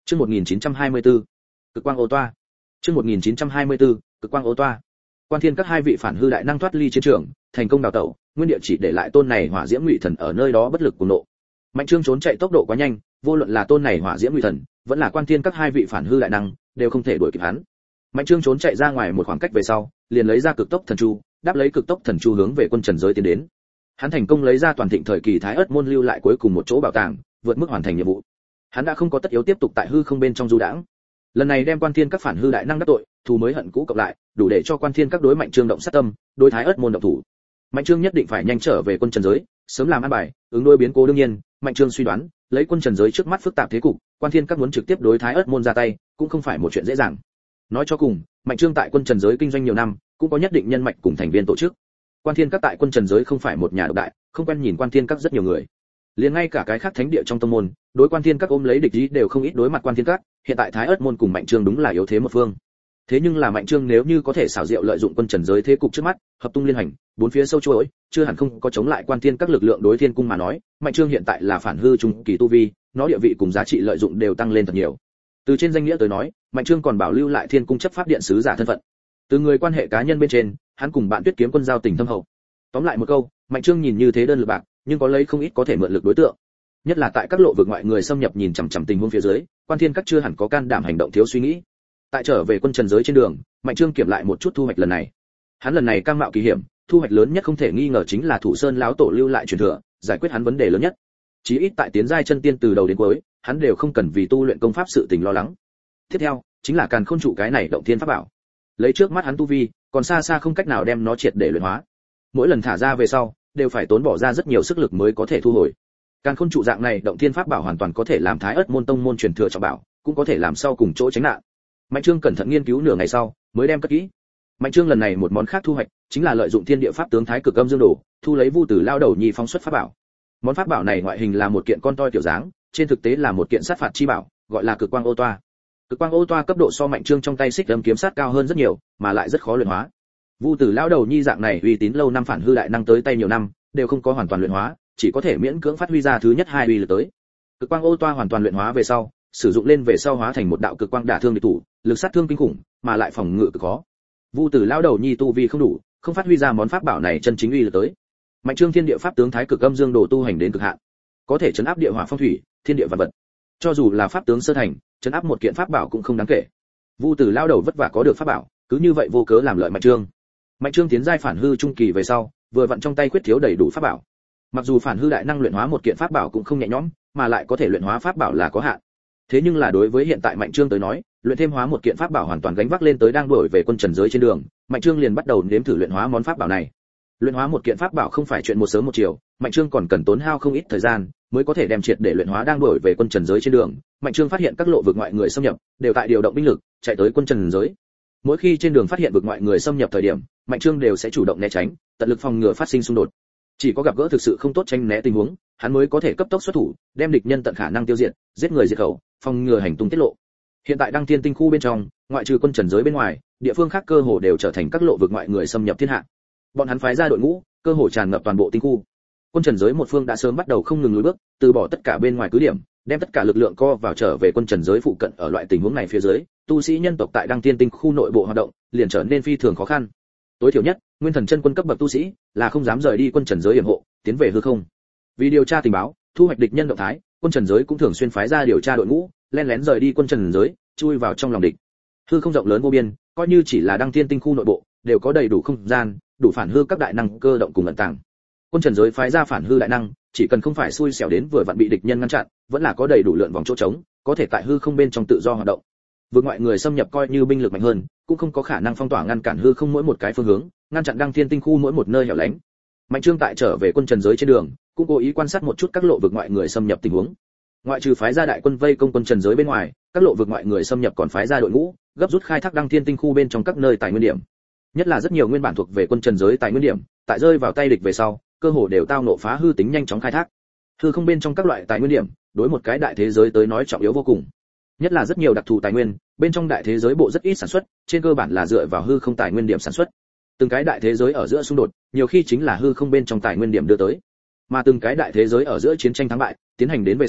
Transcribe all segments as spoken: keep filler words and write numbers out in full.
Chương một nghìn chín trăm hai mươi tư, cực quang ô toa. Chương một nghìn chín trăm hai mươi tư, cực quang ô toa. Quan Thiên các hai vị phản hư đại năng thoát ly chiến trường, thành công đào tẩu, nguyên địa chỉ để lại tôn này hỏa diễm ngụy thần ở nơi đó bất lực cuồng nộ. Mạnh Trương trốn chạy tốc độ quá nhanh, vô luận là tôn này hỏa diễm ngụy thần, vẫn là Quan Thiên các hai vị phản hư đại năng, đều không thể đuổi kịp hắn. Mạnh Trương trốn chạy ra ngoài một khoảng cách về sau, liền lấy ra cực tốc thần chu, đáp lấy cực tốc thần chu hướng về quân trần giới tiến đến. Hắn thành công lấy ra toàn thịnh thời kỳ Thái Ức môn lưu lại cuối cùng một chỗ bảo tàng, vượt mức hoàn thành nhiệm vụ. Hắn đã không có tất yếu tiếp tục tại hư không bên trong du đãng. Lần này đem Quan Thiên các phản hư đại năng đắc tội, thù mới hận cũ cộng lại, đủ để cho Quan Thiên các đối Mạnh Trương động sát tâm, đối Thái Ức môn động thủ. Mạnh Trương nhất định phải nhanh trở về quân trần giới, sớm làm an bài, ứng đối biến cố đương nhiên, Mạnh Trương suy đoán, lấy quân trần giới trước mắt phức tạp thế cục, Quan Thiên các muốn trực tiếp đối Thái Ức môn ra tay, cũng không phải một chuyện dễ dàng. Nói cho cùng, Mạnh Trương tại quân trần giới kinh doanh nhiều năm, cũng có nhất định nhân mạch cùng thành viên tổ chức. Quan Thiên các tại quân trần giới không phải một nhà độc đại, không quen nhìn Quan Thiên các rất nhiều người. Liền ngay cả cái khác thánh địa trong tông môn, đối Quan Thiên các ôm lấy địch ý đều không ít đối mặt Quan Thiên các, hiện tại Thái Ức môn cùng Mạnh Trương đúng là yếu thế một phương. Thế nhưng là Mạnh Trương nếu như có thể xảo diệu lợi dụng quân trần giới thế cục trước mắt, hợp tung liên hành, bốn phía sâu chuỗi, chưa hẳn không có chống lại Quan Thiên các lực lượng đối thiên cung mà nói, Mạnh Trương hiện tại là phản hư trung kỳ tu vi, nó địa vị cùng giá trị lợi dụng đều tăng lên thật nhiều. Từ trên danh nghĩa tới nói, Mạnh Trương còn bảo lưu lại thiên cung chấp pháp điện sứ giả thân phận. Từ người quan hệ cá nhân bên trên, hắn cùng bạn Tuyết Kiếm quân giao tình thâm hậu. Tóm lại một câu, Mạnh Trương nhìn như thế đơn lực bạc, nhưng có lấy không ít có thể mượn lực đối tượng. Nhất là tại các lộ vực ngoại người xâm nhập nhìn chằm chằm tình huống phía dưới, Quan Thiên các chưa hẳn có can đảm hành động thiếu suy nghĩ. Tại trở về quân trần giới trên đường, Mạnh Trương kiểm lại một chút thu hoạch lần này. Hắn lần này cam mạo kỳ hiểm, thu hoạch lớn nhất không thể nghi ngờ chính là Thủ Sơn lão tổ lưu lại truyền thừa, giải quyết hắn vấn đề lớn nhất. Chí ít tại tiến giai chân tiên từ đầu đến cuối, hắn đều không cần vì tu luyện công pháp sự tình lo lắng. Tiếp theo, chính là Càn Khôn trụ cái này động thiên pháp bảo. Lấy trước mắt hắn tu vi, còn xa xa không cách nào đem nó triệt để luyện hóa. Mỗi lần thả ra về sau, đều phải tốn bỏ ra rất nhiều sức lực mới có thể thu hồi. Càn Khôn trụ dạng này động thiên pháp bảo hoàn toàn có thể làm Thái Ức môn tông môn truyền thừa trọng bảo, cũng có thể làm sau cùng chỗ tránh nạn. Mạnh Trương cẩn thận nghiên cứu nửa ngày sau, mới đem cất kỹ. Mạnh Trương lần này một món khác thu hoạch, chính là lợi dụng thiên địa pháp tướng Thái Cực Âm Dương Đồ, thu lấy Vu Tử lao đầu nhi phóng xuất pháp bảo. Món pháp bảo này ngoại hình là một kiện con toi tiểu dáng, trên thực tế là một kiện sát phạt chi bảo, gọi là Cực Quang Ô Toa. Cực Quang Ô Toa cấp độ so Mạnh Trương trong tay xích âm kiếm sát cao hơn rất nhiều, mà lại rất khó luyện hóa. Vu Tử lao đầu nhi dạng này uy tín lâu năm phản hư đại năng tới tay nhiều năm, đều không có hoàn toàn luyện hóa, chỉ có thể miễn cưỡng phát huy ra thứ nhất hai uy lực tới. Cực Quang Ô Toa hoàn toàn luyện hóa về sau, sử dụng lên về sau hóa thành một đạo cực quang đả thương địch thủ, lực sát thương kinh khủng, mà lại phòng ngự cực khó. Vu Tử lao đầu nhi tu vi không đủ, không phát huy ra món pháp bảo này chân chính uy lực tới. Mạnh Trương thiên địa pháp tướng Thái Cực Âm Dương Đồ tu hành đến cực hạn, có thể chấn áp địa hỏa phong thủy, thiên địa vật vật. Cho dù là pháp tướng sơ thành, chấn áp một kiện pháp bảo cũng không đáng kể. Vu Tử lao đầu vất vả có được pháp bảo, cứ như vậy vô cớ làm lợi Mạnh Trương. Mạnh Trương tiến giai phản hư trung kỳ về sau, vừa vặn trong tay quyết thiếu đầy đủ pháp bảo. Mặc dù phản hư đại năng luyện hóa một kiện pháp bảo cũng không nhẹ nhõm, mà lại có thể luyện hóa pháp bảo là có hạn. Thế nhưng là đối với hiện tại Mạnh Trương tới nói, luyện thêm hóa một kiện pháp bảo hoàn toàn gánh vác lên tới đang đuổi về quân trần giới trên đường, Mạnh Trương liền bắt đầu nếm thử luyện hóa món pháp bảo này. Luyện hóa một kiện pháp bảo không phải chuyện một sớm một chiều, Mạnh Trương còn cần tốn hao không ít thời gian mới có thể đem triệt để luyện hóa đang đuổi về quân trần giới trên đường. Mạnh Trương phát hiện các lộ vực ngoại người xâm nhập đều tại điều động binh lực chạy tới quân trần giới. Mỗi khi trên đường phát hiện vực ngoại người xâm nhập thời điểm, Mạnh Trương đều sẽ chủ động né tránh, tận lực phòng ngừa phát sinh xung đột. Chỉ có gặp gỡ thực sự không tốt tránh né tình huống, hắn mới có thể cấp tốc xuất thủ, đem địch nhân tận khả năng tiêu diệt, giết người diệt khẩu, phòng ngừa hành tung tiết lộ. Hiện tại Đăng Thiên Tinh khu bên trong, ngoại trừ quân trần giới bên ngoài, địa phương khác cơ hồ đều trở thành các lộ vực ngoại người xâm nhập thiên hạ. Bọn hắn phái ra đội ngũ, cơ hồ tràn ngập toàn bộ tinh khu. Quân trần giới một phương đã sớm bắt đầu không ngừng lùi bước, từ bỏ tất cả bên ngoài cứ điểm, đem tất cả lực lượng co vào trở về quân trần giới phụ cận. Ở loại tình huống này phía dưới, tu sĩ nhân tộc tại Đăng Thiên Tinh khu nội bộ hoạt động, liền trở nên phi thường khó khăn. Tối thiểu nhất, nguyên thần chân quân cấp bậc tu sĩ là không dám rời đi quân trần giới yểm hộ, tiến về hư không. Vì điều tra tình báo, thu hoạch địch nhân động thái, quân trần giới cũng thường xuyên phái ra điều tra đội ngũ, lén lén rời đi quân trần giới, chui vào trong lòng địch. Hư không rộng lớn vô biên, coi như chỉ là Đăng Thiên Tinh khu nội bộ, đều có đầy đủ không gian, đủ phản hư các đại năng cơ động cùng ẩn tàng. Quân trần giới phái ra phản hư đại năng, chỉ cần không phải xui xẻo đến vừa vặn bị địch nhân ngăn chặn, vẫn là có đầy đủ lượn vòng chỗ trống, có thể tại hư không bên trong tự do hoạt động. Vượt ngoại người xâm nhập coi như binh lực mạnh hơn, cũng không có khả năng phong tỏa ngăn cản hư không mỗi một cái phương hướng, ngăn chặn Đăng Thiên Tinh khu mỗi một nơi hẻo lánh. Mạnh Trương tại trở về quân trần giới trên đường, cũng cố ý quan sát một chút các lộ vực ngoại người xâm nhập tình huống. Ngoại trừ phái ra đại quân vây công quân trần giới bên ngoài, các lộ vực ngoại người xâm nhập còn phái ra đội ngũ, gấp rút khai thác Đăng Thiên Tinh khu bên trong các nơi tài nguyên điểm. Nhất là rất nhiều nguyên bản thuộc về quân trần giới tài nguyên điểm, tại rơi vào tay địch về sau, cơ hồ đều tao nộ phá hư tính nhanh chóng khai thác. Hư không bên trong các loại tài nguyên điểm, đối một cái đại thế giới tới nói trọng yếu vô cùng. Nhất là rất nhiều đặc thù tài nguyên, bên trong đại thế giới bộ rất ít sản xuất, trên cơ bản là dựa vào hư không tài nguyên điểm sản xuất. Từng cái đại thế giới ở giữa xung đột, nhiều khi chính là hư không bên trong tài nguyên điểm đưa tới. Mà từng cái đại thế giới ở giữa chiến tranh thắng bại, tiến hành đến về sau,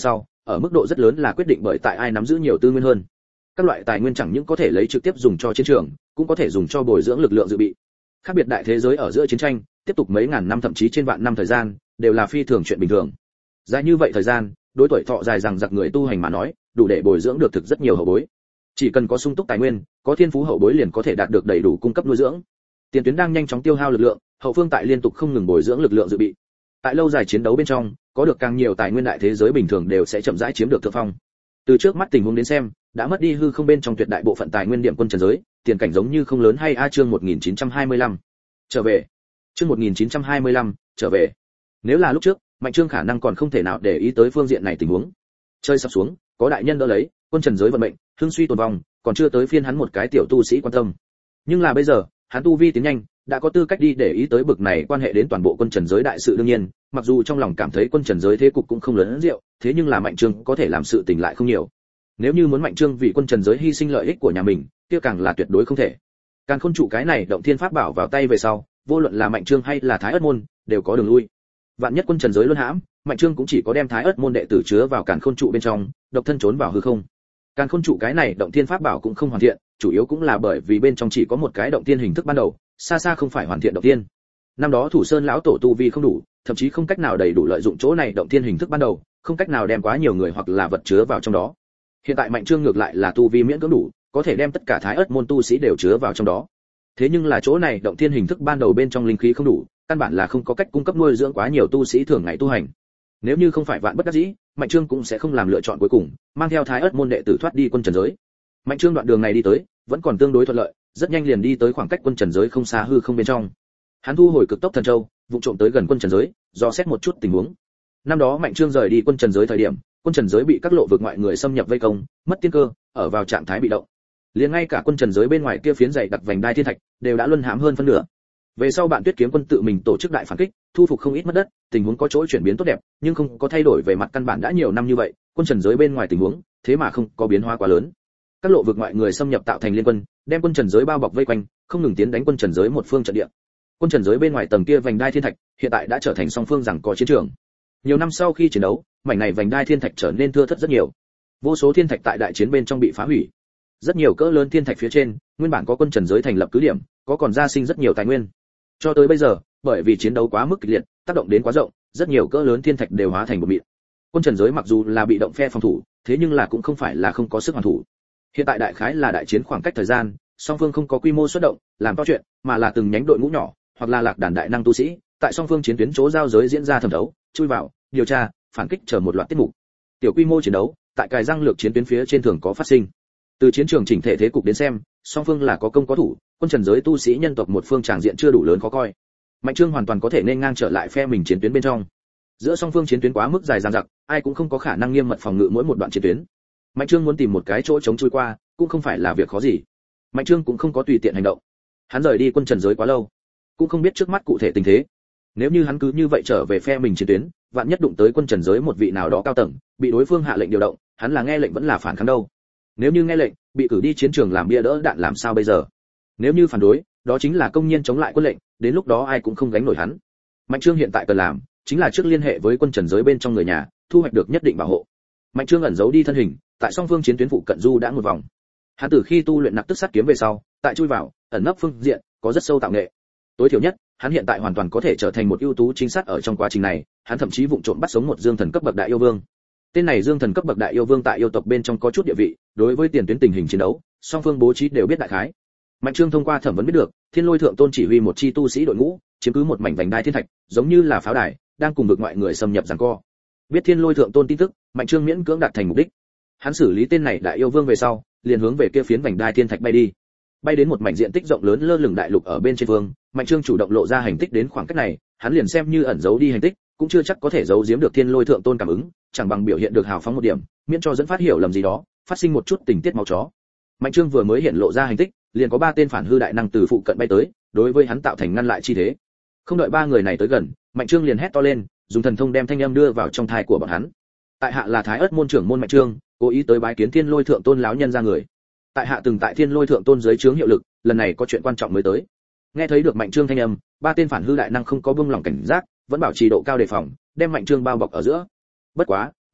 ở mức độ rất lớn là quyết định bởi tại ai nắm giữ nhiều tư nguyên hơn. Các loại tài nguyên chẳng những có thể lấy trực tiếp dùng cho chiến trường, cũng có thể dùng cho bồi dưỡng lực lượng dự bị. Khác biệt đại thế giới ở giữa chiến tranh, tiếp tục mấy ngàn năm thậm chí trên vạn năm thời gian, đều là phi thường chuyện bình thường. Dài như vậy thời gian, đối tuổi thọ dài rằng giặc người tu hành mà nói, đủ để bồi dưỡng được thực rất nhiều hậu bối. Chỉ cần có sung túc tài nguyên, có thiên phú hậu bối liền có thể đạt được đầy đủ cung cấp nuôi dưỡng. Tiền tuyến đang nhanh chóng tiêu hao lực lượng, hậu phương tại liên tục không ngừng bồi dưỡng lực lượng dự bị. Tại lâu dài chiến đấu bên trong, có được càng nhiều tài nguyên đại thế giới bình thường đều sẽ chậm rãi chiếm được thượng phong. Từ trước mắt tình huống đến xem, đã mất đi hư không bên trong tuyệt đại bộ phận tài nguyên điểm quân trần giới, tiền cảnh giống như không lớn hay a chương một nghìn chín trăm hai mươi lăm. Trở về. Chương một nghìn chín trăm hai mươi lăm, trở về. Nếu là lúc trước, Mạnh Trương khả năng còn không thể nào để ý tới phương diện này tình huống. Chơi sắp xuống, có đại nhân đỡ lấy, quân trần giới vận mệnh, hưng suy tồn vong, còn chưa tới phiên hắn một cái tiểu tu sĩ quan tâm. Nhưng là bây giờ, hắn tu vi tiến nhanh, đã có tư cách đi để ý tới bực này quan hệ đến toàn bộ quân trần giới đại sự đương nhiên, mặc dù trong lòng cảm thấy quân trần giới thế cục cũng không lớn rượu, thế nhưng là Mạnh Trương có thể làm sự tình lại không nhiều. Nếu như muốn Mạnh Trương vì quân trần giới hy sinh lợi ích của nhà mình, kia càng là tuyệt đối không thể. Càng khôn trụ cái này động thiên pháp bảo vào tay về sau, vô luận là Mạnh Trương hay là Thái Ức môn, đều có đường lui. Vạn nhất quân trần giới luân hãm, Mạnh Trương cũng chỉ có đem Thái Ức môn đệ tử chứa vào Càn Khôn trụ bên trong, độc thân trốn vào hư không. Càn Khôn trụ cái này động thiên pháp bảo cũng không hoàn thiện, chủ yếu cũng là bởi vì bên trong chỉ có một cái động thiên hình thức ban đầu, xa xa không phải hoàn thiện động thiên. Năm đó Thủ Sơn lão tổ tu vi không đủ, thậm chí không cách nào đầy đủ lợi dụng chỗ này động thiên hình thức ban đầu, không cách nào đem quá nhiều người hoặc là vật chứa vào trong đó. Hiện tại Mạnh Trương ngược lại là tu vi miễn cưỡng đủ, có thể đem tất cả Thái Ức môn tu sĩ đều chứa vào trong đó. Thế nhưng là chỗ này động thiên hình thức ban đầu bên trong linh khí không đủ, căn bản là không có cách cung cấp nuôi dưỡng quá nhiều tu sĩ thường ngày tu hành. Nếu như không phải vạn bất đắc dĩ, Mạnh Trương cũng sẽ không làm lựa chọn cuối cùng, mang theo Thái Ức môn đệ tử thoát đi quân trần giới. Mạnh Trương đoạn đường này đi tới, vẫn còn tương đối thuận lợi, rất nhanh liền đi tới khoảng cách quân trần giới không xa hư không bên trong. Hắn thu hồi cực tốc thần châu, vụ trộm tới gần quân trần giới, dò xét một chút tình huống. Năm đó Mạnh Trương rời đi quân trần giới thời điểm, quân trần giới bị các lộ vực ngoại người xâm nhập vây công, mất tiên cơ, ở vào trạng thái bị động. Liền ngay cả quân trần giới bên ngoài kia phiến dày đặc vành đai thiên thạch, đều đã luân hãm hơn phân nửa. Về sau bạn Tuyết Kiếm quân tự mình tổ chức đại phản kích, thu phục không ít mất đất, tình huống có chỗ chuyển biến tốt đẹp, nhưng không có thay đổi về mặt căn bản đã nhiều năm như vậy, quân trần giới bên ngoài tình huống, thế mà không có biến hóa quá lớn. Các lộ vực ngoại người xâm nhập tạo thành liên quân, đem quân trần giới bao bọc vây quanh, không ngừng tiến đánh quân trần giới một phương trận địa. Quân trần giới bên ngoài tầng kia vành đai thiên thạch, hiện tại đã trở thành song phương giằng co chiến trường. Nhiều năm sau khi chiến đấu, mảnh này vành đai thiên thạch trở nên thưa thớt rất nhiều. Vô số thiên thạch tại đại chiến bên trong bị phá hủy. Rất nhiều cỡ lớn thiên thạch phía trên, nguyên bản có quân trần giới thành lập cứ điểm, có còn gia sinh rất nhiều tài nguyên. Cho tới bây giờ, bởi vì chiến đấu quá mức kịch liệt, tác động đến quá rộng, rất nhiều cỡ lớn thiên thạch đều hóa thành một mịn. Quân trần giới mặc dù là bị động phe phòng thủ, thế nhưng là cũng không phải là không có sức hoàn thủ. Hiện tại đại khái là đại chiến khoảng cách thời gian, song phương không có quy mô xuất động, làm to chuyện, mà là từng nhánh đội ngũ nhỏ, hoặc là lạc đàn đại năng tu sĩ, tại song phương chiến tuyến chỗ giao giới diễn ra thẩm đấu, chui vào, điều tra, phản kích chờ một loạt tiết mục. Tiểu quy mô chiến đấu, tại cài răng lược chiến tuyến phía trên thường có phát sinh. Từ chiến trường chỉnh thể thế cục đến xem, song phương là có công có thủ, quân trần giới tu sĩ nhân tộc một phương tràng diện chưa đủ lớn khó coi. Mạnh Trương hoàn toàn có thể nên ngang trở lại phe mình chiến tuyến bên trong. Giữa song phương chiến tuyến quá mức dài dằng dặc, ai cũng không có khả năng nghiêm mật phòng ngự mỗi một đoạn chiến tuyến. Mạnh Trương muốn tìm một cái chỗ chống chui qua, cũng không phải là việc khó gì. Mạnh Trương cũng không có tùy tiện hành động. Hắn rời đi quân trần giới quá lâu, cũng không biết trước mắt cụ thể tình thế. Nếu như hắn cứ như vậy trở về phe mình chiến tuyến, vạn nhất đụng tới quân trần giới một vị nào đó cao tầng, bị đối phương hạ lệnh điều động, hắn là nghe lệnh vẫn là phản kháng đâu? Nếu như nghe lệnh, bị cử đi chiến trường làm bia đỡ đạn làm sao bây giờ? Nếu như phản đối, đó chính là công nhiên chống lại quân lệnh, đến lúc đó ai cũng không gánh nổi hắn. Mạnh Trương hiện tại cần làm, chính là trước liên hệ với quân trần giới bên trong người nhà, thu hoạch được nhất định bảo hộ. Mạnh Trương ẩn giấu đi thân hình, tại song phương chiến tuyến phụ cận du đã một vòng. Hắn từ khi tu luyện nặc tức sát kiếm về sau, tại chui vào, ẩn nấp phương diện, có rất sâu tạo nghệ. Tối thiểu nhất, hắn hiện tại hoàn toàn có thể trở thành một ưu tú chính sát ở trong quá trình này, hắn thậm chí vụng trộm bắt sống một dương thần cấp bậc đại yêu vương. Tên này dương thần cấp bậc đại yêu vương tại yêu tộc bên trong có chút địa vị, đối với tiền tuyến tình hình chiến đấu, song phương bố trí đều biết đại khái. Mạnh Trương thông qua thẩm vấn biết được, Thiên Lôi Thượng Tôn chỉ huy một chi tu sĩ đội ngũ, chiếm cứ một mảnh vành đai thiên thạch, giống như là pháo đài, đang cùng vực ngoại người xâm nhập giằng co. Biết Thiên Lôi Thượng Tôn tin tức, Mạnh Trương miễn cưỡng đạt thành mục đích. Hắn xử lý tên này đại yêu vương về sau, liền hướng về kia phiến vành đai thiên thạch bay đi. Bay đến một mảnh diện tích rộng lớn lơ lửng đại lục ở bên trên vương, Mạnh Trương chủ động lộ ra hành tích đến khoảng cách này, hắn liền xem như ẩn giấu đi hành tích, cũng chưa chắc có thể giấu giếm được Thiên Lôi Thượng Tôn cảm ứng, chẳng bằng biểu hiện được hào phóng một điểm, miễn cho dẫn phát hiểu lầm gì đó, phát sinh một chút tình tiết máu chó. Mạnh Trương vừa mới hiện lộ ra hành tích, liền có ba tên phản hư đại năng từ phụ cận bay tới, đối với hắn tạo thành ngăn lại chi thế. Không đợi ba người này tới gần, Mạnh Trương liền hét to lên, dùng thần thông đem thanh âm đưa vào trong thai của bọn hắn. Tại hạ là Thái Ức môn trưởng môn Mạnh Trương, cố ý tới bái kiến Thiên Lôi Thượng Tôn lão nhân ra người. Tại hạ từng tại Thiên Lôi Thượng Tôn dưới trướng hiệu lực, lần này có chuyện quan trọng mới tới. Nghe thấy được Mạnh Trương thanh âm, ba tên phản hư đại năng không có buông lỏng cảnh giác, vẫn bảo trì độ cao đề phòng, đem Mạnh Trương bao bọc ở giữa. Bất quá,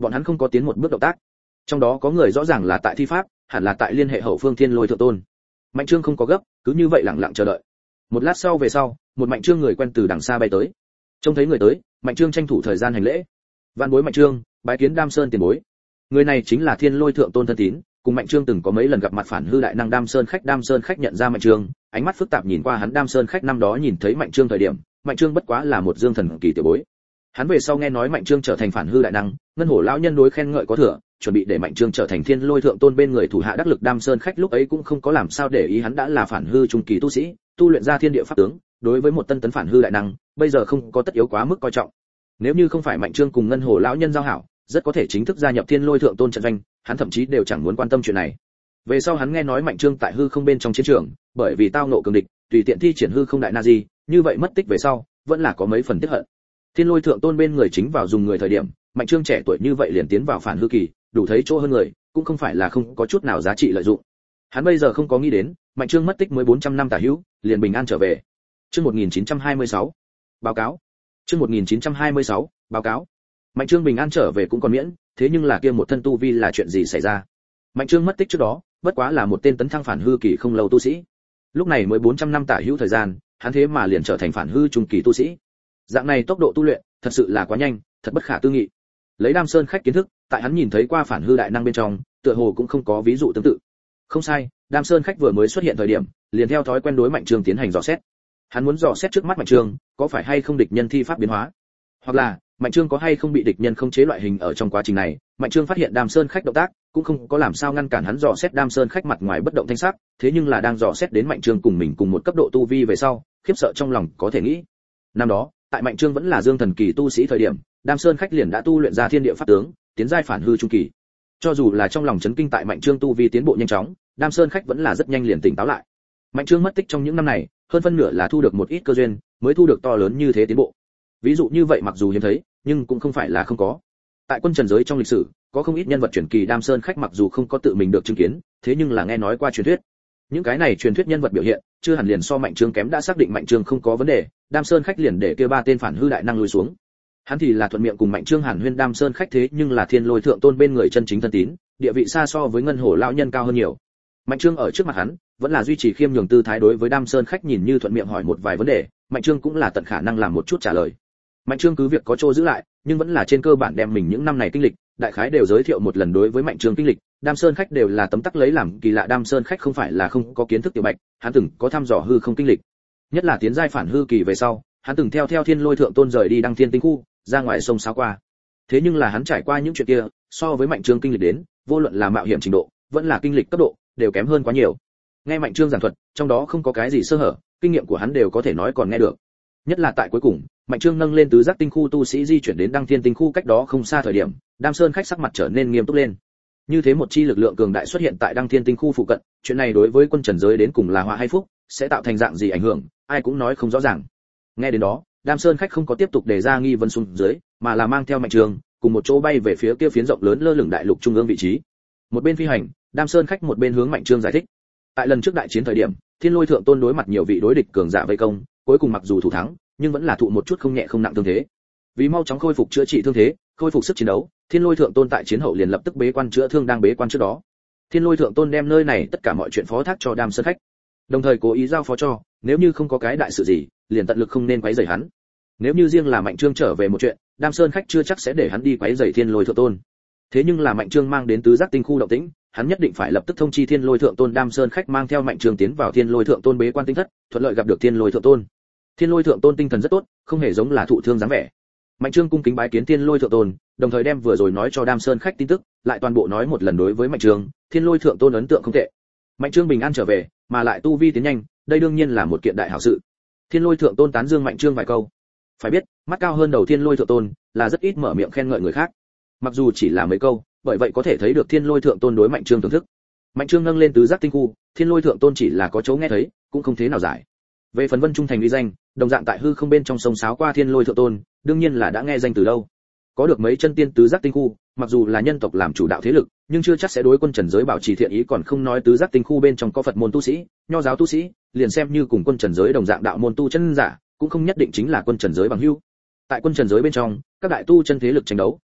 bọn hắn không có tiến một bước động tác. Trong đó có người rõ ràng là tại thi pháp, hẳn là tại liên hệ hậu phương Thiên Lôi Thượng Tôn. Mạnh Trương không có gấp, cứ như vậy lặng lặng chờ đợi. Một lát sau về sau, một Mạnh Trương người quen từ đằng xa bay tới. Trông thấy người tới, Mạnh Trương tranh thủ thời gian hành lễ. Vạn bối Mạnh Trương, bái kiến Đam Sơn tiền bối. Người này chính là Thiên Lôi Thượng Tôn thân tín, cùng Mạnh Trương từng có mấy lần gặp mặt phản hư đại năng Đam Sơn khách. Đam Sơn khách nhận ra Mạnh Trương, ánh mắt phức tạp nhìn qua hắn. Đam Sơn khách năm đó nhìn thấy Mạnh Trương thời điểm, Mạnh Trương bất quá là một dương thần kỳ tiểu bối. Hắn về sau nghe nói Mạnh Trương trở thành phản hư đại năng, ngân hổ lão nhân đối khen ngợi có thừa, chuẩn bị để Mạnh Trương trở thành Thiên Lôi Thượng Tôn bên người thủ hạ đắc lực. Đam Sơn khách lúc ấy cũng không có làm sao để ý hắn đã là phản hư trung kỳ tu sĩ, tu luyện ra thiên địa pháp tướng, đối với một tân tấn phản hư đại năng, bây giờ không có tất yếu quá mức coi trọng. Nếu như không phải Mạnh Trương cùng ngân hổ lão nhân giao hảo, rất có thể chính thức gia nhập Thiên Lôi Thượng Tôn trận doanh, hắn thậm chí đều chẳng muốn quan tâm chuyện này. Về sau hắn nghe nói Mạnh Trương tại hư không bên trong chiến trường, bởi vì tao nộ cường địch, tùy tiện thi triển hư không đại na di, như vậy mất tích về sau, vẫn là có mấy phần tiếc hận. Thiên Lôi Thượng Tôn bên người chính vào dùng người thời điểm, Mạnh Trương trẻ tuổi như vậy liền tiến vào phản hư kỳ, đủ thấy chỗ hơn người, cũng không phải là không có chút nào giá trị lợi dụng. Hắn bây giờ không có nghĩ đến, Mạnh Trương mất tích mới bốn trăm năm tả hữu, liền bình an trở về. Chương một nghìn chín trăm hai mươi sáu, báo cáo. Chương một nghìn chín trăm hai mươi sáu, báo cáo. Mạnh Trương bình an trở về cũng còn miễn, thế nhưng là kia một thân tu vi là chuyện gì xảy ra? Mạnh Trương mất tích trước đó, bất quá là một tên tấn thăng phản hư kỳ không lâu tu sĩ. Lúc này mới bốn trăm năm tả hữu thời gian, hắn thế mà liền trở thành phản hư trung kỳ tu sĩ. Dạng này tốc độ tu luyện, thật sự là quá nhanh, thật bất khả tư nghị. Lấy Đam Sơn khách kiến thức, tại hắn nhìn thấy qua phản hư đại năng bên trong, tựa hồ cũng không có ví dụ tương tự. Không sai, Đam Sơn khách vừa mới xuất hiện thời điểm, liền theo thói quen đối Mạnh Trương tiến hành dò xét. Hắn muốn dò xét trước mắt Mạnh Trương, có phải hay không địch nhân thi pháp biến hóa, hoặc là Mạnh Trương có hay không bị địch nhân khống chế loại hình. Ở trong quá trình này, Mạnh Trương phát hiện Đam Sơn khách động tác, cũng không có làm sao ngăn cản hắn dò xét. Đam Sơn khách mặt ngoài bất động thanh sắc, thế nhưng là đang dò xét đến Mạnh Trương cùng mình cùng một cấp độ tu vi về sau, khiếp sợ trong lòng có thể nghĩ. Năm đó, tại Mạnh Trương vẫn là dương thần kỳ tu sĩ thời điểm, Đam Sơn khách liền đã tu luyện ra thiên địa pháp tướng, tiến giai phản hư trung kỳ. Cho dù là trong lòng chấn kinh tại Mạnh Trương tu vi tiến bộ nhanh chóng, Đam Sơn khách vẫn là rất nhanh liền tỉnh táo lại. Mạnh Trương mất tích trong những năm này, hơn phân nửa là thu được một ít cơ duyên, mới thu được to lớn như thế tiến bộ. Ví dụ như vậy mặc dù hiếm thấy, nhưng cũng không phải là không có. Tại quân trần giới trong lịch sử, có không ít nhân vật truyền kỳ Đam Sơn khách mặc dù không có tự mình được chứng kiến, thế nhưng là nghe nói qua truyền thuyết. Những cái này truyền thuyết nhân vật biểu hiện, chưa hẳn liền so Mạnh Trương kém. Đã xác định Mạnh Trương không có vấn đề, Đam Sơn khách liền để kia ba tên phản hư đại năng lùi xuống. Hắn thì là thuận miệng cùng Mạnh Trương hàn huyên. Đam Sơn khách thế nhưng là Thiên Lôi Thượng Tôn bên người chân chính thân tín, địa vị xa so với ngân hổ lão nhân cao hơn nhiều. Mạnh Trương ở trước mặt hắn, vẫn là duy trì khiêm nhường tư thái. Đối với Đam Sơn khách nhìn như thuận miệng hỏi một vài vấn đề, Mạnh Trương cũng là tận khả năng làm một chút trả lời. Mạnh Trương cứ việc có chỗ giữ lại, nhưng vẫn là trên cơ bản đem mình những năm này kinh lịch, đại khái đều giới thiệu một lần. Đối với Mạnh Trương kinh lịch, Đam Sơn khách đều là tấm tắc lấy làm kỳ lạ. Đam Sơn khách không phải là không có kiến thức tiểu bạch, hắn từng có thăm dò hư không kinh lịch, nhất là tiến giai phản hư kỳ về sau, hắn từng theo theo Thiên Lôi Thượng Tôn rời đi Đăng Thiên Tinh khu, ra ngoài sông sáo qua. Thế nhưng là hắn trải qua những chuyện kia, so với Mạnh Trương kinh lịch đến, vô luận là mạo hiểm trình độ, vẫn là kinh lịch cấp độ, đều kém hơn quá nhiều. Nghe Mạnh Trương giảng thuật, trong đó không có cái gì sơ hở, kinh nghiệm của hắn đều có thể nói còn nghe được. Nhất là tại cuối cùng, Mạnh Trương nâng lên tứ giác tinh khu tu sĩ di chuyển đến Đăng Thiên Tinh khu cách đó không xa thời điểm, Đam Sơn khách sắc mặt trở nên nghiêm túc lên. Như thế một chi lực lượng cường đại xuất hiện tại Đăng Thiên Tinh khu phụ cận, chuyện này đối với quân trần giới đến cùng là họa hay phúc, sẽ tạo thành dạng gì ảnh hưởng, ai cũng nói không rõ ràng. Nghe đến đó, Đam Sơn khách không có tiếp tục đề ra nghi vấn xuống dưới, mà là mang theo Mạnh Trương cùng một chỗ bay về phía kia phiến rộng lớn lơ lửng đại lục trung ương vị trí. Một bên phi hành, Đam Sơn khách một bên hướng Mạnh Trương giải thích. Tại lần trước đại chiến thời điểm, Thiên Lôi Thượng Tôn đối mặt nhiều vị đối địch cường giả vây công, cuối cùng mặc dù thủ thắng, nhưng vẫn là thụ một chút không nhẹ không nặng thương thế. Vì mau chóng khôi phục chữa trị thương thế, khôi phục sức chiến đấu, Thiên Lôi Thượng Tôn tại chiến hậu liền lập tức bế quan chữa thương. Đang bế quan trước đó, Thiên Lôi Thượng Tôn đem nơi này tất cả mọi chuyện phó thác cho Đam Sơn khách, đồng thời cố ý giao phó cho, nếu như không có cái đại sự gì, liền tận lực không nên quấy rầy hắn. Nếu như riêng là Mạnh Trương trở về một chuyện, Đam Sơn khách chưa chắc sẽ để hắn đi quấy rầy Thiên Lôi Thượng Tôn. Thế nhưng là Mạnh Trương mang đến tứ giác tinh khu động tĩnh, hắn nhất định phải lập tức thông chi Thiên Lôi Thượng Tôn. Đam Sơn khách mang theo Mạnh Trương tiến vào Thiên Lôi Thượng Tôn bế quan tinh thất, thuận lợi gặp được Thiên Lôi Thượng Tôn. Thiên Lôi Thượng Tôn tinh thần rất tốt, không hề giống là thụ thương dáng vẻ. Mạnh Trương cung kính bái kiến Thiên Lôi Thượng Tôn, đồng thời đem vừa rồi nói cho Đam Sơn khách tin tức, lại toàn bộ nói một lần. Đối với Mạnh Trương, Thiên Lôi Thượng Tôn ấn tượng không tệ. Mạnh Trương bình an trở về, mà lại tu vi tiến nhanh, đây đương nhiên là một kiện đại hảo sự. Thiên Lôi Thượng Tôn tán dương Mạnh Trương vài câu. Phải biết, mắt cao hơn đầu Thiên Lôi Thượng Tôn là rất ít mở miệng khen ngợi người khác. Mặc dù chỉ là mấy câu, bởi vậy có thể thấy được Thiên Lôi Thượng Tôn đối Mạnh Trương thưởng thức. Mạnh Trương nâng lên tứ giác tinh khu, Thiên Lôi Thượng Tôn chỉ là có chỗ nghe thấy, cũng không thế nào giải. Về phần Vân Trung thành uy danh, đồng dạng tại hư không bên trong sông sáo qua Thiên Lôi Thượng Tôn, đương nhiên là đã nghe danh từ lâu. Có được mấy chân tiên tứ giác tinh khu, mặc dù là nhân tộc làm chủ đạo thế lực, nhưng chưa chắc sẽ đối quân trần giới bảo trì thiện ý. Còn không nói tứ giác tinh khu bên trong có Phật môn tu sĩ, nho giáo tu sĩ, liền xem như cùng quân trần giới đồng dạng đạo môn tu chân giả, cũng không nhất định chính là quân trần giới bằng hữu. Tại quân trần giới bên trong, các đại tu chân thế lực tranh đấu,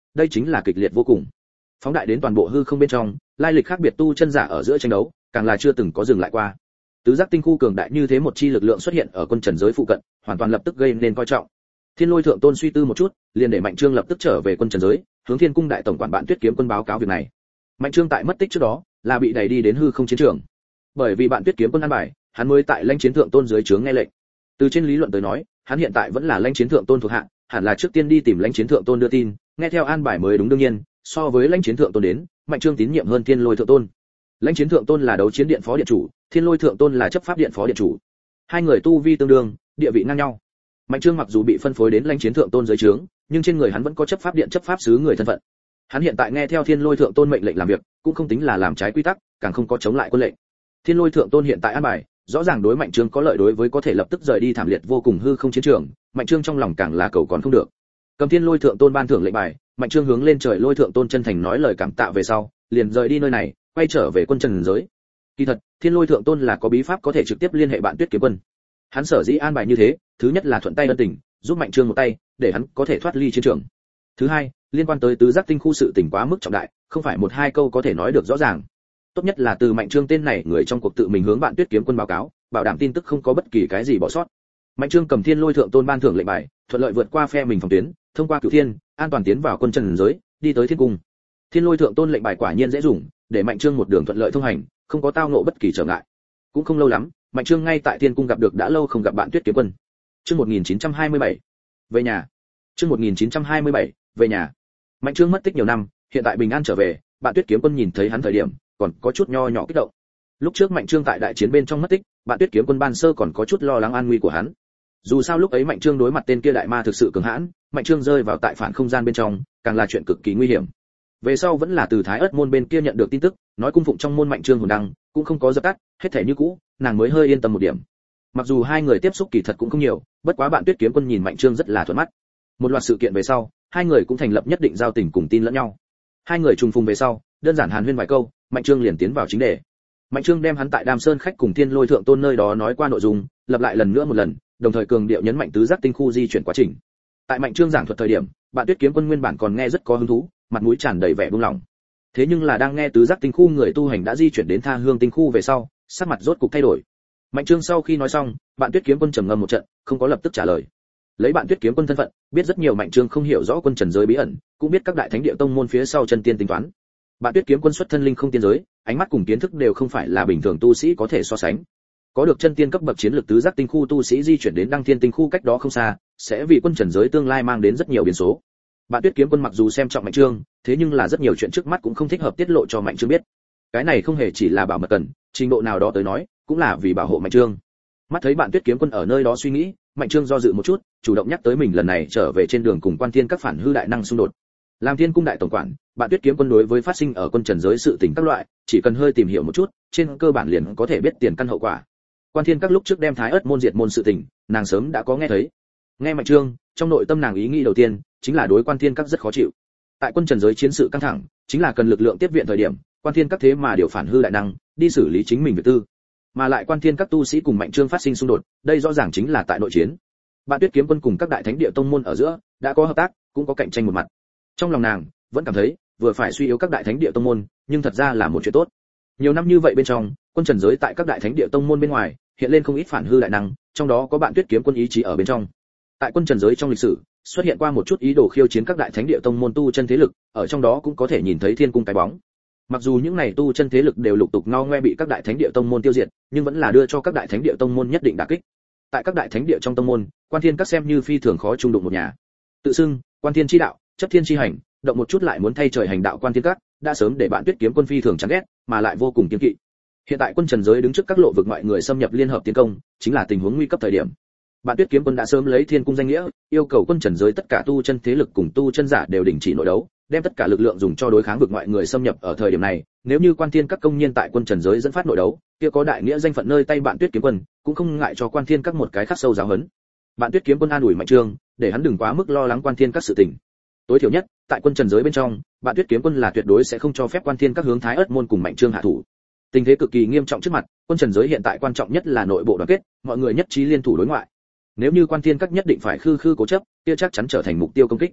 đây chính là kịch liệt vô cùng. Phóng đại đến toàn bộ hư không bên trong, lai lịch khác biệt tu chân giả ở giữa tranh đấu, càng là chưa từng có dừng lại qua. Tứ giác tinh khu cường đại như thế một chi lực lượng xuất hiện ở quân trần giới phụ cận, hoàn toàn lập tức gây nên coi trọng. Thiên Lôi thượng tôn suy tư một chút, liền để Mạnh Trương lập tức trở về quân trần giới, hướng Thiên cung đại tổng quản Bạn Tuyết kiếm quân báo cáo việc này. Mạnh Trương tại mất tích trước đó, là bị đẩy đi đến hư không chiến trường. Bởi vì Bạn Tuyết kiếm quân an bài, hắn mới tại lãnh chiến thượng tôn dưới trướng nghe lệnh. Từ trên lý luận tới nói, hắn hiện tại vẫn là lãnh chiến thượng tôn thuộc hạ, hẳn là trước tiên đi tìm lãnh chiến thượng tôn đưa tin, nghe theo an bài mới đúng. Đương nhiên, so với lãnh chiến thượng tôn đến, Mạnh Trương tín nhiệm hơn Thiên Lôi thượng tôn. Lãnh chiến thượng tôn là đấu chiến điện phó điện chủ, Thiên Lôi thượng tôn là chấp pháp điện phó điện chủ. Hai người tu vi tương đương, địa vị ngang nhau. Mạnh Trương mặc dù bị phân phối đến lãnh chiến thượng tôn dưới trướng, nhưng trên người hắn vẫn có chấp pháp điện chấp pháp sứ người thân phận. Hắn hiện tại nghe theo Thiên Lôi thượng tôn mệnh lệnh làm việc, cũng không tính là làm trái quy tắc, càng không có chống lại quân lệnh. Thiên Lôi thượng tôn hiện tại an bài, rõ ràng đối Mạnh Trương có lợi, đối với có thể lập tức rời đi thảm liệt vô cùng hư không chiến trường, Mạnh Trương trong lòng càng là cầu còn không được. Cầm Thiên Lôi thượng tôn ban thưởng lệnh bài, Mạnh Trương hướng lên trời Lôi thượng tôn chân thành nói lời cảm tạ về sau, liền rời đi nơi này, quay trở về quân trần giới. Kỳ thật, Thiên Lôi thượng tôn là có bí pháp có thể trực tiếp liên hệ Bạn Tuyết kiếm quân. Hắn sở dĩ an bài như thế, thứ nhất là thuận tay ân tình, giúp Mạnh Trương một tay, để hắn có thể thoát ly chiến trường. Thứ hai, liên quan tới tứ giác tinh khu sự tình quá mức trọng đại, không phải một hai câu có thể nói được rõ ràng. Tốt nhất là từ Mạnh Trương tên này người trong cuộc tự mình hướng Bạn Tuyết kiếm quân báo cáo, bảo đảm tin tức không có bất kỳ cái gì bỏ sót. Mạnh Trương cầm Thiên Lôi thượng tôn ban thưởng lệnh bài, thuận lợi vượt qua phe mình phòng tuyến, thông qua cửu thiên, an toàn tiến vào quân trần giới, đi tới thiên cung. Thiên Lôi thượng tôn lệnh bài quả nhiên dễ dùng, để Mạnh Trương một đường thuận lợi thông hành, không có tao ngộ bất kỳ trở ngại. Cũng không lâu lắm, Mạnh Trương ngay tại thiên cung gặp được đã lâu không gặp Bạn Tuyết kiếm quân. Chương một nghìn chín trăm hai mươi bảy, về nhà. Chương một nghìn chín trăm hai mươi bảy, về nhà. Mạnh Trương mất tích nhiều năm, hiện tại bình an trở về, Bạn Tuyết kiếm quân nhìn thấy hắn thời điểm, còn có chút nho nhỏ kích động. Lúc trước Mạnh Trương tại đại chiến bên trong mất tích, Bạn Tuyết kiếm quân ban sơ còn có chút lo lắng an nguy của hắn. Dù sao lúc ấy Mạnh Trương đối mặt tên kia đại ma thực sự cường hãn, Mạnh Trương rơi vào tại phản không gian bên trong, càng là chuyện cực kỳ nguy hiểm. Về sau vẫn là từ Thái Ức môn bên kia nhận được tin tức, nói cung phụng trong môn Mạnh Trương hồn đăng cũng không có dập tắt, hết thảy như cũ, nàng mới hơi yên tâm một điểm. Mặc dù hai người tiếp xúc kỳ thật cũng không nhiều, bất quá Bạn Tuyết kiếm quân nhìn Mạnh Trương rất là thuận mắt. Một loạt sự kiện về sau, hai người cũng thành lập nhất định giao tình cùng tin lẫn nhau. Hai người trùng phùng về sau, đơn giản hàn huyên vài câu, Mạnh Trương liền tiến vào chính đề. Mạnh Trương đem hắn tại Đàm Sơn khách cùng Thiên Lôi thượng tôn nơi đó nói qua nội dung, lặp lại lần nữa một lần, đồng thời cường điệu nhấn mạnh tứ giác tinh khu di chuyển quá trình. Tại Mạnh Trương giảng thuật thời điểm, Bạn Tuyết kiếm quân nguyên bản còn nghe rất có hứng thú, mặt mũi tràn đầy vẻ buông lòng. Thế nhưng là đang nghe tứ giác tinh khu người tu hành đã di chuyển đến Tha Hương tinh khu về sau, sắc mặt rốt cục thay đổi. Mạnh Trương sau khi nói xong, Bạn Tuyết kiếm quân trầm ngâm một trận, không có lập tức trả lời. Lấy Bạn Tuyết kiếm quân thân phận, biết rất nhiều Mạnh Trương không hiểu rõ quân trần giới bí ẩn, cũng biết các đại thánh địa tông môn phía sau chân tiên tính toán. Bạn Tuyết kiếm quân xuất thân linh không tiên giới, ánh mắt cùng kiến thức đều không phải là bình thường tu sĩ có thể so sánh. Có được chân tiên cấp bậc chiến lược tứ giác tinh khu tu sĩ di chuyển đến Đăng Thiên tinh khu cách đó không xa, sẽ vì quân trần giới tương lai mang đến rất nhiều biến số. Bạn Tuyết kiếm quân mặc dù xem trọng Mạnh Trương, thế nhưng là rất nhiều chuyện trước mắt cũng không thích hợp tiết lộ cho Mạnh Trương biết. Cái này không hề chỉ là bảo mật cần, trình độ nào đó tới nói, cũng là vì bảo hộ Mạnh Trương. Mắt thấy Bạn Tuyết kiếm quân ở nơi đó suy nghĩ, Mạnh Trương do dự một chút, chủ động nhắc tới mình lần này trở về trên đường cùng Quan Thiên các phản hư đại năng xung đột. Làm Thiên cung đại tổng quản, Bạn Tuyết kiếm quân đối với phát sinh ở quân trần giới sự tình các loại, chỉ cần hơi tìm hiểu một chút, trên cơ bản liền có thể biết tiền căn hậu quả. Quan Thiên các lúc trước đem Thái Ức môn diệt môn sự tình, nàng sớm đã có nghe thấy. Nghe Mạnh Trương, trong nội tâm nàng ý nghĩ đầu tiên chính là đối Quan Thiên các rất khó chịu. Tại quân trần giới chiến sự căng thẳng, chính là cần lực lượng tiếp viện thời điểm, Quan Thiên các thế mà điều phản hư đại năng, đi xử lý chính mình việc tư. Mà lại Quan Thiên các tu sĩ cùng Mạnh Trương phát sinh xung đột, đây rõ ràng chính là tại nội chiến. Bạn Tuyết kiếm quân cùng các đại thánh địa tông môn ở giữa đã có hợp tác, cũng có cạnh tranh một mặt. Trong lòng nàng vẫn cảm thấy vừa phải suy yếu các đại thánh địa tông môn, nhưng thật ra là một chuyện tốt. Nhiều năm như vậy bên trong, quân trần giới tại các đại thánh địa tông môn bên ngoài, hiện lên không ít phản hư đại năng, trong đó có Bạn Tuyết kiếm quân ý chí ở bên trong. Tại quân trần giới trong lịch sử, xuất hiện qua một chút ý đồ khiêu chiến các đại thánh địa tông môn tu chân thế lực, ở trong đó cũng có thể nhìn thấy Thiên cung cái bóng. Mặc dù những này tu chân thế lực đều lục tục ngao ngoe bị các đại thánh địa tông môn tiêu diệt, nhưng vẫn là đưa cho các đại thánh địa tông môn nhất định đả kích. Tại các đại thánh địa trong tông môn, Quan Thiên các xem như phi thường khó chung đụng một nhà. Tự xưng Quan Thiên chi đạo, chấp thiên chi hành, động một chút lại muốn thay trời hành đạo Quan Thiên các, đã sớm để Bạn Tuyết kiếm quân phi thường chán ghét, mà lại vô cùng kiêng kỵ. Hiện tại quân trần giới đứng trước các lộ vực ngoại người xâm nhập liên hợp tiến công, chính là tình huống nguy cấp thời điểm. Bạn Tuyết kiếm quân đã sớm lấy Thiên cung danh nghĩa, yêu cầu quân trần giới tất cả tu chân thế lực cùng tu chân giả đều đình chỉ nội đấu, đem tất cả lực lượng dùng cho đối kháng vực ngoại người xâm nhập ở thời điểm này, nếu như Quan Thiên các công nhiên tại quân trần giới dẫn phát nội đấu, kia có đại nghĩa danh phận nơi tay Bạn Tuyết kiếm quân, cũng không ngại cho Quan Thiên các một cái khắc sâu giáo huấn. Bạn Tuyết kiếm quân an ủi Mạnh Trương, để hắn đừng quá mức lo lắng Quan Thiên các sự tình. Tối thiểu nhất, tại quân trần giới bên trong, Bạn Tuyết kiếm quân là tuyệt đối sẽ không cho phép Quan Thiên các hướng Thái Ức môn cùng Mạnh Trương hạ thủ. Tình thế cực kỳ nghiêm trọng trước mặt, quân trần giới hiện tại quan trọng nhất là nội bộ đoàn kết, mọi người nhất trí liên thủ đối ngoại. Nếu như Quan Thiên các nhất định phải khư khư cố chấp, kia chắc chắn trở thành mục tiêu công kích.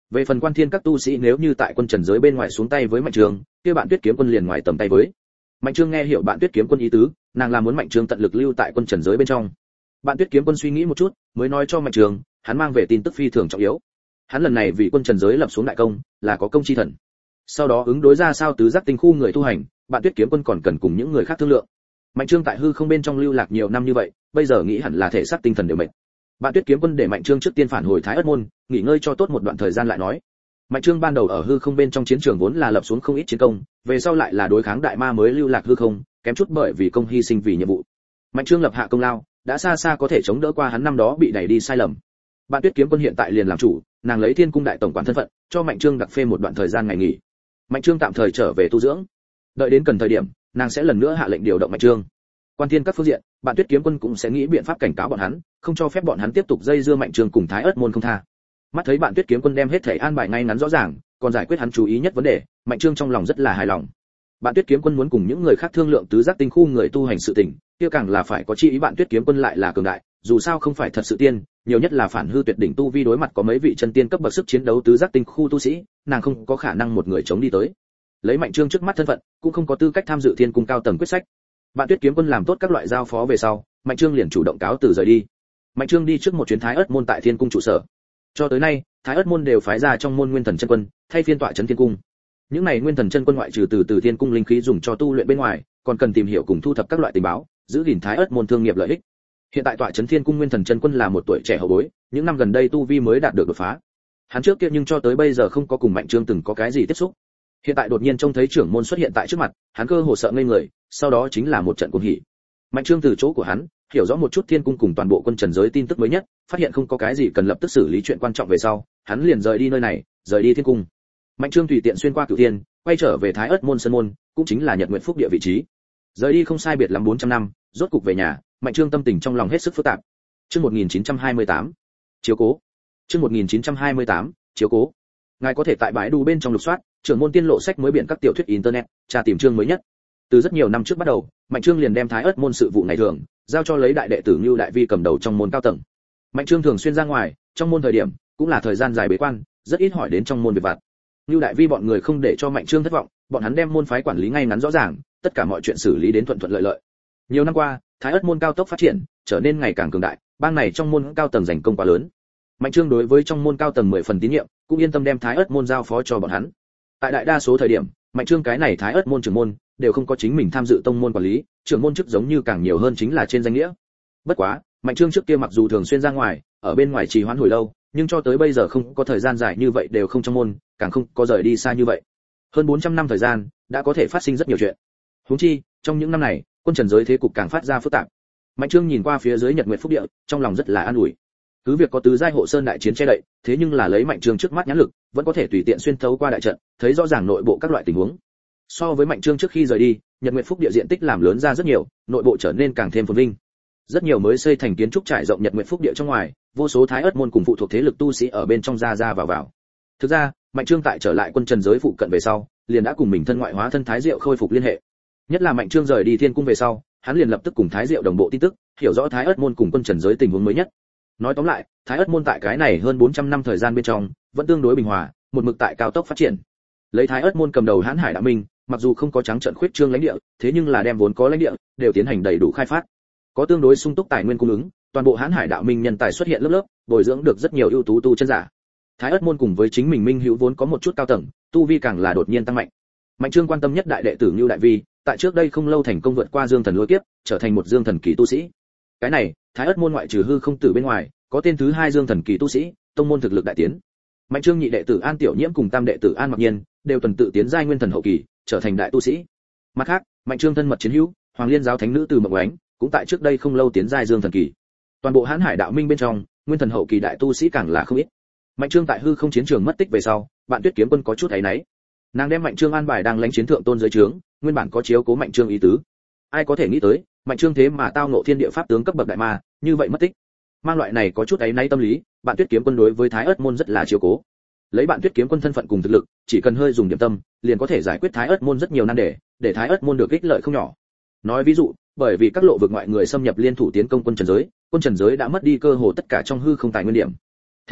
Về phần Quan Thiên các tu sĩ nếu như tại quân trần giới bên ngoài xuống tay với Mạnh Trương, kia Bạn Tuyết kiếm quân liền ngoài tầm tay với. Mạnh Trương nghe hiểu Bạn Tuyết kiếm quân ý tứ, nàng là muốn Mạnh Trương tận lực lưu tại quân trần giới bên trong. Bạn Tuyết kiếm quân suy nghĩ một chút, mới nói cho Mạnh Trương, hắn mang về tin tức phi thường trọng yếu. Hắn lần này vì quân trần giới lập xuống đại công, là có công chi thần. Sau đó ứng đối ra sao tứ giác tinh khu người tu hành, Bạn Tuyết kiếm quân còn cần cùng những người khác thương lượng. Mạnh Trương tại hư không bên trong lưu lạc nhiều năm như vậy, bây giờ nghĩ hẳn là thể xác tinh thần đều mệt. Bạn Tuyết kiếm quân để Mạnh Trương trước tiên phản hồi Thái Ất môn, nghỉ ngơi cho tốt một đoạn thời gian lại nói. Mạnh Trương ban đầu ở hư không bên trong chiến trường vốn là lập xuống không ít chiến công, về sau lại là đối kháng đại ma mới lưu lạc hư không, kém chút bởi vì công hy sinh vì nhiệm vụ. Mạnh Trương lập hạ công lao, đã xa xa có thể chống đỡ qua hắn năm đó bị đẩy đi sai lầm. Bạn Tuyết kiếm quân hiện tại liền làm chủ, nàng lấy Thiên cung đại tổng quản thân phận, cho Mạnh Trương đặc phê một đoạn thời gian ngày nghỉ. Mạnh Trương tạm thời trở về tu dưỡng, đợi đến cần thời điểm, nàng sẽ lần nữa hạ lệnh điều động Mạnh Trương. Quan Thiên các phương diện, Bạn Tuyết kiếm quân cũng sẽ nghĩ biện pháp cảnh cáo bọn hắn, không cho phép bọn hắn tiếp tục dây dưa Mạnh Trương cùng Thái Ức môn không tha. Mắt thấy Bạn Tuyết kiếm quân đem hết thể an bài ngay ngắn rõ ràng, còn giải quyết hắn chú ý nhất vấn đề, Mạnh Trương trong lòng rất là hài lòng. Bạn Tuyết kiếm quân muốn cùng những người khác thương lượng tứ giác tinh khu người tu hành sự tình, kia càng là phải có chi ý. Bạn Tuyết kiếm quân lại là cường đại, dù sao không phải thật sự tiên, nhiều nhất là phản hư tuyệt đỉnh tu vi, đối mặt có mấy vị chân tiên cấp bậc sức chiến đấu tứ giác tinh khu tu sĩ, nàng không có khả năng một người chống đi tới. Lấy Mạnh Trương trước mắt thân phận, cũng không có tư cách tham dự Thiên cung cao tầng quyết sách. Bạn Tuyết kiếm quân làm tốt các loại giao phó về sau, Mạnh Trương liền chủ động cáo từ rời đi. Mạnh Trương đi trước một chuyến Thái Ức môn tại Thiên cung trụ sở. Cho tới nay, Thái Ức môn đều phái ra trong môn Nguyên Thần chân quân, thay phiên tọa trấn Thiên cung. Những này Nguyên Thần chân quân ngoại trừ từ từ Thiên cung linh khí dùng cho tu luyện bên ngoài, còn cần tìm hiểu cùng thu thập các loại tình báo, giữ gìn Thái Ức môn thương nghiệp lợi ích. Hiện tại tọa trấn Thiên cung Nguyên Thần chân quân là một tuổi trẻ hậu bối, những năm gần đây tu vi mới đạt được đột phá. Hắn trước kia nhưng cho tới bây giờ không có cùng Mạnh Trương từng có cái gì tiếp xúc. Hiện tại đột nhiên trông thấy trưởng môn xuất hiện tại trước mặt, hắn cơ hồ sợ ngây người, sau đó chính là một trận cuồng hỉ. Mạnh Trương từ chỗ của hắn, hiểu rõ một chút Thiên cung cùng toàn bộ quân trần giới tin tức mới nhất, phát hiện không có cái gì cần lập tức xử lý chuyện quan trọng về sau, hắn liền rời đi nơi này, rời đi Thiên cung. Mạnh Trương tùy tiện xuyên qua Cửu Thiên, quay trở về Thái Ức môn sân môn, cũng chính là Nhật Nguyệt Phúc địa vị trí. Rời đi không sai biệt lắm bốn trăm năm, rốt cục về nhà, Mạnh Trương tâm tình trong lòng hết sức phức tạp. Chương một nghìn chín trăm hai mươi tám, chiếu cố. Chương một nghìn chín trăm hai mươi tám, chiếu cố. Ngài có thể tại bãi đu bên trong lục soát, trưởng môn tiên lộ sách mới biển các tiểu thuyết internet, tra tìm chương mới nhất. Từ rất nhiều năm trước bắt đầu, Mạnh Trương liền đem Thái Ức môn sự vụ ngày thường giao cho lấy đại đệ tử Nưu Đại Vi cầm đầu trong môn cao tầng. Mạnh Trương thường xuyên ra ngoài, trong môn thời điểm, cũng là thời gian dài bế quan, rất ít hỏi đến trong môn việc vặt. Nưu Đại Vi bọn người không để cho Mạnh Trương thất vọng, bọn hắn đem môn phái quản lý ngay ngắn rõ ràng, tất cả mọi chuyện xử lý đến thuận thuận lợi lợi. Nhiều năm qua, Thái Ức môn cao tốc phát triển, trở nên ngày càng cường đại, bang này trong môn cao tầng giành công quá lớn. Mạnh Trương đối với trong môn cao tầng mười phần tín nhiệm, cũng yên tâm đem Thái Ức môn giao phó cho bọn hắn. Tại đại đa số thời điểm, Mạnh Trương cái này Thái Ức môn trưởng môn đều không có chính mình tham dự tông môn quản lý, trưởng môn chức giống như càng nhiều hơn chính là trên danh nghĩa. Bất quá, Mạnh Trương trước kia mặc dù thường xuyên ra ngoài, ở bên ngoài trì hoãn hồi lâu, nhưng cho tới bây giờ không có thời gian dài như vậy đều không trong môn, càng không có rời đi xa như vậy. Hơn bốn trăm năm thời gian, đã có thể phát sinh rất nhiều chuyện. Huống chi, trong những năm này, quân trần giới thế cục càng phát ra phức tạp. Mạnh Trương nhìn qua phía dưới Nhật Nguyệt Phúc địa, trong lòng rất là an ủi. Cứ việc có tứ giai hộ sơn đại chiến che đậy, thế nhưng là lấy Mạnh Trương trước mắt nhãn lực, vẫn có thể tùy tiện xuyên thấu qua đại trận, thấy rõ ràng nội bộ các loại tình huống. So với Mạnh Trương trước khi rời đi, Nhật Nguyệt Phúc địa diện tích làm lớn ra rất nhiều, nội bộ trở nên càng thêm phồn vinh. Rất nhiều mới xây thành kiến trúc trải rộng Nhật Nguyệt Phúc địa trong ngoài, vô số Thái Ức môn cùng phụ thuộc thế lực tu sĩ ở bên trong ra ra vào vào. Thực ra, Mạnh Trương tại trở lại quân trần giới phụ cận về sau, liền đã cùng mình thân ngoại hóa thân Thái Diệu khôi phục liên hệ. Nhất là Mạnh Trương rời đi Thiên cung về sau, hắn liền lập tức cùng Thái Diệu đồng bộ tin tức, hiểu rõ Thái Ức môn cùng quân trần giới tình huống mới nhất. Nói tóm lại, Thái Ức môn tại cái này hơn bốn trăm năm thời gian bên trong, vẫn tương đối bình hòa, một mực tại cao tốc phát triển. Lấy Thái Ức môn cầm đầu Hán Hải Đạo Minh, mặc dù không có trắng trợn khuyết trương lãnh địa, thế nhưng là đem vốn có lãnh địa đều tiến hành đầy đủ khai phát. Có tương đối sung túc tài nguyên cung ứng, toàn bộ Hán Hải Đạo Minh nhân tài xuất hiện lớp lớp, bồi dưỡng được rất nhiều ưu tú tu chân giả. Thái Ức môn cùng với chính mình minh hữu vốn có một chút cao tầng, tu vi càng là đột nhiên tăng mạnh. Mạnh Trương quan tâm nhất đại đệ tử Nưu Đại Vi, tại trước đây không lâu thành công vượt qua Dương Thần lôi kiếp, trở thành một Dương Thần kỳ tu sĩ. Cái này, Thái Ức môn ngoại trừ hư không tử bên ngoài, có tên thứ hai Dương Thần kỳ tu sĩ, tông môn thực lực đại tiến. Mạnh Trương nhị đệ tử An Tiểu Nhiễm cùng tam đệ tử An Mặc Nhiên, đều tuần tự tiến giai Nguyên Thần hậu kỳ, trở thành đại tu sĩ. Mặt khác, Mạnh Trương thân mật chiến hữu, Hoàng Liên giáo thánh nữ Từ Mộng Oánh, cũng tại trước đây không lâu tiến giai Dương Thần kỳ. Toàn bộ Hán Hải Đạo Minh bên trong, Nguyên Thần hậu kỳ đại tu sĩ càng là không ít. Mạnh Trương tại hư không chiến trường mất tích về sau, Bạn Tuyết kiếm quân có chút thấy nấy. Nàng đem Mạnh Trương an bài đang lãnh chiến thượng tôn dưới trướng, nguyên bản có chiếu cố Mạnh Trương ý tứ. Ai có thể nghĩ tới, Mạnh Trương thế mà tao ngộ thiên địa pháp tướng cấp bậc đại ma, như vậy mất tích. Mang loại này có chút ấy nay tâm lý, Bạn Tuyết kiếm quân đối với Thái Ức môn rất là chiếu cố. Lấy Bạn Tuyết kiếm quân thân phận cùng thực lực, chỉ cần hơi dùng điểm tâm, liền có thể giải quyết Thái Ức môn rất nhiều nan đề, để Thái Ức môn được ích lợi không nhỏ. Nói ví dụ, bởi vì các lộ vực ngoại người xâm nhập liên thủ tiến công quân trần giới, quân trần giới đã mất đi cơ hồ tất cả trong hư không tài nguyên điểm. Thế là,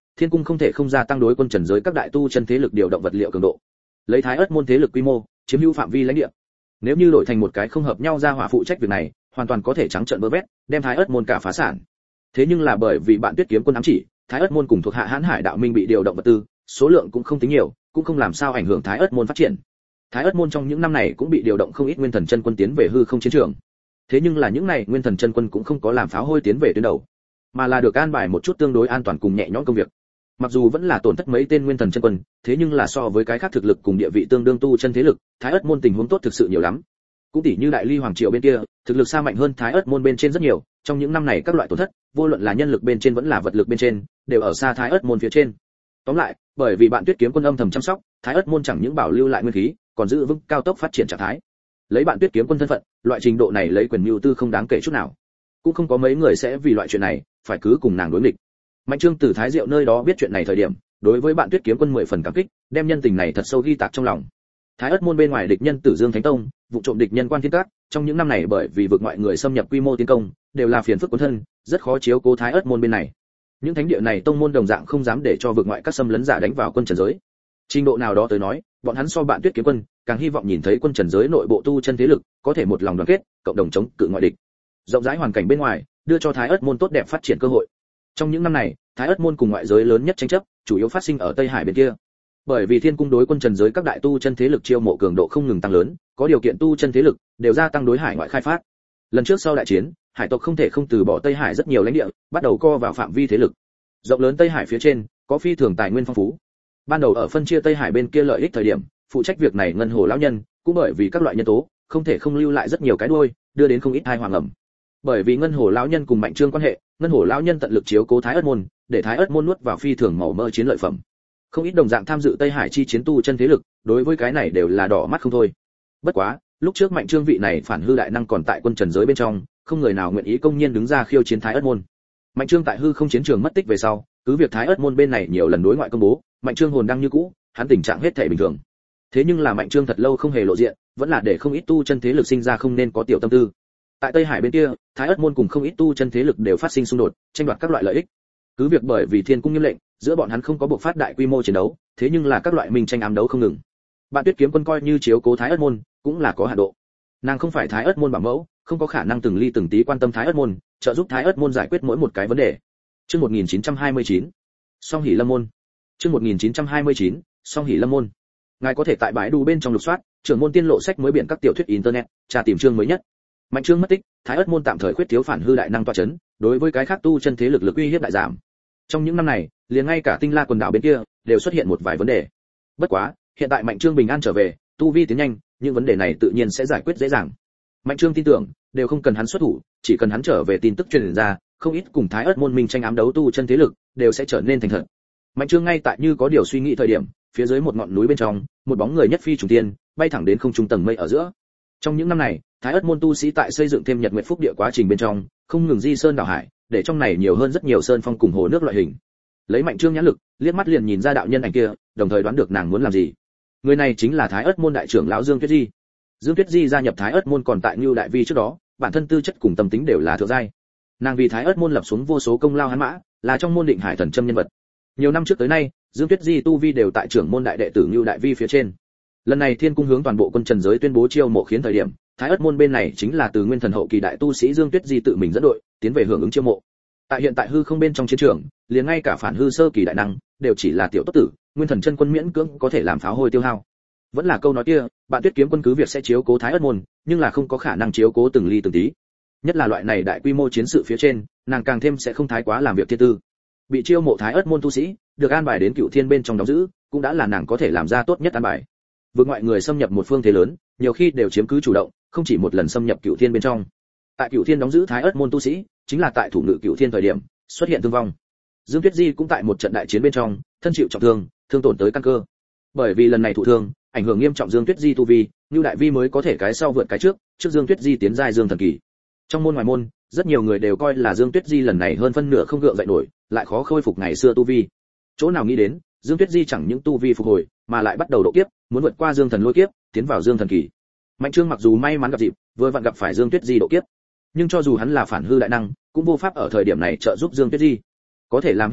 Thiên cung không thể không gia tăng đối quân trần giới các đại tu chân thế lực điều động vật liệu cường độ. Lấy Thái Ức môn thế lực quy mô, chiếm hữu phạm vi lãnh địa. Nếu như đổi thành một cái không hợp nhau ra hỏa phụ trách việc này, hoàn toàn có thể trắng trợn vơ vét, đem Thái Ức môn cả phá sản. Thế nhưng là bởi vì bạn Tuyết kiếm quân ám chỉ, Thái Ức môn cùng thuộc hạ Hán Hải đạo minh bị điều động vật tư, số lượng cũng không tính nhiều, cũng không làm sao ảnh hưởng Thái Ức môn phát triển. Thái Ức môn trong những năm này cũng bị điều động không ít nguyên thần chân quân tiến về hư không chiến trường. Thế nhưng là những này nguyên thần chân quân cũng không có làm pháo hôi tiến về tuyến đầu, mà là được an bài một chút tương đối an toàn cùng nhẹ nhõm công việc. Mặc dù vẫn là tổn thất mấy tên nguyên thần chân quân, thế nhưng là so với cái khác thực lực cùng địa vị tương đương tu chân thế lực, Thái Ức môn tình huống tốt thực sự nhiều lắm. Cũng tỷ như Đại Ly hoàng triều bên kia, thực lực xa mạnh hơn Thái Ức môn bên trên rất nhiều, trong những năm này các loại tổn thất, vô luận là nhân lực bên trên vẫn là vật lực bên trên, đều ở xa Thái Ức môn phía trên. Tóm lại, bởi vì bạn Tuyết kiếm quân âm thầm chăm sóc, Thái Ức môn chẳng những bảo lưu lại nguyên khí, còn giữ vững cao tốc phát triển trạng thái. Lấy bạn Tuyết kiếm quân thân phận, loại trình độ này lấy quyền mưu tư không đáng kể chút nào. Cũng không có mấy người sẽ vì loại chuyện này phải cứ cùng nàng đối nghịch. Mạnh Trương từ Thái Diệu nơi đó biết chuyện này thời điểm, đối với bạn Tuyết kiếm quân mười phần cảm kích, đem nhân tình này thật sâu ghi tạc trong lòng. Thái Ức môn bên ngoài địch nhân Tử Dương Thánh Tông, vụ trộm địch nhân Quan Thiên Các, trong những năm này bởi vì vực ngoại người xâm nhập quy mô tiến công, đều là phiền phức cuốn thân, rất khó chiếu cố Thái Ức môn bên này. Những thánh địa này tông môn đồng dạng không dám để cho vực ngoại các xâm lấn giả đánh vào quân trần giới. Trình độ nào đó tới nói, bọn hắn so bạn Tuyết kiếm quân, càng hy vọng nhìn thấy quân trần giới nội bộ tu chân thế lực có thể một lòng đoàn kết, cộng đồng chống cự ngoại địch. Rộng rãi hoàn cảnh bên ngoài, đưa cho Thái Ức môn tốt đẹp phát triển cơ hội. Trong những năm này, Thái Ức môn cùng ngoại giới lớn nhất tranh chấp, chủ yếu phát sinh ở Tây Hải bên kia. Bởi vì Thiên cung đối quân trần giới các đại tu chân thế lực chiêu mộ cường độ không ngừng tăng lớn, có điều kiện tu chân thế lực đều gia tăng đối hải ngoại khai phát. Lần trước sau đại chiến, hải tộc không thể không từ bỏ Tây Hải rất nhiều lãnh địa, bắt đầu co vào phạm vi thế lực. Rộng lớn Tây Hải phía trên, có phi thường tài nguyên phong phú. Ban đầu ở phân chia Tây Hải bên kia lợi ích thời điểm, phụ trách việc này ngân hồ lão nhân, cũng bởi vì các loại nhân tố, không thể không lưu lại rất nhiều cái đuôi, đưa đến không ít tai họa ngầm. Bởi vì ngân hồ lão nhân cùng Mạnh Trương quan hệ, ngân hồ lão nhân tận lực chiếu cố Thái Ức môn, để Thái Ức môn nuốt vào phi thường màu mơ chiến lợi phẩm. Không ít đồng dạng tham dự Tây Hải chi chiến tu chân thế lực, đối với cái này đều là đỏ mắt không thôi. Bất quá, lúc trước Mạnh Trương vị này phản hư đại năng còn tại quân trần giới bên trong, không người nào nguyện ý công nhiên đứng ra khiêu chiến Thái Ức môn. Mạnh Trương tại hư không chiến trường mất tích về sau, cứ việc Thái Ức môn bên này nhiều lần đối ngoại công bố, Mạnh Trương hồn đang như cũ, hắn tình trạng hết thảy bình thường. Thế nhưng là Mạnh Trương thật lâu không hề lộ diện, vẫn là để không ít tu chân thế lực sinh ra không nên có tiểu tâm tư. Tại Tây Hải bên kia, Thái Ức môn cùng không ít tu chân thế lực đều phát sinh xung đột, tranh đoạt các loại lợi ích. Cứ việc bởi vì Thiên cung nghiêm lệnh, giữa bọn hắn không có buộc phát đại quy mô chiến đấu, thế nhưng là các loại minh tranh ám đấu không ngừng. Bạn Tuyết kiếm quân coi như chiếu cố Thái Ức môn, cũng là có hạn độ. Nàng không phải Thái Ức môn bảo mẫu, không có khả năng từng ly từng tí quan tâm Thái Ức môn, trợ giúp Thái Ức môn giải quyết mỗi một cái vấn đề. Chương một nghìn chín trăm hai mươi chín, Song Hỷ Lâm môn. Chương một nghìn chín trăm hai mươi chín, Song Hỷ Lâm môn. Ngài có thể tại bãi đu bên trong lục soát, trưởng môn tiên lộ sách mới biển các tiểu thuyết internet, tra tìm chương mới nhất. Mạnh Trương mất tích, Thái Ức môn tạm thời khuyết thiếu phản hư đại năng tọa chấn, đối với cái khác tu chân thế lực lực uy hiếp đại giảm. Trong những năm này, liền ngay cả Tinh La quần đảo bên kia đều xuất hiện một vài vấn đề. Bất quá, hiện tại Mạnh Trương bình an trở về, tu vi tiến nhanh, những vấn đề này tự nhiên sẽ giải quyết dễ dàng. Mạnh Trương tin tưởng, đều không cần hắn xuất thủ, chỉ cần hắn trở về tin tức truyền ra, không ít cùng Thái Ức môn minh tranh ám đấu tu chân thế lực đều sẽ trở nên thành thật. Mạnh Trương ngay tại như có điều suy nghĩ thời điểm, phía dưới một ngọn núi bên trong, một bóng người nhất phi trùng thiên, bay thẳng đến không trung tầng mây ở giữa. Trong những năm này, Thái Ức môn tu sĩ tại xây dựng thêm Nhật Nguyệt Phúc địa quá trình bên trong, không ngừng di sơn đảo hải, để trong này nhiều hơn rất nhiều sơn phong cùng hồ nước loại hình. Lấy Mạnh Trương nhãn lực, liếc mắt liền nhìn ra đạo nhân ảnh kia, đồng thời đoán được nàng muốn làm gì. Người này chính là Thái Ức môn đại trưởng lão Dương Tuyết Di. Dương Tuyết Di gia nhập Thái Ức môn còn tại Nưu Đại Vi trước đó, bản thân tư chất cùng tâm tính đều là thượng giai. Nàng vì Thái Ức môn lập xuống vô số công lao hắn mã, là trong môn Định Hải thần châm nhân vật. Nhiều năm trước tới nay, Dương Tuyết Di tu vi đều tại trưởng môn đại đệ tử Nưu Đại Vi phía trên. Lần này Thiên cung hướng toàn bộ quân trần giới tuyên bố chiêu mộ khiến thời điểm, Thái Ức môn bên này chính là từ nguyên thần hậu kỳ đại tu sĩ Dương Tuyết Di tự mình dẫn đội, tiến về hưởng ứng chiêu mộ. Tại hiện tại hư không bên trong chiến trường, liền ngay cả phản hư sơ kỳ đại năng, đều chỉ là tiểu tốt tử, nguyên thần chân quân miễn cưỡng có thể làm pháo hôi tiêu hao. Vẫn là câu nói kia, bạn Tuyết kiếm quân cứ việc sẽ chiếu cố Thái Ức môn, nhưng là không có khả năng chiếu cố từng ly từng tí. Nhất là loại này đại quy mô chiến sự phía trên, nàng càng thêm sẽ không thái quá làm việc thiên tư. Bị chiêu mộ Thái Ức môn tu sĩ, được an bài đến Cựu Thiên bên trong đóng giữ, cũng đã là nàng có thể làm ra tốt nhất an bài. Vượt ngoại người xâm nhập một phương thế lớn, nhiều khi đều chiếm cứ chủ động, không chỉ một lần xâm nhập Cựu Thiên bên trong. Tại Cựu Thiên đóng giữ Thái Ức môn tu sĩ, chính là tại thủ ngự Cựu Thiên thời điểm xuất hiện thương vong. Dương Tuyết Di cũng tại một trận đại chiến bên trong, thân chịu trọng thương, thương tổn tới căn cơ. Bởi vì lần này thụ thương, ảnh hưởng nghiêm trọng Dương Tuyết Di tu vi, Nưu Đại Vi mới có thể cái sau vượt cái trước, trước Dương Tuyết Di tiến giai Dương thần kỳ. Trong môn ngoài môn, rất nhiều người đều coi là Dương Tuyết Di lần này hơn phân nửa không gượng dậy nổi, lại khó khôi phục ngày xưa tu vi. Chỗ nào nghĩ đến, Dương Tuyết Di chẳng những tu vi phục hồi, mà lại bắt đầu độ kiếp, muốn vượt qua Dương thần lôi kiếp, tiến vào Dương thần kỳ. Mạnh Trương mặc dù may mắn gặp dịp, vừa vặn gặp phải Dương Tuyết Di độ kiếp, nhưng cho dù hắn là phản hư đại năng, cũng vô pháp ở thời điểm này trợ giúp Dương Tuyết Di. Có thể làm hết thảy,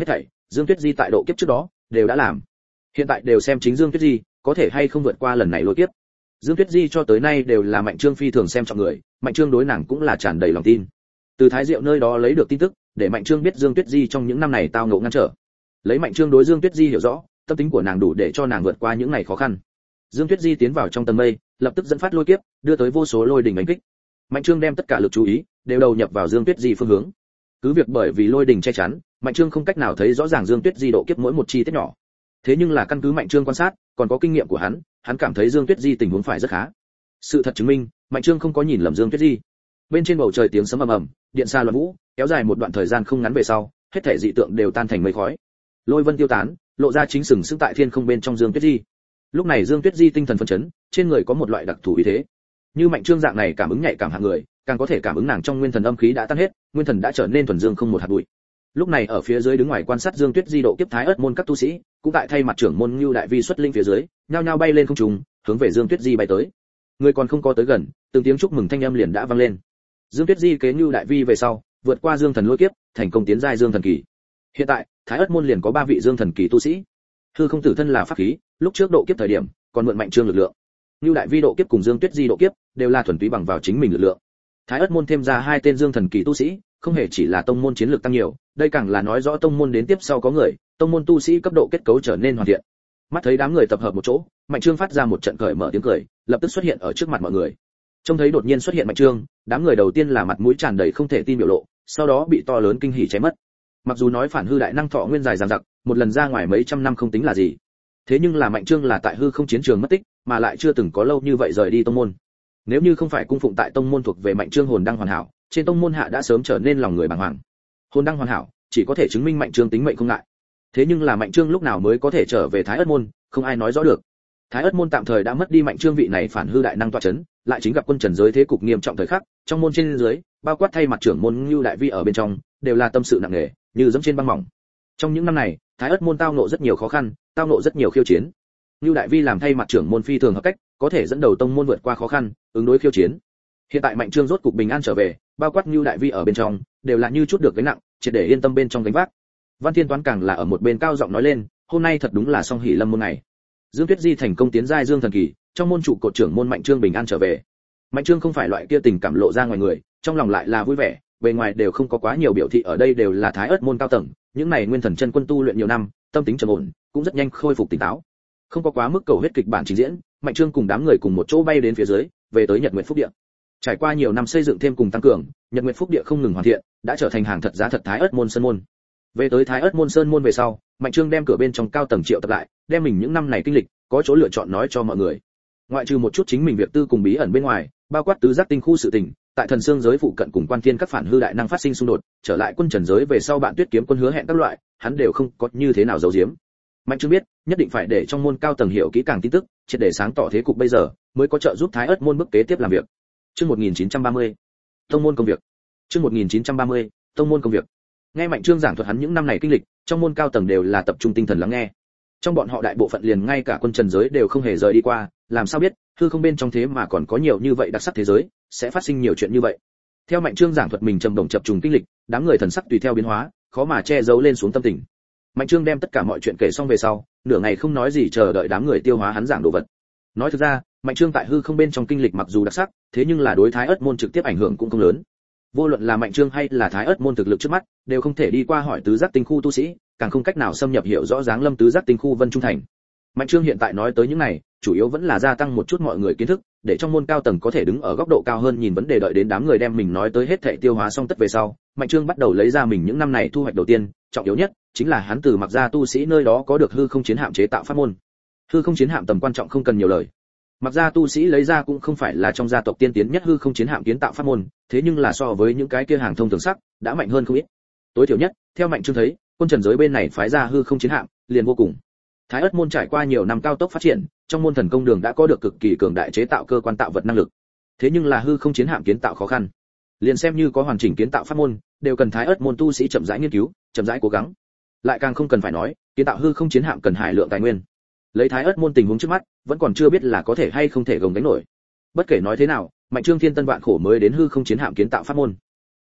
Dương Tuyết Di tại độ kiếp trước đó đều đã làm. Hiện tại đều xem chính Dương Tuyết Di có thể hay không vượt qua lần này lôi kiếp. Dương Tuyết Di cho tới nay đều là Mạnh Trương phi thường xem trọng người, Mạnh Trương đối nàng cũng là tràn đầy lòng tin. Từ Thái Diệu nơi đó lấy được tin tức, để Mạnh Trương biết Dương Tuyết Di trong những năm này tao ngộ ngăn trở. Lấy Mạnh Trương đối Dương Tuyết Di hiểu rõ, tâm tính của nàng đủ để cho nàng vượt qua những ngày khó khăn. Dương Tuyết Di tiến vào trong tầng mây, lập tức dẫn phát lôi kiếp, đưa tới vô số lôi đình đánh kích. Mạnh Trương đem tất cả lực chú ý đều đầu nhập vào Dương Tuyết Di phương hướng. Cứ việc bởi vì lôi đình che chắn, Mạnh Trương không cách nào thấy rõ ràng Dương Tuyết Di độ kiếp mỗi một chi tiết nhỏ. Thế nhưng là căn cứ Mạnh Trương quan sát, còn có kinh nghiệm của hắn, hắn cảm thấy Dương Tuyết Di tình huống phải rất khá. Sự thật chứng minh, Mạnh Trương không có nhìn lầm Dương Tuyết Di. Bên trên bầu trời tiếng sấm ầm ầm, điện xa loạn vũ, kéo dài một đoạn thời gian không ngắn về sau, hết thảy dị tượng đều tan thành mây khói. Lôi vân tiêu tán, lộ ra chính sừng sững tại thiên không bên trong Dương Tuyết Di. Lúc này Dương Tuyết Di tinh thần phấn chấn, trên người có một loại đặc thù ý thế. Như Mạnh Trương dạng này cảm ứng nhạy cảm hạng người, càng có thể cảm ứng nàng trong nguyên thần âm khí đã tan hết, nguyên thần đã trở nên thuần dương không một hạt bụi. Lúc này ở phía dưới đứng ngoài quan sát Dương Tuyết Di độ kiếp Thái Ức môn các tu sĩ, cũng tại thay mặt trưởng môn Nưu Đại Vi xuất linh phía dưới, nhao nhao bay lên không trung, hướng về Dương Tuyết Di bay tới. Người còn không có tới gần, từng tiếng chúc mừng thanh âm liền đã vang lên. Dương Tuyết Di kế Nưu Đại Vi về sau, vượt qua Dương thần lôi kiếp, thành công tiến giai Dương thần kỳ. Hiện tại, Thái Ức môn liền có ba vị Dương thần kỳ tu sĩ. Hư không tử thân là pháp khí, lúc trước độ kiếp thời điểm, còn mượn Mạnh Trương lực lượng. Nưu Đại Vi độ kiếp cùng Dương Tuyết Di độ kiếp, đều là thuần túy bằng vào chính mình lực lượng. Thái Ức môn thêm ra hai tên Dương thần kỳ tu sĩ, không hề chỉ là tông môn chiến lược tăng nhiều, đây càng là nói rõ tông môn đến tiếp sau có người, tông môn tu sĩ cấp độ kết cấu trở nên hoàn thiện. Mắt thấy đám người tập hợp một chỗ, Mạnh Trương phát ra một trận cởi mở tiếng cười, lập tức xuất hiện ở trước mặt mọi người. Trông thấy đột nhiên xuất hiện Mạnh Trương, đám người đầu tiên là mặt mũi tràn đầy không thể tin biểu lộ, sau đó bị to lớn kinh hỉ cháy mất. Mặc dù nói phản hư đại năng thọ nguyên dài dằng dặc, một lần ra ngoài mấy trăm năm không tính là gì. Thế nhưng là Mạnh Trương là tại hư không chiến trường mất tích, mà lại chưa từng có lâu như vậy rời đi tông môn. Nếu như không phải cung phụng tại tông môn thuộc về Mạnh Trương hồn đăng hoàn hảo, trên tông môn hạ đã sớm trở nên lòng người bàng hoàng. Hồn đăng hoàn hảo, chỉ có thể chứng minh Mạnh Trương tính mệnh không ngại. Thế nhưng là Mạnh Trương lúc nào mới có thể trở về Thái Ức môn, không ai nói rõ được. Thái Ức môn tạm thời đã mất đi Mạnh Trương vị này phản hư đại năng tọa chấn, lại chính gặp quân trần giới thế cục nghiêm trọng thời khắc, trong môn trên dưới, bao quát thay mặt trưởng môn Nưu Đại Vi ở bên trong, đều là tâm sự nặng nề, như dẫm trên băng mỏng. Trong những năm này, Thái Ức môn tao ngộ rất nhiều khó khăn, tao ngộ rất nhiều khiêu chiến. Nưu Đại Vi làm thay mặt trưởng môn phi thường hợp cách, có thể dẫn đầu tông môn vượt qua khó khăn, ứng đối khiêu chiến. Hiện tại Mạnh Trương rốt cục bình an trở về, bao quát Nưu Đại Vi ở bên trong, đều là như chút được gánh nặng, triệt để yên tâm bên trong gánh vác. Văn Thiên Toán càng là ở một bên cao giọng nói lên, hôm nay thật đúng là song hỷ lâm môn này. Dương Tuyết Di thành công tiến giai Dương thần kỳ, trong môn trụ cột trưởng môn Mạnh Trương bình an trở về. Mạnh Trương không phải loại kia tình cảm lộ ra ngoài người, trong lòng lại là vui vẻ, bề ngoài đều không có quá nhiều biểu thị, ở đây đều là Thái Ức môn cao tầng, những này nguyên thần chân quân tu luyện nhiều năm, tâm tính trầm ổn, cũng rất nhanh khôi phục tỉnh táo. Không có quá mức cầu hết kịch bản trình diễn, Mạnh Trương cùng đám người cùng một chỗ bay đến phía dưới, về tới Nhật Nguyệt Phúc Địa. Trải qua nhiều năm xây dựng thêm cùng tăng cường, Nhật Nguyệt Phúc Địa không ngừng hoàn thiện, đã trở thành hàng thật giá thật Thái Ức môn sơn môn. Về tới Thái Ức môn sơn môn về sau, Mạnh Trương đem cửa bên trong cao tầng triệu tập lại, đem mình những năm này kinh lịch, có chỗ lựa chọn nói cho mọi người. Ngoại trừ một chút chính mình việc tư cùng bí ẩn bên ngoài, bao quát tứ giác tinh khu sự tình, tại thần xương giới phụ cận cùng quan thiên các phản hư đại năng phát sinh xung đột, trở lại quân trần giới về sau bạn Tuyết kiếm quân hứa hẹn các loại, hắn đều không có như thế nào giấu giếm. Mạnh Trương biết, nhất định phải để trong môn cao tầng hiểu kỹ càng tin tức, triệt để sáng tỏ thế cục bây giờ, mới có trợ giúp Thái Ức môn bước kế tiếp làm việc. Chương một nghìn chín trăm ba mươi, tông môn công việc. Chương một nghìn chín trăm ba mươi, tông môn công việc. Nghe Mạnh Trương giảng thuật hắn những năm này kinh lịch, trong môn cao tầng đều là tập trung tinh thần lắng nghe. Trong bọn họ đại bộ phận liền ngay cả quân trần giới đều không hề rời đi qua, làm sao biết, hư không bên trong thế mà còn có nhiều như vậy đặc sắc thế giới, sẽ phát sinh nhiều chuyện như vậy. Theo Mạnh Trương giảng thuật mình trầm đồng chập trùng kinh lịch, đám người thần sắc tùy theo biến hóa, khó mà che giấu lên xuống tâm tình. Mạnh Trương đem tất cả mọi chuyện kể xong về sau, nửa ngày không nói gì chờ đợi đám người tiêu hóa hắn giảng đồ vật. Nói thực ra, Mạnh Trương tại hư không bên trong kinh lịch mặc dù đặc sắc, thế nhưng là đối Thái Ức môn trực tiếp ảnh hưởng cũng không lớn. Vô luận là Mạnh Trương hay là Thái Ức môn thực lực trước mắt, đều không thể đi qua hỏi tứ giác tinh khu tu sĩ, càng không cách nào xâm nhập hiểu rõ dáng lâm tứ giác tinh khu Vân Trung thành. Mạnh Trương hiện tại nói tới những này, chủ yếu vẫn là gia tăng một chút mọi người kiến thức, để trong môn cao tầng có thể đứng ở góc độ cao hơn nhìn vấn đề, đợi đến đám người đem mình nói tới hết thảy tiêu hóa xong tất về sau, Mạnh Trương bắt đầu lấy ra mình những năm này thu hoạch đầu tiên, trọng yếu nhất chính là hắn từ Mặc Gia tu sĩ nơi đó có được hư không chiến hạm chế tạo pháp môn. Hư không chiến hạm tầm quan trọng không cần nhiều lời. Mặc Gia tu sĩ lấy ra cũng không phải là trong gia tộc tiên tiến nhất hư không chiến hạm kiến tạo pháp môn, thế nhưng là so với những cái kia hàng thông thường sắc, đã mạnh hơn không ít. Tối thiểu nhất, theo Mạnh Trương thấy, quân trần giới bên này phái ra hư không chiến hạm, liền vô cùng. Thái Ức môn trải qua nhiều năm cao tốc phát triển, trong môn thần công đường đã có được cực kỳ cường đại chế tạo cơ quan tạo vật năng lực. Thế nhưng là hư không chiến hạm kiến tạo khó khăn. Liền xem như có hoàn chỉnh kiến tạo pháp môn, đều cần Thái Ức môn tu sĩ chậm rãi nghiên cứu, chậm rãi cố gắng. Lại càng không cần phải nói, kiến tạo hư không chiến hạm cần hải lượng tài nguyên. Lấy Thái Ức môn tình huống trước mắt, vẫn còn chưa biết là có thể hay không thể gồng gánh nổi. Bất kể nói thế nào, Mạnh Trương thiên tân vạn khổ mới đến hư không chiến hạm kiến tạo pháp môn.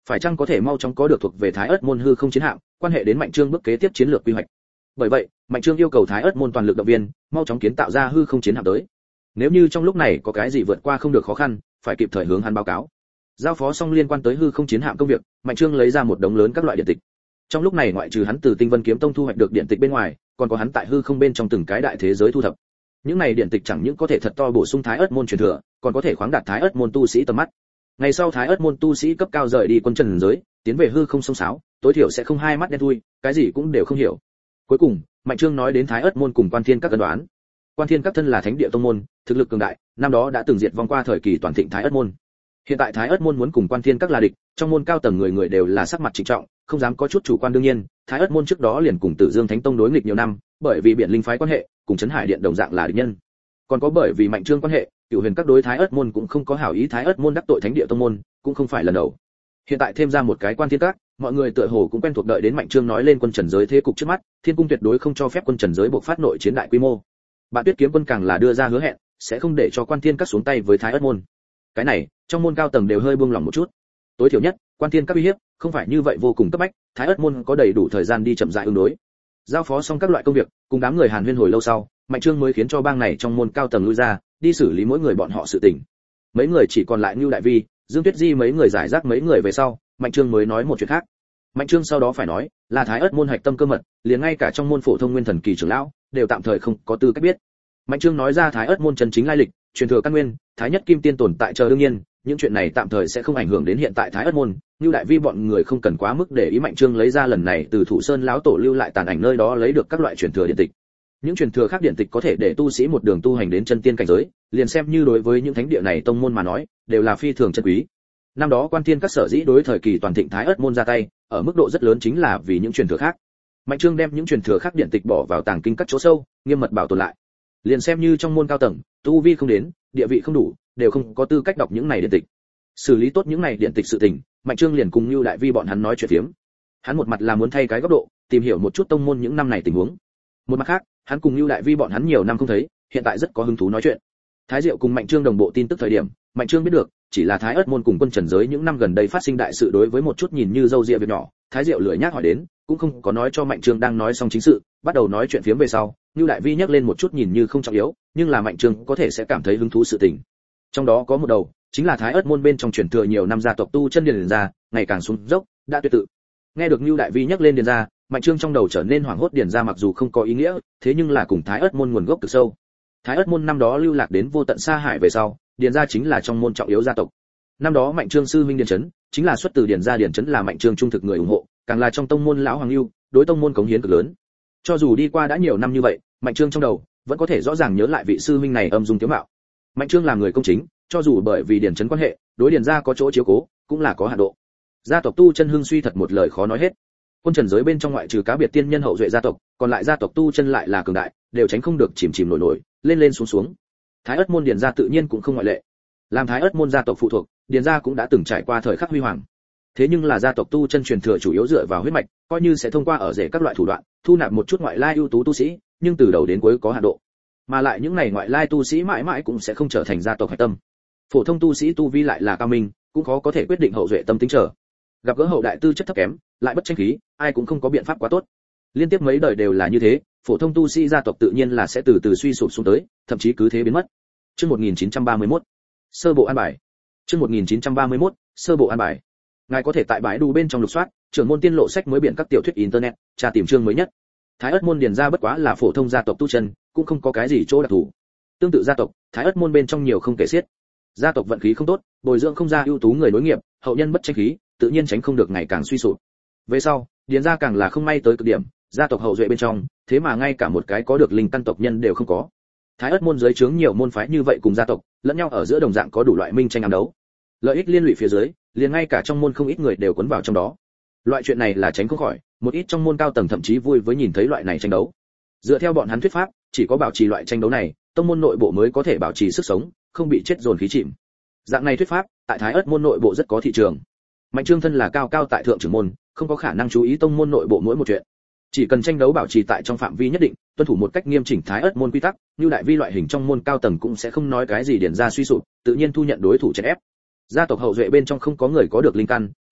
phải chăng có thể mau chóng có được thuộc về Thái Ức môn hư không chiến hạm, quan hệ đến Mạnh Trương bước kế tiếp chiến lược quy hoạch. Bởi vậy, Mạnh Trương yêu cầu Thái Ức môn toàn lực động viên, mau chóng kiến tạo ra hư không chiến hạm tới. Nếu như trong lúc này có cái gì vượt qua không được khó khăn, phải kịp thời hướng hắn báo cáo. Giao phó xong liên quan tới hư không chiến hạm công việc, Mạnh Trương lấy ra một đống lớn các loại điện tịch. Trong lúc này ngoại trừ hắn từ Tinh Vân Kiếm Tông thu hoạch được điện tịch bên ngoài, còn có hắn tại hư không bên trong từng cái đại thế giới thu thập. Những này điện tịch chẳng những có thể thật to bổ sung Thái Ức môn truyền thừa, còn có thể khoáng đạt Thái Ức môn tu sĩ tầm mắt. Ngày sau Thái Ức môn tu sĩ cấp cao rời đi quân trần giới, tiến về hư không sông sáo, tối thiểu sẽ không hai mắt đen thui, cái gì cũng đều không hiểu. Cuối cùng, Mạnh Trương nói đến Thái Ức môn cùng Quan Thiên các cân đoán. Quan Thiên các thân là thánh địa tông môn, thực lực cường đại, năm đó đã từng diệt vong qua thời kỳ toàn thịnh Thái Ức môn. Hiện tại Thái Ức môn muốn cùng Quan Thiên các là địch, trong môn cao tầng người người đều là sắc mặt trịnh trọng, không dám có chút chủ quan đương nhiên, Thái Ức môn trước đó liền cùng Tử Dương Thánh Tông đối nghịch nhiều năm, bởi vì biển linh phái quan hệ, cùng Trấn Hải điện đồng dạng là địch nhân. Còn có bởi vì Mạnh Trương quan hệ, Cửu Huyền các đối Thái Ức môn cũng không có hảo ý, Thái Ức môn đắc tội thánh địa tông môn, cũng không phải lần đầu. Hiện tại thêm ra một cái Quan Thiên các, mọi người tựa hồ cũng quen thuộc, đợi đến Mạnh Trương nói lên quân trần giới thế cục trước mắt, Thiên cung tuyệt đối không cho phép quân trần giới bộc phát nội chiến đại quy mô. Bạn Tuyết kiếm quân càng là đưa ra hứa hẹn, sẽ không để cho Quan Thiên các xuống tay với Thái Ức môn. Cái này, trong môn cao tầng đều hơi buông lòng một chút. Tối thiểu nhất, Quan Thiên các uy hiếp không phải như vậy vô cùng cấp bách, Thái Ức môn có đầy đủ thời gian đi chậm rãi ứng đối. Giao phó xong các loại công việc, cùng đám người Hàn Huyên hồi lâu sau, Mạnh Trương mới khiến cho bang này trong môn cao tầng lui ra, đi xử lý mỗi người bọn họ sự tình. Mấy người chỉ còn lại Nưu Đại Vi, Dương Tuyết Di mấy người giải rác mấy người về sau, Mạnh Trương mới nói một chuyện khác. Mạnh Trương sau đó phải nói, là Thái Ức môn hạch tâm cơ mật, liền ngay cả trong môn phổ thông nguyên thần kỳ trưởng lão đều tạm thời không có tư cách biết. Mạnh Trương nói ra Thái Ức môn chân chính lai lịch, truyền thừa căn nguyên, Thái Nhất Kim Tiên tồn tại chờ đương nhiên, những chuyện này tạm thời sẽ không ảnh hưởng đến hiện tại Thái Ức môn, Nưu Đại Vi bọn người không cần quá mức để ý. Mạnh Trương lấy ra lần này từ Thủ Sơn lão tổ lưu lại tàn ảnh nơi đó lấy được các loại truyền thừa điện tịch. Những truyền thừa khác điện tịch có thể để tu sĩ một đường tu hành đến chân tiên cảnh giới, liền xem như đối với những thánh địa này tông môn mà nói, đều là phi thường chân quý. Năm đó Quan Thiên các sở dĩ đối thời kỳ toàn thịnh Thái Ức môn ra tay, ở mức độ rất lớn chính là vì những truyền thừa khác. Mạnh Trương đem những truyền thừa khác điện tịch bỏ vào tàng kinh các chỗ sâu, nghiêm mật bảo tồn lại. Liền xem như trong môn cao tầng, tu vi không đến, địa vị không đủ, đều không có tư cách đọc những này điện tịch. Xử lý tốt những này điện tịch sự tình, Mạnh Trương liền cùng Nưu Đại Vi bọn hắn nói chuyện phiếm. Hắn một mặt là muốn thay cái góc độ, tìm hiểu một chút tông môn những năm này tình huống. Một mặt khác, hắn cùng Nưu Đại Vi bọn hắn nhiều năm không thấy, hiện tại rất có hứng thú nói chuyện. Thái Diệu cùng Mạnh Trương đồng bộ tin tức thời điểm, Mạnh Trương biết được, chỉ là Thái Ức môn cùng quân trần giới những năm gần đây phát sinh đại sự, đối với một chút nhìn như dâu dịa việc nhỏ, Thái Diệu lười nhác hỏi đến, cũng không có nói cho Mạnh Trương. Đang nói xong chính sự, bắt đầu nói chuyện phiếm về sau, Nưu Đại Vi nhắc lên một chút nhìn như không trọng yếu, nhưng là Mạnh Trương có thể sẽ cảm thấy hứng thú sự tình. Trong đó có một đầu, chính là Thái Ức môn bên trong truyền thừa nhiều năm gia tộc tu chân Điền gia, ngày càng xuống dốc, đã tuyệt tự. Nghe được Nưu Đại Vi nhắc lên Điền gia, Mạnh Trương trong đầu trở nên hoảng hốt. Điền gia mặc dù không có ý nghĩa, thế nhưng là cùng Thái Ức môn nguồn gốc cực sâu. Thái Ức môn năm đó lưu lạc đến vô tận xa hải về sau, Điền gia chính là trong môn trọng yếu gia tộc. Năm đó Mạnh Trương sư huynh Điền Chấn, chính là xuất từ Điền gia. Điền Chấn là Mạnh Trương trung thực người ủng hộ, càng là trong tông môn lão hoàng lưu, đối tông môn cống hiến cực lớn. Cho dù đi qua đã nhiều năm như vậy, Mạnh Trương trong đầu vẫn có thể rõ ràng nhớ lại vị sư huynh này âm dung tiếu mạo. Mạnh Trương là người công chính, cho dù bởi vì Điền Chấn quan hệ, đối Điền gia có chỗ chiếu cố, cũng là có hạn độ. Gia tộc tu chân hưng suy thật một lời khó nói hết. Quân trần giới bên trong ngoại trừ cá biệt tiên nhân hậu duệ gia tộc, còn lại gia tộc tu chân lại là cường đại, đều tránh không được chìm chìm nổi nổi, lên lên xuống xuống. Thái Ức môn Điền gia tự nhiên cũng không ngoại lệ. Làm Thái Ức môn gia tộc phụ thuộc, Điền gia cũng đã từng trải qua thời khắc huy hoàng. Thế nhưng là gia tộc tu chân truyền thừa chủ yếu dựa vào huyết mạch, coi như sẽ thông qua ở rể các loại thủ đoạn, thu nạp một chút ngoại lai ưu tú tu sĩ, nhưng từ đầu đến cuối có hạn độ. Mà lại những này ngoại lai tu sĩ mãi mãi cũng sẽ không trở thành gia tộc hải tâm. Phổ thông tu sĩ tu vi lại là cao minh, cũng khó có thể quyết định hậu duệ tâm tính trở. Gặp gỡ hậu đại tư chất thấp kém, lại bất tranh khí, ai cũng không có biện pháp quá tốt. Liên tiếp mấy đời đều là như thế, phổ thông tu sĩ gia tộc tự nhiên là sẽ từ từ suy sụp xuống tới, thậm chí cứ thế biến mất. Chương một nghìn chín trăm ba mươi mốt, sơ bộ an bài. Chương một nghìn chín trăm ba mươi mốt, sơ bộ an bài. Ngài có thể tại bãi đu bên trong lục soát, trưởng môn tiên lộ sách mới biển các tiểu thuyết internet, tra tìm chương mới nhất. Thái Ức môn Điền gia bất quá là phổ thông gia tộc tu chân, cũng không có cái gì chỗ đặc thù. Tương tự gia tộc, Thái Ức môn bên trong nhiều không kể xiết. Gia tộc vận khí không tốt, bồi dưỡng không ra ưu tú người nối nghiệp, hậu nhân bất tranh khí, tự nhiên tránh không được ngày càng suy sụp. Về sau, Điền gia càng là không may tới cực điểm, gia tộc hậu duệ bên trong, thế mà ngay cả một cái có được linh căn tộc nhân đều không có. Thái Ức môn dưới trướng nhiều môn phái như vậy cùng gia tộc, lẫn nhau ở giữa đồng dạng có đủ loại minh tranh ám đấu. Lợi ích liên lụy phía dưới, liền ngay cả trong môn không ít người đều cuốn vào trong đó. Loại chuyện này là tránh không khỏi, một ít trong môn cao tầng thậm chí vui với nhìn thấy loại này tranh đấu. Dựa theo bọn hắn thuyết pháp, chỉ có bảo trì loại tranh đấu này, tông môn nội bộ mới có thể bảo trì sức sống, không bị chết dồn khí chìm. Dạng này thuyết pháp, tại Thái Ức môn nội bộ rất có thị trường. Mạnh Trương thân là cao cao tại thượng trưởng môn, không có khả năng chú ý tông môn nội bộ mỗi một chuyện. Chỉ cần tranh đấu bảo trì tại trong phạm vi nhất định, tuân thủ một cách nghiêm chỉnh Thái Ức môn quy tắc, như đại vi loại hình trong môn cao tầng cũng sẽ không nói cái gì điển ra suy sụp, tự nhiên thu nhận đối thủ chèn ép. Gia tộc hậu duệ bên trong không có người có được linh căn,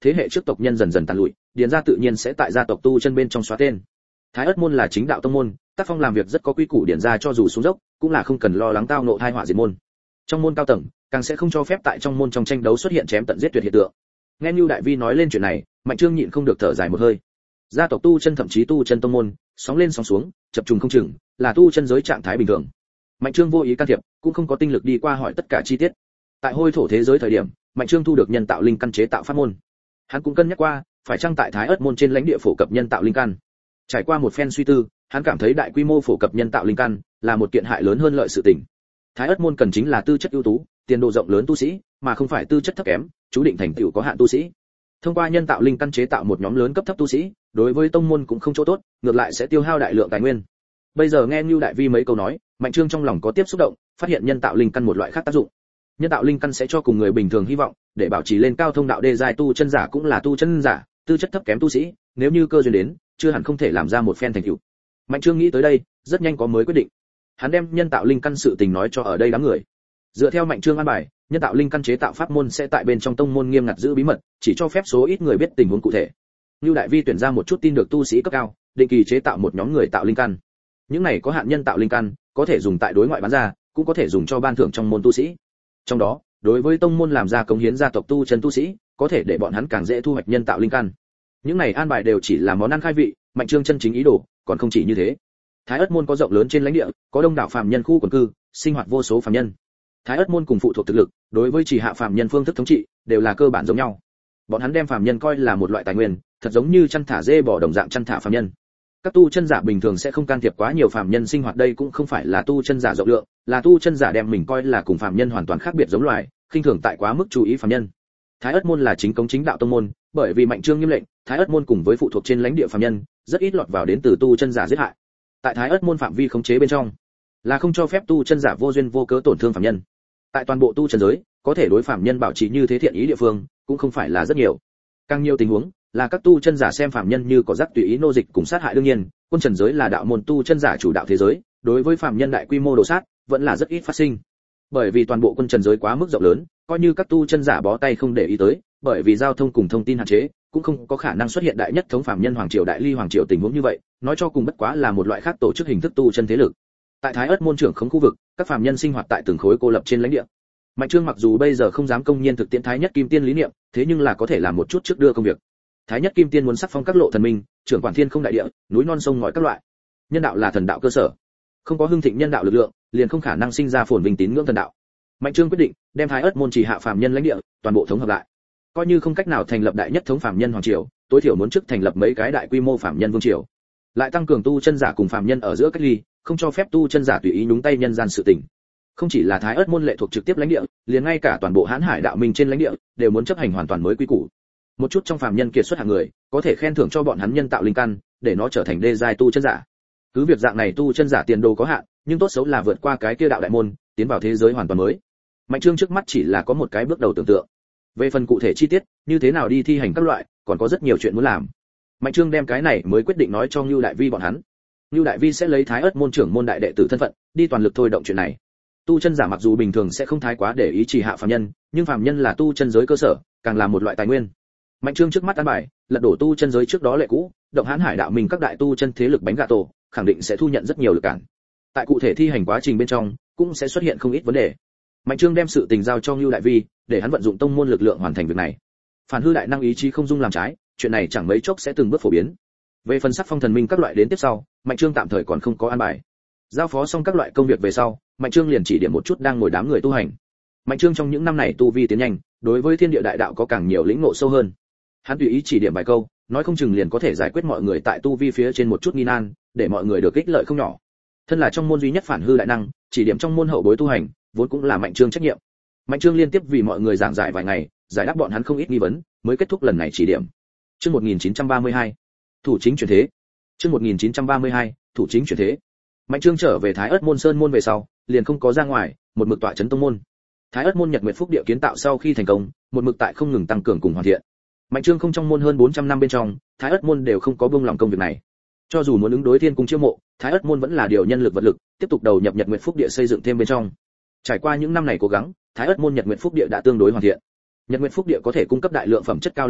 thế hệ trước tộc nhân dần dần tàn lụi, điền gia tự nhiên sẽ tại gia tộc tu chân bên trong xóa tên. Thái Ức môn là chính đạo tông môn, tác phong làm việc rất có quy củ, điền gia cho dù xuống dốc, cũng là không cần lo lắng tao ngộ tai họa diệt môn. Trong môn cao tầng, càng sẽ không cho phép tại trong môn trong tranh đấu xuất hiện chém tận giết tuyệt hiện tượng. Nghe Nưu Đại Vi nói lên chuyện này, Mạnh Trương nhịn không được thở dài một hơi. Gia tộc tu chân thậm chí tu chân tông môn, sóng lên sóng xuống, chập trùng không chừng, là tu chân giới trạng thái bình thường. Mạnh Trương vô ý can thiệp, cũng không có tinh lực đi qua hỏi tất cả chi tiết. Tại hôi thổ thế giới thời điểm, Mạnh Trương thu được nhân tạo linh căn chế tạo pháp môn. Hắn cũng cân nhắc qua, phải chăng tại Thái Ức môn trên lãnh địa phổ cập nhân tạo linh căn. Trải qua một phen suy tư, hắn cảm thấy đại quy mô phổ cập nhân tạo linh căn là một kiện hại lớn hơn lợi sự tình. Thái Ức môn cần chính là tư chất ưu tú, tiền đồ rộng lớn tu sĩ, mà không phải tư chất thấp kém, chú định thành tựu có hạn tu sĩ. Thông qua nhân tạo linh căn chế tạo một nhóm lớn cấp thấp tu sĩ, đối với tông môn cũng không chỗ tốt, ngược lại sẽ tiêu hao đại lượng tài nguyên. Bây giờ nghe Nưu Đại Vi mấy câu nói, Mạnh Trương trong lòng có tiếp xúc động, phát hiện nhân tạo linh căn một loại khác tác dụng. Nhân tạo linh căn sẽ cho cùng người bình thường hy vọng, để bảo trì lên cao thông đạo đê giai tu chân giả cũng là tu chân giả, tư chất thấp kém tu sĩ, nếu như cơ duyên đến, chưa hẳn không thể làm ra một phen thành tựu. Mạnh Trương nghĩ tới đây, rất nhanh có mới quyết định. Hắn đem nhân tạo linh căn sự tình nói cho ở đây đám người. Dựa theo Mạnh Trương an bài, nhân tạo linh căn chế tạo pháp môn sẽ tại bên trong tông môn nghiêm ngặt giữ bí mật, chỉ cho phép số ít người biết tình huống cụ thể. Nưu Đại Vi tuyển ra một chút tin được tu sĩ cấp cao, định kỳ chế tạo một nhóm người tạo linh căn. Những này có hạn nhân tạo linh căn, có thể dùng tại đối ngoại bán ra, cũng có thể dùng cho ban thưởng trong môn tu sĩ. Trong đó, đối với tông môn làm ra cống hiến gia tộc tu chân tu sĩ, có thể để bọn hắn càng dễ thu hoạch nhân tạo linh căn. Những này an bài đều chỉ là món ăn khai vị, Mạnh Trương chân chính ý đồ, còn không chỉ như thế. Thái Ức môn có rộng lớn trên lãnh địa, có đông đảo phàm nhân khu quần cư, sinh hoạt vô số phàm nhân. Thái Ức môn cùng phụ thuộc thực lực, đối với chỉ hạ phàm nhân phương thức thống trị, đều là cơ bản giống nhau. Bọn hắn đem phàm nhân coi là một loại tài nguyên, thật giống như chăn thả dê bò đồng dạng chăn thả phàm nhân. Các tu chân giả bình thường sẽ không can thiệp quá nhiều phàm nhân sinh hoạt, đây cũng không phải là tu chân giả rộng lượng, là tu chân giả đem mình coi là cùng phàm nhân hoàn toàn khác biệt giống loài, khinh thường tại quá mức chú ý phàm nhân. Thái Ức môn là chính cống chính đạo tông môn, bởi vì Mạnh Trương nghiêm lệnh, Thái Ức môn cùng với phụ thuộc trên lãnh địa phàm nhân, rất ít lọt vào đến từ tu chân giả giết hại. Tại Thái Ức môn phạm vi khống chế bên trong, là không cho phép tu chân giả vô duyên vô cớ tổn thương phàm nhân. Tại toàn bộ tu chân giới, có thể đối phàm nhân bảo trì như thế thiện ý địa phương, cũng không phải là rất nhiều. Càng nhiều tình huống là các tu chân giả xem phàm nhân như có rắc tùy ý nô dịch cùng sát hại. Đương nhiên, quân trần giới là đạo môn tu chân giả chủ đạo thế giới, đối với phàm nhân đại quy mô đồ sát vẫn là rất ít phát sinh. Bởi vì toàn bộ quân trần giới quá mức rộng lớn, coi như các tu chân giả bó tay không để ý tới, bởi vì giao thông cùng thông tin hạn chế, cũng không có khả năng xuất hiện đại nhất thống phàm nhân hoàng triều đại ly hoàng triều tình huống như vậy, nói cho cùng bất quá là một loại khác tổ chức hình thức tu chân thế lực. Tại Thái Ức môn trưởng khống khu vực, các phàm nhân sinh hoạt tại từng khối cô lập trên lãnh địa. Mạnh Trương mặc dù bây giờ không dám công nhiên thực tiễn Thái Nhất Kim Tiên lý niệm, thế nhưng là có thể làm một chút trước đưa công việc. Thái Nhất Kim Tiên muốn sắc phong các lộ thần minh, trưởng quản thiên không đại địa, núi non sông ngòi các loại. Nhân đạo là thần đạo cơ sở, không có hưng thịnh nhân đạo lực lượng, liền không khả năng sinh ra phồn vinh tín ngưỡng thần đạo. Mạnh Trương quyết định đem Thái Ức môn chỉ hạ phàm nhân lãnh địa toàn bộ thống hợp lại. Coi như không cách nào thành lập đại nhất thống phàm nhân hoàng triều, tối thiểu muốn trước thành lập mấy cái đại quy mô phàm nhân vương triều. Lại tăng cường tu chân giả cùng phàm nhân ở giữa cách ly, không cho phép tu chân giả tùy ý nhúng tay nhân gian sự tình. Không chỉ là Thái Ức môn lệ thuộc trực tiếp lãnh địa, liền ngay cả toàn bộ Hán Hải đạo minh trên lãnh địa đều muốn chấp hành hoàn toàn mới quy củ. Một chút trong phàm nhân kiệt xuất hạng người, có thể khen thưởng cho bọn hắn nhân tạo linh căn, để nó trở thành đê giai tu chân giả. Cứ việc dạng này tu chân giả tiền đồ có hạn, nhưng tốt xấu là vượt qua cái kia đạo đại môn, tiến vào thế giới hoàn toàn mới. Mạnh Trương trước mắt chỉ là có một cái bước đầu tưởng tượng. Về phần cụ thể chi tiết, như thế nào đi thi hành các loại, còn có rất nhiều chuyện muốn làm. Mạnh Trương đem cái này mới quyết định nói cho Nưu Đại Vi bọn hắn. Nưu Đại Vi sẽ lấy Thái Ức môn trưởng môn đại đệ tử thân phận, đi toàn lực thôi động chuyện này. Tu chân giả mặc dù bình thường sẽ không thái quá để ý chỉ hạ phàm nhân, nhưng phàm nhân là tu chân giới cơ sở, càng là một loại tài nguyên. Mạnh Trương trước mắt an bài, lật đổ tu chân giới trước đó lệ cũ, động Hán Hải đạo mình các đại tu chân thế lực bánh gà tổ, khẳng định sẽ thu nhận rất nhiều lực cản. Tại cụ thể thi hành quá trình bên trong, cũng sẽ xuất hiện không ít vấn đề. Mạnh Trương đem sự tình giao cho Nưu Đại Vi, để hắn vận dụng tông môn lực lượng hoàn thành việc này. Phản hư đại năng ý chí không dung làm trái, chuyện này chẳng mấy chốc sẽ từng bước phổ biến. Về phần sắc phong thần minh các loại đến tiếp sau, Mạnh Trương tạm thời còn không có an bài. Giao phó xong các loại công việc về sau, Mạnh Trương liền chỉ điểm một chút đang ngồi đám người tu hành. Mạnh Trương trong những năm này tu vi tiến nhanh, đối với thiên địa đại đạo có càng nhiều lĩnh ngộ sâu hơn. Hắn tùy ý chỉ điểm vài câu, nói không chừng liền có thể giải quyết mọi người tại tu vi phía trên một chút nghi nan, để mọi người được ích lợi không nhỏ. Thân là trong môn duy nhất phản hư đại năng, chỉ điểm trong môn hậu bối tu hành, vốn cũng là Mạnh Trương trách nhiệm. Mạnh Trương liên tiếp vì mọi người giảng giải vài ngày, giải đáp bọn hắn không ít nghi vấn, mới kết thúc lần này chỉ điểm. Chương một nghìn chín trăm ba mươi hai, thủ chính chuyển thế. Chương một nghìn chín trăm ba mươi hai, thủ chính chuyển thế. Mạnh Trương trở về Thái Ức môn sơn môn về sau, liền không có ra ngoài, một mực tọa trấn tông môn. Thái Ức môn Nhật Nguyệt Phúc địa kiến tạo sau khi thành công, một mực tại không ngừng tăng cường cùng hoàn thiện. Mạnh Trương không trong môn hơn bốn trăm năm bên trong, Thái Ức môn đều không có buông lỏng công việc này. Cho dù muốn ứng đối thiên cung chiêu mộ, Thái Ức môn vẫn là điều nhân lực vật lực, tiếp tục đầu nhập Nhật Nguyệt Phúc địa xây dựng thêm bên trong. Trải qua những năm này cố gắng, Thái Ức môn Nhật Nguyệt Phúc địa đã tương đối hoàn thiện. Nhật Nguyệt Phúc địa có thể cung cấp đại lượng phẩm chất cao linh khí,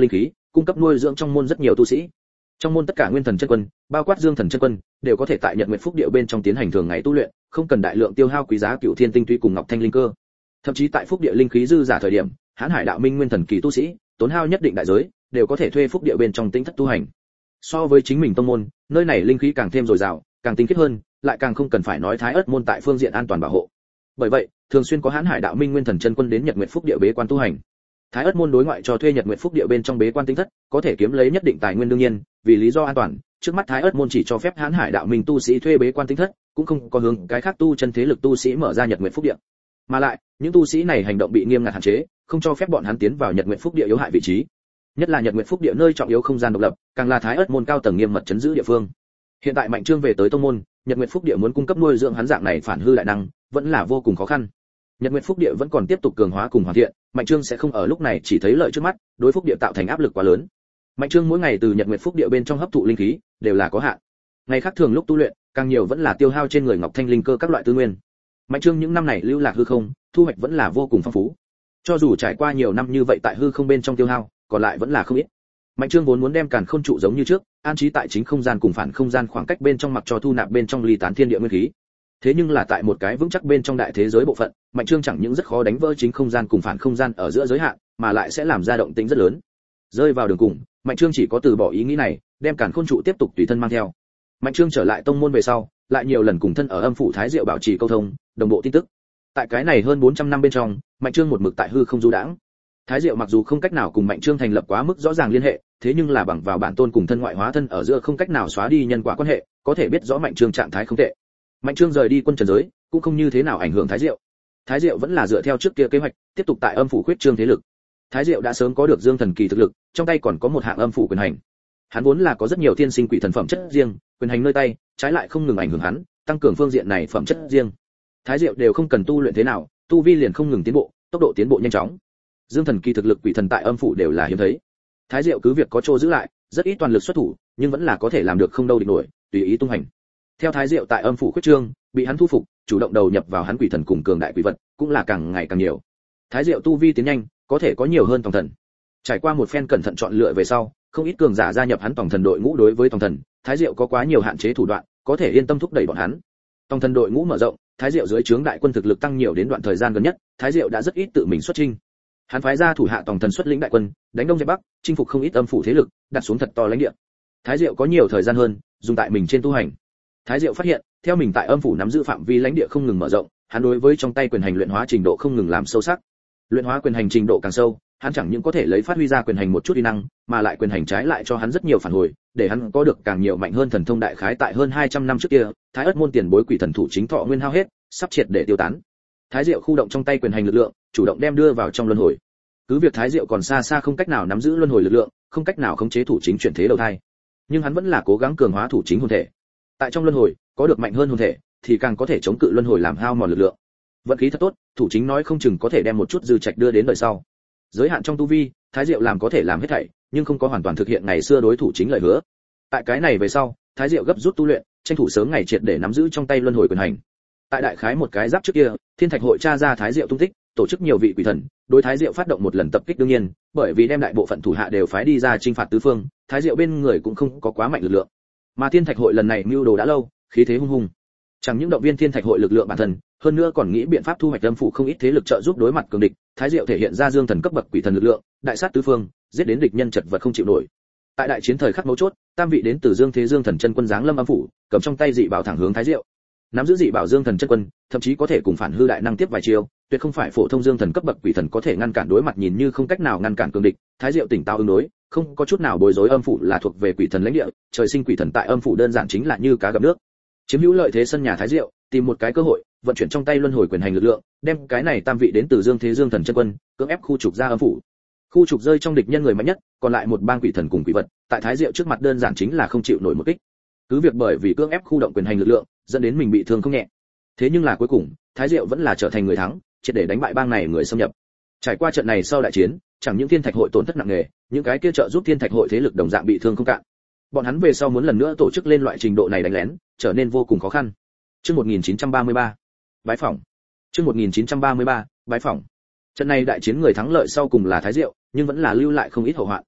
cung cấp nuôi dưỡng trong môn rất nhiều tu sĩ. Trong môn tất cả nguyên thần chân quân, bao quát dương thần chân quân, đều có thể tại Nhật Nguyệt Phúc Địa bên trong tiến hành thường ngày tu luyện, không cần đại lượng tiêu hao quý giá cửu thiên tinh túy cùng ngọc thanh linh cơ. Thậm chí tại Phúc Địa linh khí dư giả thời điểm, Hán Hải Đạo Minh nguyên thần kỳ tu sĩ, tốn hao nhất định đại giới, đều có thể thuê Phúc Địa bên trong tĩnh thất tu hành. So với chính mình tông môn, nơi này linh khí càng thêm dồi dào, càng tinh khiết hơn, lại càng không cần phải nói Thái Ức môn tại phương diện an toàn bảo hộ. Bởi vậy, thường xuyên có Hán Hải Đạo Minh nguyên thần chân quân đến Nhật Nguyệt Phúc Địa bế quan tu hành. Thái Ức môn đối ngoại cho thuê Nhật Nguyệt Phúc Địa bên trong bế quan tinh thất, có thể kiếm lấy nhất định tài nguyên đương nhiên, vì lý do an toàn, trước mắt Thái Ức môn chỉ cho phép Hán Hải Đạo Minh tu sĩ thuê bế quan tinh thất, cũng không có hướng cái khác tu chân thế lực tu sĩ mở ra Nhật Nguyệt Phúc Địa. Mà lại, những tu sĩ này hành động bị nghiêm ngặt hạn chế, không cho phép bọn hắn tiến vào Nhật Nguyệt Phúc Địa yếu hại vị trí. Nhất là Nhật Nguyệt Phúc Địa nơi trọng yếu không gian độc lập, càng là Thái Ức môn cao tầng nghiêm mật trấn giữ địa phương. Hiện tại Mạnh Trương về tới tông môn, Nhật Nguyệt Phúc Địa muốn cung cấp nuôi dưỡng hắn dạng này phản hư đại năng, vẫn là vô cùng khó khăn. Nhật Nguyệt Phúc Địa vẫn còn tiếp tục cường hóa cùng hoàn thiện, Mạnh Trương sẽ không ở lúc này chỉ thấy lợi trước mắt, đối Phúc Địa tạo thành áp lực quá lớn. Mạnh Trương mỗi ngày từ Nhật Nguyệt Phúc Địa bên trong hấp thụ linh khí, đều là có hạn. Ngày khác thường lúc tu luyện, càng nhiều vẫn là tiêu hao trên người ngọc thanh linh cơ các loại tư nguyên. Mạnh Trương những năm này lưu lạc hư không, thu hoạch vẫn là vô cùng phong phú. Cho dù trải qua nhiều năm như vậy tại hư không bên trong tiêu hao, còn lại vẫn là không ít. Mạnh Trương vốn muốn đem Càn Khôn trụ giống như trước, an trí tại chính không gian cùng phản không gian khoảng cách bên trong mặc cho thu nạp bên trong ly tán thiên địa nguyên khí. Thế nhưng là tại một cái vững chắc bên trong đại thế giới bộ phận, Mạnh Trương chẳng những rất khó đánh vỡ chính không gian cùng phản không gian ở giữa giới hạn, mà lại sẽ làm ra động tĩnh rất lớn. Rơi vào đường cùng, Mạnh Trương chỉ có từ bỏ ý nghĩ này, đem Càn Khôn trụ tiếp tục tùy thân mang theo. Mạnh Trương trở lại tông môn về sau, lại nhiều lần cùng thân ở âm phủ Thái Diệu bảo trì câu thông, đồng bộ tin tức. Tại cái này hơn bốn trăm năm bên trong, Mạnh Trương một mực tại hư không du đãng. Thái Diệu mặc dù không cách nào cùng Mạnh Trương thành lập quá mức rõ ràng liên hệ, thế nhưng là bằng vào bản tôn cùng thân ngoại hóa thân ở giữa không cách nào xóa đi nhân quả quan hệ, có thể biết rõ Mạnh Trương trạng thái không tệ. Mạnh Trương rời đi quân trần giới, cũng không như thế nào ảnh hưởng Thái Diệu. Thái Diệu vẫn là dựa theo trước kia kế hoạch, tiếp tục tại âm phủ khuyết trương thế lực. Thái Diệu đã sớm có được dương thần kỳ thực lực, trong tay còn có một hạng âm phủ quyền hành. Hắn vốn là có rất nhiều thiên sinh quỷ thần phẩm chất riêng, quyền hành nơi tay, trái lại không ngừng ảnh hưởng hắn, tăng cường phương diện này phẩm chất riêng. Thái Diệu đều không cần tu luyện thế nào, tu vi liền không ngừng tiến bộ, tốc độ tiến bộ nhanh chóng. Dương thần kỳ thực lực quỷ thần tại âm phủ đều là hiếm thấy. Thái Diệu cứ việc có chỗ giữ lại, rất ít toàn lực xuất thủ, nhưng vẫn là có thể làm được không đâu địch nổi, tùy ý tung hành. Theo Thái Diệu tại âm phủ khuyết trương, bị hắn thu phục, chủ động đầu nhập vào hắn quỷ thần cùng cường đại quỷ vật, cũng là càng ngày càng nhiều. Thái Diệu tu vi tiến nhanh, có thể có nhiều hơn tòng thần. Trải qua một phen cẩn thận chọn lựa về sau, không ít cường giả gia nhập hắn tòng thần đội ngũ đối với tòng thần, Thái Diệu có quá nhiều hạn chế thủ đoạn, có thể yên tâm thúc đẩy bọn hắn. Tòng thần đội ngũ mở rộng, Thái Diệu dưới trướng đại quân thực lực tăng nhiều đến đoạn thời gian gần nhất, Thái Diệu đã rất ít tự mình xuất chinh. Hắn phái ra thủ hạ tòng thần xuất lĩnh đại quân, đánh đông dẹp bắc, chinh phục không ít âm phủ thế lực, đặt xuống thật to lãnh địa. Thái Diệu có nhiều thời gian hơn, dùng tại mình trên tu hành. Thái Diệu phát hiện, theo mình tại âm phủ nắm giữ phạm vi lãnh địa không ngừng mở rộng, hắn đối với trong tay quyền hành luyện hóa trình độ không ngừng làm sâu sắc. Luyện hóa quyền hành trình độ càng sâu, hắn chẳng những có thể lấy phát huy ra quyền hành một chút uy năng, mà lại quyền hành trái lại cho hắn rất nhiều phản hồi, để hắn có được càng nhiều mạnh hơn thần thông đại khái tại hơn hai trăm năm trước kia, Thái Ức môn tiền bối quỷ thần thủ chính thọ nguyên hao hết, sắp triệt để tiêu tán. Thái Diệu khu động trong tay quyền hành lực lượng, chủ động đem đưa vào trong luân hồi. Cứ việc Thái Diệu còn xa xa không cách nào nắm giữ luân hồi lực lượng, không cách nào khống chế thủ chính chuyển thế đầu thai, nhưng hắn vẫn là cố gắng cường hóa thủ chính hồn thể. Tại trong luân hồi, có được mạnh hơn hồn thể, thì càng có thể chống cự luân hồi làm hao mòn lực lượng. Vận khí thật tốt, thủ chính nói không chừng có thể đem một chút dư trạch đưa đến đời sau. Giới hạn trong tu vi, Thái Diệu làm có thể làm hết thảy, nhưng không có hoàn toàn thực hiện ngày xưa đối thủ chính lời hứa. Tại cái này về sau, Thái Diệu gấp rút tu luyện, tranh thủ sớm ngày triệt để nắm giữ trong tay luân hồi quyền hành. Tại đại khái một cái giáp trước kia, Thiên Thạch hội tra ra Thái Diệu tung tích, tổ chức nhiều vị quỷ thần, đối Thái Diệu phát động một lần tập kích đương nhiên, bởi vì đem đại bộ phận thủ hạ đều phái đi ra chinh phạt tứ phương, Thái Diệu bên người cũng không có quá mạnh lực lượng. Mà Thiên Thạch hội lần này mưu đồ đã lâu, khí thế hung hùng. Chẳng những động viên Thiên Thạch hội lực lượng bản thân, hơn nữa còn nghĩ biện pháp thu hoạch âm phủ không ít thế lực trợ giúp đối mặt cường địch. Thái Diệu thể hiện ra dương thần cấp bậc quỷ thần lực lượng, đại sát tứ phương, giết đến địch nhân chật vật không chịu nổi. Tại đại chiến thời khắc mấu chốt, tam vị đến từ Dương Thế Dương thần chân quân giáng lâm âm phủ, cầm trong tay dị bảo thẳng hướng Thái Diệu. Nắm giữ dị bảo Dương thần chân quân, thậm chí có thể cùng phản hư đại năng tiếp vài chiêu, tuyệt không phải phổ thông dương thần cấp bậc quỷ thần có thể ngăn cản đối mặt nhìn như không cách nào ngăn cản cường địch. Thái Diệu tỉnh táo ứng đối, không có chút nào bối rối. Âm phủ là thuộc về quỷ thần lãnh địa, trời sinh quỷ thần tại âm phủ đơn giản chính là như cá gặp nước. Chiếm hữu lợi thế sân nhà Thái Diệu, tìm một cái cơ hội, vận chuyển trong tay luân hồi quyền hành lực lượng, đem cái này tam vị đến từ Dương Thế Dương thần chân quân, cưỡng ép khu trục ra âm phủ. Khu trục rơi trong địch nhân người mạnh nhất, còn lại một bang quỷ thần cùng quỷ vật, tại Thái Diệu trước mặt đơn giản chính là không chịu nổi một kích. Cứ việc bởi vì cưỡng ép khu động quyền hành lực lượng, dẫn đến mình bị thương không nhẹ. Thế nhưng là cuối cùng, Thái Diệu vẫn là trở thành người thắng, triệt để đánh bại bang này người xâm nhập. Trải qua trận này sau đại chiến, chẳng những Thiên Thạch hội tổn thất nặng nề, những cái kia trợ giúp Thiên Thạch hội thế lực đồng dạng bị thương không cạn. Bọn hắn về sau muốn lần nữa tổ chức lên loại trình độ này đánh lén, trở nên vô cùng khó khăn. Chương một nghìn chín trăm ba mươi ba, bái phỏng. Chương một nghìn chín trăm ba mươi ba, bái phỏng. Trận này đại chiến người thắng lợi sau cùng là Thái Diệu, nhưng vẫn là lưu lại không ít hậu hoạn.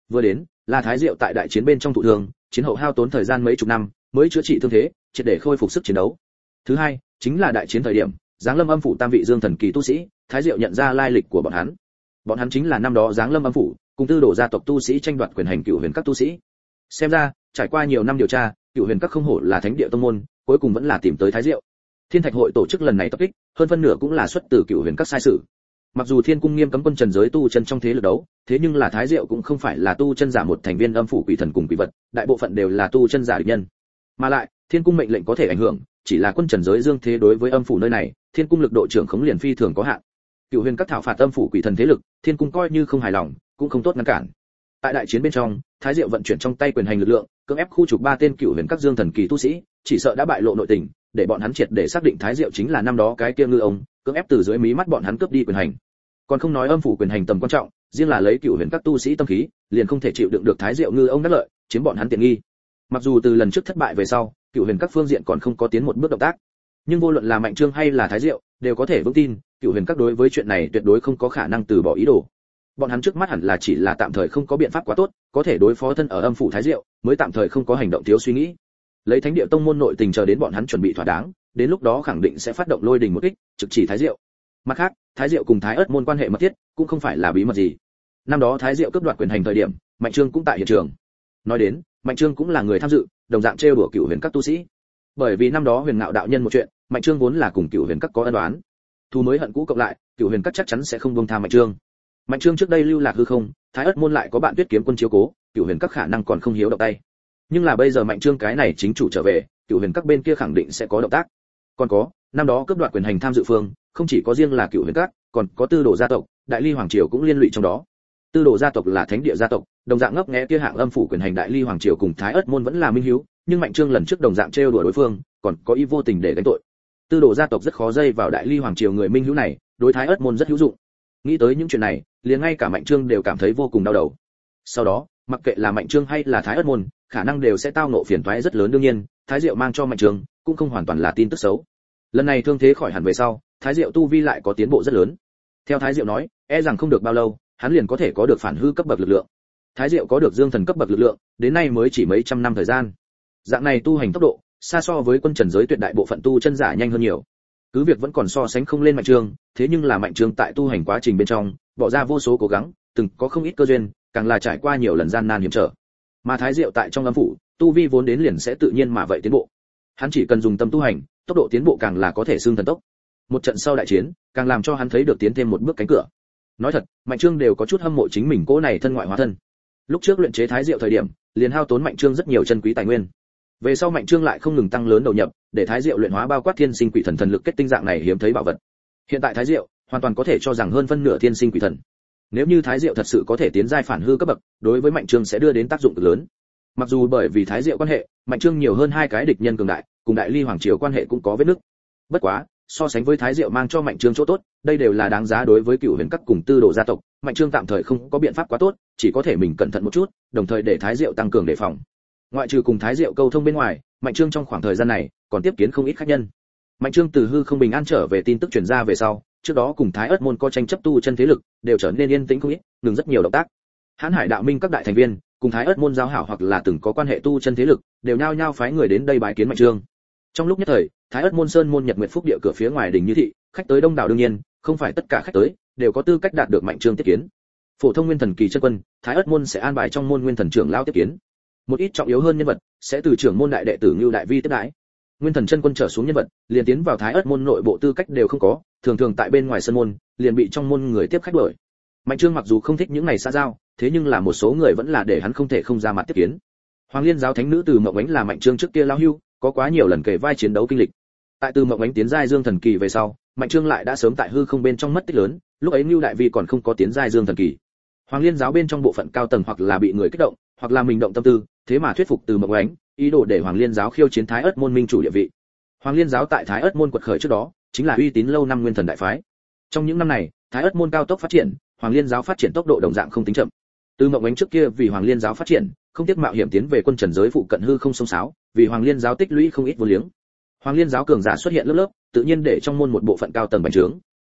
Vừa đến, là Thái Diệu tại đại chiến bên trong thụ thương, chiến hậu hao tốn thời gian mấy chục năm mới chữa trị thương thế, triệt để khôi phục sức chiến đấu. Thứ hai, chính là đại chiến thời điểm, giáng lâm âm phủ tam vị dương thần kỳ tu sĩ, Thái Diệu nhận ra lai lịch của bọn hắn. Bọn hắn chính là năm đó giáng lâm âm phủ, cùng tư đổ gia tộc tu sĩ tranh đoạt quyền hành Cửu Huyền các tu sĩ. Xem ra, trải qua nhiều năm điều tra, Cửu Huyền các không hổ là thánh địa tông môn, cuối cùng vẫn là tìm tới Thái Diệu. Thiên Thạch hội tổ chức lần này tập kích, hơn phân nửa cũng là xuất từ Cửu Huyền các sai sử. Mặc dù Thiên cung nghiêm cấm quân trần giới tu chân trong thế lực đấu, thế nhưng là Thái Diệu cũng không phải là tu chân giả một thành viên âm phủ quỷ thần cùng quỷ vật, đại bộ phận đều là tu chân giả địch nhân. Mà lại, Thiên cung mệnh lệnh có thể ảnh hưởng, chỉ là quân trần giới dương thế đối với âm phủ nơi này, Thiên cung lực độ trưởng khống liền phi thường có hạn. Cửu Huyền các thảo phạt âm phủ quỷ thần thế lực, Thiên cung coi như không hài lòng, cũng không tốt ngăn cản. Tại đại chiến bên trong, Thái Diệu vận chuyển trong tay quyền hành lực lượng, cưỡng ép khu trục ba tên Cửu Huyền các dương thần kỳ tu sĩ, chỉ sợ đã bại lộ nội tình, để bọn hắn triệt để xác định Thái Diệu chính là năm đó cái kia ngư ông, cưỡng ép từ dưới mí mắt bọn hắn cướp đi quyền hành. Còn không nói âm phủ quyền hành tầm quan trọng, riêng là lấy Cửu Huyền các tu sĩ tâm khí, liền không thể chịu đựng được Thái Diệu ngư ông đắc lợi, chiếm bọn hắn tiện nghi. Mặc dù từ lần trước thất bại về sau, Cửu Huyền các phương diện còn không có tiến một bước động tác, nhưng vô luận là Mạnh Trương hay là Thái Diệu, đều có thể vững tin, Cửu Huyền các đối với chuyện này tuyệt đối không có khả năng từ bỏ ý đồ. Bọn hắn trước mắt hẳn là chỉ là tạm thời không có biện pháp quá tốt, có thể đối phó thân ở âm phủ Thái Diệu, mới tạm thời không có hành động thiếu suy nghĩ. Lấy thánh địa tông môn nội tình chờ đến bọn hắn chuẩn bị thỏa đáng, đến lúc đó khẳng định sẽ phát động lôi đình một kích, trực chỉ Thái Diệu. Mặt khác, Thái Diệu cùng Thái Ức môn quan hệ mật thiết, cũng không phải là bí mật gì. Năm đó Thái Diệu cướp đoạt quyền hành thời điểm, Mạnh Trương cũng tại hiện trường. Nói đến, Mạnh Trương cũng là người tham dự, đồng dạng trêu đùa Cửu Huyền các tu sĩ. Bởi vì năm đó Huyền Ngạo đạo nhân một chuyện, Mạnh Trương vốn là cùng Cửu Huyền các có ân oán. Thu mới hận cũ cộng lại, Cửu Huyền các chắc chắn sẽ không buông tha Mạnh Trương. Mạnh Trương trước đây lưu lạc hư không, Thái Ức môn lại có bạn Tuyết kiếm quân chiếu cố, Cửu Huyền các khả năng còn không hiếu động tay. Nhưng là bây giờ Mạnh Trương cái này chính chủ trở về, Cửu Huyền các bên kia khẳng định sẽ có động tác. Còn có, năm đó cướp đoạt quyền hành tham dự phương, không chỉ có riêng là Cửu Huyền các, còn có Tư Đồ gia tộc, Đại Ly hoàng triều cũng liên lụy trong đó. Tư Đồ gia tộc là thánh địa gia tộc, đồng dạng ngấp nghé kia hạng âm phủ quyền hành Đại Ly hoàng triều cùng Thái Ức môn vẫn là minh hiếu, nhưng Mạnh Trương lần trước đồng dạng trêu đùa đối phương, còn có ý vô tình để gánh tội. Tư Đồ gia tộc rất khó dây vào Đại Ly hoàng triều người minh hữu này, đối Thái Ức môn rất hữu dụng. Nghĩ tới những chuyện này, liền ngay cả Mạnh Trương đều cảm thấy vô cùng đau đầu. Sau đó, mặc kệ là Mạnh Trương hay là Thái Ức môn, khả năng đều sẽ tao ngộ phiền toái rất lớn. Đương nhiên, Thái Diệu mang cho Mạnh Trương cũng không hoàn toàn là tin tức xấu. Lần này thương thế khỏi hẳn về sau, Thái Diệu tu vi lại có tiến bộ rất lớn. Theo Thái Diệu nói, e rằng không được bao lâu, hắn liền có thể có được phản hư cấp bậc lực lượng. Thái Diệu có được dương thần cấp bậc lực lượng, đến nay mới chỉ mấy trăm năm thời gian. Dạng này tu hành tốc độ, xa so với quân trần giới tuyệt đại bộ phận tu chân giả nhanh hơn nhiều. Cứ việc vẫn còn so sánh không lên Mạnh Trương, thế nhưng là Mạnh Trương tại tu hành quá trình bên trong, bỏ ra vô số cố gắng, từng có không ít cơ duyên, càng là trải qua nhiều lần gian nan hiểm trở. Mà Thái Diệu tại trong âm phủ, tu vi vốn đến liền sẽ tự nhiên mà vậy tiến bộ. Hắn chỉ cần dùng tâm tu hành, tốc độ tiến bộ càng là có thể xương thần tốc. Một trận sau đại chiến, càng làm cho hắn thấy được tiến thêm một bước cánh cửa. Nói thật, Mạnh Trương đều có chút hâm mộ chính mình cố này thân ngoại hóa thân. Lúc trước luyện chế Thái Diệu thời điểm, liền hao tốn Mạnh Trương rất nhiều chân quý tài nguyên. Về sau Mạnh Trương lại không ngừng tăng lớn đầu nhập, để Thái Diệu luyện hóa bao quát thiên sinh quỷ thần thần lực kết tinh dạng này hiếm thấy bảo vật. Hiện tại Thái Diệu hoàn toàn có thể cho rằng hơn phân nửa thiên sinh quỷ thần. Nếu như Thái Diệu thật sự có thể tiến giai phản hư cấp bậc, đối với Mạnh Trương sẽ đưa đến tác dụng cực lớn. Mặc dù bởi vì Thái Diệu quan hệ, Mạnh Trương nhiều hơn hai cái địch nhân cường đại, cùng Đại Ly hoàng triều quan hệ cũng có vết nứt. Bất quá, so sánh với Thái Diệu mang cho Mạnh Trương chỗ tốt, đây đều là đáng giá. Đối với Cửu Huyền các cùng Tư Đồ gia tộc, Mạnh Trương tạm thời không có biện pháp quá tốt, chỉ có thể mình cẩn thận một chút, đồng thời để Thái Diệu tăng cường đề phòng. Ngoại trừ cùng Thái Diệu câu thông bên ngoài, Mạnh Trương trong khoảng thời gian này còn tiếp kiến không ít khách nhân. Mạnh Trương từ hư không bình an trở về tin tức truyền ra về sau, trước đó cùng Thái Ức môn có tranh chấp tu chân thế lực, đều trở nên yên tĩnh không ít, ngừng rất nhiều động tác. Hán Hải Đạo Minh các đại thành viên, cùng Thái Ức môn giao hảo hoặc là từng có quan hệ tu chân thế lực, đều nhao nhao phái người đến đây bái kiến Mạnh Trương. Trong lúc nhất thời, Thái Ức môn sơn môn Nhật Nguyệt Phúc địa cửa phía ngoài đình như thị, khách tới đông đảo. Đương nhiên, không phải tất cả khách tới đều có tư cách đạt được Mạnh Trương tiếp kiến. Phổ thông nguyên thần kỳ chân quân, Thái Ức môn sẽ an bài trong môn nguyên thần trưởng lão tiếp kiến. Một ít trọng yếu hơn nhân vật sẽ từ trưởng môn đại đệ tử Ngưu Đại Vi tiếp đãi. Nguyên thần chân quân trở xuống nhân vật, liền tiến vào Thái Ức môn nội bộ tư cách đều không có, thường thường tại bên ngoài sân môn, liền bị trong môn người tiếp khách đuổi. Mạnh Trương mặc dù không thích những này xã giao, thế nhưng là một số người vẫn là để hắn không thể không ra mặt tiếp kiến. Hoàng Liên giáo thánh nữ Từ Mộng Ánh là Mạnh Trương trước kia lão hưu, có quá nhiều lần kể vai chiến đấu kinh lịch. Tại Từ Mộng Ánh tiến giai dương thần kỳ về sau, Mạnh Trương lại đã sớm tại hư không bên trong mất tích lớn, lúc ấy Ngưu Đại Vi còn không có tiến giai dương thần kỳ. Hoàng Liên giáo bên trong bộ phận cao tầng hoặc là bị người kích động, hoặc là mình động tâm tư, thế mà thuyết phục Từ Mộng Ánh, ý đồ để Hoàng Liên giáo khiêu chiến Thái Ức môn minh chủ địa vị. Hoàng Liên giáo tại Thái Ức môn quật khởi trước đó, chính là uy tín lâu năm nguyên thần đại phái. Trong những năm này, Thái Ức môn cao tốc phát triển, Hoàng Liên giáo phát triển tốc độ đồng dạng không tính chậm. Từ Mộng Ánh trước kia vì Hoàng Liên giáo phát triển, không tiếc mạo hiểm tiến về quân trần giới phụ cận hư không sông sáo, vì Hoàng Liên giáo tích lũy không ít vô liếng. Hoàng Liên giáo cường giả xuất hiện lớp lớp, tự nhiên để trong môn một bộ phận cao tầng bành trướng.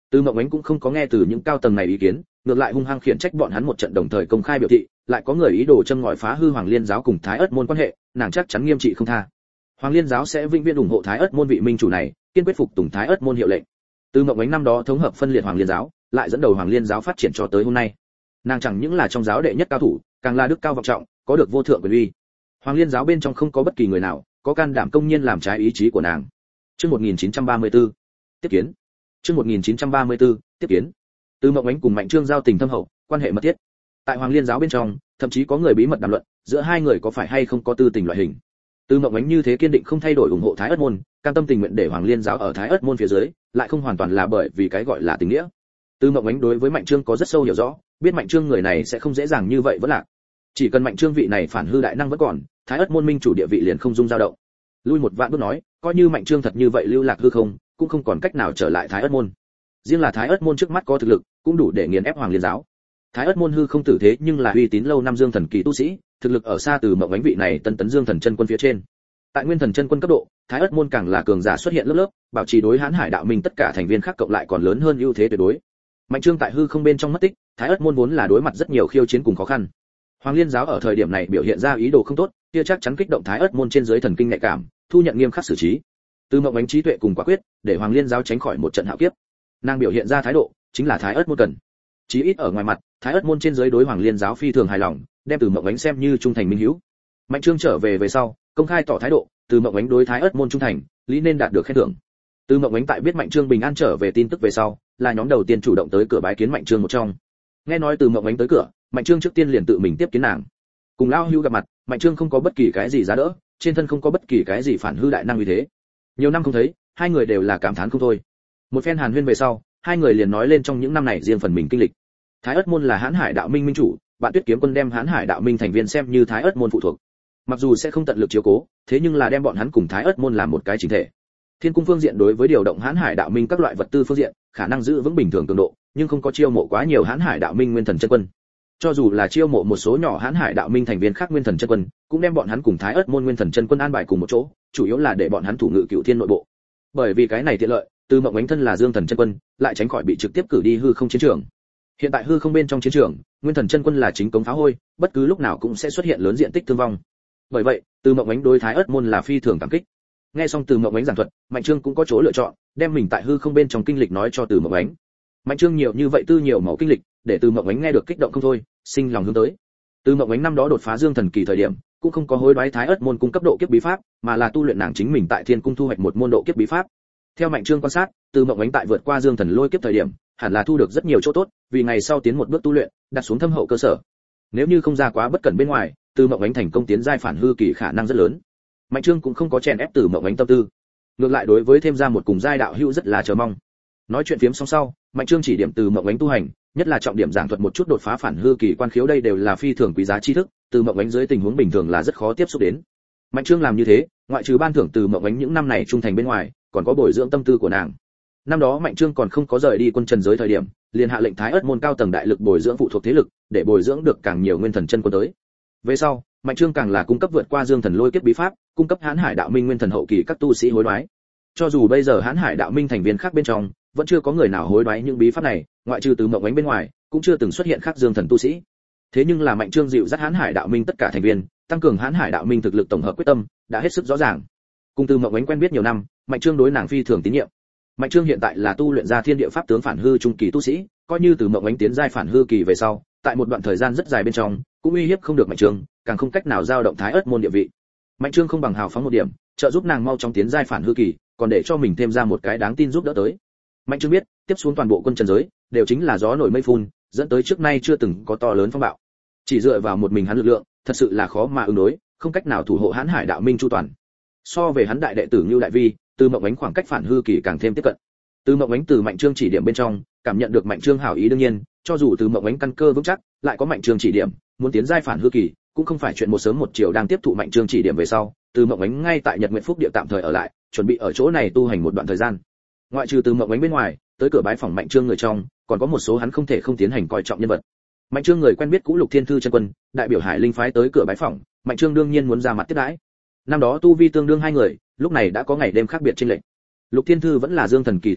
Từ Mộng Ánh cũng không có nghe từ những cao tầng này ý kiến, ngược lại hung hăng khiển trách bọn hắn một trận, đồng thời công khai biểu thị, lại có người ý đồ châm ngòi phá hư Hoàng Liên giáo cùng Thái Ức môn quan hệ, nàng chắc chắn nghiêm trị không tha. Hoàng Liên giáo sẽ vĩnh viễn ủng hộ Thái Ức môn vị minh chủ này, kiên quyết phục tùng Thái Ức môn hiệu lệnh. Từ Mộng Ánh năm đó thống hợp phân liệt Hoàng Liên giáo, lại dẫn đầu Hoàng Liên giáo phát triển cho tới hôm nay. Nàng chẳng những là trong giáo đệ nhất cao thủ, càng là đức cao vọng trọng, có được vô thượng quyền uy. Hoàng Liên giáo bên trong không có bất kỳ người nào có can đảm công nhiên làm trái ý chí của nàng. Chương một nghìn chín trăm ba mươi tư, tiếp kiến. Chương một nghìn chín trăm ba mươi tư, tiếp kiến. Từ Mộng Ánh cùng Mạnh Trương giao tình thâm hậu, quan hệ mật thiết. Tại Hoàng Liên giáo bên trong, thậm chí có người bí mật đàm luận, giữa hai người có phải hay không có tư tình loại hình. Từ Mộng Ánh như thế kiên định không thay đổi ủng hộ Thái Ức môn, cam tâm tình nguyện để Hoàng Liên giáo ở Thái Ức môn phía dưới, lại không hoàn toàn là bởi vì cái gọi là tình nghĩa. Từ Mộng Ánh đối với Mạnh Trương có rất sâu hiểu rõ, biết Mạnh Trương người này sẽ không dễ dàng như vậy vẫn lạc. Chỉ cần Mạnh Trương vị này phản hư đại năng vẫn còn, Thái Ức môn minh chủ địa vị liền không dung dao động. Lui một vạn bước nói, coi như Mạnh Trương thật như vậy lưu lạc hư không, cũng không còn cách nào trở lại Thái Ức môn. Riêng là Thái Ức môn trước mắt có thực lực, cũng đủ để nghiền ép Hoàng Liên giáo. Thái Ức môn hư không tử thế nhưng là uy tín lâu năm Dương thần kỳ tu sĩ, thực lực ở xa Từ Mộng Ánh vị này tân tấn Dương thần chân quân phía trên. Tại Nguyên thần chân quân cấp độ, Thái Ức môn càng là cường giả xuất hiện lớp lớp, bảo trì đối Hán Hải đạo minh tất cả thành viên khác cộng lại còn lớn hơn ưu thế tuyệt đối. Mạnh Trương tại hư không bên trong mất tích, Thái Ức môn vốn là đối mặt rất nhiều khiêu chiến cùng khó khăn. Hoàng Liên giáo ở thời điểm này biểu hiện ra ý đồ không tốt, kia chắc chắn kích động Thái Ức môn trên dưới thần kinh nhạy cảm, thu nhận nghiêm khắc xử trí. Từ Mộng Ánh trí tuệ cùng quả quyết, để Hoàng Liên giáo tránh khỏi một trận hạo kiếp. Nàng biểu hiện ra thái độ, chính là Thái Ức môn cần. Chí ít ở ngoài mặt, Thái Ức môn trên dưới đối Hoàng Liên giáo phi thường hài lòng, đem Từ Mộng Ánh xem như trung thành minh hữu. Mạnh Trương trở về về sau, công khai tỏ thái độ, Từ Mộng Ánh đối Thái Ức môn trung thành, lý nên đạt được khen thưởng. Từ Mộng Ánh tại biết Mạnh Trương bình an trở về tin tức về sau, là nhóm đầu tiên chủ động tới cửa bái kiến Mạnh Trương một trong. Nghe nói Từ Mộng Ánh tới cửa, Mạnh Trương trước tiên liền tự mình tiếp kiến nàng. Cùng lão hữu gặp mặt, Mạnh Trương không có bất kỳ cái gì giá đỡ, trên thân không có bất kỳ cái gì phản hư đại năng uy thế. Nhiều năm không thấy, hai người đều là cảm thán không thôi. Một phen hàn huyên về sau, hai người liền nói lên trong những năm này riêng phần mình kinh lịch. Thái Ức môn là Hán Hải đạo minh minh chủ, Bạn Tuyết kiếm quân đem Hán Hải đạo minh thành viên xem như Thái Ức môn phụ thuộc. Mặc dù sẽ không tận lực chiếu cố, thế nhưng là đem bọn hắn cùng Thái Ức môn làm một cái chỉnh thể. Thiên cung phương diện đối với điều động Hán Hải đạo minh các loại vật tư phương diện, khả năng giữ vững bình thường cường độ, nhưng không có chiêu mộ quá nhiều Hán Hải đạo minh nguyên thần chân quân. Cho dù là chiêu mộ một số nhỏ Hán Hải đạo minh thành viên khác nguyên thần chân quân, cũng đem bọn hắn cùng Thái Ức môn nguyên thần chân quân an bài cùng một chỗ, chủ yếu là để bọn hắn thủ ngự Cựu Thiên nội bộ. Bởi vì cái này tiện lợi, Từ Mộng Ánh thân là Dương thần chân quân, lại tránh khỏi bị trực tiếp cử đi hư không chiến trường. Hiện tại hư không bên trong chiến trường, nguyên thần chân quân là chính cống phá hôi, bất cứ lúc nào cũng sẽ xuất hiện lớn diện tích thương vong. Bởi vậy, Từ Mộng Ánh đối Thái Ức môn là phi thường cảm kích. Nghe xong Từ Mộng Ánh giảng thuật, Mạnh Trương cũng có chỗ lựa chọn, đem mình tại hư không bên trong kinh lịch nói cho Từ Mộng Ánh. Mạnh Trương nhiều như vậy tư nhiều mẫu kinh lịch, để Từ Mộng Ánh nghe được kích động không thôi, sinh lòng hướng tới. Từ Mộng Ánh năm đó đột phá Dương thần kỳ thời điểm, cũng không có hối đoái Thái Ức môn cung cấp độ kiếp bí pháp, mà là tu luyện nàng chính mình tại Thiên cung thu hoạch một môn độ kiếp bí pháp. Theo Mạnh Trương quan sát, Từ Mộng Ánh tại vượt qua Dương thần lôi kiếp thời điểm, hẳn là thu được rất nhiều chỗ tốt, vì ngày sau tiến một bước tu luyện, đặt xuống thâm hậu cơ sở. Nếu như không ra quá bất cẩn bên ngoài, Từ Mộng Ánh thành công tiến giai phản hư kỳ khả năng rất lớn. Mạnh Trương cũng không có chèn ép Từ Mộng Ánh tâm tư, ngược lại đối với thêm ra một cùng giai đạo hữu rất là chờ mong. Nói chuyện phiếm xong sau, Mạnh Trương chỉ điểm Từ Mộng Ánh tu hành, nhất là trọng điểm giảng thuật một chút đột phá phản hư kỳ quan khiếu, đây đều là phi thường quý giá tri thức, Từ Mộng Ánh dưới tình huống bình thường là rất khó tiếp xúc đến. Mạnh Trương làm như thế, ngoại trừ ban thưởng Từ Mộng Ánh những năm này trung thành bên ngoài, còn có bồi dưỡng tâm tư của nàng. Năm đó Mạnh Trương còn không có rời đi quân trần giới thời điểm, liền hạ lệnh Thái Ức môn cao tầng đại lực bồi dưỡng phụ thuộc thế lực, để bồi dưỡng được càng nhiều nguyên thần chân quân tới. Về sau, Mạnh Trương càng là cung cấp vượt qua Dương thần lôi kiếp bí pháp, cung cấp Hán Hải đạo minh nguyên thần hậu kỳ các tu sĩ hối đoái. Cho dù bây giờ Hán Hải đạo minh thành viên khác bên trong, vẫn chưa có người nào hối đoái những bí pháp này, ngoại trừ Từ Mộng Ánh bên ngoài, cũng chưa từng xuất hiện khác Dương thần tu sĩ. Thế nhưng là Mạnh Trương dịu dắt Hán Hải đạo minh tất cả thành viên, tăng cường Hán Hải đạo minh thực lực tổng hợp quyết tâm, đã hết sức rõ ràng. Cùng Từ Mộng Ánh quen biết nhiều năm, Mạnh Trương đối nàng phi thường tín nhiệm. Mạnh Trương hiện tại là tu luyện ra Thiên Địa Pháp tướng phản hư trung kỳ tu sĩ, coi như Từ Mộng Ánh tiến giai phản hư kỳ về sau, tại một đoạn thời gian rất dài bên trong, cũng uy hiếp không được Mạnh Trương, càng không cách nào giao động Thái Ức môn địa vị. Mạnh Trương không bằng hào phóng một điểm, trợ giúp nàng mau chóng tiến giai phản hư kỳ, còn để cho mình thêm ra một cái đáng tin giúp đỡ tới. Mạnh Trương biết, tiếp xuống toàn bộ quân trần giới đều chính là gió nổi mây phun, dẫn tới trước nay chưa từng có to lớn phong bạo. Chỉ dựa vào một mình hắn lực lượng, thật sự là khó mà ứng đối, không cách nào thủ hộ Hán Hải đạo minh chu toàn. So về hắn đại đệ tử Nưu Đại Vi, Từ Mộng Ánh khoảng cách phản hư kỳ càng thêm tiếp cận. Từ Mộng Ánh từ Mạnh Trương chỉ điểm bên trong, cảm nhận được Mạnh Trương hảo ý, đương nhiên, cho dù Từ Mộng Ánh căn cơ vững chắc, lại có Mạnh Trương chỉ điểm, muốn tiến giai phản hư kỳ, cũng không phải chuyện một sớm một chiều. Đang tiếp thụ Mạnh Trương chỉ điểm về sau, Từ Mộng Ánh ngay tại Nhật Nguyệt Phúc địa tạm thời ở lại, chuẩn bị ở chỗ này tu hành một đoạn thời gian. Ngoại trừ Từ Mộng Ánh bên ngoài, tới cửa bái phỏng Mạnh Trương người trong, còn có một số hắn không thể không tiến hành coi trọng nhân vật. Mạnh Trương người quen biết cũ Lục Thiên Thư chân quân, đại biểu Hải Linh phái tới cửa bái phỏng, Mạnh Trương đương nhiên muốn ra mặt tiếp đãi. Năm đó tu vi tương đương hai người, lúc này đã có ngày đêm khác biệt chênh lệch. Lục Thiên Thư vẫn là Dương thần kỳ tu vi,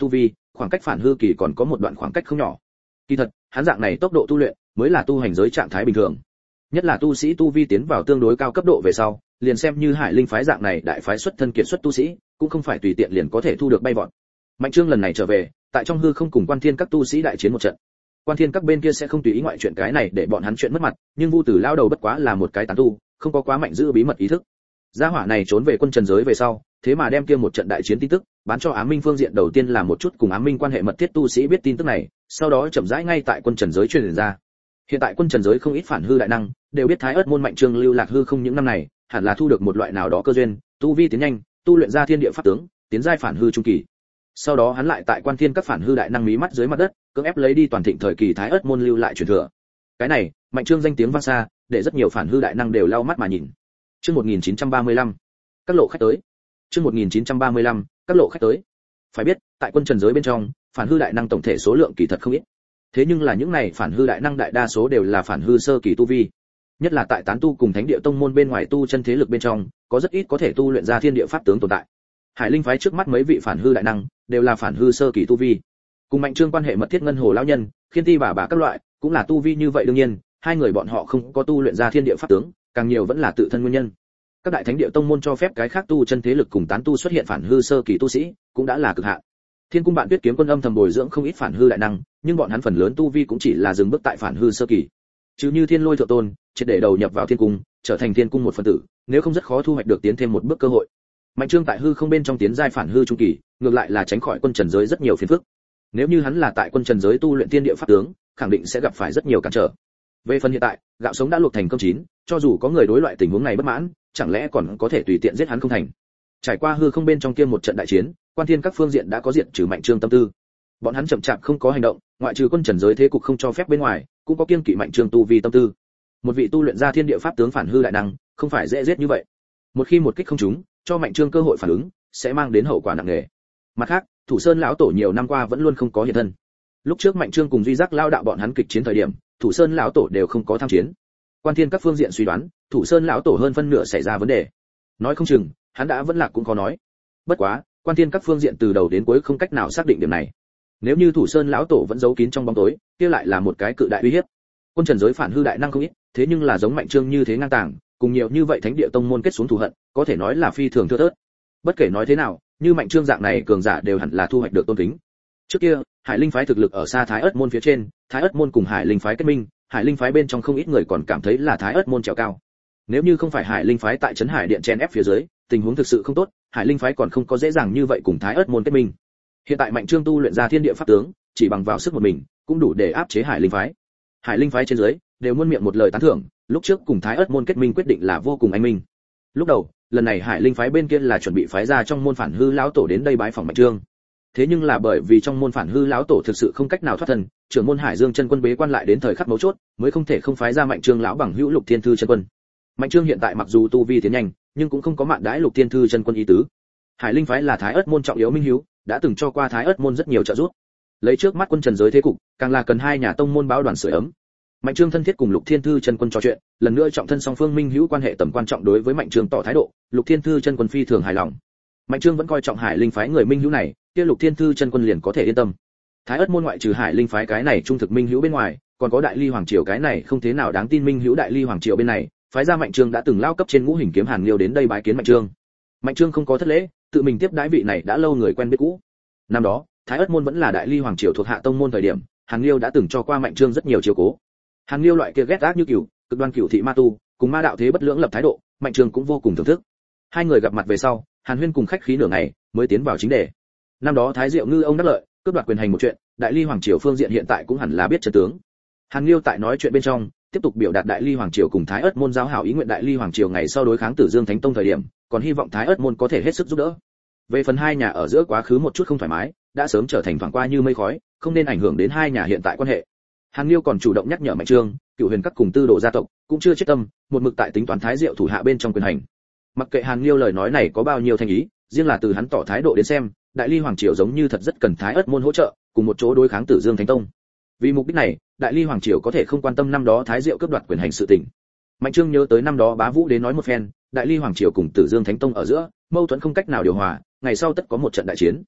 khoảng cách phản hư kỳ còn có một đoạn khoảng cách không nhỏ. Kỳ thật, hắn dạng này tốc độ tu luyện mới là tu hành giới trạng thái bình thường. Nhất là tu sĩ tu vi tiến vào tương đối cao cấp độ về sau, liền xem như Hải Linh phái dạng này đại phái xuất thân kiệt xuất tu sĩ, cũng không phải tùy tiện liền có thể thu được bay vọt. Mạnh Trương lần này trở về, tại trong hư không cùng Quan Thiên các tu sĩ đại chiến một trận. Quan Thiên các bên kia sẽ không tùy ý ngoại chuyện cái này để bọn hắn chuyện mất mặt, nhưng Vu Tử lao đầu bất quá là một cái tán tu, không có quá mạnh giữ bí mật ý thức. Gia hỏa này trốn về quân trần giới về sau, thế mà đem kia một trận đại chiến tin tức bán cho Ám Minh phương diện đầu tiên là một chút cùng Ám Minh quan hệ mật thiết tu sĩ biết tin tức này, sau đó chậm rãi ngay tại quân trần giới truyền ra. Hiện tại quân trần giới không ít phản hư đại năng đều biết Thái Ức môn Mạnh Trương lưu lạc hư không những năm này, hẳn là thu được một loại nào đó cơ duyên, tu vi tiến nhanh, tu luyện ra thiên địa pháp tướng, tiến giai phản hư trung kỳ. Sau đó hắn lại tại Quan Thiên các phản hư đại năng mí mắt dưới mặt đất, cưỡng ép lấy đi toàn thịnh thời kỳ Thái Ức môn lưu lại truyền thừa. Cái này, Mạnh Trương danh tiếng vang xa, để rất nhiều phản hư đại năng đều lau mắt mà nhìn. Chương một nghìn chín trăm ba mươi lăm, các lộ khách tới. Chương một nghìn chín trăm ba mươi lăm, các lộ khách tới. Phải biết, tại quân trần giới bên trong, phản hư đại năng tổng thể số lượng kỳ thật không ít. Thế nhưng là những này phản hư đại năng đại đa số đều là phản hư sơ kỳ tu vi. Nhất là tại tán tu cùng thánh địa tông môn bên ngoài tu chân thế lực bên trong, có rất ít có thể tu luyện ra thiên địa pháp tướng tồn tại. Hải Linh phái trước mắt mấy vị phản hư đại năng đều là phản hư sơ kỳ tu vi. Cùng Mạnh Trương quan hệ mật thiết ngân hồ lão nhân, Khiên Ti bà bà các loại, cũng là tu vi như vậy đương nhiên, hai người bọn họ không có tu luyện ra thiên địa pháp tướng, càng nhiều vẫn là tự thân nguyên nhân. Các đại thánh địa tông môn cho phép cái khác tu chân thế lực cùng tán tu xuất hiện phản hư sơ kỳ tu sĩ, cũng đã là cực hạn. Thiên cung bạn Tuyết kiếm quân âm thầm bồi dưỡng không ít phản hư đại năng, nhưng bọn hắn phần lớn tu vi cũng chỉ là dừng bước tại phản hư sơ kỳ. Chứ như Thiên Lôi thượng tôn, triệt để đầu nhập vào thiên cung, trở thành thiên cung một phần tử, nếu không rất khó thu hoạch được tiến thêm một bước cơ hội. Mạnh Trương tại hư không bên trong tiến giai phản hư trung kỳ, ngược lại là tránh khỏi quân trần giới rất nhiều phiền phức. Nếu như hắn là tại quân trần giới tu luyện thiên địa pháp tướng, khẳng định sẽ gặp phải rất nhiều cản trở. Về phần hiện tại, gạo sống đã luộc thành cơm chín, cho dù có người đối loại tình huống này bất mãn, chẳng lẽ còn có thể tùy tiện giết hắn không thành. Trải qua hư không bên trong kia một trận đại chiến, Quan Thiên các phương diện đã có diện trừ Mạnh Trương tâm tư. Bọn hắn chậm chạp không có hành động, ngoại trừ quân trần giới thế cục không cho phép bên ngoài, cũng có kiêng kỵ Mạnh Trương tu vi tâm tư. Một vị tu luyện ra thiên địa pháp tướng phản hư đại năng, không phải dễ giết như vậy. Một khi một kích không trúng, cho Mạnh Trương cơ hội phản ứng, sẽ mang đến hậu quả nặng nề. Mặt khác, Thủ Sơn lão tổ nhiều năm qua vẫn luôn không có hiện thân. Lúc trước Mạnh Trương cùng Duy Giác lao đạo bọn hắn kịch chiến thời điểm, Thủ Sơn lão tổ đều không có tham chiến. Quan Thiên các phương diện suy đoán, Thủ Sơn lão tổ hơn phân nửa xảy ra vấn đề. Nói không chừng, hắn đã vẫn lạc cũng có nói. Bất quá, Quan Thiên các phương diện từ đầu đến cuối không cách nào xác định điểm này. Nếu như Thủ Sơn lão tổ vẫn giấu kín trong bóng tối, kia lại là một cái cự đại uy hiếp. Quân trần giới phản hư đại năng không ít, thế nhưng là giống Mạnh Trương như thế ngang tàng, cùng nhiều như vậy thánh địa tông môn kết xuống thù hận, có thể nói là phi thường thưa thớt. Bất kể nói thế nào, như Mạnh Trương dạng này cường giả đều hẳn là thu hoạch được tôn kính. Trước kia, Hải Linh phái thực lực ở xa Thái Ức môn phía trên, Thái Ức môn cùng Hải Linh phái kết minh, Hải Linh phái bên trong không ít người còn cảm thấy là Thái Ức môn trèo cao. Nếu như không phải Hải Linh phái tại trấn Hải điện chen ép phía dưới, tình huống thực sự không tốt, Hải Linh phái còn không có dễ dàng như vậy cùng Thái Ức môn kết minh. Hiện tại Mạnh Trương tu luyện ra thiên địa pháp tướng, chỉ bằng vào sức một mình, cũng đủ để áp chế Hải Linh phái. Hải Linh phái trên dưới đều muôn miệng một lời tán thưởng, lúc trước cùng Thái Ức môn kết minh quyết định là vô cùng anh minh. Lúc đầu, lần này Hải Linh phái bên kia là chuẩn bị phái ra trong môn phản hư lão tổ đến đây bái phỏng Mạnh Trương. Thế nhưng là bởi vì trong môn phản hư lão tổ thực sự không cách nào thoát thân, trưởng môn Hải Dương chân quân bế quan lại đến thời khắc mấu chốt, mới không thể không phái ra Mạnh Trương lão bằng hữu Lục Thiên Thư chân quân. Mạnh Trương hiện tại mặc dù tu vi tiến nhanh, nhưng cũng không có mạn đãi Lục Thiên Thư chân quân ý tứ. Hải Linh phái là Thái Ức môn trọng yếu minh hiếu, đã từng cho qua Thái Ức môn rất nhiều trợ giúp. Lấy trước mắt quân trần giới thế cục, càng là cần hai nhà tông môn báo đoàn sưởi ấm. Mạnh Trương thân thiết cùng Lục Thiên Thư chân quân trò chuyện, lần nữa trọng thân song phương minh hữu quan hệ tầm quan trọng đối với Mạnh Trương tỏ thái độ, Lục Thiên Thư chân quân phi thường hài lòng. Mạnh Trương vẫn coi trọng Hải Linh phái người minh hữu này, kia Lục Thiên Thư chân quân liền có thể yên tâm. Thái Ức môn ngoại trừ Hải Linh phái cái này trung thực minh hữu bên ngoài, còn có Đại Ly Hoàng triều cái này không thế nào đáng tin minh hữu. Đại Ly Hoàng triều bên này, phái ra Mạnh Trương đã từng lao cấp trên ngũ hình kiếm Hàn Liêu đến đây bái kiến Mạnh Trương. Mạnh Trương không có thất lễ, tự mình tiếp đãi vị này đã lâu người quen biết cũ. Năm đó, Thái Ức môn vẫn là Đại Ly Hoàng triều thuộc hạ tông môn thời điểm, Hàn Liêu đã từng cho qua Mạnh Trương rất nhiều chiếu cố. Hàn Liêu loại kia ghét ác như cừu, cực đoan cửu thị ma tu, cùng ma đạo thế bất lưỡng lập thái độ, Mạnh Trương cũng vô cùng thưởng thức. Hai người gặp mặt về sau, Hàn Huyên cùng khách khí nửa ngày, mới tiến vào chính đề. Năm đó Thái Diệu Ngư ông đắc lợi, cướp đoạt quyền hành một chuyện, Đại Ly Hoàng triều phương diện hiện tại cũng hẳn là biết chân tướng. Hàn Liêu tại nói chuyện bên trong, tiếp tục biểu đạt Đại Ly Hoàng triều cùng Thái Ức môn giao hảo ý nguyện. Đại Ly Hoàng triều ngày sau đối kháng Tử Dương Thánh Tông thời điểm, còn hy vọng Thái Ức môn có thể hết sức giúp đỡ. Về phần hai nhà ở giữa quá khứ một chút không thoải mái, đã sớm trở thành thoảng qua như mây khói, không nên ảnh hưởng đến hai nhà hiện tại quan hệ. Hàn Liêu còn chủ động nhắc nhở Mạnh Trương, Cửu Huyền các cùng Tư Đồ gia tộc cũng chưa chết tâm, một mực tại tính toán Thái Diệu thủ hạ bên trong quyền hành. Mặc kệ Hàn Liêu lời nói này có bao nhiêu thành ý, riêng là từ hắn tỏ thái độ đến xem, Đại Ly Hoàng triều giống như thật rất cần Thái Ức môn hỗ trợ, cùng một chỗ đối kháng Tử Dương Thánh Tông. Vì mục đích này, Đại Ly Hoàng triều có thể không quan tâm năm đó Thái Diệu cướp đoạt quyền hành sự tình. Mạnh Trương nhớ tới năm đó Bá Vũ đến nói một phen, Đại Ly Hoàng triều cùng Tử Dương Thánh Tông ở giữa mâu thuẫn không cách nào điều hòa, ngày sau tất có một trận đại chiến.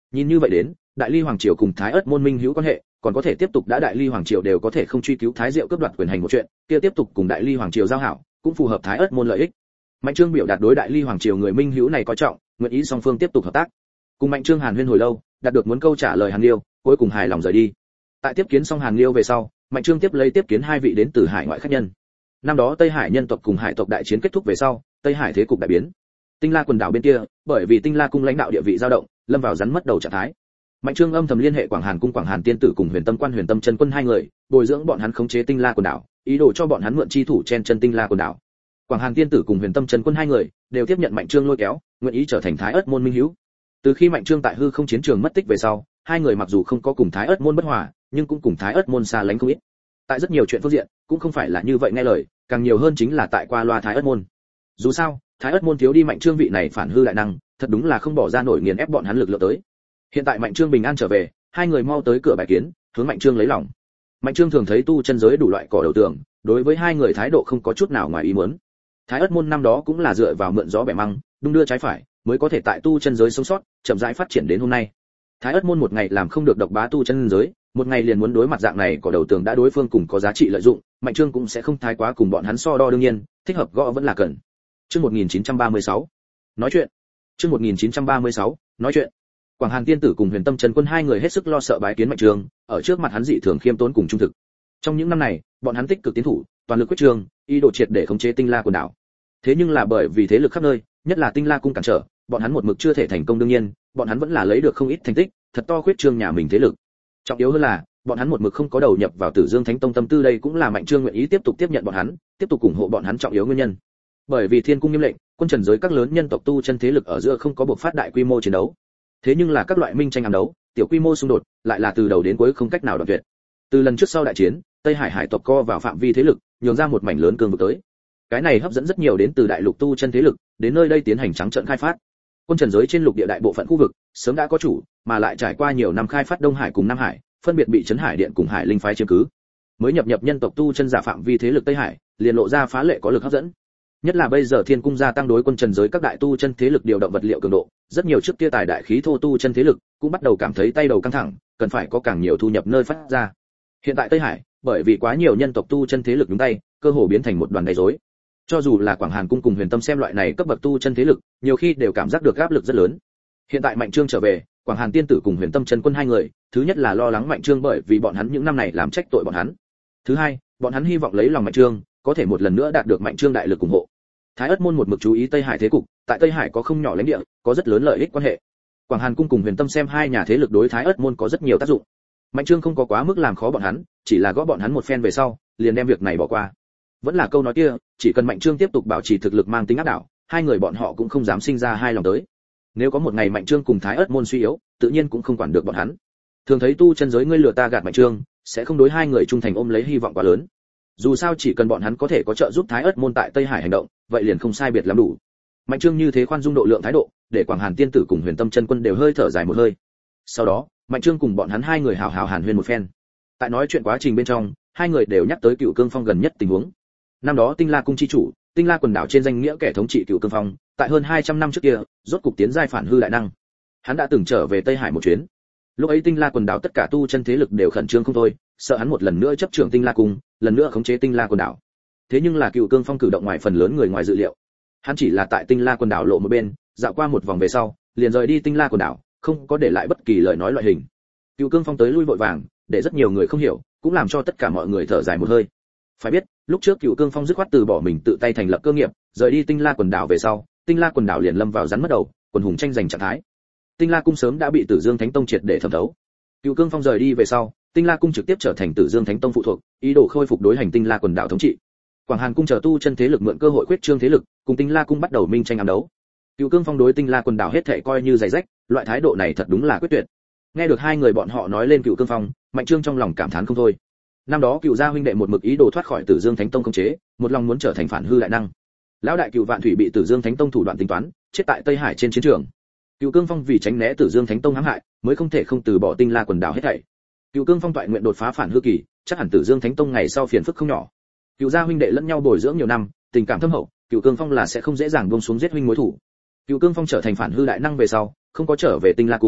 Nhìn như vậy đến, Đại Ly hoàng triều cùng Thái Ức môn minh hữu quan hệ, còn có thể tiếp tục đã Đại Ly hoàng triều đều có thể không truy cứu Thái Diệu cướp đoạt quyền hành một chuyện, kia tiếp tục cùng Đại Ly hoàng triều giao hảo, cũng phù hợp Thái Ức môn lợi ích. Mạnh Trương biểu đạt đối Đại Ly hoàng triều người minh hữu này coi trọng, nguyện ý song phương tiếp tục hợp tác. Cùng Mạnh Trương Hàn huyên hồi lâu, đạt được muốn câu trả lời Hàn Liêu, cuối cùng hài lòng rời đi. Tại tiếp kiến xong Hàn Liêu về sau, Mạnh Trương tiếp lấy tiếp kiến hai vị đến từ hải ngoại khách nhân. Năm đó Tây Hải nhân tộc cùng hải tộc đại chiến kết thúc về sau, Tây Hải thế cục đại biến. Tinh La quần đảo bên kia, bởi vì Tinh La cung lãnh đạo địa vị dao động, lâm vào rắn mất đầu trạng thái. Mạnh Trương âm thầm liên hệ Quảng Hàn cung Quảng Hàn tiên tử cùng Huyền Tâm quan Huyền Tâm chân quân hai người, bồi dưỡng bọn hắn khống chế Tinh La quần đảo, ý đồ cho bọn hắn mượn chi thủ chen chân Tinh La quần đảo. Quảng Hàn tiên tử cùng Huyền Tâm chân quân hai người đều tiếp nhận Mạnh Trương lôi kéo, nguyện ý trở thành Thái Ức môn minh hữu. Từ khi Mạnh Trương tại hư không chiến trường mất tích về sau, hai người mặc dù không có cùng Thái Ức môn bất hòa, nhưng cũng cùng Thái Ức môn xa lánh không ít. Tại rất nhiều chuyện phương diện, cũng không phải là như vậy nghe lời, càng nhiều hơn chính là tại qua loa Thái Ức môn. Dù sao, Thái Ức môn thiếu đi Mạnh Trương vị này phản hư đại năng, thật đúng là không bỏ ra nổi nghiền ép bọn hắn lực lượng tới. Hiện tại Mạnh Trương bình an trở về, hai người mau tới cửa bài kiến, hướng Mạnh Trương lấy lòng. Mạnh Trương thường thấy tu chân giới đủ loại cỏ đầu tường, đối với hai người thái độ không có chút nào ngoài ý muốn. Thái Ức môn năm đó cũng là dựa vào mượn gió bẻ măng, đung đưa trái phải, mới có thể tại tu chân giới sống sót, chậm rãi phát triển đến hôm nay. Thái Ức môn một ngày làm không được độc bá tu chân giới, một ngày liền muốn đối mặt dạng này cỏ đầu tường đã đối phương cùng có giá trị lợi dụng, Mạnh Trương cũng sẽ không thái quá cùng bọn hắn so đo đương nhiên, thích hợp gõ vẫn là cần. Chương một nghìn chín trăm ba mươi sáu, nói chuyện. Chương một nghìn chín trăm ba mươi sáu, nói chuyện. Quảng Hàn tiên tử cùng Huyền Tâm chân quân hai người hết sức lo sợ bái kiến Mạnh Trương, ở trước mặt hắn dị thường khiêm tốn cùng trung thực. Trong những năm này, bọn hắn tích cực tiến thủ, toàn lực quyết trường, ý đồ triệt để khống chế Tinh La quần đảo. Thế nhưng là bởi vì thế lực khắp nơi, nhất là Tinh La cung cản trở, bọn hắn một mực chưa thể thành công đương nhiên, bọn hắn vẫn là lấy được không ít thành tích, thật to khuyết trương nhà mình thế lực. Trọng yếu hơn là, bọn hắn một mực không có đầu nhập vào Tử Dương Thánh Tông tâm tư đây cũng là Mạnh Trương nguyện ý tiếp tục tiếp nhận bọn hắn, tiếp tục ủng hộ bọn hắn trọng yếu nguyên nhân. Bởi vì Thiên cung nghiêm lệnh, quân trần giới các lớn nhân tộc tu chân thế lực ở giữa không có buộc phát đại quy mô chiến đấu. Thế nhưng là các loại minh tranh ám đấu, tiểu quy mô xung đột, lại là từ đầu đến cuối không cách nào đoạn tuyệt. Từ lần trước sau đại chiến, Tây Hải hải tộc co vào phạm vi thế lực, nhường ra một mảnh lớn cương vực tới. Cái này hấp dẫn rất nhiều đến từ đại lục tu chân thế lực, đến nơi đây tiến hành trắng trợn khai phát. Quân trần giới trên lục địa đại bộ phận khu vực, sớm đã có chủ, mà lại trải qua nhiều năm khai phát Đông Hải cùng Nam Hải, phân biệt bị Trấn Hải Điện cùng Hải Linh phái chiếm cứ. Mới nhập nhập nhân tộc tu chân giả phạm vi thế lực Tây Hải, liền lộ ra phá lệ có lực hấp dẫn. Nhất là bây giờ Thiên cung gia tăng đối quân trần giới các đại tu chân thế lực điều động vật liệu cường độ, rất nhiều trước kia tài đại khí thô tu chân thế lực cũng bắt đầu cảm thấy tay đầu căng thẳng, cần phải có càng nhiều thu nhập nơi phát ra. Hiện tại Tây Hải, bởi vì quá nhiều nhân tộc tu chân thế lực nhúng tay, cơ hồ biến thành một đoàn gây rối. Cho dù là Quảng Hàn cung cùng Huyền Tâm xem loại này cấp bậc tu chân thế lực, nhiều khi đều cảm giác được áp lực rất lớn. Hiện tại Mạnh Trương trở về, Quảng Hàn tiên tử cùng Huyền Tâm chân quân hai người, thứ nhất là lo lắng Mạnh Trương bởi vì bọn hắn những năm này làm trách tội bọn hắn. Thứ hai, bọn hắn hy vọng lấy lòng Mạnh Trương, có thể một lần nữa đạt được Mạnh Trương đại lực ủng hộ. Thái Ức môn một mực chú ý Tây Hải thế cục, tại Tây Hải có không nhỏ lãnh địa, có rất lớn lợi ích quan hệ. Quảng Hàn cung cùng Huyền Tâm xem hai nhà thế lực đối Thái Ức môn có rất nhiều tác dụng. Mạnh Trương không có quá mức làm khó bọn hắn, chỉ là gõ bọn hắn một phen về sau, liền đem việc này bỏ qua. Vẫn là câu nói kia, chỉ cần Mạnh Trương tiếp tục bảo trì thực lực mang tính áp đảo, hai người bọn họ cũng không dám sinh ra hai lòng tới. Nếu có một ngày Mạnh Trương cùng Thái Ức môn suy yếu, tự nhiên cũng không quản được bọn hắn. Thường thấy tu chân giới ngươi lừa ta gạt Mạnh Trương, sẽ không đối hai người trung thành ôm lấy hy vọng quá lớn. Dù sao chỉ cần bọn hắn có thể có trợ giúp Thái Ức môn tại Tây Hải hành động, vậy liền không sai biệt lắm đủ. Mạnh Trương như thế khoan dung độ lượng thái độ, để Quảng Hàn tiên tử cùng Huyền Tâm chân quân đều hơi thở dài một hơi. Sau đó, Mạnh Trương cùng bọn hắn hai người hào hào hàn huyên một phen. Tại nói chuyện quá trình bên trong, hai người đều nhắc tới Cựu Cương Phong gần nhất tình huống. Năm đó Tinh La cung chi chủ, Tinh La quần đảo trên danh nghĩa kẻ thống trị Cựu Cương Phong, tại hơn hai trăm năm trước kia, rốt cục tiến giai phản hư đại năng. Hắn đã từng trở về Tây Hải một chuyến. Lúc ấy Tinh La quần đảo tất cả tu chân thế lực đều khẩn trương không thôi, sợ hắn một lần nữa chấp trưởng Tinh La cung, lần nữa khống chế Tinh La quần đảo. Thế nhưng là Cựu Cương Phong cử động ngoài phần lớn người ngoài dự liệu. Hắn chỉ là tại Tinh La quần đảo lộ một bên, dạo qua một vòng về sau, liền rời đi Tinh La quần đảo, không có để lại bất kỳ lời nói loại hình. Cựu Cương Phong tới lui vội vàng, để rất nhiều người không hiểu, cũng làm cho tất cả mọi người thở dài một hơi. Phải biết, lúc trước Cựu Cương Phong dứt khoát từ bỏ mình tự tay thành lập cơ nghiệp, rời đi Tinh La quần đảo về sau, Tinh La quần đảo liền lâm vào rắn mất đầu, quần hùng tranh giành trạng thái. Tinh La cung sớm đã bị Tử Dương Thánh Tông triệt để thẩm thấu. Cựu Cương Phong rời đi về sau, Tinh La cung trực tiếp trở thành Tử Dương Thánh Tông phụ thuộc, ý đồ khôi phục đối hành Tinh La quần đảo thống trị. Quảng Hàn cung chờ tu chân thế lực mượn cơ hội khuyết trương thế lực, cùng Tinh La cung bắt đầu minh tranh ám đấu. Cựu Cương Phong đối Tinh La quần đảo hết thảy coi như giày rách, loại thái độ này thật đúng là quyết tuyệt. Nghe được hai người bọn họ nói lên Cựu Cương Phong, Mạnh Trương trong lòng cảm thán không thôi. Năm đó Cựu gia huynh đệ một mực ý đồ thoát khỏi Tử Dương Thánh Tông khống chế, một lòng muốn trở thành phản hư đại năng. Lão đại Cựu Vạn Thủy bị Tử Dương Thánh Tông thủ đoạn tính toán, chết tại Tây Hải trên chiến trường. Cựu Cương Phong vì tránh né Tử Dương Thánh Tông hãm hại, mới không thể không từ bỏ Tinh La quần đảo hết thảy. Cựu Cương Phong toại nguyện đột phá phản hư kỳ, chắc hẳn Tử Dương Thánh Tông ngày sau phiền phức không nhỏ. Cựu gia huynh đệ lẫn nhau bồi dưỡng nhiều năm, tình cảm thâm hậu, Cựu Cương Phong là sẽ không dễ dàng buông xuống giết huynh mối thủ. Cựu Cương Phong trở thành phản hư đại năng về sau, không có trở về Tinh La cung,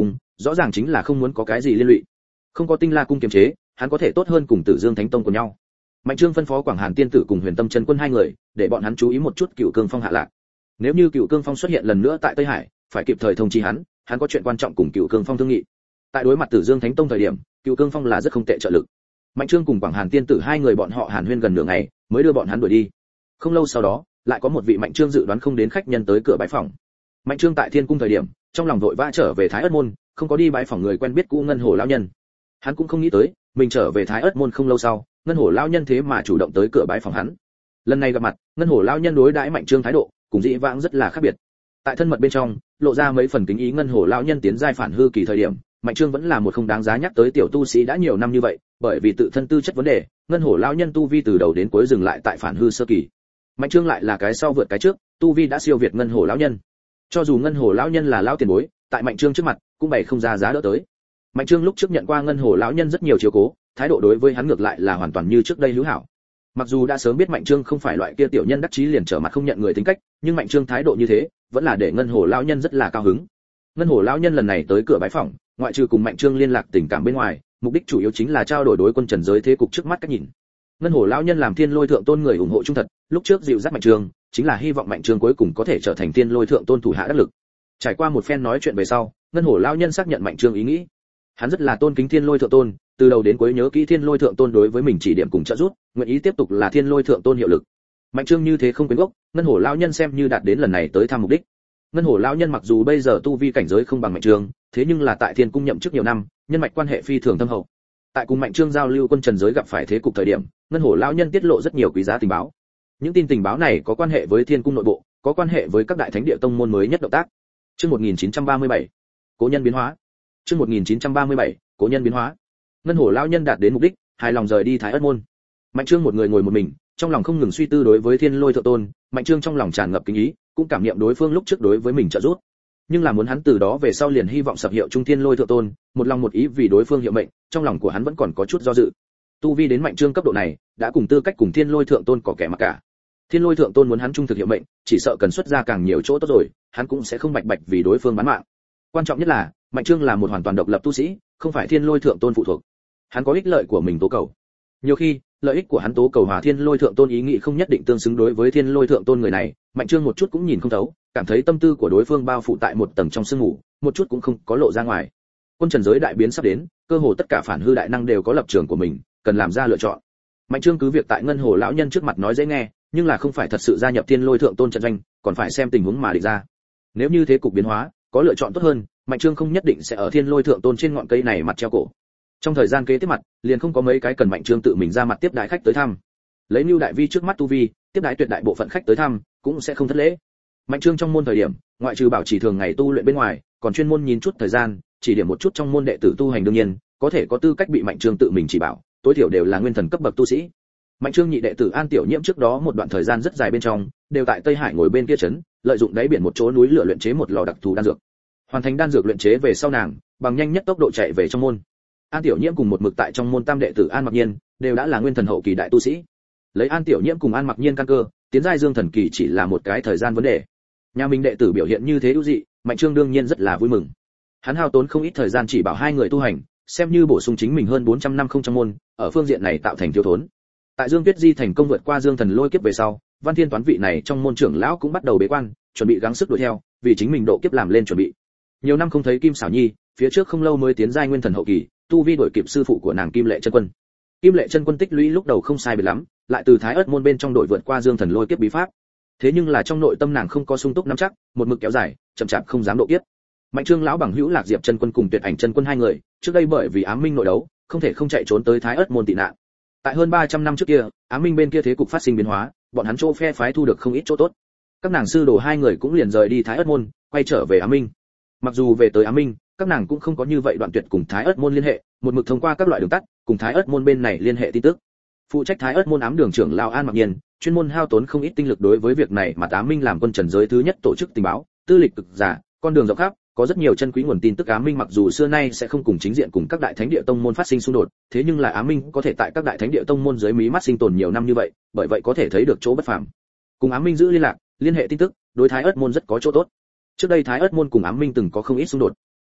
rõ ràng chính là không muốn có cái gì liên lụy. Không có Tinh La cung kiềm chế, hắn có thể tốt hơn cùng Tử Dương Thánh Tông của nhau. Mạnh Trương phân phó Quảng Hàn tiên tử cùng Huyền Tâm chân quân hai người, để bọn hắn chú ý một chút Cửu Cương Phong hạ lạc. Nếu như Cửu Cương Phong xuất hiện lần nữa tại Tây Hải, phải kịp thời thông chi hắn, hắn có chuyện quan trọng cùng Cửu Cương Phong thương nghị. Tại đối mặt Tử Dương Thánh Tông thời điểm, Cửu Cương Phong là rất không tệ trợ lực. Mạnh Trương cùng Quảng Hàn tiên tử hai người bọn họ hàn huyên gần nửa ngày, mới đưa bọn hắn đuổi đi. Không lâu sau đó, lại có một vị Mạnh Trương dự đoán không đến khách nhân tới cửa bái phỏng. Mạnh Trương tại Thiên cung thời điểm, trong lòng vội vã trở về Thái Ức môn, không có đi bái phỏng người quen biết cũ Ngân Hổ lão nhân. Hắn cũng không nghĩ tới, mình trở về Thái Ức môn không lâu sau, Ngân Hổ lão nhân thế mà chủ động tới cửa bái phỏng hắn. Lần này gặp mặt, Ngân Hổ lão nhân đối đãi Mạnh Trương thái độ, cùng dĩ vãng rất là khác biệt. Tại thân mật bên trong, lộ ra mấy phần kính ý. Ngân Hổ lão nhân tiến giai phản hư kỳ thời điểm, Mạnh Trương vẫn là một không đáng giá nhắc tới tiểu tu sĩ đã nhiều năm như vậy, bởi vì tự thân tư chất vấn đề, Ngân Hổ lão nhân tu vi từ đầu đến cuối dừng lại tại phản hư sơ kỳ. Mạnh Trương lại là cái sau vượt cái trước, tu vi đã siêu việt Ngân Hổ lão nhân. Cho dù Ngân Hổ lão nhân là lão tiền bối, tại Mạnh Trương trước mặt, cũng bày không ra giá đỡ tới. Mạnh Trương lúc trước nhận qua Ngân Hổ lão nhân rất nhiều chiếu cố, thái độ đối với hắn ngược lại là hoàn toàn như trước đây hữu hảo. Mặc dù đã sớm biết Mạnh Trương không phải loại kia tiểu nhân đắc chí liền trở mặt không nhận người tính cách, nhưng Mạnh Trương thái độ như thế, vẫn là để Ngân Hổ lão nhân rất là cao hứng. Ngân Hổ lão nhân lần này tới cửa bái phỏng, ngoại trừ cùng Mạnh Trương liên lạc tình cảm bên ngoài, mục đích chủ yếu chính là trao đổi đối quân trần giới thế cục trước mắt cách nhìn. Ngân Hổ lão nhân làm Thiên Lôi Thượng Tôn người ủng hộ trung thật, lúc trước dịu dắt Mạnh Trương, chính là hy vọng Mạnh Trương cuối cùng có thể trở thành Thiên Lôi Thượng Tôn thủ hạ đắc lực. Trải qua một phen nói chuyện về sau, Ngân Hổ lão nhân xác nhận Mạnh Trương ý nghĩ. Hắn rất là tôn kính Thiên Lôi Thượng Tôn, từ đầu đến cuối nhớ kỹ Thiên Lôi Thượng Tôn đối với mình chỉ điểm cùng trợ giúp, nguyện ý tiếp tục là Thiên Lôi Thượng Tôn hiệu lực. Mạnh Trương như thế không quên gốc, Ngân Hổ lão nhân xem như đạt đến lần này tới thăm mục đích. Ngân Hổ lão nhân mặc dù bây giờ tu vi cảnh giới không bằng Mạnh Trương, thế nhưng là tại Thiên cung nhậm chức nhiều năm, nhân mạch quan hệ phi thường thâm hậu. Tại cùng Mạnh Trương giao lưu quân trần giới gặp phải thế cục thời điểm, Ngân Hổ lão nhân tiết lộ rất nhiều quý giá tình báo. Những tin tình báo này có quan hệ với Thiên cung nội bộ, có quan hệ với các đại thánh địa tông môn mới nhất động tác. Chương một nghìn chín trăm ba mươi bảy, Cố nhân biến hóa. Chương một nghìn chín trăm ba mươi bảy, Cố nhân biến hóa. Ngân Hổ lão nhân đạt đến mục đích, hài lòng rời đi Thái Ức môn. Mạnh Trương một người ngồi một mình, trong lòng không ngừng suy tư đối với Thiên Lôi Thượng Tôn, Mạnh Trương trong lòng tràn ngập kính ý, cũng cảm nghiệm đối phương lúc trước đối với mình trợ giúp. Nhưng là muốn hắn từ đó về sau liền hy vọng sập hiệu trung Thiên Lôi Thượng Tôn, một lòng một ý vì đối phương hiệu mệnh, trong lòng của hắn vẫn còn có chút do dự. Tu vi đến Mạnh Trương cấp độ này, đã cùng tư cách cùng Thiên Lôi Thượng Tôn có kẻ mặc cả. Thiên Lôi Thượng Tôn muốn hắn trung thực hiệu mệnh, chỉ sợ cần xuất ra càng nhiều chỗ tốt rồi, hắn cũng sẽ không bạch bạch vì đối phương bán mạng. Quan trọng nhất là, Mạnh Trương là một hoàn toàn độc lập tu sĩ, không phải Thiên Lôi Thượng Tôn phụ thuộc. Hắn có ích lợi của mình tố cầu. Nhiều khi, lợi ích của hắn tố cầu hòa Thiên Lôi Thượng Tôn ý nghĩ không nhất định tương xứng đối với Thiên Lôi Thượng Tôn người này, Mạnh Trương một chút cũng nhìn không thấu, cảm thấy tâm tư của đối phương bao phủ tại một tầng trong sương mù, một chút cũng không có lộ ra ngoài. Quân trần giới đại biến sắp đến, cơ hồ tất cả phản hư đại năng đều có lập trường của mình, cần làm ra lựa chọn. Mạnh Trương cứ việc tại Ngân Hổ lão nhân trước mặt nói dễ nghe, nhưng là không phải thật sự gia nhập Thiên Lôi Thượng Tôn trận doanh, còn phải xem tình huống mà định ra. Nếu như thế cục biến hóa, có lựa chọn tốt hơn, Mạnh Trương không nhất định sẽ ở Thiên Lôi Thượng Tôn trên ngọn cây này mặt treo cổ. Trong thời gian kế tiếp mặt, liền không có mấy cái cần Mạnh Trương tự mình ra mặt tiếp đái khách tới thăm. Lấy Nưu Đại Vi trước mắt tu vi, tiếp đái tuyệt đại bộ phận khách tới thăm, cũng sẽ không thất lễ. Mạnh Trương trong môn thời điểm, ngoại trừ bảo trì thường ngày tu luyện bên ngoài, còn chuyên môn nhìn chút thời gian, chỉ điểm một chút trong môn đệ tử tu hành đương nhiên, có thể có tư cách bị Mạnh Trương tự mình chỉ bảo, tối thiểu đều là nguyên thần cấp bậc tu sĩ. Mạnh Trương nhị đệ tử An Tiểu Nhiễm trước đó một đoạn thời gian rất dài bên trong, đều tại Tây Hải ngồi bên kia trấn, lợi dụng đáy biển một chỗ núi lửa luyện chế một lò đặc thù đan dược. Hoàn thành đan dược luyện chế về sau nàng, bằng nhanh nhất tốc độ chạy về trong môn. An Tiểu Nhiễm cùng một mực tại trong môn tam đệ tử An Mặc Nhiên, đều đã là nguyên thần hậu kỳ đại tu sĩ. Lấy An Tiểu Nhiễm cùng An Mặc Nhiên căn cơ, tiến giai dương thần kỳ chỉ là một cái thời gian vấn đề. Nhà mình đệ tử biểu hiện như thế ưu dị, Mạnh Trương đương nhiên rất là vui mừng. Hắn hao tốn không ít thời gian chỉ bảo hai người tu hành, xem như bổ sung chính mình hơn bốn trăm năm không trong môn, ở phương diện này tạo thành thiếu thốn. Tại Dương Tuyết Di thành công vượt qua Dương Thần Lôi kiếp về sau, Văn Thiên Toán vị này trong môn trưởng lão cũng bắt đầu bế quan, chuẩn bị gắng sức đuổi theo, vì chính mình độ kiếp làm lên chuẩn bị. Nhiều năm không thấy Kim Xảo Nhi, phía trước không lâu mới tiến giai nguyên thần hậu kỳ, tu vi đổi kịp sư phụ của nàng Kim Lệ Chân Quân. Kim Lệ Chân Quân tích lũy lúc đầu không sai biệt lắm, lại từ Thái Ức môn bên trong đổi vượt qua Dương Thần Lôi kiếp bí pháp. Thế nhưng là trong nội tâm nàng không có sung túc nắm chắc, một mực kéo dài, chậm chạp không dám độ kiếp. Mạnh Trương lão bằng hữu Lạc Diệp Chân Quân cùng Tuyệt Ảnh Chân Quân hai người, trước đây bởi vì ám minh nội đấu, không thể không chạy trốn tới Thái Ức môn tị nạn. Tại hơn ba trăm năm trước kia, ám minh bên kia thế cục phát sinh biến hóa, bọn hắn chỗ phe phái thu được không ít chỗ tốt. Các nàng sư đồ hai người cũng liền rời đi Thái Ức môn, quay trở về ám minh. Mặc dù về tới ám minh, các nàng cũng không có như vậy đoạn tuyệt cùng Thái Ức môn liên hệ, một mực thông qua các loại đường tắt, cùng Thái Ức môn bên này liên hệ tin tức. Phụ trách Thái Ức môn ám đường trưởng lão An Mặc Nhiên, chuyên môn hao tốn không ít tinh lực đối với việc này mà ám minh làm quân trần giới thứ nhất tổ chức tình báo, tư lịch cực giả, con đường rộng khắp, có rất nhiều chân quý nguồn tin tức. Ám minh mặc dù xưa nay sẽ không cùng chính diện cùng các đại thánh địa tông môn phát sinh xung đột, thế nhưng là ám minh có thể tại các đại thánh địa tông môn dưới mí mắt sinh tồn nhiều năm như vậy, bởi vậy có thể thấy được chỗ bất phàm. Cùng ám minh giữ liên lạc, liên hệ tin tức, đối Thái Ức môn rất có chỗ tốt. Trước đây Thái Ức môn cùng ám minh từng có không ít xung đột.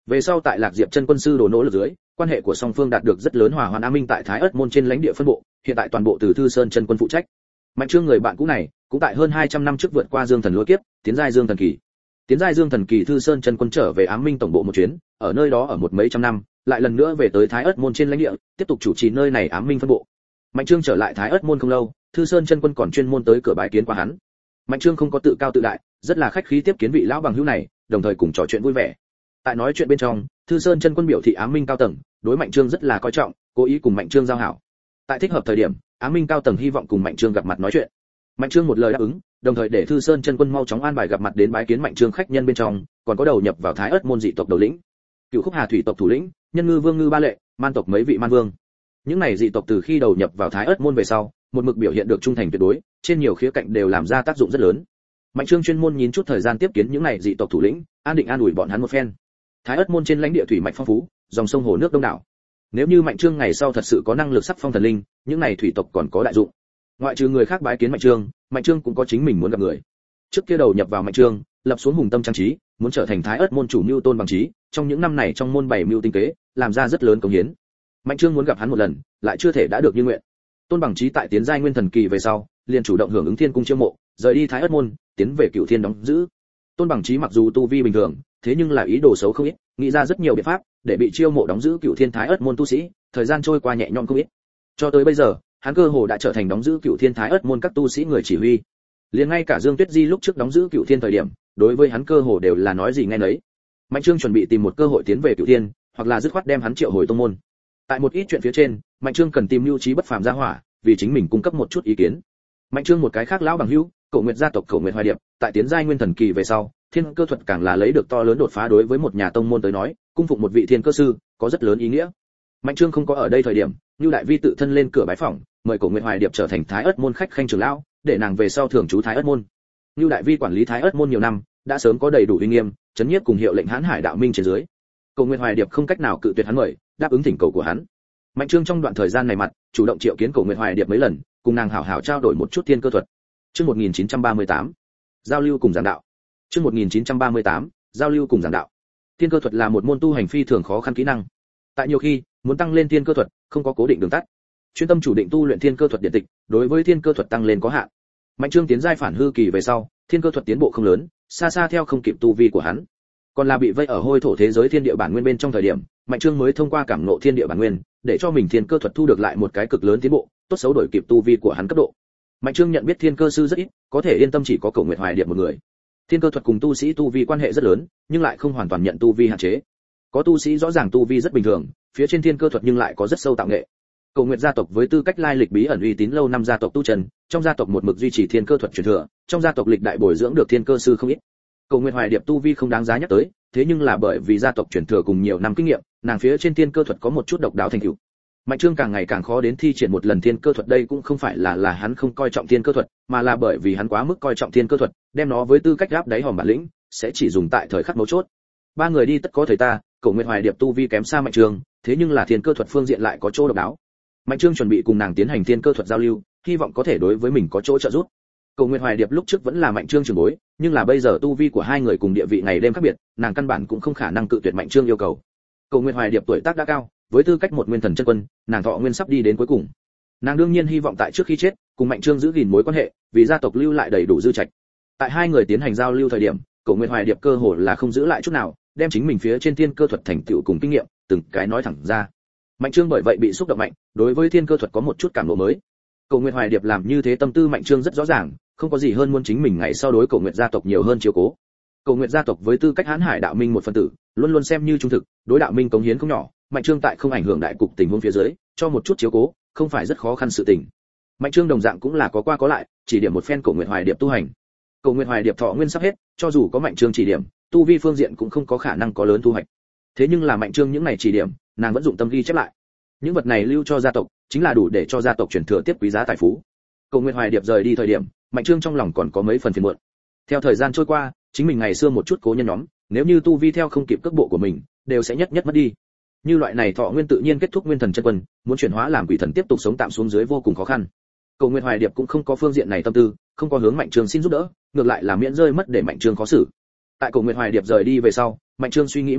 Về sau tại Lạc Diệp chân quân sư đồ nỗ lực dưới, quan hệ của song phương đạt được rất lớn hòa hoãn, Á Minh tại Thái Ất môn trên lãnh địa phân bộ, hiện tại toàn bộ từ Thư Sơn chân quân phụ trách. Mạnh Trương người bạn cũ này, cũng tại hơn hai trăm năm trước vượt qua Dương Thần lôi kiếp, tiến giai Dương Thần kỳ. Tiến giai Dương Thần kỳ, Thư Sơn chân quân trở về Ám Minh tổng bộ một chuyến, ở nơi đó ở một mấy trăm năm, lại lần nữa về tới Thái Ất môn trên lãnh địa, tiếp tục chủ trì nơi này Ám Minh phân bộ. Mạnh Trương trở lại Thái Ất môn không lâu, Thư Sơn chân quân còn chuyên môn tới cửa bái kiến qua hắn. Mạnh Trương không có tự cao tự đại, rất là khách khí tiếp kiến vị lão bằng hữu này, đồng thời cùng trò chuyện vui vẻ. Tại nói chuyện bên trong, Thư Sơn chân quân biểu thị Ám Minh cao tầng đối Mạnh Trương rất là coi trọng, cố ý cùng Mạnh Trương giao hảo. Tại thích hợp thời điểm, Ám Minh cao tầng hy vọng cùng Mạnh Trương gặp mặt nói chuyện. Mạnh Trương một lời đáp ứng, đồng thời để Thư Sơn chân quân mau chóng an bài gặp mặt đến bái kiến Mạnh Trương khách nhân bên trong, còn có đầu nhập vào Thái Ất môn dị tộc đầu lĩnh, Cửu Khúc Hà thủy tộc thủ lĩnh, Nhân Ngư Vương Ngư Ba Lệ, Man tộc mấy vị man vương. Những này dị tộc từ khi đầu nhập vào Thái Ất môn về sau, một mực biểu hiện được trung thành tuyệt đối, trên nhiều khía cạnh đều làm ra tác dụng rất lớn. Mạnh Trương chuyên môn nhìn chút thời gian tiếp kiến những này dị tộc thủ lĩnh, an định an ủi bọn hắn một phen. Thái Ất môn trên lãnh địa thủy mạch phong phú, dòng sông hồ nước đông đảo. Nếu như Mạnh Trương ngày sau thật sự có năng lực sắc phong thần linh, những này thủy tộc còn có đại dụng. Ngoại trừ người khác bái kiến Mạnh Trương, Mạnh Trương cũng có chính mình muốn gặp người. Trước kia đầu nhập vào Mạnh Trương, lập xuống hùng tâm trang trí, muốn trở thành Thái Ất môn chủ mưu Tôn Bằng Chí, trong những năm này trong môn bảy mưu tinh kế, làm ra rất lớn công hiến. Mạnh Trương muốn gặp hắn một lần, lại chưa thể đã được như nguyện. Tôn Bằng Chí tại tiến giai nguyên thần kỳ về sau, liền chủ động hưởng ứng Thiên cung chiêu mộ, rời đi Thái Ất môn, tiến về Cửu Thiên đóng giữ. Tôn Bằng Chí mặc dù tu vi bình thường, thế nhưng là ý đồ xấu không ít, nghĩ ra rất nhiều biện pháp để bị chiêu mộ đóng giữ Cửu Thiên Thái Ất môn tu sĩ, thời gian trôi qua nhẹ nhõm không ít. Cho tới bây giờ, hắn cơ hồ đã trở thành đóng giữ Cửu Thiên Thái Ất môn các tu sĩ người chỉ huy. Liền ngay cả Dương Tuyết Di lúc trước đóng giữ Cửu Thiên thời điểm, đối với hắn cơ hồ đều là nói gì nghe nấy. Mạnh Trương chuẩn bị tìm một cơ hội tiến về Cửu Thiên, hoặc là dứt khoát đem hắn triệu hồi tông môn. Tại một ít chuyện phía trên, Mạnh Trương cần tìm lưu trí bất phàm gia hỏa, vì chính mình cung cấp một chút ý kiến. Mạnh Trương một cái khác lão bằng hữu, Cổ Nguyệt gia tộc Cổ Nguyệt Hoài Điệp, tại tiến giai nguyên thần kỳ về sau, thiên cơ thuật càng là lấy được to lớn đột phá, đối với một nhà tông môn tới nói, cung phụng một vị thiên cơ sư có rất lớn ý nghĩa. Mạnh Trương không có ở đây thời điểm, Nưu Đại Vi tự thân lên cửa bái phỏng, mời Cổ Nguyệt Hoài Điệp trở thành Thái Ất môn khách khanh trưởng lão, để nàng về sau thường trú Thái Ất môn. Nưu Đại Vi quản lý Thái Ất môn nhiều năm, đã sớm có đầy đủ uy nghiêm, chấn nhiếp cùng hiệu lệnh Hán Hải đạo minh trên dưới. Cổ Nguyệt Hoài Điệp không cách nào cự tuyệt hắn mời, đáp ứng thỉnh cầu của hắn. Mạnh Trương trong đoạn thời gian này mặt, chủ động triệu kiến Cổ Nguyệt Hoài Điệp mấy lần, cùng nàng hảo hảo trao đổi một chút thiên cơ thuật. Chương một nghìn chín trăm ba mươi tám, giao lưu cùng giảng đạo. Chương một nghìn chín trăm ba mươi tám, giao lưu cùng giảng đạo. Thiên cơ thuật là một môn tu hành phi thường khó khăn kỹ năng. Tại nhiều khi, muốn tăng lên thiên cơ thuật, không có cố định đường tắt. Chuyên tâm chủ định tu luyện thiên cơ thuật điện tịch, đối với thiên cơ thuật tăng lên có hạn. Mạnh Trương tiến giai phản hư kỳ về sau, thiên cơ thuật tiến bộ không lớn, xa xa theo không kịp tu vi của hắn. Còn là bị vây ở hôi thổ thế giới thiên địa bản nguyên bên trong thời điểm, Mạnh Trương mới thông qua cảm ngộ thiên địa bản nguyên, để cho mình thiên cơ thuật thu được lại một cái cực lớn tiến bộ, tốt xấu đổi kịp tu vi của hắn cấp độ. Mạnh Trương nhận biết thiên cơ sư rất ít, có thể yên tâm chỉ có Cổ Nguyệt Hoài Điệp một người. Thiên cơ thuật cùng tu sĩ tu vi quan hệ rất lớn, nhưng lại không hoàn toàn nhận tu vi hạn chế. Có tu sĩ rõ ràng tu vi rất bình thường, phía trên thiên cơ thuật nhưng lại có rất sâu tạo nghệ. Cổ Nguyệt gia tộc với tư cách lai lịch bí ẩn uy tín lâu năm gia tộc tu trần, trong gia tộc một mực duy trì thiên cơ thuật truyền thừa, trong gia tộc lịch đại bồi dưỡng được thiên cơ sư không ít. Cổ Nguyệt Hoài Điệp tu vi không đáng giá nhắc tới, thế nhưng là bởi vì gia tộc truyền thừa cùng nhiều năm kinh nghiệm, nàng phía trên thiên cơ thuật có một chút độc đáo thành tựu. Mạnh Trương càng ngày càng khó đến thi triển một lần thiên cơ thuật, đây cũng không phải là là hắn không coi trọng thiên cơ thuật, mà là bởi vì hắn quá mức coi trọng thiên cơ thuật, đem nó với tư cách gáp đáy hòm bản lĩnh, sẽ chỉ dùng tại thời khắc mấu chốt. Ba người đi tất có thời ta, Cổ Nguyệt Hoài Điệp tu vi kém xa Mạnh Trương, thế nhưng là thiên cơ thuật phương diện lại có chỗ độc đáo. Mạnh Trương chuẩn bị cùng nàng tiến hành thiên cơ thuật giao lưu, hy vọng có thể đối với mình có chỗ trợ giúp. Cổ Nguyệt Hoài Điệp lúc trước vẫn là Mạnh Trương trưởng bối, nhưng là bây giờ tu vi của hai người cùng địa vị ngày đêm khác biệt, nàng căn bản cũng không khả năng cự tuyệt Mạnh Trương yêu cầu. Cổ Nguyệt Hoài Điệp tuổi tác đã cao, với tư cách một nguyên thần chân quân, nàng thọ nguyên sắp đi đến cuối cùng. Nàng đương nhiên hy vọng tại trước khi chết, cùng Mạnh Trương giữ gìn mối quan hệ, vì gia tộc lưu lại đầy đủ dư trạch. Tại hai người tiến hành giao lưu thời điểm, Cổ Nguyệt Hoài Điệp cơ hồ là không giữ lại chút nào, đem chính mình phía trên thiên cơ thuật thành tựu cùng kinh nghiệm, từng cái nói thẳng ra. Mạnh Trương bởi vậy bị xúc động mạnh, đối với thiên cơ thuật có một chút cảm ngộ mới. Cổ Nguyệt Hoài Điệp làm như thế tâm tư Mạnh Trương rất rõ ràng, không có gì hơn muốn chính mình ngày sau đối Cổ Nguyệt gia tộc nhiều hơn chiếu cố. Cổ Nguyệt gia tộc với tư cách Hán Hải đạo minh một phần tử, luôn luôn xem như trung thực, đối đạo minh cống hiến không nhỏ, Mạnh Trương tại không ảnh hưởng đại cục tình huống phía dưới, cho một chút chiếu cố, không phải rất khó khăn sự tình. Mạnh Trương đồng dạng cũng là có qua có lại, chỉ điểm một phen Cổ Nguyệt Hoài Điệp tu hành. Cổ Nguyệt Hoài Điệp thọ nguyên sắp hết, cho dù có Mạnh Trương chỉ điểm, tu vi phương diện cũng không có khả năng có lớn thu hoạch. Thế nhưng là Mạnh Trương những này chỉ điểm, nàng vẫn dụng tâm ghi chép lại. Những vật này lưu cho gia tộc, chính là đủ để cho gia tộc truyền thừa tiếp quý giá tài phú. Cổ Nguyệt Hoài Điệp rời đi thời điểm, Mạnh Trương trong lòng còn có mấy phần phiền muộn. Theo thời gian trôi qua, chính mình ngày xưa một chút cố nhân nhóm, nếu như tu vi theo không kịp cước bộ của mình, đều sẽ nhất nhất mất đi. Như loại này thọ nguyên tự nhiên kết thúc nguyên thần chân quân, muốn chuyển hóa làm quỷ thần tiếp tục sống tạm xuống dưới vô cùng khó khăn. Cổ Nguyệt Hoài Điệp cũng không có phương diện này tâm tư, không có hướng Mạnh Trương xin giúp đỡ, ngược lại là miễn rơi mất để Mạnh Trương khó xử. Tại Cổ Nguyệt Hoài Điệp rời đi về sau, Mạnh Trương suy nghĩ một chút,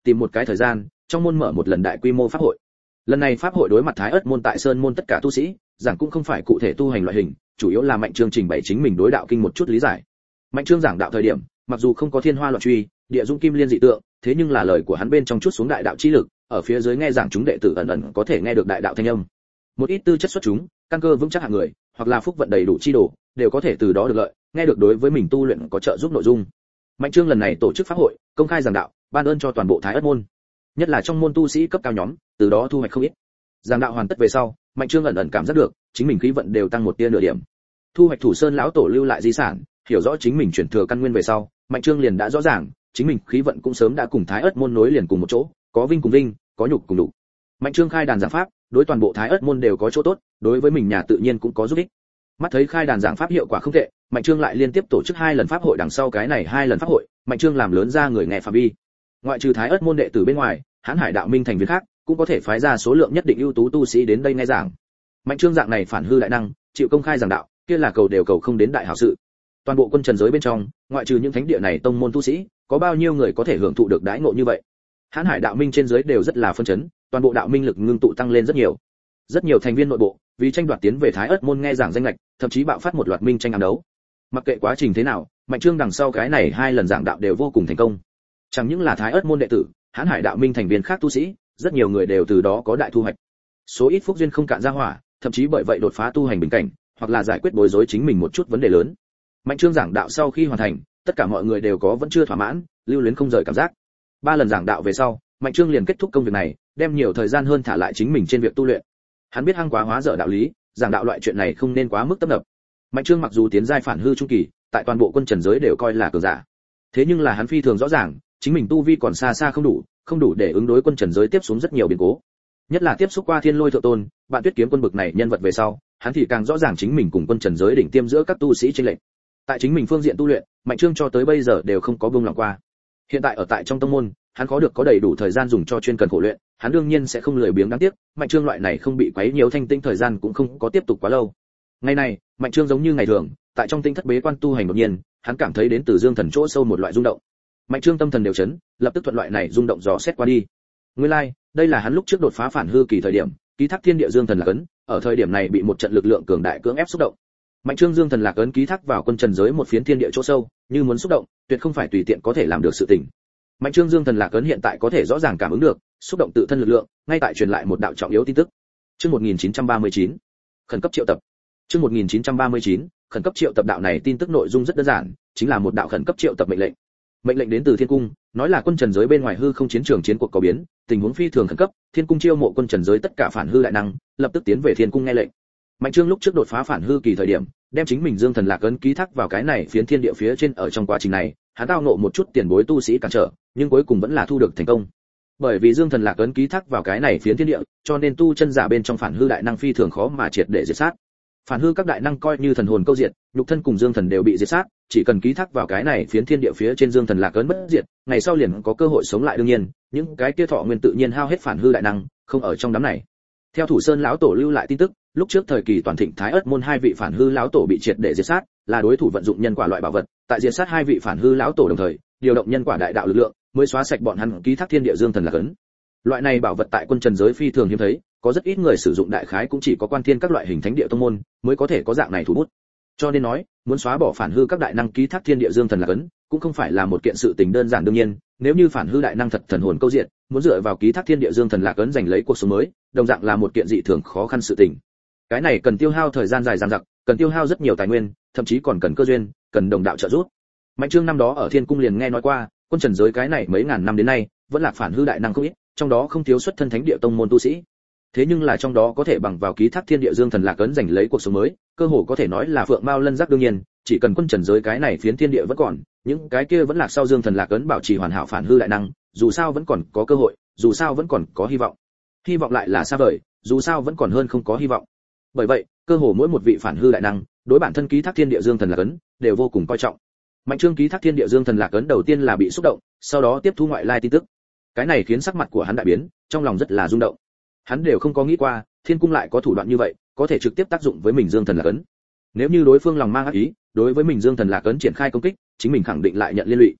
tìm một cái thời gian, trong môn mở một lần đại quy mô pháp hội. Lần này pháp hội đối mặt Thái Ức môn tại Sơn môn tất cả tu sĩ, giảng cũng không phải cụ thể tu hành loại hình, chủ yếu là Mạnh Trương trình bày chính mình đối đạo kinh một chút lý giải. Mạnh Trương giảng đạo thời điểm, mặc dù không có thiên hoa loạn truy, địa dung kim liên dị tượng, thế nhưng là lời của hắn bên trong chút xuống đại đạo chi lực, ở phía dưới nghe giảng chúng đệ tử ẩn ẩn có thể nghe được đại đạo thanh âm. Một ít tư chất xuất chúng, căn cơ vững chắc hạng người, hoặc là phúc vận đầy đủ chi đồ, đều có thể từ đó được lợi, nghe được đối với mình tu luyện có trợ giúp nội dung. Mạnh Trương lần này tổ chức pháp hội, công khai giảng đạo, ban ơn cho toàn bộ Thái Ức môn, nhất là trong môn tu sĩ cấp cao nhóm, từ đó thu hoạch không ít. Giảng đạo hoàn tất về sau, Mạnh Trương ẩn ẩn cảm giác được, chính mình khí vận đều tăng một tia nửa điểm. Thu hoạch Thủ Sơn lão tổ lưu lại di sản, hiểu rõ chính mình chuyển thừa căn nguyên về sau, Mạnh Trương liền đã rõ ràng, chính mình khí vận cũng sớm đã cùng Thái Ức môn nối liền cùng một chỗ, có vinh cùng vinh, có nhục cùng nhục. Mạnh Trương khai đàn giảng pháp, đối toàn bộ Thái Ức môn đều có chỗ tốt, đối với mình nhà tự nhiên cũng có giúp ích. Mắt thấy khai đàn giảng pháp hiệu quả không tệ, Mạnh Trương lại liên tiếp tổ chức hai lần pháp hội, đằng sau cái này hai lần pháp hội, Mạnh Trương làm lớn ra người nghe phạm vi. Ngoại trừ Thái Ức môn đệ tử bên ngoài, Hán Hải đạo minh thành viên khác cũng có thể phái ra số lượng nhất định ưu tú tu sĩ đến đây nghe giảng. Mạnh Trương dạng này phản hư đại năng, chịu công khai giảng đạo, kia là cầu đều cầu không đến đại hảo sự. Toàn bộ quân trần giới bên trong, ngoại trừ những thánh địa này tông môn tu sĩ, có bao nhiêu người có thể hưởng thụ được đãi ngộ như vậy? Hán Hải đạo minh trên dưới đều rất là phân chấn, toàn bộ đạo minh lực ngưng tụ tăng lên rất nhiều. Rất nhiều thành viên nội bộ, vì tranh đoạt tiến về Thái Ức môn nghe giảng danh lệch, thậm chí bạo phát một loạt minh tranh ám đấu. Mặc kệ quá trình thế nào, Mạnh Trương đằng sau cái này hai lần giảng đạo đều vô cùng thành công. Chẳng những là Thái Ức môn đệ tử, Hán Hải đạo minh thành viên khác tu sĩ, rất nhiều người đều từ đó có đại thu hoạch. Số ít phúc duyên không cạn ra hỏa, thậm chí bởi vậy đột phá tu hành bình cảnh, hoặc là giải quyết bối rối chính mình một chút vấn đề lớn. Mạnh Trương giảng đạo sau khi hoàn thành, tất cả mọi người đều có vẫn chưa thỏa mãn, lưu luyến không rời cảm giác. Ba lần giảng đạo về sau, Mạnh Trương liền kết thúc công việc này, đem nhiều thời gian hơn thả lại chính mình trên việc tu luyện. Hắn biết hăng quá hóa dở đạo lý, giảng đạo loại chuyện này không nên quá mức tấp nập. Mạnh Trương mặc dù tiến giai phản hư trung kỳ, tại toàn bộ quân trần giới đều coi là cường giả. Thế nhưng là hắn phi thường rõ ràng, chính mình tu vi còn xa xa không đủ, không đủ để ứng đối quân trần giới tiếp xuống rất nhiều biến cố. Nhất là tiếp xúc qua Thiên Lôi Thượng Tôn, Bạn Tuyết Kiếm Quân bực này nhân vật về sau, hắn thì càng rõ ràng chính mình cùng quân trần giới đỉnh tiêm giữa các tu sĩ chênh lệch. Tại chính mình phương diện tu luyện, Mạnh Trương cho tới bây giờ đều không có buông lòng qua. Hiện tại ở tại trong tông môn, hắn có được có đầy đủ thời gian dùng cho chuyên cần khổ luyện, hắn đương nhiên sẽ không lười biếng đáng tiếc, Mạnh Trương loại này không bị quấy nhiều thanh tĩnh thời gian cũng không có tiếp tục quá lâu. Ngày này, Mạnh Trương giống như ngày thường, tại trong tinh thất bế quan tu hành đột nhiên, hắn cảm thấy đến từ dương thần chỗ sâu một loại rung động. Mạnh Trương tâm thần đều chấn, lập tức thuận loại này rung động dò xét qua đi. Nguyên lai, like, đây là hắn lúc trước đột phá phản hư kỳ thời điểm, ký thác thiên địa dương thần lạc ấn, ở thời điểm này bị một trận lực lượng cường đại cưỡng ép xúc động. Mạnh Trương dương thần lạc ấn ký thác vào quân trần giới một phiến thiên địa chỗ sâu, như muốn xúc động, tuyệt không phải tùy tiện có thể làm được sự tình. Mạnh Trương dương thần lạc ấn hiện tại có thể rõ ràng cảm ứng được, xúc động tự thân lực lượng, ngay tại truyền lại một đạo trọng yếu tin tức. Chương một nghìn chín trăm ba mươi chín, khẩn cấp triệu tập. Chương một nghìn chín trăm ba mươi chín, khẩn cấp triệu tập. Đạo này tin tức nội dung rất đơn giản, chính là một đạo khẩn cấp triệu tập mệnh lệnh. Mệnh lệnh đến từ Thiên cung, nói là quân trần giới bên ngoài hư không chiến trường chiến cuộc có biến, tình huống phi thường khẩn cấp, Thiên cung chiêu mộ quân trần giới tất cả phản hư đại năng, lập tức tiến về Thiên cung nghe lệnh. Mạnh Trương lúc trước đột phá phản hư kỳ thời điểm, đem chính mình dương thần lạc ấn ký thác vào cái này phiến thiên địa phía trên, ở trong quá trình này, hắn tao ngộ một chút tiền bối tu sĩ cản trở, nhưng cuối cùng vẫn là thu được thành công. Bởi vì dương thần lạc ấn ký thác vào cái này phiến thiên địa, cho nên tu chân giả bên trong phản hư đại năng phi thường khó mà triệt để diệt sát. Phản hư các đại năng coi như thần hồn câu diệt, nhục thân cùng dương thần đều bị diệt sát, chỉ cần ký thác vào cái này phiến thiên địa phía trên dương thần lạc ấn bất diệt, ngày sau liền có cơ hội sống lại. Đương nhiên, những cái kia thọ nguyên tự nhiên hao hết phản hư đại năng, không ở trong đám này. Theo Thủ Sơn lão tổ lưu lại tin tức, lúc trước thời kỳ toàn thịnh Thái Ức môn hai vị phản hư lão tổ bị triệt để diệt sát, là đối thủ vận dụng nhân quả loại bảo vật, tại diệt sát hai vị phản hư lão tổ đồng thời, điều động nhân quả đại đạo lực lượng, mới xóa sạch bọn hắn ký thác thiên địa dương thần lạc ấn. Loại này bảo vật tại quân trần giới phi thường hiếm thấy, có rất ít người sử dụng, đại khái cũng chỉ có quan thiên các loại hình thánh địa tông môn mới có thể có dạng này thủ bút. Cho nên nói, muốn xóa bỏ phản hư các đại năng ký thác thiên địa dương thần lạc ấn, cũng không phải là một kiện sự tình đơn giản. Đương nhiên, nếu như phản hư đại năng thật thần hồn câu diện, muốn dựa vào ký thác thiên địa dương thần lạc ấn giành lấy cuộc sống mới, đồng dạng là một kiện dị thường khó khăn sự tình. Cái này cần tiêu hao thời gian dài dằng dặc, cần tiêu hao rất nhiều tài nguyên, thậm chí còn cần cơ duyên, cần đồng đạo trợ giúp. Mạnh Trương năm đó ở Thiên cung liền nghe nói qua, quân trần giới cái này mấy ngàn năm đến nay, vẫn là phản hư đại năng không ít, trong đó không thiếu xuất thân thánh địa tông môn tu sĩ. Thế nhưng là trong đó có thể bằng vào ký thác thiên địa dương thần lạc ấn giành lấy cuộc sống mới, cơ hồ có thể nói là phượng mao lân giác. Đương nhiên, chỉ cần quân trần giới cái này phiến thiên địa vẫn còn, những cái kia vẫn lạc sau dương thần lạc ấn bảo trì hoàn hảo phản hư đại năng, dù sao vẫn còn có cơ hội, dù sao vẫn còn có hy vọng. Hy vọng lại là xa vời, dù sao vẫn còn hơn không có hy vọng. Bởi vậy, cơ hồ mỗi một vị phản hư đại năng, đối bản thân ký thác thiên địa dương thần lạc ấn đều vô cùng coi trọng. Mạnh Trương ký thác thiên địa dương thần lạc ấn đầu tiên là bị xúc động, sau đó tiếp thu ngoại lai tin tức. Cái này khiến sắc mặt của hắn đại biến, trong lòng rất là rung động. Hắn đều không có nghĩ qua, Thiên cung lại có thủ đoạn như vậy, có thể trực tiếp tác dụng với mình dương thần lạc ấn. Nếu như đối phương lòng mang ác ý, đối với mình dương thần lạc ấn triển khai công kích, chính mình khẳng định lại nhận liên lụy.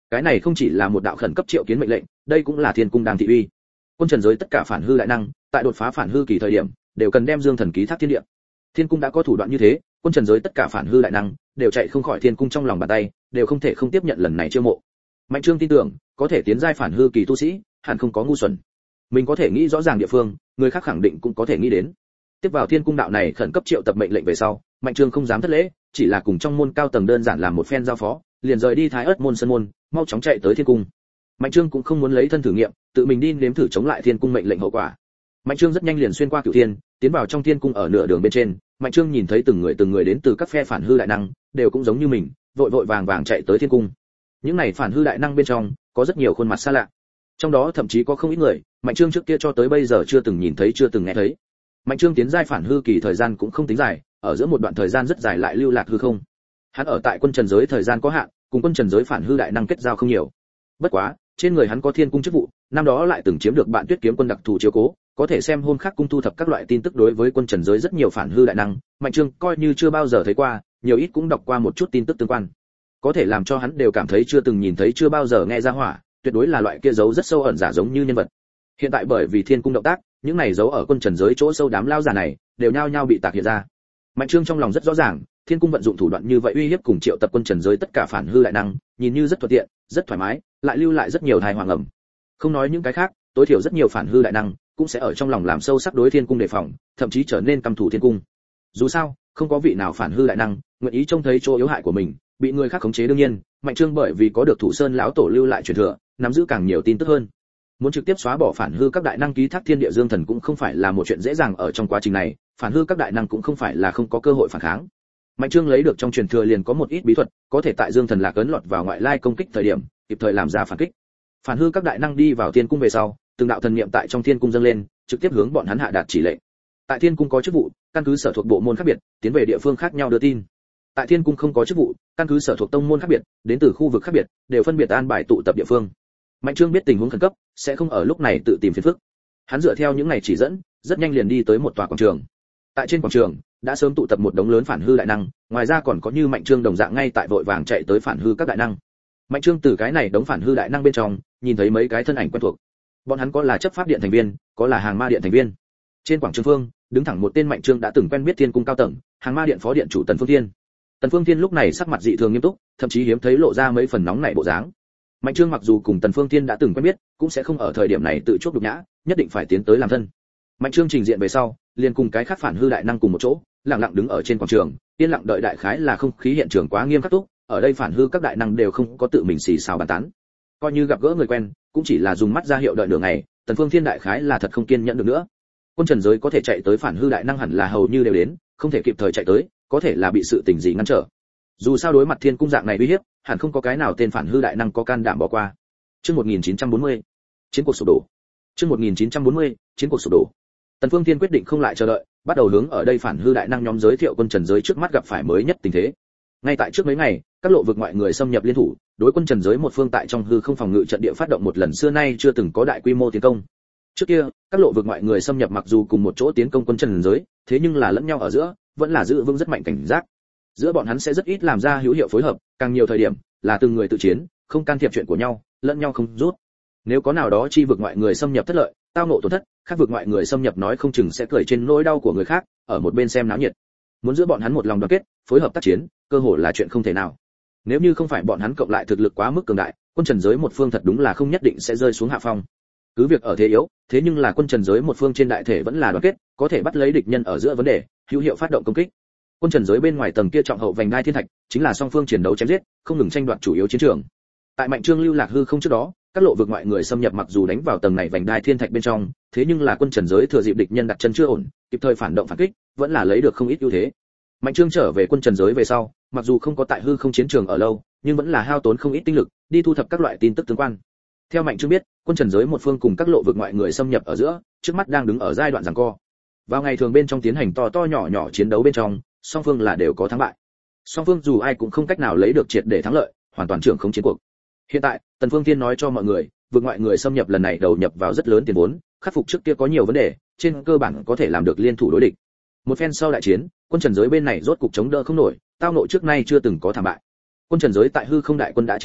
Cái này không chỉ là một đạo khẩn cấp triệu kiến mệnh lệnh, đây cũng là thiên cung đang thị uy. Quân trần giới tất cả phản hư đại năng, tại đột phá phản hư kỳ thời điểm, đều cần đem dương thần ký thác thiên địa. Thiên cung đã có thủ đoạn như thế, quân trần giới tất cả phản hư đại năng đều chạy không khỏi thiên cung trong lòng bàn tay, đều không thể không tiếp nhận lần này chiêu mộ. Mạnh Trương tin tưởng, có thể tiến giai phản hư kỳ tu sĩ, hẳn không có ngu xuẩn. Mình có thể nghĩ rõ ràng địa phương, người khác khẳng định cũng có thể nghĩ đến. Tiếp vào thiên cung đạo này khẩn cấp triệu tập mệnh lệnh về sau, Mạnh Trương không dám thất lễ, chỉ là cùng trong môn cao tầng đơn giản làm một phen giao phó, liền rời đi Thái Ức môn sân môn, mau chóng chạy tới thiên cung. Mạnh Trương cũng không muốn lấy thân thử nghiệm, tự mình đi nếm thử chống lại thiên cung mệnh lệnh hậu quả. Mạnh Trương rất nhanh liền xuyên qua cửu thiên, tiến vào trong thiên cung. Ở nửa đường bên trên, Mạnh Trương nhìn thấy từng người từng người đến từ các phe phản hư đại năng, đều cũng giống như mình, vội vội vàng vàng chạy tới thiên cung. Những này phản hư đại năng bên trong, có rất nhiều khuôn mặt xa lạ. Trong đó thậm chí có không ít người, Mạnh Trương trước kia cho tới bây giờ chưa từng nhìn thấy chưa từng nghe thấy. Mạnh Trương tiến giai phản hư kỳ thời gian cũng không tính dài, ở giữa một đoạn thời gian rất dài lại lưu lạc hư không. Hắn ở tại quân trần giới thời gian có hạn, cùng quân trần giới phản hư đại năng kết giao không nhiều. Bất quá, trên người hắn có thiên cung chức vụ, năm đó lại từng chiếm được bạn Tuyết kiếm quân đặc thù chiếu cố, có thể xem hôm khác cung thu thập các loại tin tức. Đối với quân trần giới rất nhiều phản hư đại năng, Mạnh Trương coi như chưa bao giờ thấy qua, nhiều ít cũng đọc qua một chút tin tức tương quan. Có thể làm cho hắn đều cảm thấy chưa từng nhìn thấy chưa bao giờ nghe ra hỏa, tuyệt đối là loại kia giấu rất sâu ẩn giả giống như nhân vật. Hiện tại bởi vì thiên cung động tác, những này giấu ở quân trần giới chỗ sâu đám lao giả này, đều nhao nhao bị tạc hiện ra. Mạnh Trương trong lòng rất rõ ràng, thiên cung vận dụng thủ đoạn như vậy uy hiếp cùng triệu tập quân trần giới tất cả phản hư đại năng, nhìn như rất thuận tiện, rất thoải mái, lại lưu lại rất nhiều tai họa ngầm. Không nói những cái khác, tối thiểu rất nhiều phản hư đại năng cũng sẽ ở trong lòng làm sâu sắc đối thiên cung đề phòng, thậm chí trở nên căm thù thiên cung. Dù sao, không có vị nào phản hư đại năng nguyện ý trông thấy chỗ yếu hại của mình bị người khác khống chế. Đương nhiên, Mạnh Trương bởi vì có được Thủ Sơn lão tổ lưu lại truyền thừa, nắm giữ càng nhiều tin tức hơn. Muốn trực tiếp xóa bỏ phản hư các đại năng ký thác thiên địa dương thần cũng không phải là một chuyện dễ dàng. Ở trong quá trình này, phản hư các đại năng cũng không phải là không có cơ hội phản kháng. Mạnh Trương lấy được trong truyền thừa liền có một ít bí thuật, có thể tại dương thần lạc ấn lọt vào ngoại lai công kích thời điểm, kịp thời làm ra phản kích. Phản hư các đại năng đi vào thiên cung về sau, từng đạo thần niệm tại trong thiên cung dâng lên, trực tiếp hướng bọn hắn hạ đạt chỉ lệnh. Tại thiên cung có chức vụ, căn cứ sở thuộc bộ môn khác biệt, tiến về địa phương khác nhau đưa tin. Tại thiên cung không có chức vụ, căn cứ sở thuộc tông môn khác biệt, đến từ khu vực khác biệt, đều phân biệt an bài tụ tập địa phương. Mạnh Trương biết tình huống khẩn cấp, sẽ không ở lúc này tự tìm phiền phức. Hắn dựa theo những ngày chỉ dẫn, rất nhanh liền đi tới một tòa quảng trường. Tại trên quảng trường, đã sớm tụ tập một đống lớn phản hư đại năng, ngoài ra còn có như Mạnh Trương đồng dạng ngay tại vội vàng chạy tới phản hư các đại năng. Mạnh Trương từ cái này đống phản hư đại năng bên trong, nhìn thấy mấy cái thân ảnh quen thuộc. Bọn hắn có là chấp pháp điện thành viên, có là hàng ma điện thành viên. Trên quảng trường phương, đứng thẳng một tên Mạnh Trương đã từng quen biết thiên cung cao tầng, hàng ma điện phó điện chủ Tần Phương Thiên. Tần Phương Thiên lúc này sắc mặt dị thường nghiêm túc, thậm chí hiếm thấy lộ ra mấy phần nóng nảy bộ dáng. Mạnh Trương mặc dù cùng Tần Phương Thiên đã từng quen biết, cũng sẽ không ở thời điểm này tự chuốc nhục nhã, nhất định phải tiến tới làm thân. Mạnh Trương trình diện về sau, liền cùng cái khác phản hư đại năng cùng một chỗ, lặng lặng đứng ở trên quảng trường, yên lặng đợi. Đại khái là không khí hiện trường quá nghiêm khắc túc, ở đây phản hư các đại năng đều không có tự mình xì xào bàn tán. Coi như gặp gỡ người quen, cũng chỉ là dùng mắt ra hiệu đợi nửa ngày. Tần Phương Thiên đại khái là thật không kiên nhẫn được nữa. Quân trần giới có thể chạy tới phản hư đại năng hẳn là hầu như đều đến, không thể kịp thời chạy tới, có thể là bị sự tình gì ngăn trở. Dù sao đối mặt thiên cung dạng này uy hiếp, hẳn không có cái nào tên phản hư đại năng có can đảm bỏ qua. Chương một nghìn chín trăm bốn mươi, chiến cuộc sụp đổ. Chương một nghìn chín trăm bốn mươi, chiến cuộc sụp đổ. Tần Phương Thiên quyết định không lại chờ đợi, bắt đầu hướng ở đây phản hư đại năng nhóm giới thiệu quân trần giới trước mắt gặp phải mới nhất tình thế. Ngay tại trước mấy ngày, các lộ vực ngoại người xâm nhập liên thủ, đối quân trần giới một phương tại trong hư không phòng ngự trận địa phát động một lần xưa nay chưa từng có đại quy mô tiến công. Trước kia, các lộ vực ngoại người xâm nhập mặc dù cùng một chỗ tiến công quân trần giới, thế nhưng là lẫn nhau ở giữa, vẫn là giữ vững rất mạnh cảnh giác. Giữa bọn hắn sẽ rất ít làm ra hữu hiệu phối hợp, càng nhiều thời điểm là từng người tự chiến, không can thiệp chuyện của nhau, lẫn nhau không rút. Nếu có nào đó chi vực ngoại người xâm nhập thất lợi, tao ngộ tổn thất, khác vực ngoại người xâm nhập nói không chừng sẽ cười trên nỗi đau của người khác, ở một bên xem náo nhiệt. Muốn giữa bọn hắn một lòng đoàn kết, phối hợp tác chiến, cơ hội là chuyện không thể nào. Nếu như không phải bọn hắn cộng lại thực lực quá mức cường đại, quân trần giới một phương thật đúng là không nhất định sẽ rơi xuống hạ phong. Cứ việc ở thế yếu, thế nhưng là quân trần giới một phương trên đại thể vẫn là đoàn kết, có thể bắt lấy địch nhân ở giữa vấn đề, hữu hiệu phát động công kích. Quân trần giới bên ngoài tầng kia trọng hậu vành đai thiên thạch, chính là song phương chiến đấu chém giết, không ngừng tranh đoạt chủ yếu chiến trường. Tại Mạnh Trương lưu lạc hư không trước đó, các lộ vực ngoại người xâm nhập mặc dù đánh vào tầng này vành đai thiên thạch bên trong, thế nhưng là quân trần giới thừa dịp địch nhân đặt chân chưa ổn, kịp thời phản động phản kích, vẫn là lấy được không ít ưu thế. Mạnh Trương trở về quân trần giới về sau, mặc dù không có tại hư không chiến trường ở lâu, nhưng vẫn là hao tốn không ít tinh lực, đi thu thập các loại tin tức tương quan. Theo Mạnh Trương biết, quân trần giới một phương cùng các lộ vực ngoại người xâm nhập ở giữa, trước mắt đang đứng ở giai đoạn giằng co. Vào ngày thường bên trong tiến hành to to nhỏ nhỏ chiến đấu bên trong, song phương là đều có thắng bại. Song phương dù ai cũng không cách nào lấy được triệt để thắng lợi, hoàn toàn trưởng không chiến cuộc. Hiện tại, Tần Phương Thiên nói cho mọi người, vực ngoại người xâm nhập lần này đầu nhập vào rất lớn tiền vốn, khắc phục trước kia có nhiều vấn đề, trên cơ bản có thể làm được liên thủ đối địch. Một phen sau đại chiến, quân trần giới bên này rốt cục chống đỡ không nổi, tao nội trước nay chưa từng có thảm bại. Quân trần giới tại hư không đại quân đã chiến bại,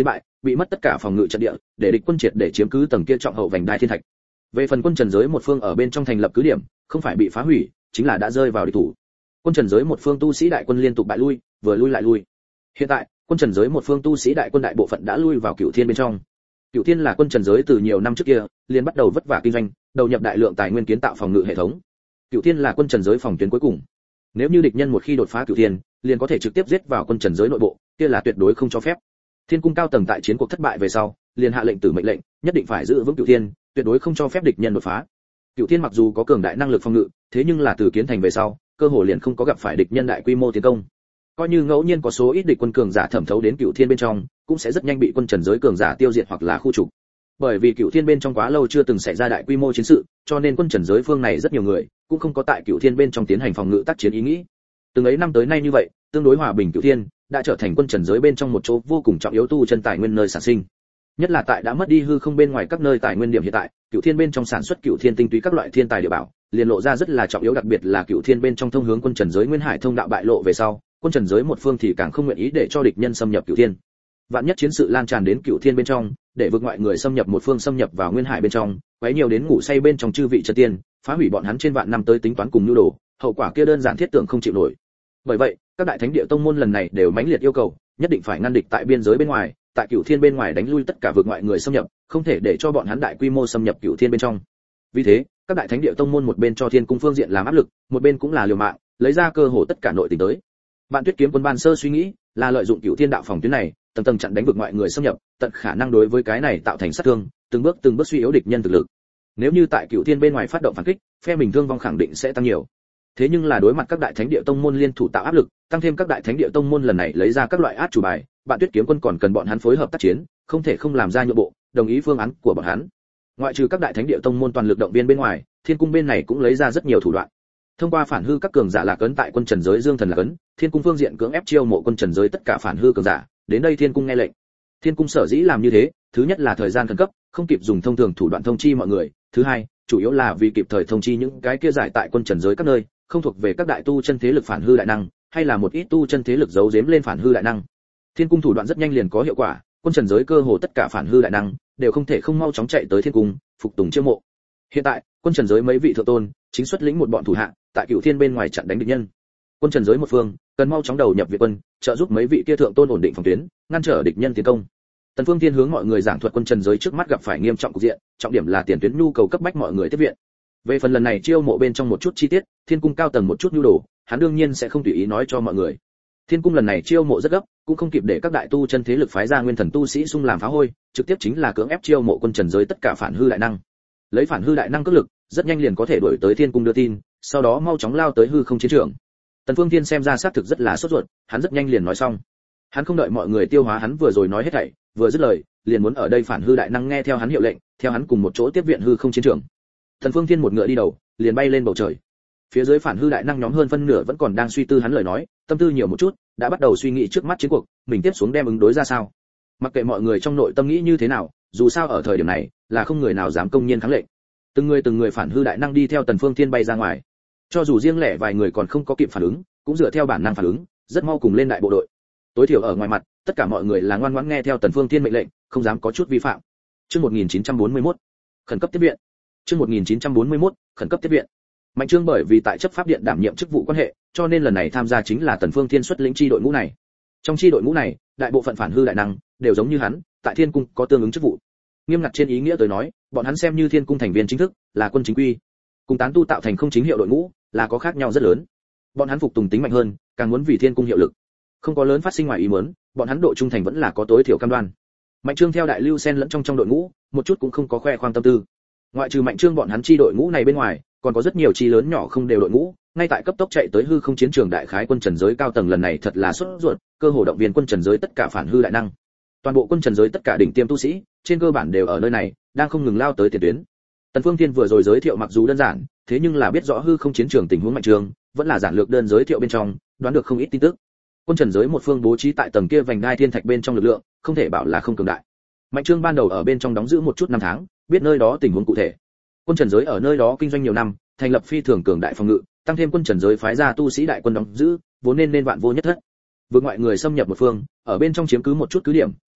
bị mất tất cả phòng ngự trận địa, để địch quân triệt để chiếm cứ tầng kia trọng hậu vành đai thiên thạch. Về phần quân Trần giới một phương ở bên trong thành lập cứ điểm, không phải bị phá hủy, chính là đã rơi vào địch thủ. Quân Trần giới một phương tu sĩ đại quân liên tục bại lui, vừa lui lại lui. Hiện tại, quân Trần giới một phương tu sĩ đại quân đại bộ phận đã lui vào Cửu Thiên bên trong. Cửu Thiên là quân Trần giới từ nhiều năm trước kia, liền bắt đầu vất vả kinh doanh, đầu nhập đại lượng tài nguyên kiến tạo phòng ngự hệ thống. Cửu Thiên là quân Trần giới phòng tuyến cuối cùng. Nếu như địch nhân một khi đột phá Cửu Thiên, liền có thể trực tiếp giết vào quân Trần giới nội bộ, kia là tuyệt đối không cho phép. Thiên cung cao tầng tại chiến cuộc thất bại về sau, liền hạ lệnh tử mệnh lệnh, nhất định phải giữ vững Cửu Thiên, tuyệt đối không cho phép địch nhân đột phá. Cửu Thiên mặc dù có cường đại năng lực phòng ngự, thế nhưng là từ kiến thành về sau, cơ hồ liền không có gặp phải địch nhân đại quy mô tiến công. Coi như ngẫu nhiên có số ít địch quân cường giả thẩm thấu đến Cửu Thiên bên trong, cũng sẽ rất nhanh bị quân Trần giới cường giả tiêu diệt hoặc là khu trục. Bởi vì Cửu Thiên bên trong quá lâu chưa từng xảy ra đại quy mô chiến sự, cho nên quân Trần giới phương này rất nhiều người cũng không có tại Cửu Thiên bên trong tiến hành phòng ngự tác chiến ý nghĩ. Từng ấy năm tới nay như vậy, tương đối hòa bình Cửu Thiên đã trở thành quân Trần giới bên trong một chỗ vô cùng trọng yếu tu chân tài nguyên nơi sản sinh. Nhất là tại đã mất đi hư không bên ngoài các nơi tài nguyên điểm hiện tại, Cửu Thiên bên trong sản xuất Cửu Thiên tinh túy các loại thiên tài địa bảo, liền lộ ra rất là trọng yếu, đặc biệt là Cửu Thiên bên trong thông hướng quân Trần giới Nguyên Hải thông đạo bại lộ về sau, quân Trần giới một phương thì càng không nguyện ý để cho địch nhân xâm nhập Cửu Thiên. Vạn nhất chiến sự lan tràn đến Cửu Thiên bên trong, để vượt ngoại người xâm nhập một phương xâm nhập vào Nguyên Hải bên trong, quấy nhiều đến ngủ say bên trong chư vị chân tiên, phá hủy bọn hắn trên vạn năm tới tính toán cùng nhu đồ, hậu quả kia đơn giản thiết tưởng không chịu nổi. Bởi vậy, các đại thánh địa tông môn lần này đều mãnh liệt yêu cầu, nhất định phải ngăn địch tại biên giới bên ngoài, tại Cửu Thiên bên ngoài đánh lui tất cả vượt ngoại người xâm nhập, không thể để cho bọn hắn đại quy mô xâm nhập Cửu Thiên bên trong. Vì thế, các đại thánh địa tông môn một bên cho Thiên cung phương diện làm áp lực, một bên cũng là liều mạng, lấy ra cơ hội tất cả nội tình tới. Vạn Tuyết kiếm quân ban sơ suy nghĩ là lợi dụng Cửu Thiên đạo phòng tuyến này, tầng tầng chặn đánh vượt ngoại người xâm nhập, tận khả năng đối với cái này tạo thành sát thương, từng bước từng bước suy yếu địch nhân thực lực. Nếu như tại Cửu Thiên bên ngoài phát động phản kích, phe mình thương vong khẳng định sẽ tăng nhiều. Thế nhưng là đối mặt các đại thánh địa tông môn liên thủ tạo áp lực, tăng thêm các đại thánh địa tông môn lần này lấy ra các loại át chủ bài, Vạn Tuyết kiếm quân còn cần bọn hắn phối hợp tác chiến, không thể không làm ra nhượng bộ, đồng ý phương án của bọn hắn. Ngoại trừ các đại thánh địa tông môn toàn lực động viên bên ngoài, Thiên cung bên này cũng lấy ra rất nhiều thủ đoạn. Thông qua phản hư các cường giả lạc ấn tại quân Trần giới Dương Thần lạc ấn, Thiên cung phương diện cưỡng ép chiêu mộ quân Trần giới tất cả phản hư cường giả, đến đây Thiên cung nghe lệnh. Thiên cung sở dĩ làm như thế, thứ nhất là thời gian khẩn cấp, không kịp dùng thông thường thủ đoạn thông chi mọi người, thứ hai, chủ yếu là vì kịp thời thông chi những cái kia giải tại quân Trần giới các nơi, không thuộc về các đại tu chân thế lực phản hư đại năng, hay là một ít tu chân thế lực giấu giếm lên phản hư đại năng. Thiên cung thủ đoạn rất nhanh liền có hiệu quả, quân Trần giới cơ hồ tất cả phản hư đại năng đều không thể không mau chóng chạy tới Thiên cung, phục tùng chiêu mộ. Hiện tại, quân Trần giới mấy vị thượng tôn chính xuất lĩnh một bọn thủ hạ, tại Cửu Thiên bên ngoài chặn đánh địch nhân. Quân Trần giới một phương, cần mau chóng đầu nhập viện quân, trợ giúp mấy vị kia thượng tôn ổn định phòng tuyến, ngăn trở địch nhân tiến công. Tần Phương Thiên hướng mọi người giảng thuật quân Trần giới trước mắt gặp phải nghiêm trọng cục diện, trọng điểm là tiền tuyến nhu cầu cấp bách mọi người tiếp viện. Về phần lần này chiêu mộ bên trong một chút chi tiết, Thiên cung cao tầng một chút nhu đồ, hắn đương nhiên sẽ không tùy ý nói cho mọi người. Thiên cung lần này chiêu mộ rất gấp, cũng không kịp để các đại tu chân thế lực phái ra nguyên thần tu sĩ xung làm phá hôi, trực tiếp chính là cưỡng ép chiêu mộ quân Trần giới tất cả phản hư đại năng. Lấy phản hư đại năng cước lực, rất nhanh liền có thể đuổi tới Thiên cung đưa tin, sau đó mau chóng lao tới hư không chiến trường. Tần Phương Thiên xem ra xác thực rất là sốt ruột, hắn rất nhanh liền nói xong. Hắn không đợi mọi người tiêu hóa hắn vừa rồi nói hết thảy, vừa dứt lời, liền muốn ở đây phản hư đại năng nghe theo hắn hiệu lệnh, theo hắn cùng một chỗ tiếp viện hư không chiến trường. Tần Phương Thiên một ngựa đi đầu, liền bay lên bầu trời. Phía dưới phản hư đại năng nhóm hơn phân nửa vẫn còn đang suy tư hắn lời nói, tâm tư nhiều một chút, đã bắt đầu suy nghĩ trước mắt chiến cuộc, mình tiếp xuống đem ứng đối ra sao. Mặc kệ mọi người trong nội tâm nghĩ như thế nào, dù sao ở thời điểm này, là không người nào dám công nhiên kháng lệnh. Từng người từng người phản hư đại năng đi theo Tần Phương Thiên bay ra ngoài. Cho dù riêng lẻ vài người còn không có kịp phản ứng, cũng dựa theo bản năng phản ứng, rất mau cùng lên đại bộ đội. Tối thiểu ở ngoài mặt, tất cả mọi người là ngoan ngoãn nghe theo Tần Phương Thiên mệnh lệnh, không dám có chút vi phạm. Chương một nghìn chín trăm bốn mươi mốt, khẩn cấp tiếp viện. Chương một nghìn chín trăm bốn mươi mốt, khẩn cấp tiếp viện. Mạnh Trương bởi vì tại chấp pháp điện đảm nhiệm chức vụ quan hệ, cho nên lần này tham gia chính là Tần Phương Thiên xuất lĩnh chi đội ngũ này. Trong chi đội ngũ này, đại bộ phận phản hư đại năng đều giống như hắn, tại Thiên cung có tương ứng chức vụ. Nghiêm ngặt trên ý nghĩa tới nói, bọn hắn xem như Thiên cung thành viên chính thức, là quân chính quy. Cùng tán tu tạo thành không chính hiệu đội ngũ, là có khác nhau rất lớn. Bọn hắn phục tùng tính mạnh hơn, càng muốn vì Thiên cung hiệu lực. Không có lớn phát sinh ngoài ý muốn, bọn hắn độ trung thành vẫn là có tối thiểu cam đoan. Mạnh Trương theo đại lưu sen lẫn trong trong đội ngũ, một chút cũng không có khoe khoang tâm tư. Ngoại trừ Mạnh Trương bọn hắn chi đội ngũ này bên ngoài, còn có rất nhiều chi lớn nhỏ không đều đội ngũ, ngay tại cấp tốc chạy tới hư không chiến trường đại khái quân Trần giới cao tầng lần này thật là sốt ruột, cơ hồ động viên quân Trần giới tất cả phản hư đại năng. Toàn bộ quân Trần giới tất cả đỉnh tiêm tu sĩ, trên cơ bản đều ở nơi này, đang không ngừng lao tới tiền tuyến. Tần Phương Thiên vừa rồi giới thiệu mặc dù đơn giản, thế nhưng là biết rõ hư không chiến trường tình huống Mạnh Trương, vẫn là giản lược đơn giới thiệu bên trong, đoán được không ít tin tức. Quân Trần giới một phương bố trí tại tầng kia vành đai thiên thạch bên trong lực lượng, không thể bảo là không cường đại. Mạnh Trương ban đầu ở bên trong đóng giữ một chút năm tháng, biết nơi đó tình huống cụ thể. Quân Trần giới ở nơi đó kinh doanh nhiều năm, thành lập phi thường cường đại phòng ngự, tăng thêm quân Trần giới phái ra tu sĩ đại quân đóng giữ, vốn nên nên vạn vô nhất thất. Vượt ngoại người xâm nhập một phương, ở bên trong chiếm cứ một chút cứ điểm,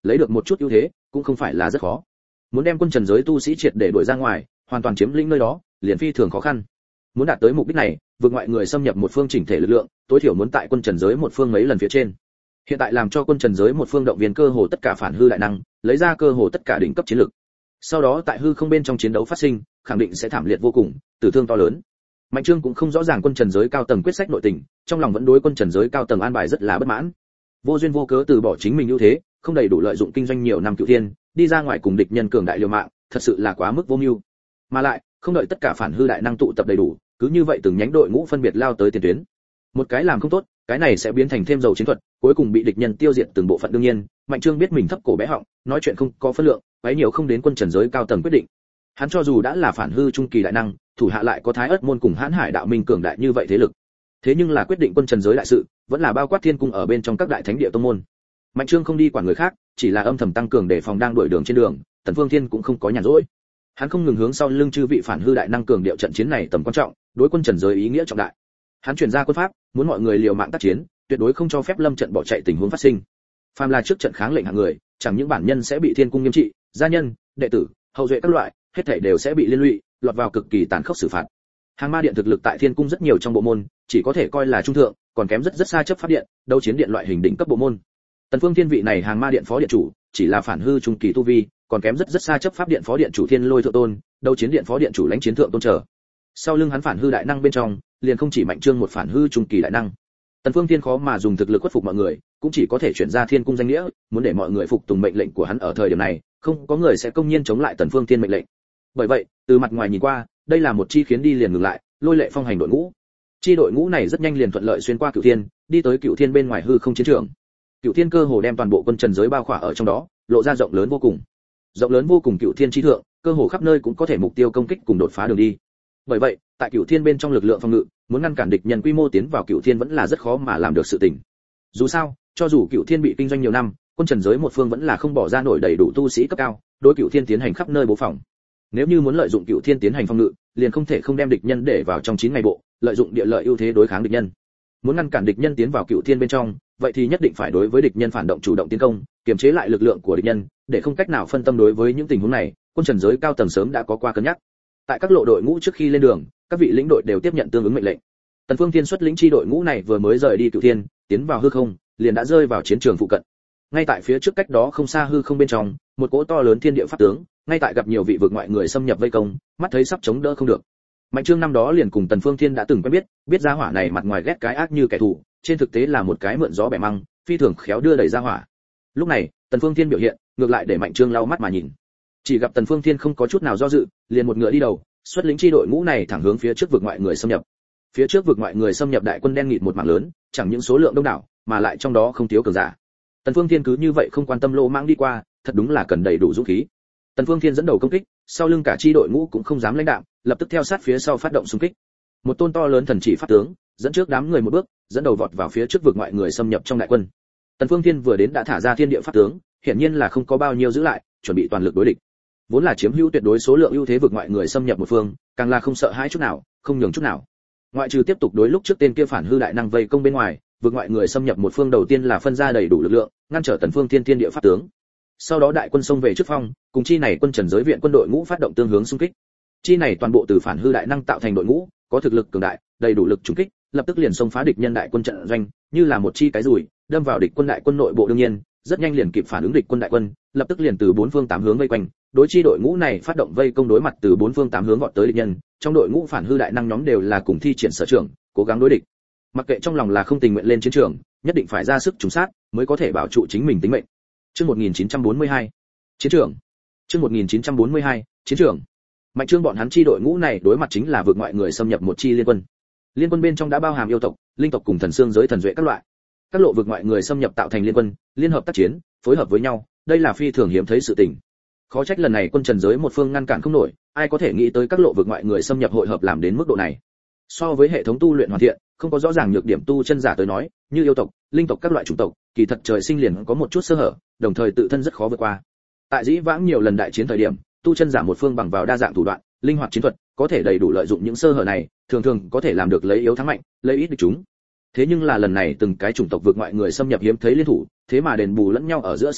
lấy được một chút ưu thế cũng không phải là rất khó. Muốn đem quân trần giới tu sĩ triệt để đuổi ra ngoài, hoàn toàn chiếm lĩnh nơi đó, liền phi thường khó khăn. Muốn đạt tới mục đích này, vượt ngoại người xâm nhập một phương chỉnh thể lực lượng, tối thiểu muốn tại quân trần giới một phương mấy lần phía trên. Hiện tại làm cho quân trần giới một phương động viên cơ hồ tất cả phản hư đại năng, lấy ra cơ hồ tất cả đỉnh cấp chiến lực. Sau đó tại hư không bên trong chiến đấu phát sinh, khẳng định sẽ thảm liệt vô cùng, tử thương to lớn. Mạnh Trương cũng không rõ ràng quân trần giới cao tầng quyết sách nội tình, trong lòng vẫn đối quân trần giới cao tầng an bài rất là bất mãn. Vô duyên vô cớ từ bỏ chính mình ưu thế, không đầy đủ lợi dụng kinh doanh nhiều năm cửu thiên, đi ra ngoài cùng địch nhân cường đại liều mạng, thật sự là quá mức vô mưu. Mà lại, không đợi tất cả phản hư đại năng tụ tập đầy đủ, cứ như vậy từng nhánh đội ngũ phân biệt lao tới tiền tuyến. Một cái làm không tốt, cái này sẽ biến thành thêm dầu chiến thuật, cuối cùng bị địch nhân tiêu diệt từng bộ phận. Đương nhiên, Mạnh Trương biết mình thấp cổ bé họng, nói chuyện không có phân lượng, quấy nhiều không đến quân trần giới cao tầng quyết định. Hắn cho dù đã là phản hư trung kỳ đại năng, thủ hạ lại có Thái Ức môn cùng Hán Hải đạo minh cường đại như vậy thế lực. Thế nhưng là quyết định quân trần giới đại sự, vẫn là bao quát thiên cung ở bên trong các đại thánh địa tông môn. Mạnh Trương không đi quản người khác, chỉ là âm thầm tăng cường để phòng đang đuổi đường trên đường, Tần Phương Thiên cũng không có nhàn rỗi. Hắn không ngừng hướng sau lưng chư vị phản hư đại năng cường điệu trận chiến này tầm quan trọng, đối quân trần giới ý nghĩa trọng đại. Hắn truyền ra quân pháp, muốn mọi người liều mạng tác chiến, tuyệt đối không cho phép lâm trận bỏ chạy tình huống phát sinh. Phàm là trước trận kháng lệnh hạng người, chẳng những bản nhân sẽ bị thiên cung nghiêm trị, gia nhân, đệ tử, hậu duệ các loại, hết thảy đều sẽ bị liên lụy, lọt vào cực kỳ tàn khốc xử phạt. Hàng ma điện thực lực tại thiên cung rất nhiều trong bộ môn, chỉ có thể coi là trung thượng, còn kém rất rất xa chấp pháp điện, đấu chiến điện loại hình đỉnh cấp bộ môn. Tần Phương Thiên vị này hàng ma điện phó điện chủ, chỉ là phản hư trung kỳ tu vi, còn kém rất rất xa chấp pháp điện phó điện chủ Thiên Lôi thượng tôn, đấu chiến điện phó điện chủ lãnh chiến thượng tôn trở. Sau lưng hắn phản hư đại năng bên trong, liền không chỉ Mạnh Trương một phản hư trung kỳ đại năng. Tần Phương Thiên khó mà dùng thực lực khuất phục mọi người, cũng chỉ có thể chuyển ra thiên cung danh nghĩa, muốn để mọi người phục tùng mệnh lệnh của hắn. Ở thời điểm này, không có người sẽ công nhiên chống lại Tần Phương Thiên mệnh lệnh. Bởi vậy, từ mặt ngoài nhìn qua, đây là một chi khiến đi liền ngừng lại, lôi lệ phong hành đội ngũ. Chi đội ngũ này rất nhanh liền thuận lợi xuyên qua Cửu Thiên, đi tới Cửu Thiên bên ngoài hư không chiến trường. Cửu Thiên cơ hồ đem toàn bộ quân trần giới bao khỏa ở trong đó, lộ ra rộng lớn vô cùng. Rộng lớn vô cùng Cửu Thiên chi thượng, cơ hồ khắp nơi cũng có thể mục tiêu công kích cùng đột phá đường đi. Bởi vậy, tại Cửu Thiên bên trong lực lượng phòng ngự, muốn ngăn cản địch nhân quy mô tiến vào Cửu Thiên vẫn là rất khó mà làm được sự tình. Dù sao, cho dù Cửu Thiên bị kinh doanh nhiều năm, quân trần giới một phương vẫn là không bỏ ra nổi đầy đủ tu sĩ cấp cao, đối Cửu Thiên tiến hành khắp nơi bố phòng. Nếu như muốn lợi dụng Cửu Thiên tiến hành phòng ngự, liền không thể không đem địch nhân để vào trong chín ngày bộ, lợi dụng địa lợi ưu thế đối kháng địch nhân. Muốn ngăn cản địch nhân tiến vào Cửu Thiên bên trong, vậy thì nhất định phải đối với địch nhân phản động chủ động tiến công, kiềm chế lại lực lượng của địch nhân, để không cách nào phân tâm. Đối với những tình huống này, quân trần giới cao tầng sớm đã có qua cân nhắc. Tại các lộ đội ngũ trước khi lên đường, các vị lĩnh đội đều tiếp nhận tương ứng mệnh lệnh. Tần Phương Thiên xuất lĩnh chi đội ngũ này vừa mới rời đi Cửu Thiên, tiến vào hư không, liền đã rơi vào chiến trường phụ cận. Ngay tại phía trước cách đó không xa hư không bên trong, một cỗ to lớn thiên địa pháp tướng, ngay tại gặp nhiều vị vực ngoại người xâm nhập vây công, mắt thấy sắp chống đỡ không được. Mạnh Trương năm đó liền cùng Tần Phương Thiên đã từng quen biết, biết gia hỏa này mặt ngoài ghét cái ác như kẻ thù, trên thực tế là một cái mượn gió bẻ măng, phi thường khéo đưa đẩy gia hỏa. Lúc này, Tần Phương Thiên biểu hiện, ngược lại để Mạnh Trương lau mắt mà nhìn. Chỉ gặp Tần Phương Thiên không có chút nào do dự, liền một ngựa đi đầu, xuất lĩnh chi đội ngũ này thẳng hướng phía trước vực ngoại người xâm nhập. Phía trước vực ngoại người xâm nhập đại quân đen nghịt một mảng lớn, chẳng những số lượng đông đảo, mà lại trong đó không thiếu cường giả. Tần Phương Thiên cứ như vậy không quan tâm lô mãng đi qua, thật đúng là cần đầy đủ dũng khí. Tần Phương Thiên dẫn đầu công kích, sau lưng cả chi đội ngũ cũng không dám lãnh đạm, lập tức theo sát phía sau phát động xung kích. Một tôn to lớn thần chỉ pháp tướng, dẫn trước đám người một bước, dẫn đầu vọt vào phía trước vực ngoại người xâm nhập trong đại quân. Tần Phương Thiên vừa đến đã thả ra thiên địa pháp tướng, hiển nhiên là không có bao nhiêu giữ lại, chuẩn bị toàn lực đối địch. Vốn là chiếm hữu tuyệt đối số lượng ưu thế vực ngoại người xâm nhập một phương, càng là không sợ hãi chút nào, không nhường chút nào. Ngoại trừ tiếp tục đối lúc trước tên kia phản hư đại năng vây công bên ngoài, vực ngoại người xâm nhập một phương đầu tiên là phân ra đầy đủ lực lượng, ngăn trở Tần Phương Thiên thiên địa pháp tướng. Sau đó đại quân xông về trước phong, cùng chi này quân trần giới viện quân đội ngũ phát động tương hướng xung kích. Chi này toàn bộ từ phản hư đại năng tạo thành đội ngũ, có thực lực cường đại, đầy đủ lực trúng kích, lập tức liền xông phá địch nhân đại quân trận doanh, như là một chi cái rùi, đâm vào địch quân đại quân nội bộ. Đương nhiên, rất nhanh liền kịp phản ứng địch quân đại quân, lập tức liền từ bốn phương tám hướng vây quanh, đối chi đội ngũ này phát động vây công. Đối mặt từ bốn phương tám hướng vọt tới địch nhân, trong đội ngũ phản hư đại năng nhóm đều là cùng thi triển sở trường, cố gắng đối địch. Mặc kệ trong lòng là không tình nguyện lên chiến trường, nhất định phải ra sức trùng sát, mới có thể bảo trụ chính mình tính mệnh. Chương một nghìn chín trăm bốn mươi hai, chiến trường. Chương một nghìn chín trăm bốn mươi hai, chiến trường. Mạnh Trương bọn hắn chi đội ngũ này đối mặt chính là vượt ngoại người xâm nhập một chi liên quân. Liên quân bên trong đã bao hàm yêu tộc, linh tộc cùng thần xương giới thần duệ các loại. Các lộ vượt ngoại người xâm nhập tạo thành liên quân, liên hợp tác chiến, phối hợp với nhau, đây là phi thường hiếm thấy sự tình. Khó trách lần này quân trần giới một phương ngăn cản không nổi, ai có thể nghĩ tới các lộ vượt ngoại người xâm nhập hội hợp làm đến mức độ này. So với hệ thống tu luyện hoàn thiện, không có rõ ràng nhược điểm tu chân giả tới nói, như yêu tộc, linh tộc các loại chủng tộc, kỳ thật trời sinh liền có một chút sơ hở, đồng thời tự thân rất khó vượt qua. Tại dĩ vãng nhiều lần đại chiến thời điểm, tu chân giả một phương bằng vào đa dạng thủ đoạn, linh hoạt chiến thuật, có thể đầy đủ lợi dụng những sơ hở này, thường thường có thể làm được lấy yếu thắng mạnh, lấy ít địch chúng. Thế nhưng là lần này từng cái chủng tộc vượt ngoại người xâm nhập hiếm thấy liên thủ, thế mà đền bù lẫn nhau ở giữa sơ hở,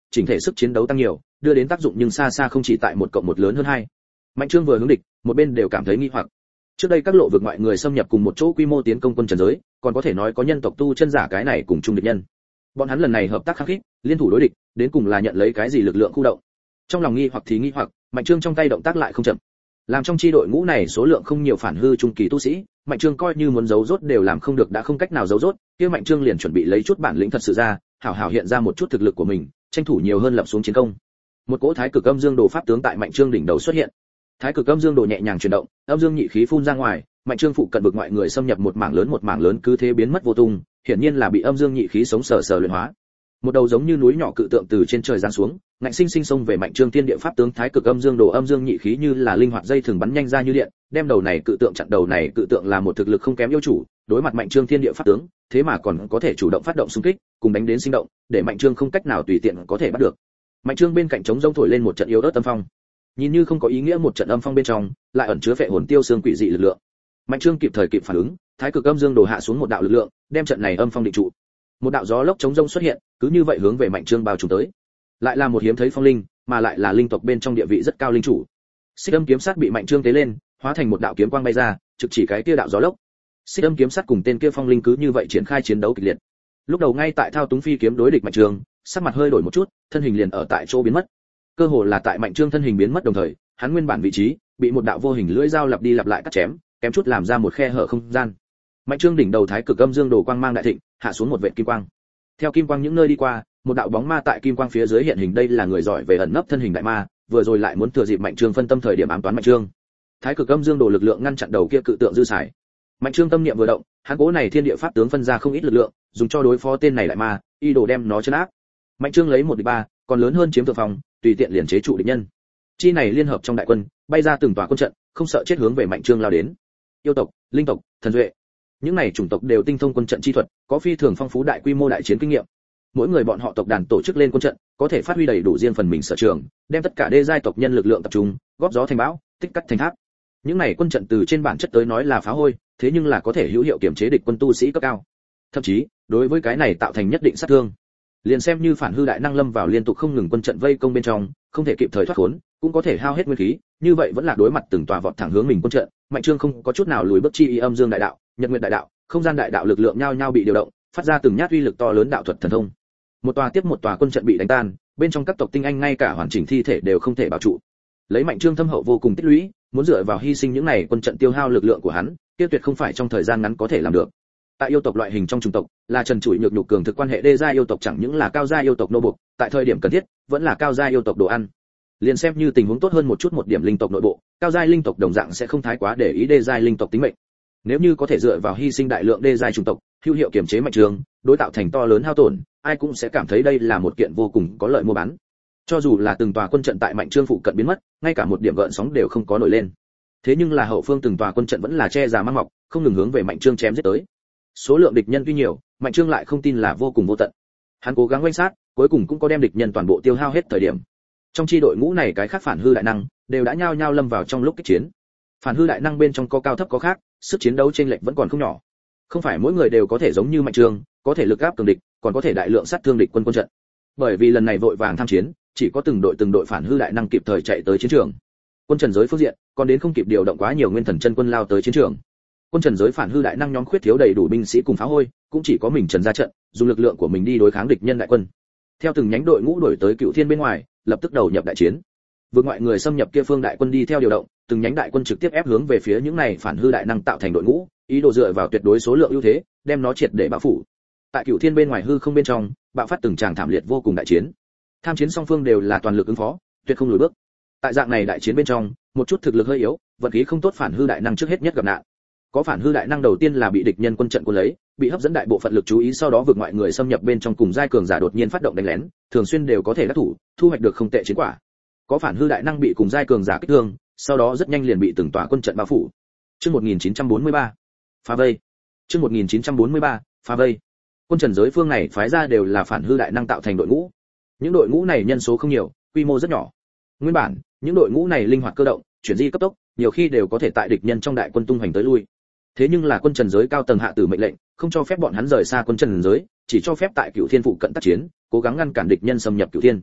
chỉnh thể sức chiến đấu tăng nhiều, đưa đến tác dụng nhưng xa xa không chỉ tại một cộng một lớn hơn hai. Mạnh Trương vừa hướng địch, một bên đều cảm thấy nghi hoặc. Trước đây các lộ vực ngoại người xâm nhập cùng một chỗ quy mô tiến công quân trần giới, còn có thể nói có nhân tộc tu chân giả cái này cùng chung địch nhân. Bọn hắn lần này hợp tác khắc khít, liên thủ đối địch, đến cùng là nhận lấy cái gì lực lượng khu động. Trong lòng nghi hoặc thì nghi hoặc, Mạnh Trương trong tay động tác lại không chậm. Làm trong chi đội ngũ này số lượng không nhiều phản hư trung kỳ tu sĩ, Mạnh Trương coi như muốn giấu rốt đều làm không được đã không cách nào giấu rốt, kia Mạnh Trương liền chuẩn bị lấy chút bản lĩnh thật sự ra, hảo hảo hiện ra một chút thực lực của mình, tranh thủ nhiều hơn lập xuống chiến công. Một cỗ thái cực âm dương đồ pháp tướng tại Mạnh Trương đỉnh đầu xuất hiện. Thái cực âm dương đồ nhẹ nhàng chuyển động, âm dương nhị khí phun ra ngoài, Mạnh Trương phụ cận vực ngoại người xâm nhập một mảng lớn một mảng lớn cứ thế biến mất vô tung, hiển nhiên là bị âm dương nhị khí sống sờ sờ luyện hóa. Một đầu giống như núi nhỏ cự tượng từ trên trời giáng xuống, ngạnh sinh sinh xông về Mạnh Trương thiên địa pháp tướng thái cực âm dương đồ âm dương nhị khí như là linh hoạt dây thường bắn nhanh ra như điện, đem đầu này cự tượng chặn đầu này cự tượng là một thực lực không kém yêu chủ, đối mặt Mạnh Trương thiên địa pháp tướng, thế mà còn có thể chủ động phát động xung kích, cùng đánh đến sinh động, để Mạnh Trương không cách nào tùy tiện có thể bắt được. Mạnh Trương bên cạnh trống rông thổi lên một trận yếu ớt âm phong. Nhìn như không có ý nghĩa một trận âm phong bên trong, lại ẩn chứa phệ hồn tiêu xương quỷ dị lực lượng. Mạnh Trương kịp thời kịp phản ứng, thái cực âm dương đồ hạ xuống một đạo lực lượng, đem trận này âm phong định trụ. Một đạo gió lốc chống rông xuất hiện, cứ như vậy hướng về Mạnh Trương bao trùm tới. Lại là một hiếm thấy phong linh, mà lại là linh tộc bên trong địa vị rất cao linh chủ. Xích âm kiếm sắt bị Mạnh Trương tế lên, hóa thành một đạo kiếm quang bay ra, trực chỉ cái kia đạo gió lốc. Xích âm kiếm sắt cùng tên kia phong linh cứ như vậy triển khai chiến đấu kịch liệt. Lúc đầu ngay tại thao túng phi kiếm đối địch Mạnh Trương, sắc mặt hơi đổi một chút, thân hình liền ở tại chỗ biến mất. Cơ hồ là tại Mạnh Trương thân hình biến mất đồng thời, hắn nguyên bản vị trí bị một đạo vô hình lưỡi dao lặp đi lặp lại cắt chém, kém chút làm ra một khe hở không gian. Mạnh Trương đỉnh đầu thái cực âm dương đồ quang mang đại thịnh, hạ xuống một vệt kim quang. Theo kim quang những nơi đi qua, một đạo bóng ma tại kim quang phía dưới hiện hình, đây là người giỏi về ẩn nấp thân hình đại ma, vừa rồi lại muốn thừa dịp Mạnh Trương phân tâm thời điểm ám toán Mạnh Trương. Thái cực âm dương đồ lực lượng ngăn chặn đầu kia cự tượng dư xài. Mạnh Trương tâm niệm vừa động, hắn cố này thiên địa pháp tướng phân ra không ít lực lượng, dùng cho đối phó tên này đại ma, y đồ đem nó trấn áp. Mạnh Trương lấy một địch ba, còn lớn hơn chiếm thượng phòng, tùy tiện liền chế trụ địch nhân. Chi này liên hợp trong đại quân, bay ra từng tòa quân trận, không sợ chết hướng về Mạnh Trương lao đến. Yêu tộc, linh tộc, thần duệ, những này chủng tộc đều tinh thông quân trận chi thuật, có phi thường phong phú đại quy mô đại chiến kinh nghiệm. Mỗi người bọn họ tộc đàn tổ chức lên quân trận, có thể phát huy đầy đủ riêng phần mình sở trường, đem tất cả đê giai tộc nhân lực lượng tập trung, góp gió thành bão, tích cắt thành tháp. Những này quân trận từ trên bản chất tới nói là phá hôi, thế nhưng là có thể hữu hiệu kiểm chế địch quân tu sĩ cấp cao. Thậm chí, đối với cái này tạo thành nhất định sát thương. Liền xem như phản hư đại năng lâm vào liên tục không ngừng quân trận vây công bên trong, không thể kịp thời thoát khốn, cũng có thể hao hết nguyên khí, như vậy vẫn là đối mặt từng tòa vọt thẳng hướng mình quân trận, Mạnh Trương không có chút nào lùi bước chi ý, âm dương đại đạo, nhật nguyệt đại đạo, không gian đại đạo lực lượng nhau nhau bị điều động, phát ra từng nhát uy lực to lớn đạo thuật thần thông. Một tòa tiếp một tòa quân trận bị đánh tan, bên trong các tộc tinh anh ngay cả hoàn chỉnh thi thể đều không thể bảo trụ. Lấy Mạnh Trương thâm hậu vô cùng tích lũy, muốn dựa vào hy sinh những này quân trận tiêu hao lực lượng của hắn, kia tuyệt không phải trong thời gian ngắn có thể làm được. Tại yêu tộc loại hình trong chủng tộc, là trần trụi nhược nhục cường thực quan hệ đê gia yêu tộc chẳng những là cao gia yêu tộc nô buộc, tại thời điểm cần thiết, vẫn là cao gia yêu tộc đồ ăn. Liền xem như tình huống tốt hơn một chút một điểm linh tộc nội bộ, cao giai linh tộc đồng dạng sẽ không thái quá để ý đê giai linh tộc tính mệnh. Nếu như có thể dựa vào hy sinh đại lượng đê giai chủng tộc, hữu hiệu kiểm chế Mạnh Trương, đối tạo thành to lớn hao tổn, ai cũng sẽ cảm thấy đây là một kiện vô cùng có lợi mua bán. Cho dù là từng tòa quân trận tại Mạnh Trương phụ cận biến mất, ngay cả một điểm gợn sóng đều không có nổi lên. Thế nhưng là hậu phương từng tòa quân trận vẫn là che già mang mọc, không ngừng hướng về Mạnh Trương chém giết tới. Số lượng địch nhân tuy nhiều, Mạnh Trương lại không tin là vô cùng vô tận. Hắn cố gắng quan sát, cuối cùng cũng có đem địch nhân toàn bộ tiêu hao hết thời điểm. Trong chi đội ngũ này cái khác phản hư đại năng đều đã nhao nhao lâm vào trong lúc kích chiến. Phản hư đại năng bên trong có cao thấp có khác, sức chiến đấu chênh lệch vẫn còn không nhỏ. Không phải mỗi người đều có thể giống như Mạnh Trương, có thể lực áp cường địch, còn có thể đại lượng sát thương địch quân quân trận. Bởi vì lần này vội vàng tham chiến, chỉ có từng đội từng đội phản hư đại năng kịp thời chạy tới chiến trường. Quân trần giới phương diện, còn đến không kịp điều động quá nhiều nguyên thần chân quân lao tới chiến trường. Quân trần giới phản hư đại năng nhóm khuyết thiếu đầy đủ binh sĩ cùng pháo hôi, cũng chỉ có mình Trần ra trận, dùng lực lượng của mình đi đối kháng địch nhân đại quân. Theo từng nhánh đội ngũ đuổi tới Cựu Thiên bên ngoài, lập tức đầu nhập đại chiến. Vượt ngoại người xâm nhập kia phương đại quân đi theo điều động, từng nhánh đại quân trực tiếp ép hướng về phía những này phản hư đại năng tạo thành đội ngũ, ý đồ dựa vào tuyệt đối số lượng ưu thế, đem nó triệt để bao phủ. Tại Cựu Thiên bên ngoài hư không bên trong, bạo phát từng tràng thảm liệt vô cùng đại chiến. Tham chiến song phương đều là toàn lực ứng phó, tuyệt không lùi bước. Tại dạng này đại chiến bên trong, một chút thực lực hơi yếu, vận khí không tốt phản hư đại năng trước hết nhất gặp nạn. Có phản hư đại năng đầu tiên là bị địch nhân quân trận cuốn lấy, bị hấp dẫn đại bộ phận lực chú ý, sau đó vượt ngoại người xâm nhập bên trong cùng giai cường giả đột nhiên phát động đánh lén, thường xuyên đều có thể đắc thủ, thu hoạch được không tệ chiến quả. Có phản hư đại năng bị cùng giai cường giả kích thương, sau đó rất nhanh liền bị từng tòa quân trận bao phủ. Chương một nghìn chín trăm bốn mươi ba, phá vây. Chương một nghìn chín trăm bốn mươi ba, phá vây. Quân trần giới phương này phái ra đều là phản hư đại năng tạo thành đội ngũ. Những đội ngũ này nhân số không nhiều, quy mô rất nhỏ. Nguyên bản, những đội ngũ này linh hoạt cơ động, chuyển di cấp tốc, nhiều khi đều có thể tại địch nhân trong đại quân tung hoành tới lui. Thế nhưng là quân trần giới cao tầng hạ tử mệnh lệnh, không cho phép bọn hắn rời xa quân trần giới, chỉ cho phép tại Cửu Thiên phụ cận tác chiến, cố gắng ngăn cản địch nhân xâm nhập Cửu Thiên.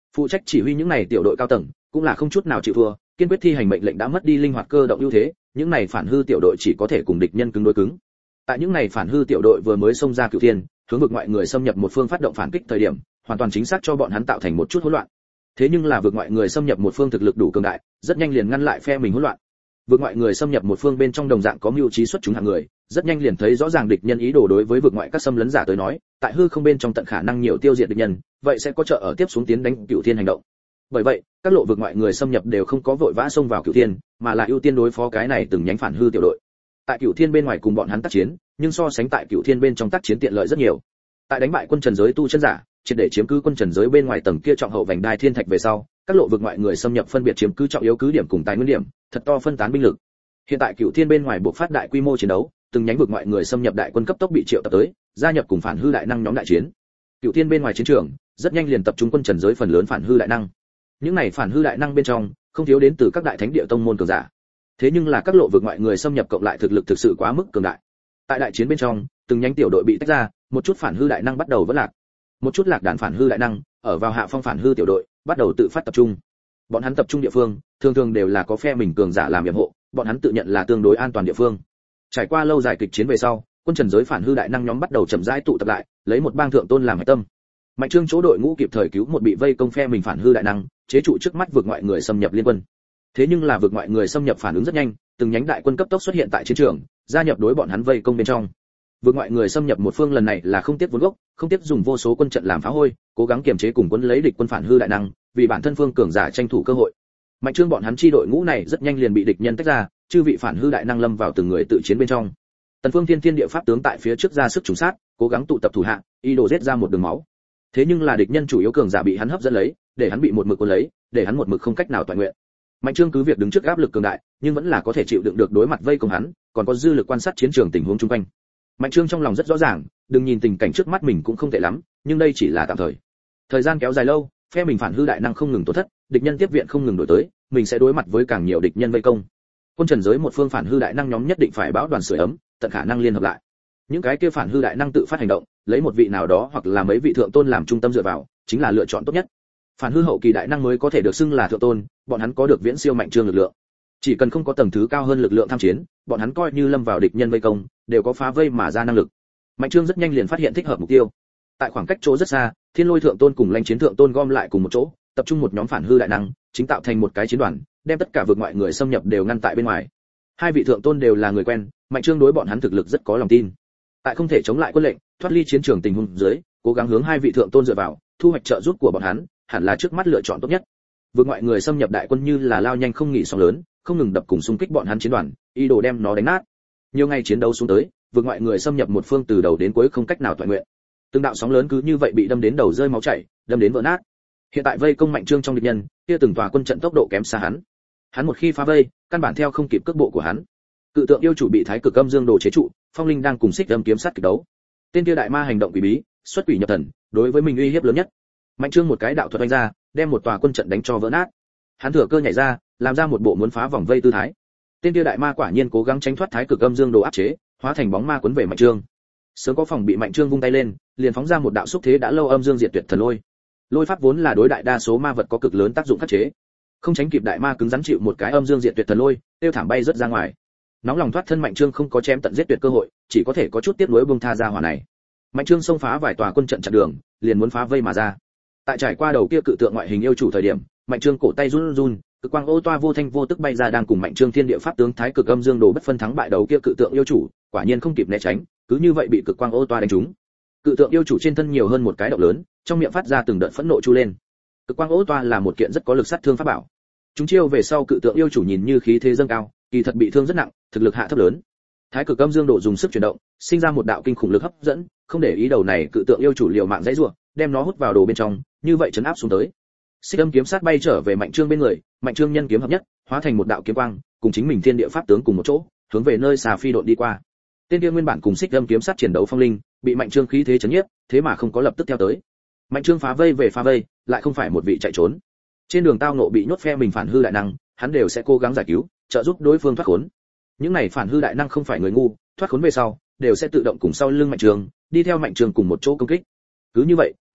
Phụ trách chỉ huy những này tiểu đội cao tầng cũng là không chút nào chịu thua, kiên quyết thi hành mệnh lệnh đã mất đi linh hoạt cơ động ưu thế, những này phản hư tiểu đội chỉ có thể cùng địch nhân cứng đối cứng. Tại những này phản hư tiểu đội vừa mới xông ra Cửu Thiên, hướng vực ngoại người xâm nhập một phương phát động phản kích thời điểm, hoàn toàn chính xác cho bọn hắn tạo thành một chút hỗn loạn. Thế nhưng là vực ngoại người xâm nhập một phương thực lực đủ cường đại, rất nhanh liền ngăn lại phe mình hỗn loạn. Vực ngoại người xâm nhập một phương bên trong đồng dạng có mưu trí xuất chúng hạng người, rất nhanh liền thấy rõ ràng địch nhân ý đồ đối với vực ngoại các xâm lấn giả tới nói, tại hư không bên trong tận khả năng nhiều tiêu diệt địch nhân, vậy sẽ có trợ ở tiếp xuống tiến đánh Cửu Thiên hành động. Bởi vậy, các lộ vực ngoại người xâm nhập đều không có vội vã xông vào Cửu Thiên, mà là ưu tiên đối phó cái này từng nhánh phản hư tiểu đội. Tại Cửu Thiên bên ngoài cùng bọn hắn tác chiến, nhưng so sánh tại Cửu Thiên bên trong tác chiến tiện lợi rất nhiều. Tại đánh bại quân trần giới tu chân giả, triệt để chiếm cứ quân trần giới bên ngoài tầng kia trọng hậu vành đai thiên thạch về sau, các lộ vực ngoại người xâm nhập phân biệt chiếm cứ trọng yếu cứ điểm cùng tài nguyên điểm, thật to phân tán binh lực. Hiện tại Cửu Thiên bên ngoài buộc phát đại quy mô chiến đấu, từng nhánh vực ngoại người xâm nhập đại quân cấp tốc bị triệu tập tới, gia nhập cùng phản hư đại năng nhóm đại chiến. Cửu Thiên bên ngoài chiến trường, rất nhanh liền tập trung quân trần giới phần lớn phản hư đại năng. Những này phản hư đại năng bên trong, không thiếu đến từ các đại thánh địa tông môn cường giả. Thế nhưng là các lộ vực ngoại người xâm nhập cộng lại thực lực thực sự quá mức cường đại. Tại đại chiến bên trong, từng nhánh tiểu đội bị tách ra, một chút phản hư đại năng bắt đầu vỡ lạc. Một chút lạc đàn phản hư đại năng, ở vào hạ phong phản hư tiểu đội, bắt đầu tự phát tập trung. Bọn hắn tập trung địa phương, thường thường đều là có phe mình cường giả làm yểm hộ, bọn hắn tự nhận là tương đối an toàn địa phương. Trải qua lâu dài kịch chiến về sau, quân trần giới phản hư đại năng nhóm bắt đầu chậm rãi tụ tập lại, lấy một bang thượng tôn làm hạch tâm. Mạnh Trương chỗ đội ngũ kịp thời cứu một bị vây công phe mình phản hư đại năng, chế trụ trước mắt vượt ngoại người xâm nhập liên quân. Thế nhưng là vượt ngoại người xâm nhập phản ứng rất nhanh, từng nhánh đại quân cấp tốc xuất hiện tại chiến trường, gia nhập đối bọn hắn vây công bên trong. Vượt ngoại người xâm nhập một phương lần này là không tiếc vốn gốc, không tiếc dùng vô số quân trận làm phá hôi, cố gắng kiềm chế cùng quân lấy địch quân phản hư đại năng, vì bản thân phương cường giả tranh thủ cơ hội. Mạnh Trương bọn hắn chi đội ngũ này rất nhanh liền bị địch nhân tách ra, chư vị phản hư đại năng lâm vào từng người tự chiến bên trong. Tần Phương Thiên Thiên địa pháp tướng tại phía trước ra sức trùng sát, cố gắng tụ tập thủ hạ, ý đồ giết ra một đường máu. Thế nhưng là địch nhân chủ yếu cường giả bị hắn hấp dẫn lấy, để hắn bị một mực cuốn lấy, để hắn một mực không cách nào toàn nguyện. Mạnh Trương cứ việc đứng trước áp lực cường đại, nhưng vẫn là có thể chịu đựng được đối mặt vây công hắn, còn có dư lực quan sát chiến trường tình huống xung quanh. Mạnh Trương trong lòng rất rõ ràng, đừng nhìn tình cảnh trước mắt mình cũng không tệ lắm, nhưng đây chỉ là tạm thời. Thời gian kéo dài lâu, phe mình phản hư đại năng không ngừng tổn thất, địch nhân tiếp viện không ngừng đổi tới, mình sẽ đối mặt với càng nhiều địch nhân vây công. Quân trần giới một phương phản hư đại năng nhóm nhất định phải báo đoàn sưởi ấm, tận khả năng liên hợp lại. Những cái kia phản hư đại năng tự phát hành động, lấy một vị nào đó hoặc là mấy vị thượng tôn làm trung tâm dựa vào, chính là lựa chọn tốt nhất. Phản hư hậu kỳ đại năng mới có thể được xưng là thượng tôn, bọn hắn có được viễn siêu Mạnh Trương lực lượng. Chỉ cần không có tầng thứ cao hơn lực lượng tham chiến, bọn hắn coi như lâm vào địch nhân vây công, đều có phá vây mà ra năng lực. Mạnh Trương rất nhanh liền phát hiện thích hợp mục tiêu. Tại khoảng cách chỗ rất xa, Thiên Lôi thượng tôn cùng Lãnh Chiến thượng tôn gom lại cùng một chỗ, tập trung một nhóm phản hư đại năng, chính tạo thành một cái chiến đoàn, đem tất cả vượt ngoại người xâm nhập đều ngăn tại bên ngoài. Hai vị thượng tôn đều là người quen, Mạnh Trương đối bọn hắn thực lực rất có lòng tin. Tại không thể chống lại quân lệnh, thoát ly chiến trường tình huống dưới, cố gắng hướng hai vị thượng tôn dựa vào, thu hoạch trợ giúp của bọn hắn, hẳn là trước mắt lựa chọn tốt nhất. Vượt ngoại người xâm nhập đại quân như là lao nhanh không nghỉ sóng lớn, không ngừng đập cùng xung kích bọn hắn chiến đoàn, ý đồ đem nó đánh nát. Nhiều ngày chiến đấu xuống tới, vượt ngoại người xâm nhập một phương từ đầu đến cuối không cách nào toàn nguyện. Từng đạo sóng lớn cứ như vậy bị đâm đến đầu rơi máu chảy, đâm đến vỡ nát. Hiện tại vây công Mạnh Trương trong địch nhân, kia từng tòa quân trận tốc độ kém xa hắn. Hắn một khi phá vây, căn bản theo không kịp cước bộ của hắn. Cự tượng yêu chủ bị Thái Cực Âm Dương Đồ chế trụ, Phong Linh đang cùng Xích Âm kiếm sát kịch đấu. Tên kia đại ma hành động quỷ bí, xuất quỷ nhập thần, đối với mình uy hiếp lớn nhất. Mạnh Trương một cái đạo thuật đánh ra, đem một tòa quân trận đánh cho vỡ nát. Hắn thừa cơ nhảy ra, làm ra một bộ muốn phá vòng vây tư thái. Tên kia đại ma quả nhiên cố gắng tránh thoát Thái Cực Âm Dương Đồ áp chế, hóa thành bóng ma cuốn về Mạnh Trương. Sớm có phòng bị Mạnh Trương vung tay lên, liền phóng ra một đạo xúc thế đã lâu âm dương diệt tuyệt thần lôi. Lôi pháp vốn là đối đại đa số ma vật có cực lớn tác dụng khắc chế. Không tránh kịp đại ma cứng rắn chịu một cái âm dương diệt tuyệt thần lôi, tiêu thảm bay rất ra ngoài. Nóng lòng thoát thân Mạnh Trương không có chém tận giết tuyệt cơ hội, chỉ có thể có chút tiếc nuối buông tha ra hỏa này. Mạnh Trương xông phá vài tòa quân trận chặn đường, liền muốn phá vây mà ra. Tại trải qua đầu kia cự tượng ngoại hình yêu chủ thời điểm, Mạnh Trương cổ tay run run, cực quang ô toa vô thanh vô tức bay ra đang cùng Mạnh Trương thiên địa pháp tướng Thái Cực Âm Dương Đồ bất phân thắng bại đầu kia cự tượng yêu chủ, quả nhiên không kịp né tránh, cứ như vậy bị cực quang ô toa đánh trúng. Cự tượng yêu chủ trên thân nhiều hơn một cái động lớn, trong miệng phát ra từng đợt phẫn nộ chu lên. Cực quang ô toa là một kiện rất có lực sát thương pháp bảo. Chúng chiêu về sau cự tượng yêu chủ nhìn như khí thế dâng cao, kỳ thật bị thương rất nặng, thực lực hạ thấp lớn. Thái Cực Âm Dương Đồ dùng sức chuyển động, sinh ra một đạo kinh khủng lực hấp dẫn, không để ý đầu này cự tượng yêu chủ liều mạng dãy rủa, đem nó hút vào đồ bên trong, như vậy chấn áp xuống tới. Xích Âm kiếm sát bay trở về Mạnh Trương bên người, Mạnh Trương nhân kiếm hợp nhất, hóa thành một đạo kiếm quang, cùng chính mình thiên địa pháp tướng cùng một chỗ, hướng về nơi xà phi độn đi qua. Tên kia nguyên bản cùng Xích Âm kiếm sát chiến đấu Phong Linh, bị Mạnh Trương khí thế chấn nhiếp, thế mà không có lập tức theo tới. Mạnh Trương phá vây về phá vây, lại không phải một vị chạy trốn. Trên đường tao nộ bị nhốt phe mình phản hư đại năng, hắn đều sẽ cố gắng giải cứu, trợ giúp đối phương thoát khốn. Những này phản hư đại năng không phải người ngu, thoát khốn về sau, đều sẽ tự động cùng sau lưng Mạnh Trương, đi theo Mạnh Trương cùng một chỗ công kích. Cứ như vậy,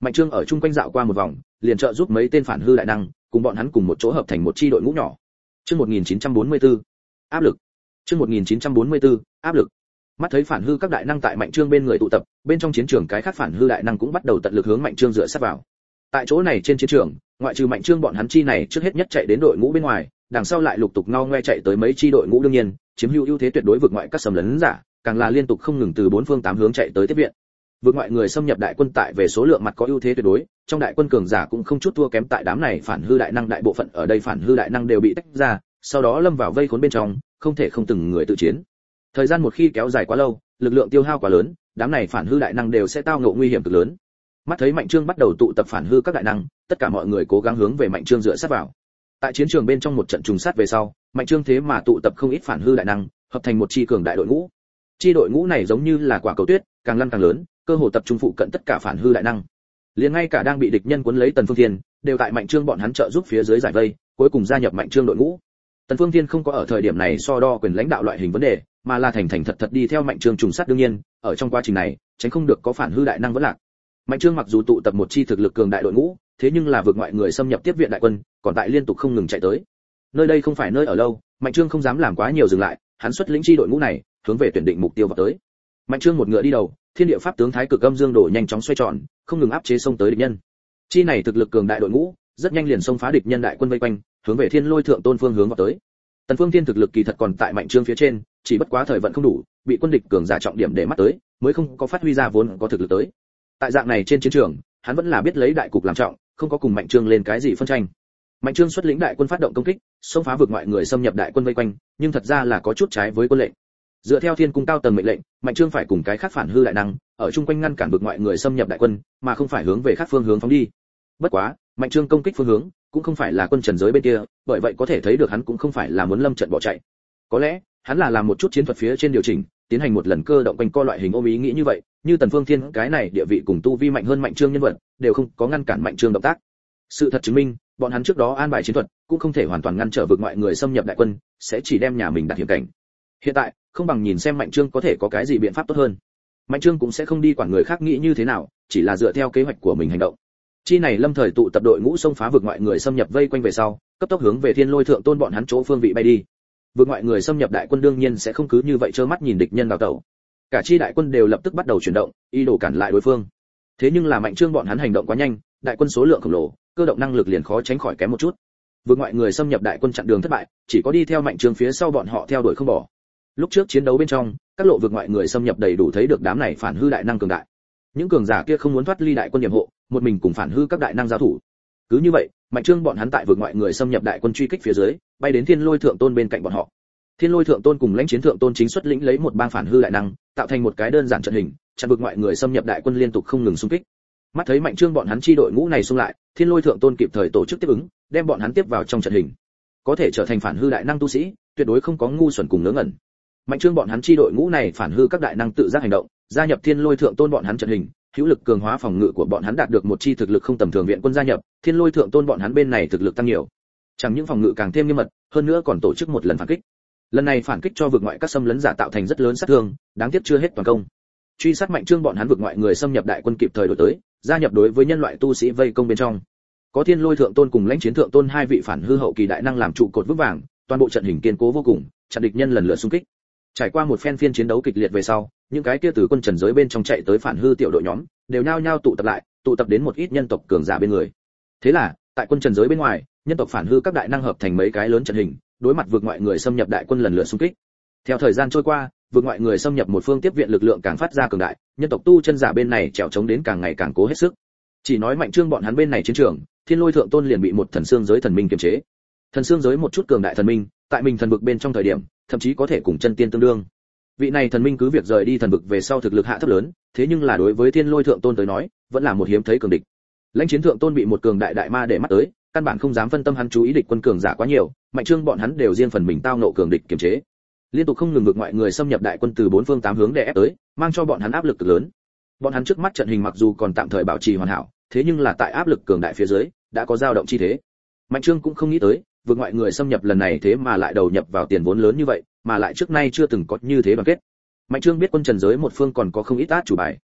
Mạnh Trương ở chung quanh dạo qua một vòng, liền trợ giúp mấy tên phản hư đại năng, cùng bọn hắn cùng một chỗ hợp thành một chi đội ngũ nhỏ. Chương một nghìn chín trăm bốn mươi tư, áp lực. Chương một nghìn chín trăm bốn mươi tư, áp lực. Mắt thấy phản hư các đại năng tại Mạnh Trương bên người tụ tập, bên trong chiến trường cái khác phản hư đại năng cũng bắt đầu tận lực hướng Mạnh Trương dựa sát vào. Tại chỗ này trên chiến trường, ngoại trừ Mạnh Trương bọn hắn chi này trước hết nhất chạy đến đội ngũ bên ngoài, đằng sau lại lục tục ngao ngoe chạy tới mấy chi đội ngũ đương nhiên, chiếm hữu ưu thế tuyệt đối vượt ngoại các xâm lấn giả, càng là liên tục không ngừng từ bốn phương tám hướng chạy tới tiếp viện. Vượt ngoại người xâm nhập đại quân tại về số lượng mặt có ưu thế tuyệt đối, trong đại quân cường giả cũng không chút thua kém tại đám này phản hư đại năng đại bộ phận ở đây phản hư đại năng đều bị tách ra, sau đó lâm vào vây khốn bên trong, không thể không từng người tự chiến. Thời gian một khi kéo dài quá lâu, lực lượng tiêu hao quá lớn, đám này phản hư đại năng đều sẽ tao ngộ nguy hiểm cực lớn. Mắt thấy Mạnh Trương bắt đầu tụ tập phản hư các đại năng, tất cả mọi người cố gắng hướng về Mạnh Trương dựa sát vào. Tại chiến trường bên trong một trận trùng sát về sau, Mạnh Trương thế mà tụ tập không ít phản hư đại năng, hợp thành một chi cường đại đội ngũ. Chi đội ngũ này giống như là quả cầu tuyết, càng lăn càng lớn, cơ hồ tập trung phụ cận tất cả phản hư đại năng. Liền ngay cả đang bị địch nhân cuốn lấy Tần Phương Thiên, đều tại Mạnh Trương bọn hắn trợ giúp phía dưới giải vây, cuối cùng gia nhập Mạnh Trương đội ngũ. Tần Phương Thiên không có ở thời điểm này so đo quyền lãnh đạo loại hình vấn đề, mà là thành thành thật thật đi theo Mạnh Trương trùng sát đương nhiên, ở trong quá trình này, tránh không được có phản hư đại năng vẫn lạc. Mạnh Trương mặc dù tụ tập một chi thực lực cường đại đội ngũ, thế nhưng là vượt ngoại người xâm nhập tiếp viện đại quân, còn tại liên tục không ngừng chạy tới. Nơi đây không phải nơi ở lâu, Mạnh Trương không dám làm quá nhiều dừng lại, hắn xuất lĩnh chi đội ngũ này, hướng về tuyển định mục tiêu vào tới. Mạnh Trương một ngựa đi đầu, thiên địa pháp tướng thái cực âm dương đổ nhanh chóng xoay tròn, không ngừng áp chế xông tới địch nhân. Chi này thực lực cường đại đội ngũ, rất nhanh liền xông phá địch nhân đại quân vây quanh, hướng về Thiên Lôi Thượng Tôn phương hướng vào tới. Tần Phương Thiên thực lực kỳ thật còn tại Mạnh Trương phía trên, chỉ bất quá thời vận không đủ, bị quân địch cường giả trọng điểm để mắt tới, mới không có phát huy ra vốn có thực lực tới. Tại dạng này trên chiến trường, hắn vẫn là biết lấy đại cục làm trọng, không có cùng Mạnh Trương lên cái gì phân tranh. Mạnh Trương xuất lĩnh đại quân phát động công kích, xông phá vực ngoại người xâm nhập đại quân vây quanh, nhưng thật ra là có chút trái với quân lệnh. Dựa theo Thiên Cung cao tầng mệnh lệnh, Mạnh Trương phải cùng cái khác phản hư đại năng, ở chung quanh ngăn cản vực ngoại người xâm nhập đại quân, mà không phải hướng về khác phương hướng phóng đi. Bất quá, Mạnh Trương công kích phương hướng cũng không phải là quân trần giới bên kia, bởi vậy có thể thấy được hắn cũng không phải là muốn lâm trận bỏ chạy. Có lẽ, hắn là làm một chút chiến thuật phía trên điều chỉnh, tiến hành một lần cơ động quanh co loại hình ôm ý nghĩ như vậy, như Tần Phương Thiên cái này địa vị cùng tu vi mạnh hơn Mạnh Trương nhân vật, đều không có ngăn cản Mạnh Trương động tác. Sự thật chứng minh, bọn hắn trước đó an bài chiến thuật, cũng không thể hoàn toàn ngăn trở vực ngoại người xâm nhập đại quân, sẽ chỉ đem nhà mình đặt hiểm cảnh. Hiện tại, không bằng nhìn xem Mạnh Trương có thể có cái gì biện pháp tốt hơn. Mạnh Trương cũng sẽ không đi quản người khác nghĩ như thế nào, chỉ là dựa theo kế hoạch của mình hành động. Chi này lâm thời tụ tập đội ngũ xông phá vực ngoại người xâm nhập vây quanh về sau, cấp tốc hướng về Thiên Lôi Thượng Tôn bọn hắn chỗ phương vị bay đi. Vực ngoại người xâm nhập đại quân đương nhiên sẽ không cứ như vậy trơ mắt nhìn địch nhân đào tẩu. Cả chi đại quân đều lập tức bắt đầu chuyển động, ý đồ cản lại đối phương. Thế nhưng là Mạnh Trương bọn hắn hành động quá nhanh, đại quân số lượng khổng lồ, cơ động năng lực liền khó tránh khỏi kém một chút. Vực ngoại người xâm nhập đại quân chặn đường thất bại, chỉ có đi theo Mạnh Trương phía sau bọn họ theo đuổi không bỏ. Lúc trước chiến đấu bên trong, các lộ vực ngoại người xâm nhập đầy đủ thấy được đám này phản hư đại năng cường đại. Những cường giả kia không muốn thoát ly đại quân điểm hộ, một mình cùng phản hư các đại năng giao thủ. Cứ như vậy, Mạnh Trương bọn hắn tại vực ngoại người xâm nhập đại quân truy kích phía dưới, bay đến Thiên Lôi Thượng Tôn bên cạnh bọn họ. Thiên Lôi Thượng Tôn cùng lãnh chiến thượng tôn chính xuất lĩnh lấy một bang phản hư đại năng, tạo thành một cái đơn giản trận hình, chặn vực ngoại người xâm nhập đại quân liên tục không ngừng xung kích. Mắt thấy Mạnh Trương bọn hắn chi đội ngũ này xung lại, Thiên Lôi Thượng Tôn kịp thời tổ chức tiếp ứng, đem bọn hắn tiếp vào trong trận hình. Có thể trở thành phản hư đại năng tu sĩ, tuyệt đối không có ngu xuẩn cùng ngớ ngẩn. Mạnh Trương bọn hắn chi đội ngũ này phản hư các đại năng tự giác hành động, gia nhập Thiên Lôi Thượng Tôn bọn hắn trận hình, hữu lực cường hóa phòng ngự của bọn hắn đạt được một chi thực lực không tầm thường viện quân gia nhập, Thiên Lôi Thượng Tôn bọn hắn bên này thực lực tăng nhiều. Chẳng những phòng ngự càng thêm nghiêm mật, hơn nữa còn tổ chức một lần phản kích. Lần này phản kích cho vực ngoại các xâm lấn giả tạo thành rất lớn sát thương, đáng tiếc chưa hết toàn công. Truy sát Mạnh Trương bọn hắn vực ngoại người xâm nhập đại quân kịp thời đổi tới, gia nhập đối với nhân loại tu sĩ vây công bên trong. Có Thiên Lôi Thượng Tôn cùng lãnh chiến thượng tôn hai vị phản hư hậu kỳ đại năng làm trụ cột vững vàng, toàn bộ trận hình kiên cố vô cùng, chặn địch nhân lần lượt xung kích. Trải qua một phen phiên chiến đấu kịch liệt về sau, những cái kia từ quân trần giới bên trong chạy tới phản hư tiểu đội nhóm, đều nhao nhao tụ tập lại, tụ tập đến một ít nhân tộc cường giả bên người. Thế là, tại quân trần giới bên ngoài, nhân tộc phản hư các đại năng hợp thành mấy cái lớn trận hình, đối mặt vượt ngoại người xâm nhập đại quân lần lượt xung kích. Theo thời gian trôi qua, vượt ngoại người xâm nhập một phương tiếp viện lực lượng càng phát ra cường đại, nhân tộc tu chân giả bên này trèo chống đến càng ngày càng cố hết sức. Chỉ nói Mạnh Trương bọn hắn bên này chiến trường, Thiên Lôi Thượng Tôn liền bị một thần xương giới thần minh kiềm chế. Thần xương giới một chút cường đại thần minh, tại mình thần vực bên trong thời điểm, thậm chí có thể cùng chân tiên tương đương. Vị này thần minh cứ việc rời đi thần vực về sau thực lực hạ thấp lớn, thế nhưng là đối với Thiên Lôi Thượng Tôn tới nói, vẫn là một hiếm thấy cường địch. Lãnh chiến thượng tôn bị một cường đại đại ma để mắt tới, căn bản không dám phân tâm hắn chú ý địch quân cường giả quá nhiều, Mạnh Trương bọn hắn đều riêng phần mình tao nộ cường địch kiềm chế. Liên tục không ngừng vượt ngoại người xâm nhập đại quân từ bốn phương tám hướng đè ép tới, mang cho bọn hắn áp lực cực lớn. Bọn hắn trước mắt trận hình mặc dù còn tạm thời bảo trì hoàn hảo, thế nhưng là tại áp lực cường đại phía dưới, đã có dao động chi thế. Mạnh Trương cũng không nghĩ tới, vượt ngoại người xâm nhập lần này thế mà lại đầu nhập vào tiền vốn lớn như vậy, mà lại trước nay chưa từng có như thế đoàn kết. Mạnh Trương biết quân trần giới một phương còn có không ít át chủ bài.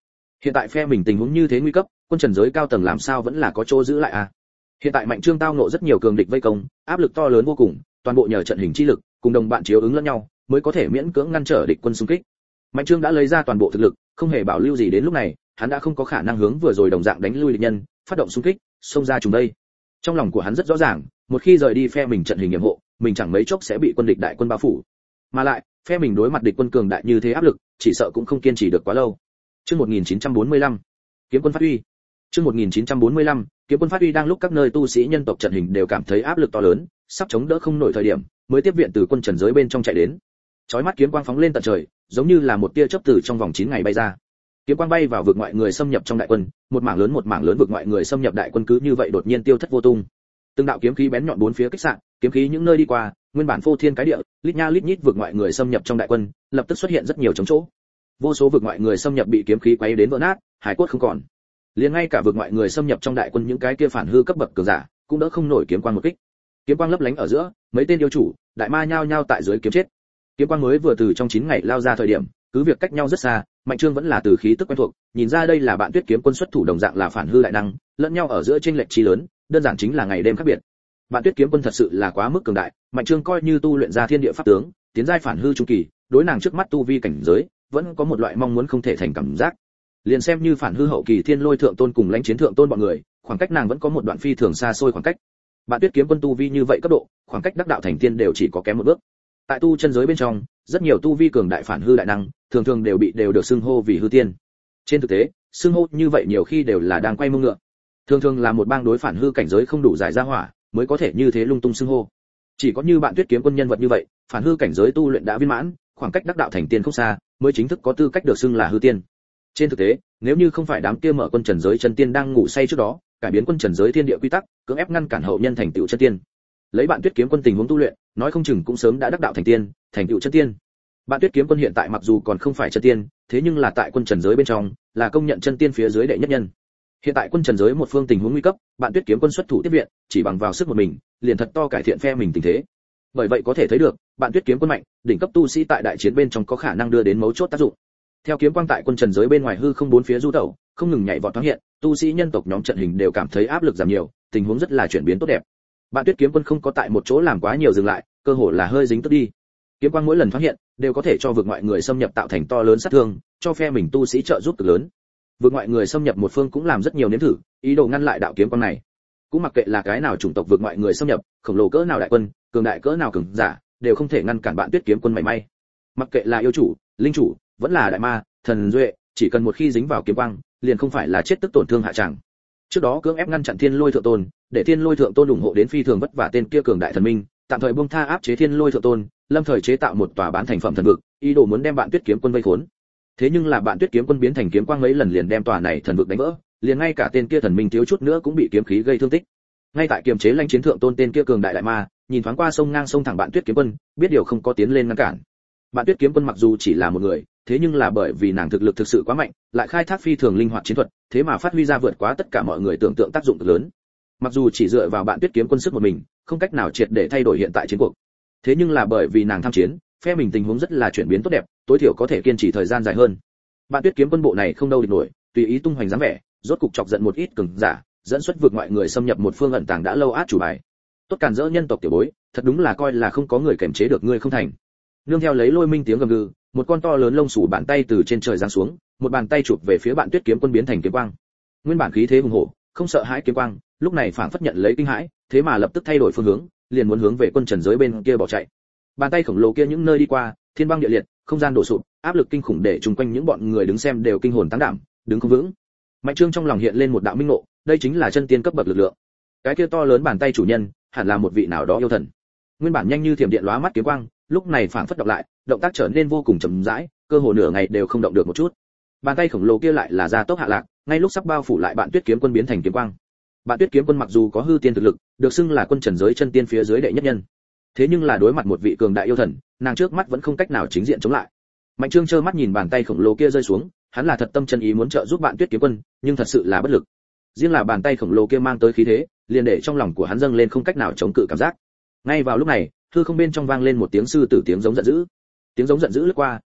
Hiện tại phe mình tình huống như thế nguy cấp, quân trần giới cao tầng làm sao vẫn là có chỗ giữ lại à? Hiện tại Mạnh Trương tao ngộ rất nhiều cường địch vây công, áp lực to lớn vô cùng, toàn bộ nhờ trận hình chi lực, cùng đồng bạn chiếu ứng lẫn nhau, mới có thể miễn cưỡng ngăn trở địch quân xung kích. Mạnh Trương đã lấy ra toàn bộ thực lực, không hề bảo lưu gì đến lúc này, hắn đã không có khả năng hướng vừa rồi đồng dạng đánh lui địch nhân, phát động xung kích, xông ra trùng đây. Trong lòng của hắn rất rõ ràng, một khi rời đi phe mình trận hình nhiệm hộ, mình chẳng mấy chốc sẽ bị quân địch đại quân bao phủ. Mà lại, phe mình đối mặt địch quân cường đại như thế áp lực, chỉ sợ cũng không kiên trì được quá lâu. Chương một nghìn chín trăm bốn mươi lăm, kiếm quân phát uy. Chương một nghìn chín trăm bốn mươi lăm, kiếm quân phát uy đang lúc các nơi tu sĩ nhân tộc trận hình đều cảm thấy áp lực to lớn, sắp chống đỡ không nổi thời điểm, mới tiếp viện từ quân trần giới bên trong chạy đến. Chói mắt kiếm quang phóng lên tận trời, giống như là một tia chớp từ trong vòng chín ngày bay ra. Kiếm quang bay vào vực ngoại người xâm nhập trong đại quân, một mảng lớn một mảng lớn vực ngoại người xâm nhập đại quân cứ như vậy đột nhiên tiêu thất vô tung. Từng đạo kiếm khí bén nhọn bốn phía kích xạ, kiếm khí những nơi đi qua, nguyên bản phô thiên cái địa, lít nha lít nhít vực ngoại người xâm nhập trong đại quân, lập tức xuất hiện rất nhiều trống chỗ. Vô số vực ngoại người xâm nhập bị kiếm khí quấy đến vỡ nát, hải cốt không còn. Liền ngay cả vực ngoại người xâm nhập trong đại quân những cái kia phản hư cấp bậc cường giả, cũng đỡ không nổi kiếm quang một kích. Kiếm quang lấp lánh ở giữa, mấy tên yêu chủ, đại ma nhao nhao tại dưới kiếm chết. Kiếm quang mới vừa từ trong chín ngày lao ra thời điểm, cứ việc cách nhau rất xa, Mạnh Trương vẫn là từ khí tức quen thuộc, nhìn ra đây là bạn Tuyết kiếm quân xuất thủ đồng dạng là phản hư đại năng, lẫn nhau ở giữa chênh lệch chi lớn, đơn giản chính là ngày đêm khác biệt. Bạn Tuyết kiếm quân thật sự là quá mức cường đại, Mạnh Trương coi như tu luyện ra thiên địa pháp tướng, tiến giai phản hư trung kỳ, đối nàng trước mắt tu vi cảnh giới, vẫn có một loại mong muốn không thể thành cảm giác. Liền xem như phản hư hậu kỳ thiên lôi thượng tôn cùng lãnh chiến thượng tôn bọn người, khoảng cách nàng vẫn có một đoạn phi thường xa xôi khoảng cách. Bạn Tuyết kiếm quân tu vi như vậy cấp độ, khoảng cách đắc đạo thành tiên đều chỉ có kém một bước. Tại tu chân giới bên trong, rất nhiều tu vi cường đại phản hư đại năng, thường thường đều bị đều được xưng hô vì hư tiên. Trên thực tế, xưng hô như vậy nhiều khi đều là đang quay mông ngựa. Thường thường là một bang đối phản hư cảnh giới không đủ giải ra hỏa, mới có thể như thế lung tung xưng hô. Chỉ có như Bạn Tuyết kiếm quân nhân vật như vậy, phản hư cảnh giới tu luyện đã viên mãn, khoảng cách đắc đạo thành tiên không xa, mới chính thức có tư cách được xưng là hư tiên. Trên thực tế, nếu như không phải đám kia mở quân trần giới chân tiên đang ngủ say trước đó, cải biến quân trần giới thiên địa quy tắc, cưỡng ép ngăn cản hậu nhân thành tựu chân tiên. Lấy Bạn Tuyết kiếm quân tình huống tu luyện, nói không chừng cũng sớm đã đắc đạo thành tiên, thành tựu chân tiên. Bạn Tuyết kiếm quân hiện tại mặc dù còn không phải chân tiên, thế nhưng là tại quân trần giới bên trong, là công nhận chân tiên phía dưới đệ nhất nhân. Hiện tại quân trần giới một phương tình huống nguy cấp, Bạn Tuyết kiếm quân xuất thủ tiếp viện, chỉ bằng vào sức một mình, liền thật to cải thiện phe mình tình thế. Bởi vậy có thể thấy được, Bạn Tuyết kiếm quân mạnh, đỉnh cấp tu sĩ tại đại chiến bên trong có khả năng đưa đến mấu chốt tác dụng. Theo kiếm quang tại quân trần giới bên ngoài hư không bốn phía du tẩu, không ngừng nhảy vọt thoáng hiện, tu sĩ nhân tộc nhóm trận hình đều cảm thấy áp lực giảm nhiều, tình huống rất là chuyển biến tốt đẹp. Bạn Tuyết kiếm quân không có tại một chỗ làm quá nhiều dừng lại, cơ hồ là hơi dính tức đi. Kiếm quang mỗi lần thoáng hiện, đều có thể cho vực ngoại người xâm nhập tạo thành to lớn sát thương, cho phe mình tu sĩ trợ giúp cực lớn. Vực ngoại người xâm nhập một phương cũng làm rất nhiều nếm thử, ý đồ ngăn lại đạo kiếm quang này. Cũng mặc kệ là cái nào chủng tộc vực ngoại người xâm nhập, khổng lồ cỡ nào đại quân, cường đại cỡ nào cường giả, đều không thể ngăn cản Bạn Tuyết kiếm quân mảy may. Mặc kệ là yêu chủ, linh chủ, vẫn là đại ma, thần duệ, chỉ cần một khi dính vào kiếm quang, liền không phải là chết tức tổn thương hạ tràng. Trước đó cưỡng ép ngăn chặn Thiên Lôi thượng tôn, để Thiên Lôi thượng tôn ủng hộ đến phi thường vất vả tên kia cường đại thần minh, tạm thời buông tha áp chế Thiên Lôi thượng tôn, lâm thời chế tạo một tòa bán thành phẩm thần vực, ý đồ muốn đem Bạn Tuyết kiếm quân vây khốn. Thế nhưng là Bạn Tuyết kiếm quân biến thành kiếm quang mấy lần liền đem tòa này thần vực đánh vỡ, liền ngay cả tên kia thần minh thiếu chút nữa cũng bị kiếm khí gây thương tích. Ngay tại kiềm chế lãnh chiến thượng tôn tên kia cường đại đại ma, nhìn thoáng qua sông ngang sông thẳng Bạn Tuyết kiếm quân, biết điều không có tiến lên ngăn cản. Bạn Tuyết kiếm quân mặc dù chỉ là một người, thế nhưng là bởi vì nàng thực lực thực sự quá mạnh, lại khai thác phi thường linh hoạt chiến thuật, thế mà phát huy ra vượt quá tất cả mọi người tưởng tượng tác dụng cực lớn. Mặc dù chỉ dựa vào Bạn Tuyết kiếm quân sức một mình, không cách nào triệt để thay đổi hiện tại chiến cuộc. Thế nhưng là bởi vì nàng tham chiến, phe mình tình huống rất là chuyển biến tốt đẹp, tối thiểu có thể kiên trì thời gian dài hơn. Bạn Tuyết kiếm quân bộ này không đâu địch nổi, tùy ý tung hoành dáng vẻ, rốt cục chọc giận một ít cường giả, dẫn xuất vượt ngoại người xâm nhập một phương ẩn tàng đã lâu át chủ bài. Tốt cản rỡ nhân tộc tiểu bối, thật đúng là coi là không có người kềm chế được ngươi không thành. Nương theo lấy lôi minh tiếng gầm gừ, một con to lớn lông sủ bàn tay từ trên trời giáng xuống, một bàn tay chụp về phía Bạn Tuyết kiếm quân biến thành kiếm quang. Nguyên bản khí thế hùng hổ, không sợ hãi kiếm quang, lúc này phảng phất nhận lấy kinh hãi, thế mà lập tức thay đổi phương hướng, liền muốn hướng về quân trần giới bên kia bỏ chạy. Bàn tay khổng lồ kia những nơi đi qua, thiên băng địa liệt, không gian đổ sụp, áp lực kinh khủng để chung quanh những bọn người đứng xem đều kinh hồn táng đảm, đứng không vững. Mạnh Trương trong lòng hiện lên một đạo minh ngộ, đây chính là chân tiên cấp bậc lực lượng. Cái kia to lớn bàn tay chủ nhân, hẳn là một vị nào đó yêu thần. Nguyên bản nhanh như thiểm điện lóa mắt kiếm quang, lúc này phảng phất đọc lại, động tác trở nên vô cùng chậm rãi, cơ hồ nửa ngày đều không động được một chút. Bàn tay khổng lồ kia lại là gia tốc hạ lạc, ngay lúc sắp bao phủ lại Bạn Tuyết kiếm quân biến thành kiếm quang. Bạn Tuyết kiếm quân mặc dù có hư tiên thực lực, được xưng là quân trần giới chân tiên phía dưới đệ nhất nhân. Thế nhưng là đối mặt một vị cường đại yêu thần, nàng trước mắt vẫn không cách nào chính diện chống lại. Mạnh Trương trơ mắt nhìn bàn tay khổng lồ kia rơi xuống, hắn là thật tâm chân ý muốn trợ giúp Bạn Tuyết kiếm quân, nhưng thật sự là bất lực. Riêng là bàn tay khổng lồ kia mang tới khí thế, liền để trong lòng của hắn dâng lên không cách nào chống cự cảm giác. Ngay vào lúc này, hư không bên trong vang lên một tiếng sư tử tiếng giống giận dữ. Tiếng giống giận dữ lướt qua,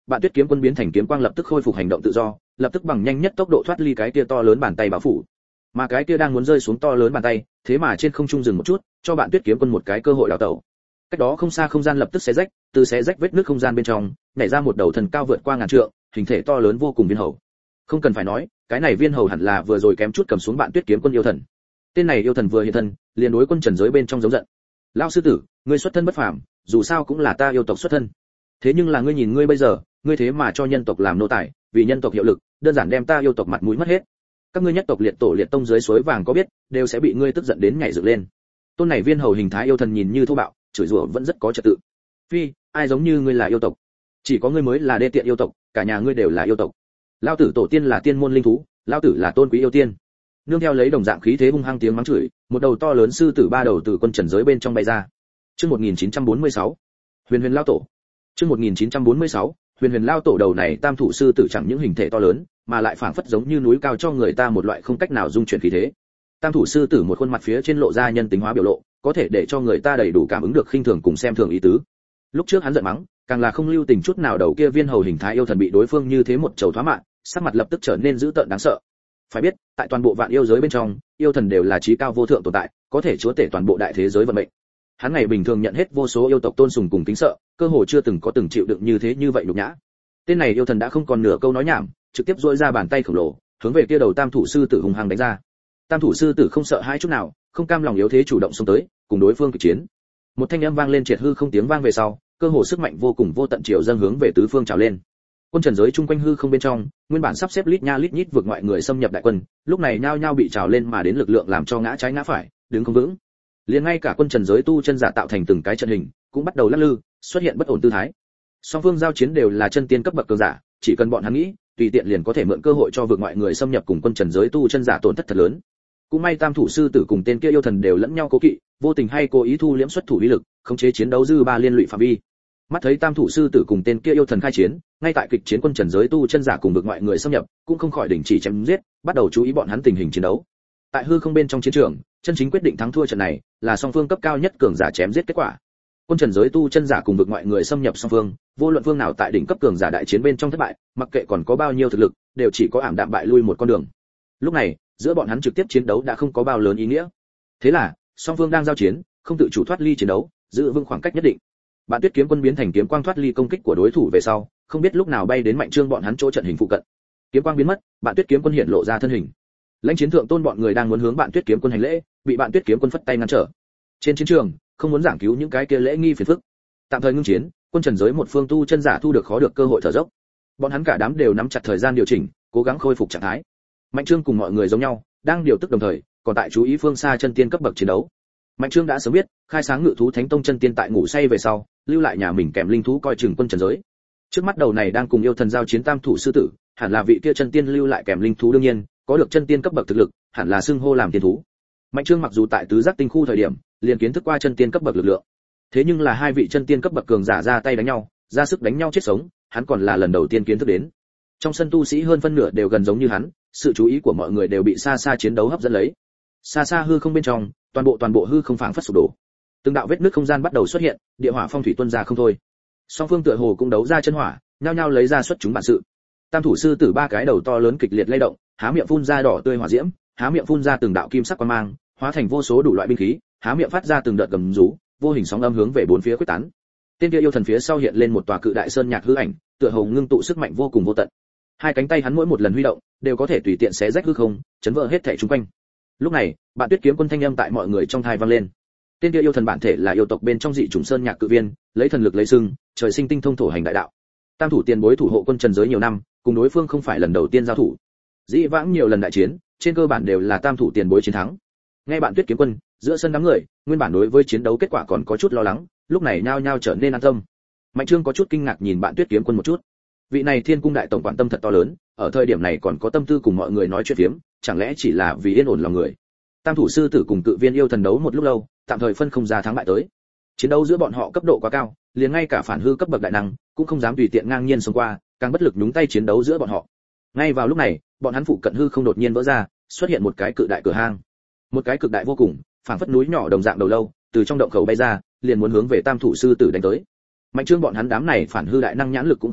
Bạn Tuyết kiếm quân biến thành kiếm quang lập tức khôi phục hành động tự do, lập tức bằng nhanh nhất tốc độ thoát ly cái kia to lớn bàn tay bao phủ. Mà cái kia đang muốn rơi xuống to lớn bàn tay, thế mà trên không trung dừng một chút, cho Bạn Tuyết kiếm quân một cái cơ hội đào tẩu. Cách đó không xa không gian lập tức xé rách, từ xé rách vết nước không gian bên trong, nhảy ra một đầu thần cao vượt qua ngàn trượng, hình thể to lớn vô cùng viên hầu. Không cần phải nói, cái này viên hầu hẳn là vừa rồi kém chút cầm xuống Bạn Tuyết kiếm quân yêu thần. Tên này yêu thần vừa hiện thân, liền đối quân trần giới bên trong giống giận. Lão sư tử, ngươi xuất thân bất phàm, dù sao cũng là ta yêu tộc xuất thân. Thế nhưng là ngươi nhìn ngươi bây giờ, ngươi thế mà cho nhân tộc làm nô tài, vì nhân tộc hiệu lực, đơn giản đem ta yêu tộc mặt mũi mất hết. Các ngươi nhất tộc liệt tổ liệt tông dưới suối vàng có biết, đều sẽ bị ngươi tức giận đến nhảy dựng lên. Tôn này viên hầu hình thái yêu thần nhìn như thô bạo, chửi rủa vẫn rất có trật tự. Phi, ai giống như ngươi là yêu tộc? Chỉ có ngươi mới là đê tiện yêu tộc, cả nhà ngươi đều là yêu tộc. Lão tử tổ tiên là tiên môn linh thú, lão tử là tôn quý yêu tiên. Nương theo lấy đồng dạng khí thế hung hăng tiếng mắng chửi, một đầu to lớn sư tử ba đầu từ quân trần giới bên trong bay ra. Chương một nghìn chín trăm bốn mươi sáu, Huyền Huyền Lão tổ. Chương một nghìn chín trăm bốn mươi sáu, Huyền Huyền Lão tổ đầu này tam thủ sư tử chẳng những hình thể to lớn, mà lại phảng phất giống như núi cao cho người ta một loại không cách nào dung chuyển khí thế. Tam thủ sư tử một khuôn mặt phía trên lộ ra nhân tính hóa biểu lộ, có thể để cho người ta đầy đủ cảm ứng được khinh thường cùng xem thường ý tứ. Lúc trước hắn giận mắng, càng là không lưu tình chút nào đầu kia viên hầu hình thái yêu thần bị đối phương như thế một chầu thoá mạng, sắc mặt lập tức trở nên dữ tợn đáng sợ. Phải biết, tại toàn bộ vạn yêu giới bên trong, yêu thần đều là trí cao vô thượng tồn tại, có thể chúa tể toàn bộ đại thế giới vận mệnh. Hắn ngày bình thường nhận hết vô số yêu tộc tôn sùng cùng kính sợ, cơ hồ chưa từng có từng chịu đựng như thế như vậy nhục nhã. Tên này yêu thần đã không còn nửa câu nói nhảm, trực tiếp duỗi ra bàn tay khổng lồ, hướng về kia đầu tam thủ sư tử hung hăng đánh ra. Tam thủ sư tử không sợ hãi chút nào, không cam lòng yếu thế chủ động xông tới, cùng đối phương kịch chiến. Một thanh âm vang lên triệt hư không tiếng vang về sau, cơ hồ sức mạnh vô cùng vô tận chiều dâng hướng về tứ phương trào lên. Quân trần giới chung quanh hư không bên trong, nguyên bản sắp xếp lít nha lít nhít vượt ngoại người xâm nhập đại quân, lúc này nhao nhao bị trào lên mà đến lực lượng làm cho ngã trái ngã phải, đứng không vững. Liền ngay cả quân trần giới tu chân giả tạo thành từng cái trận hình, cũng bắt đầu lắc lư, xuất hiện bất ổn tư thái. Song phương giao chiến đều là chân tiên cấp bậc cường giả, chỉ cần bọn hắn nghĩ, tùy tiện liền có thể mượn cơ hội cho vượt ngoại người xâm nhập cùng quân trần giới tu chân giả tổn thất thật lớn. Cũng may tam thủ sư tử cùng tên kia yêu thần đều lẫn nhau cố kỵ, vô tình hay cố ý thu liễm xuất thủ uy lực, khống chế chiến đấu dư ba liên lụy phạm vi. Mắt thấy tam thủ sư tử cùng tên kia yêu thần khai chiến, ngay tại kịch chiến quân trần giới tu chân giả cùng vượt ngoại người xâm nhập, cũng không khỏi đình chỉ chém giết, bắt đầu chú ý bọn hắn tình hình chiến đấu. Tại hư không bên trong chiến trường, chân chính quyết định thắng thua trận này, là song phương cấp cao nhất cường giả chém giết kết quả. Quân trần giới tu chân giả cùng vượt ngoại người xâm nhập song phương, vô luận phương nào tại đỉnh cấp cường giả đại chiến bên trong thất bại, mặc kệ còn có bao nhiêu thực lực, đều chỉ có ảm đạm bại lui một con đường. Lúc này, giữa bọn hắn trực tiếp chiến đấu đã không có bao lớn ý nghĩa. Thế là, song phương đang giao chiến, không tự chủ thoát ly chiến đấu, giữ vững khoảng cách nhất định. Bạn Tuyết kiếm quân biến thành kiếm quang thoát ly công kích của đối thủ về sau, không biết lúc nào bay đến Mạnh Trương bọn hắn chỗ trận hình phụ cận. Kiếm quang biến mất, Bạn Tuyết kiếm quân hiện lộ ra thân hình. Lãnh chiến thượng tôn bọn người đang muốn hướng Bạn Tuyết kiếm quân hành lễ, bị Bạn Tuyết kiếm quân phất tay ngăn trở. Trên chiến trường, không muốn giảng cứu những cái kia lễ nghi phiền phức. Tạm thời ngưng chiến, quân trần giới một phương tu chân giả thu được khó được cơ hội thở dốc. Bọn hắn cả đám đều nắm chặt thời gian điều chỉnh, cố gắng khôi phục trạng thái. Mạnh Trương cùng mọi người giống nhau, đang điều tức đồng thời, còn tại chú ý phương xa chân tiên cấp bậc chiến đấu. Mạnh Trương đã sớm biết, khai sáng ngự thú thánh tông chân tiên tại ngủ say về sau, lưu lại nhà mình kèm linh thú coi chừng quân trần giới. Trước mắt đầu này đang cùng yêu thần giao chiến tam thủ sư tử, hẳn là vị kia chân tiên lưu lại kèm linh thú đương nhiên, có được chân tiên cấp bậc thực lực, hẳn là xưng hô làm tiên thú. Mạnh Trương mặc dù tại tứ giác tinh khu thời điểm, liền kiến thức qua chân tiên cấp bậc lực lượng. Thế nhưng là hai vị chân tiên cấp bậc cường giả ra tay đánh nhau, ra sức đánh nhau chết sống, hắn còn là lần đầu tiên kiến thức đến. Trong sân tu sĩ hơn phân nửa đều gần giống như hắn, sự chú ý của mọi người đều bị xa xa chiến đấu hấp dẫn lấy. Xa xa hư không bên trong, toàn bộ toàn bộ hư không phảng phất sụp đổ. Từng đạo vết nứt không gian bắt đầu xuất hiện, địa hỏa phong thủy tuôn ra không thôi. Song phương tựa hồ cũng đấu ra chân hỏa, nhao nhao lấy ra xuất chúng bản sự. Tam thủ sư tử ba cái đầu to lớn kịch liệt lay động, há miệng phun ra đỏ tươi hỏa diễm, há miệng phun ra từng đạo kim sắc quang mang, hóa thành vô số đủ loại binh khí, há miệng phát ra từng đợt gầm rú, vô hình sóng âm hướng về bốn phía quyết tán. Tên kia yêu thần phía sau hiện lên một tòa cự đại sơn nhạc hư ảnh, tựa hồ ngưng tụ sức mạnh vô cùng vô tận. Hai cánh tay hắn mỗi một lần huy động, đều có thể tùy tiện xé rách hư không, chấn vỡ hết thảy xung quanh. Lúc này, Bạn Tuyết kiếm quân thanh âm tại mọi người trong tai vang lên. Tên kia yêu thần bản thể là yêu tộc bên trong dị chủng sơn nhạc cự viên, lấy thần lực lấy sưng, trời sinh tinh thông thổ hành đại đạo. Tam thủ tiền bối thủ hộ quân trần giới nhiều năm, cùng đối phương không phải lần đầu tiên giao thủ. Dĩ vãng nhiều lần đại chiến, trên cơ bản đều là tam thủ tiền bối chiến thắng. Nghe Bạn Tuyết kiếm quân, giữa sân đám người, nguyên bản đối với chiến đấu kết quả còn có chút lo lắng, lúc này nhao nhao trở nên an tâm. Mạnh Trương có chút kinh ngạc nhìn Bạn Tuyết kiếm quân một chút. Vị này Thiên cung đại tổng quản tâm thật to lớn, ở thời điểm này còn có tâm tư cùng mọi người nói chuyện phiếm, chẳng lẽ chỉ là vì yên ổn lòng người. Tam thủ sư tử cùng cự viên yêu thần đấu một lúc lâu, tạm thời phân không ra thắng bại tới. Chiến đấu giữa bọn họ cấp độ quá cao, liền ngay cả phản hư cấp bậc đại năng cũng không dám tùy tiện ngang nhiên xông qua, càng bất lực nhúng tay chiến đấu giữa bọn họ. Ngay vào lúc này, bọn hắn phụ cận hư không đột nhiên vỡ ra, xuất hiện một cái cự đại cửa hang. Một cái cực đại vô cùng, phảng phất núi nhỏ đồng dạng đầu lâu, từ trong động khẩu bay ra, liền muốn hướng về tam thủ sư tử đánh tới. Mạnh Trương bọn hắn đám này phản hư đại năng nhãn lực cũng không tệ,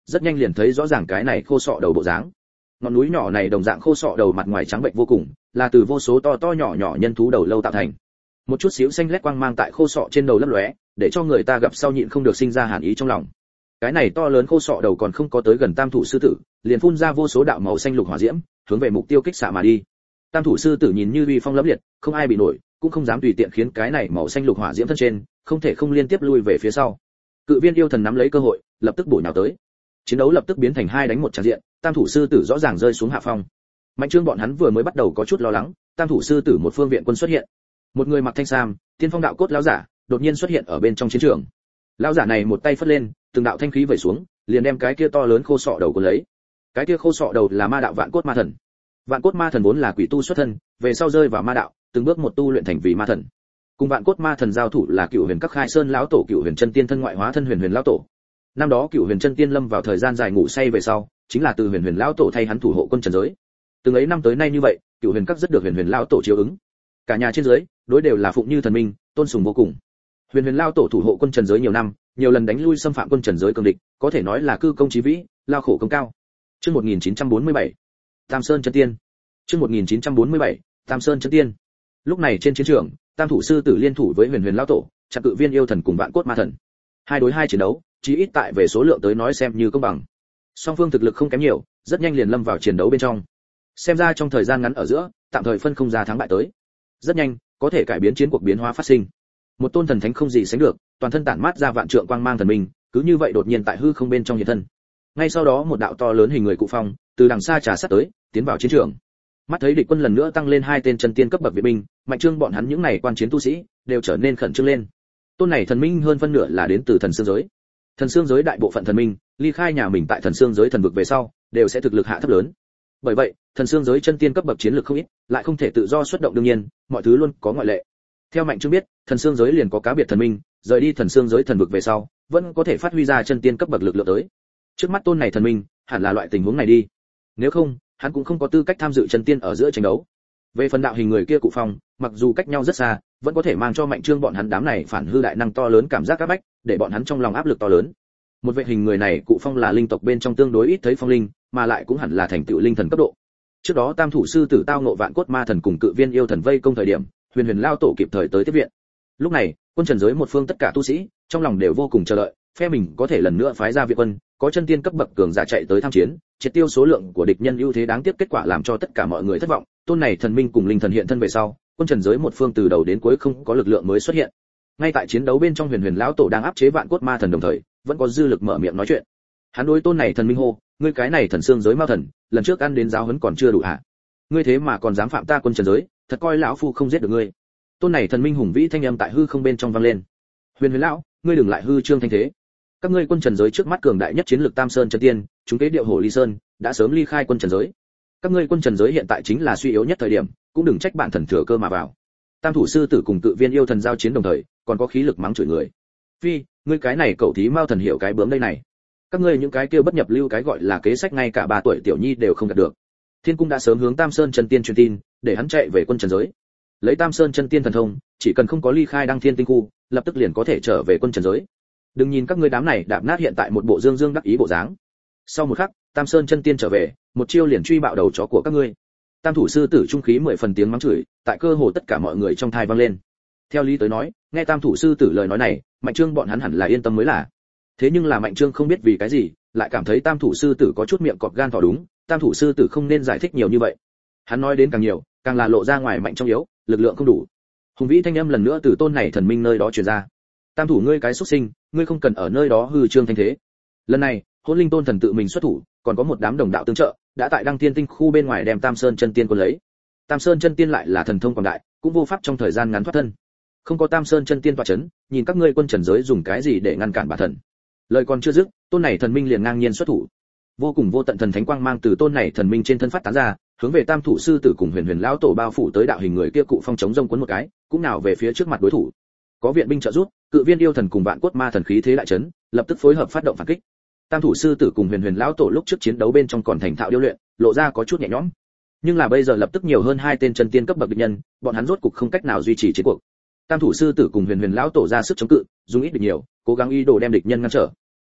rất nhanh liền thấy rõ ràng cái này khô sọ đầu bộ dáng. Ngọn núi nhỏ này đồng dạng khô sọ đầu mặt ngoài trắng bệnh vô cùng, là từ vô số to to nhỏ nhỏ nhân thú đầu lâu tạo thành. Một chút xíu xanh lét quang mang tại khô sọ trên đầu lấp lóe, để cho người ta gặp sau nhịn không được sinh ra hàn ý trong lòng. Cái này to lớn khô sọ đầu còn không có tới gần Tam thủ sư tử, liền phun ra vô số đạo màu xanh lục hỏa diễm, hướng về mục tiêu kích xạ mà đi. Tam thủ sư tử nhìn như uy phong lẫm liệt, không ai bị nổi, cũng không dám tùy tiện khiến cái này màu xanh lục hỏa diễm thân trên, không thể không liên tiếp lui về phía sau. Cự viên yêu thần nắm lấy cơ hội, lập tức bổ nhào tới. Chiến đấu lập tức biến thành hai đánh một tràng diện, Tam thủ sư tử rõ ràng rơi xuống hạ phong. Mạnh Trương bọn hắn vừa mới bắt đầu có chút lo lắng, Tam thủ sư tử một phương viện quân xuất hiện. Một người mặc thanh sam, tiên phong đạo cốt lão giả, đột nhiên xuất hiện ở bên trong chiến trường. Lão giả này một tay phất lên, từng đạo thanh khí vẩy xuống, liền đem cái kia to lớn khô sọ đầu cuốn lấy. Cái kia khô sọ đầu là ma đạo vạn cốt ma thần. Vạn cốt ma thần vốn là quỷ tu xuất thân, về sau rơi vào ma đạo, từng bước một tu luyện thành vì ma thần. Cùng vạn cốt ma thần giao thủ là Cửu Huyền Các Khai Sơn lão tổ Cửu Huyền Chân Tiên thân ngoại hóa thân Huyền Huyền lão tổ. Năm đó Cửu Huyền Chân Tiên lâm vào thời gian dài ngủ say về sau, chính là từ Huyền Huyền lão tổ thay hắn thủ hộ quân trần giới. Từng ấy năm tới nay như vậy, Cửu Huyền Các rất được Huyền Huyền lão tổ chiếu ứng. Cả nhà trên dưới, đối đều là phụng như thần minh, tôn sùng vô cùng. Huyền Huyền lão tổ thủ hộ quân trần giới nhiều năm, nhiều lần đánh lui xâm phạm quân trần giới cường địch, có thể nói là cư công chí vĩ, lao khổ công cao. Chương một nghìn chín trăm bốn mươi bảy, Tam Sơn Chân Tiên. Chương một nghìn chín trăm bốn mươi bảy, Tam Sơn Chân Tiên. Lúc này trên chiến trường, Tam thủ sư tử liên thủ với Huyền Huyền lão tổ, chặn cự viên yêu thần cùng vạn cốt ma thần. Hai đối hai chiến đấu, chí ít tại về số lượng tới nói xem như công bằng. Song phương thực lực không kém nhiều, rất nhanh liền lâm vào chiến đấu bên trong. Xem ra trong thời gian ngắn ở giữa, tạm thời phân không ra thắng bại tới. Rất nhanh, có thể cải biến chiến cuộc biến hóa phát sinh. Một tôn thần thánh không gì sánh được, toàn thân tản mát ra vạn trượng quang mang thần minh, cứ như vậy đột nhiên tại hư không bên trong hiện thân. Ngay sau đó một đạo to lớn hình người cụ phong, từ đằng xa trà sát tới, tiến vào chiến trường. Mắt thấy địch quân lần nữa tăng lên hai tên chân tiên cấp bậc viện binh, Mạnh Trương bọn hắn những này quan chiến tu sĩ đều trở nên khẩn trương lên. Tôn này thần minh hơn phân nửa là đến từ thần xương giới. Thần xương giới đại bộ phận thần minh, ly khai nhà mình tại thần xương giới thần vực về sau, đều sẽ thực lực hạ thấp lớn. Bởi vậy, thần xương giới chân tiên cấp bậc chiến lược không ít, lại không thể tự do xuất động đương nhiên, mọi thứ luôn có ngoại lệ. Theo Mạnh Trương biết, thần xương giới liền có cá biệt thần minh, rời đi thần xương giới thần vực về sau, vẫn có thể phát huy ra chân tiên cấp bậc lực lượng tới. Trước mắt tôn này thần minh, hẳn là loại tình huống này đi. Nếu không, hắn cũng không có tư cách tham dự chân tiên ở giữa tranh đấu. Về phần đạo hình người kia cụ phong, mặc dù cách nhau rất xa, vẫn có thể mang cho Mạnh Trương bọn hắn đám này phản hư đại năng to lớn cảm giác áp bách, để bọn hắn trong lòng áp lực to lớn. Một vệ hình người này cụ phong là linh tộc bên trong tương đối ít thấy phong linh, mà lại cũng hẳn là thành tựu linh thần cấp độ. Trước đó Tam thủ sư tử tao ngộ vạn cốt ma thần cùng cự viên yêu thần vây công thời điểm, Huyền Huyền lao tổ kịp thời tới tiếp viện. Lúc này, quân trần giới một phương tất cả tu sĩ, trong lòng đều vô cùng chờ đợi, phe mình có thể lần nữa phái ra viện quân, có chân tiên cấp bậc cường giả chạy tới tham chiến, triệt tiêu số lượng của địch nhân ưu thế đáng tiếc kết quả làm cho tất cả mọi người thất vọng. Tôn này thần minh cùng linh thần hiện thân về sau, quân trần giới một phương từ đầu đến cuối không có lực lượng mới xuất hiện. Ngay tại chiến đấu bên trong Huyền Huyền lão tổ đang áp chế vạn cốt ma thần đồng thời, vẫn có dư lực mở miệng nói chuyện. Hắn đối tôn này thần minh hô, ngươi cái này thần xương giới ma thần, lần trước ăn đến giáo huấn còn chưa đủ hả? Ngươi thế mà còn dám phạm ta quân trần giới, thật coi lão phu không giết được ngươi. Tôn này thần minh hùng vĩ thanh âm tại hư không bên trong vang lên. Huyền Huyền lão, ngươi đừng lại hư trương thanh thế. Các ngươi quân trần giới trước mắt cường đại nhất chiến lược Tam Sơn Chân Tiên, chúng kế điệu hổ ly sơn, đã sớm ly khai quân trần giới. Các ngươi quân trần giới hiện tại chính là suy yếu nhất thời điểm, cũng đừng trách bạn thần thừa cơ mà vào. Tam thủ sư tử cùng cự viên yêu thần giao chiến đồng thời, còn có khí lực mắng chửi người. Phi, ngươi cái này cậu thí mao thần hiểu cái bướm đây này. Các ngươi những cái kia bất nhập lưu cái gọi là kế sách ngay cả ba tuổi tiểu nhi đều không đạt được. Thiên cung đã sớm hướng Tam Sơn Chân Tiên truyền tin, để hắn chạy về quân trần giới. Lấy Tam Sơn Chân Tiên thần thông, chỉ cần không có ly khai đăng thiên tinh khu, lập tức liền có thể trở về quân trần giới. Đừng nhìn các ngươi đám này đạp nát hiện tại một bộ dương dương đắc ý bộ dáng. Sau một khắc, Tam Sơn Chân Tiên trở về, một chiêu liền truy bạo đầu chó của các ngươi. Tam thủ sư tử trung khí mười phần tiếng mắng chửi, tại cơ hồ tất cả mọi người trong thai vang lên. Theo lý tới nói, nghe Tam thủ sư tử lời nói này, Mạnh Trương bọn hắn hẳn là yên tâm mới là. Thế nhưng là Mạnh Trương không biết vì cái gì, lại cảm thấy Tam thủ sư tử có chút miệng cọp gan thỏ đúng, Tam thủ sư tử không nên giải thích nhiều như vậy. Hắn nói đến càng nhiều, càng là lộ ra ngoài mạnh trong yếu, lực lượng không đủ. Hùng vĩ thanh âm lần nữa từ tôn này thần minh nơi đó truyền ra. Tam thủ ngươi cái xuất sinh, ngươi không cần ở nơi đó hư trương thanh thế. Lần này, Hỗn Linh Tôn thần tự mình xuất thủ, còn có một đám đồng đạo tương trợ, đã tại Đăng Tiên Tinh khu bên ngoài đem Tam Sơn Chân Tiên quân lấy. Tam Sơn Chân Tiên lại là thần thông quảng đại, cũng vô pháp trong thời gian ngắn thoát thân. Không có Tam Sơn Chân Tiên tọa chấn, nhìn các ngươi quân trần giới dùng cái gì để ngăn cản bản thần. Lời còn chưa dứt, tôn này thần minh liền ngang nhiên xuất thủ. Vô cùng vô tận thần thánh quang mang từ tôn này thần minh trên thân phát tán ra, hướng về Tam thủ sư tử cùng Huyền Huyền lão tổ bao phủ tới đạo hình người kia cụ phong chống rông cuốn một cái, cũng nào về phía trước mặt đối thủ. Có viện binh trợ giúp, cự viên yêu thần cùng vạn cốt ma thần khí thế lại chấn, lập tức phối hợp phát động phản kích. Tam thủ sư tử cùng Huyền Huyền lão tổ lúc trước chiến đấu bên trong còn thành thạo điêu luyện, lộ ra có chút nhẹ nhõm. Nhưng là bây giờ lập tức nhiều hơn hai tên chân tiên cấp bậc địch nhân, bọn hắn rốt cục không cách nào duy trì chiến cuộc. Tam thủ sư tử cùng Huyền Huyền lão tổ ra sức chống cự, dùng ít địch nhiều, cố gắng ý đồ đem địch nhân ngăn trở.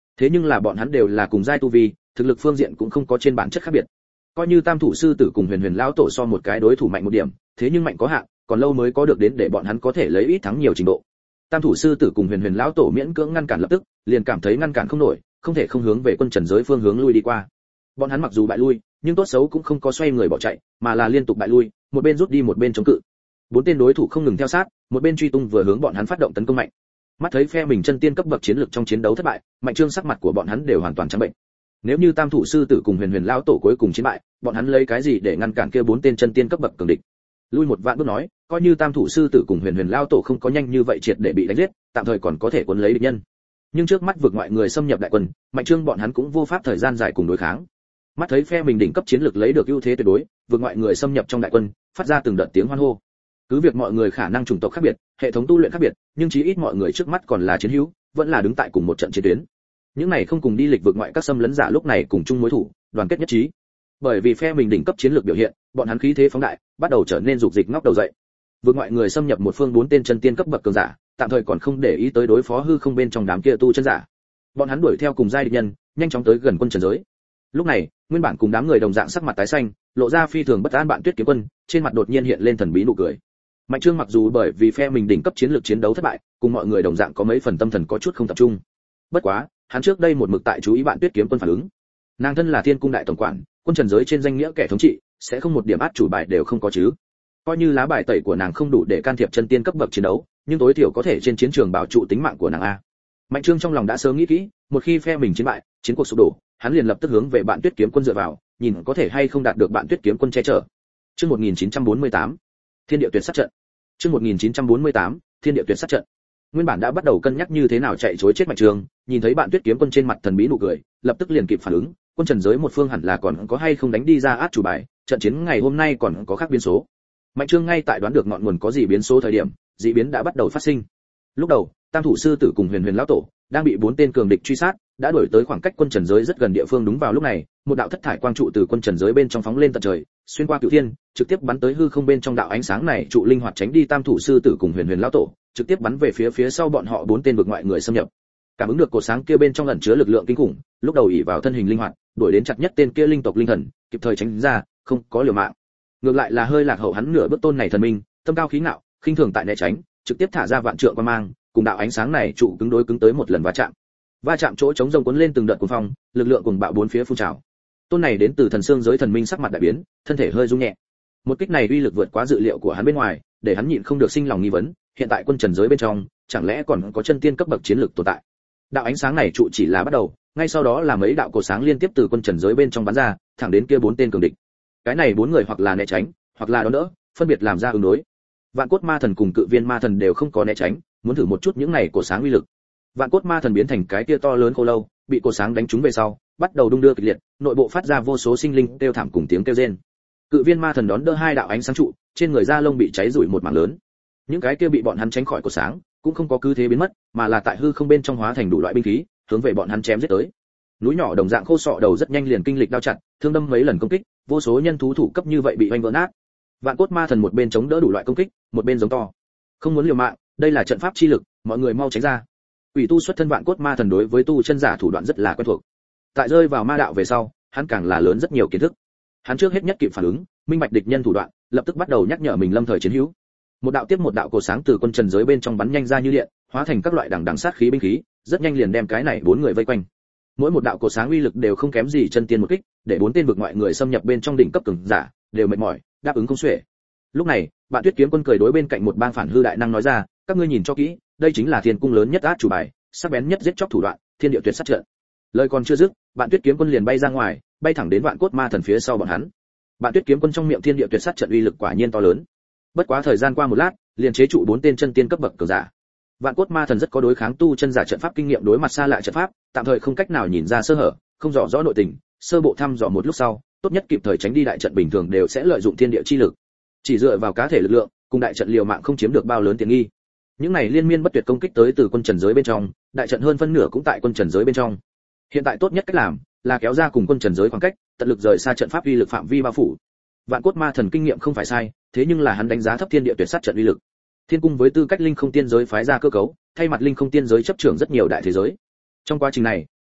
Thế nhưng là bọn hắn đều là cùng giai tu vi, thực lực phương diện cũng không có trên bản chất khác biệt. Coi như Tam thủ sư tử cùng Huyền Huyền lão tổ so một cái đối thủ mạnh một điểm, thế nhưng mạnh có hạn, còn lâu mới có được đến để bọn hắn có thể lấy ít thắng nhiều trình độ. Tam thủ sư tử cùng Huyền Huyền lão tổ miễn cưỡng ngăn cản lập tức, liền cảm thấy ngăn cản không nổi, không thể không hướng về quân trần giới phương hướng lui đi qua. Bọn hắn mặc dù bại lui, nhưng tốt xấu cũng không có xoay người bỏ chạy, mà là liên tục bại lui, một bên rút đi một bên chống cự. Bốn tên đối thủ không ngừng theo sát, một bên truy tung vừa hướng bọn hắn phát động tấn công mạnh. Mắt thấy phe mình chân tiên cấp bậc chiến lực trong chiến đấu thất bại, Mạnh Trương sắc mặt của bọn hắn đều hoàn toàn trắng bệnh. Nếu như Tam thủ sư tử cùng Huyền Huyền lão tổ cuối cùng chiến bại, bọn hắn lấy cái gì để ngăn cản kia bốn tên chân tiên cấp bậc cường địch? Lui một vạn bước nói, coi như Tam thủ sư tử cùng Huyền Huyền lão tổ không có nhanh như vậy triệt để bị đánh giết, tạm thời còn có thể cuốn lấy địch nhân. Nhưng trước mắt vượt ngoại người xâm nhập đại quân, Mạnh Trương bọn hắn cũng vô pháp thời gian dài cùng đối kháng. Mắt thấy phe mình đỉnh cấp chiến lực lấy được ưu thế tuyệt đối, vượt ngoại người xâm nhập trong đại quân, phát ra từng đợt tiếng hoan hô. Cứ việc mọi người khả năng chủng tộc khác biệt, hệ thống tu luyện khác biệt, nhưng chí ít mọi người trước mắt còn là chiến hữu, vẫn là đứng tại cùng một trận chiến tuyến. Những này không cùng đi lịch vượt ngoại các xâm lấn giả lúc này cùng chung mối thủ, đoàn kết nhất trí. Bởi vì phe mình đỉnh cấp chiến lược biểu hiện, bọn hắn khí thế phóng đại, bắt đầu trở nên dục dịch ngóc đầu dậy. Vượt ngoại người xâm nhập một phương bốn tên chân tiên cấp bậc cường giả, tạm thời còn không để ý tới đối phó hư không bên trong đám kia tu chân giả. Bọn hắn đuổi theo cùng giai địch nhân, nhanh chóng tới gần quân trần giới. Lúc này, nguyên bản cùng đám người đồng dạng sắc mặt tái xanh, lộ ra phi thường bất an bạn Tuyết Kiếm Quân, trên mặt đột nhiên hiện lên thần bí nụ cười. Mạnh Trương mặc dù bởi vì phe mình đỉnh cấp chiến lược chiến đấu thất bại, cùng mọi người đồng dạng có mấy phần tâm thần có chút không tập trung. Bất quá, hắn trước đây một mực tại chú ý bạn Tuyết Kiếm Quân phản ứng. Nàng thân là Thiên Cung đại tổng quản, quân trần giới trên danh nghĩa kẻ thống trị, sẽ không một điểm át chủ bài đều không có chứ. Coi như lá bài tẩy của nàng không đủ để can thiệp chân tiên cấp bậc chiến đấu, nhưng tối thiểu có thể trên chiến trường bảo trụ tính mạng của nàng a. Mạnh Trương trong lòng đã sớm nghĩ kỹ, một khi phe mình chiến bại, chiến cuộc sụp đổ, hắn liền lập tức hướng về bạn Tuyết Kiếm Quân dựa vào, nhìn có thể hay không đạt được bạn Tuyết Kiếm Quân che chở. Chương một nghìn chín trăm bốn mươi tám, Thiên địa tuyệt sát trận. Chương một nghìn chín trăm bốn mươi tám, Thiên địa tuyệt sát trận. Nguyên bản đã bắt đầu cân nhắc như thế nào chạy trối chết Mạnh Trương, nhìn thấy bạn Tuyết Kiếm Quân trên mặt thần bí nụ cười, lập tức liền kịp phản ứng, quân trần giới một phương hẳn là còn có hay không đánh đi ra át chủ bài, trận chiến ngày hôm nay còn có khác biến số. Mạnh Trương ngay tại đoán được ngọn nguồn có gì biến số thời điểm, dị biến đã bắt đầu phát sinh. Lúc đầu, Tam thủ sư tử cùng Huyền Huyền lão tổ đang bị bốn tên cường địch truy sát, đã đuổi tới khoảng cách quân trần giới rất gần địa phương. Đúng vào lúc này, một đạo thất thải quang trụ từ quân trần giới bên trong phóng lên tận trời, xuyên qua cửu thiên, trực tiếp bắn tới hư không bên trong. Đạo ánh sáng này trụ linh hoạt tránh đi Tam thủ sư tử cùng Huyền Huyền lão tổ, trực tiếp bắn về phía phía sau bọn họ bốn tên vực ngoại người xâm nhập. Cảm ứng được cột sáng kia bên trong ẩn chứa lực lượng kinh khủng, lúc đầu ỷ vào thân hình linh hoạt, đuổi đến chặt nhất tên kia linh tộc linh thần, kịp thời tránh ra, không có liều mạng. Ngược lại là hơi lạc hậu hắn nửa bước tôn này thần minh, tâm cao khí ngạo, khinh thường tại né tránh, trực tiếp thả ra vạn trượng quang mang, cùng đạo ánh sáng này trụ cứng đối cứng tới một lần va chạm. Va chạm chỗ chống rồng cuốn lên từng đợt cuồng phong, lực lượng cùng bạo bốn phía phun trào. Tôn này đến từ thần xương giới thần minh sắc mặt đại biến, thân thể hơi rung nhẹ. Một kích này uy lực vượt quá dự liệu của hắn bên ngoài, để hắn nhịn không được sinh lòng nghi vấn, hiện tại quân trần giới bên trong, chẳng lẽ còn có chân tiên cấp bậc chiến lược tồn tại. Đạo ánh sáng này trụ chỉ là bắt đầu, ngay sau đó là mấy đạo cổ sáng liên tiếp từ quân trần giới bên trong bắn ra, thẳng đến kia bốn tên cường địch. Cái này bốn người hoặc là né tránh, hoặc là đón đỡ, phân biệt làm ra ứng đối. Vạn cốt ma thần cùng cự viên ma thần đều không có né tránh, muốn thử một chút những này cổ sáng uy lực. Vạn cốt ma thần biến thành cái kia to lớn khô lâu, bị cổ sáng đánh trúng về sau, bắt đầu đung đưa kịch liệt, nội bộ phát ra vô số sinh linh kêu thảm cùng tiếng kêu rên. Cự viên ma thần đón đỡ hai đạo ánh sáng trụ, trên người da lông bị cháy rủi một mảng lớn. Những cái kia bị bọn hắn tránh khỏi cổ sáng, cũng không có cứ thế biến mất, mà là tại hư không bên trong hóa thành đủ loại binh khí, hướng về bọn hắn chém giết tới. Núi nhỏ đồng dạng khô sọ đầu rất nhanh liền kinh lịch đao chặt, thương đâm mấy lần công kích, vô số nhân thú thủ cấp như vậy bị oanh vỡ nát. Vạn cốt ma thần một bên chống đỡ đủ loại công kích, một bên giống to, không muốn liều mạng, đây là trận pháp chi lực, mọi người mau tránh ra. Quỷ tu xuất thân vạn cốt ma thần đối với tu chân giả thủ đoạn rất là quen thuộc. Tại rơi vào ma đạo về sau, hắn càng là lớn rất nhiều kiến thức. Hắn trước hết nhất kịp phản ứng, minh bạch địch nhân thủ đoạn, lập tức bắt đầu nhắc nhở mình lâm thời chiến hữu. Một đạo tiếp một đạo cổ sáng từ quân trần giới bên trong bắn nhanh ra như điện, hóa thành các loại đằng đằng sát khí binh khí, rất nhanh liền đem cái này bốn người vây quanh. Mỗi một đạo cổ sáng uy lực đều không kém gì chân tiên một kích, để bốn tên vực ngoại người xâm nhập bên trong đỉnh cấp cường giả, đều mệt mỏi, đáp ứng không xuể. Lúc này, bạn Tuyết Kiếm Quân cười đối bên cạnh một bang phản hư đại năng nói ra, các ngươi nhìn cho kỹ, đây chính là Thiên Cung lớn nhất át chủ bài, sắc bén nhất giết chóc thủ đoạn, Thiên địa tuyệt sát trận. Lời còn chưa dứt, bạn Tuyết Kiếm Quân liền bay ra ngoài, bay thẳng đến Vạn Cốt Ma Thần phía sau bọn hắn. Bạn Tuyết Kiếm Quân trong miệng Thiên địa tuyệt sát trận uy lực quả nhiên to lớn. Bất quá thời gian qua một lát, liền chế trụ bốn tên chân tiên cấp bậc cường giả. Vạn Cốt Ma Thần rất có đối kháng tu chân giả trận pháp kinh nghiệm, đối mặt xa lạ trận pháp, tạm thời không cách nào nhìn ra sơ hở, không rõ rõ nội tình, sơ bộ thăm dò một lúc sau, tốt nhất kịp thời tránh đi đại trận bình thường đều sẽ lợi dụng thiên địa chi lực. Chỉ dựa vào cá thể lực lượng, cùng đại trận liều mạng không chiếm được bao lớn tiện nghi. Những này liên miên bất tuyệt công kích tới từ quân trần giới bên trong, đại trận hơn phân nửa cũng tại quân trần giới bên trong. Hiện tại tốt nhất cách làm là kéo ra cùng quân trần giới khoảng cách, tận lực rời xa trận pháp uy lực phạm vi bao phủ. Vạn Cốt Ma Thần kinh nghiệm không phải sai, thế nhưng là hắn đánh giá thấp thiên địa tuyệt sát trận uy lực. Thiên Cung với tư cách linh không tiên giới phái ra cơ cấu, thay mặt linh không tiên giới chấp trưởng rất nhiều đại thế giới. Trong quá trình này,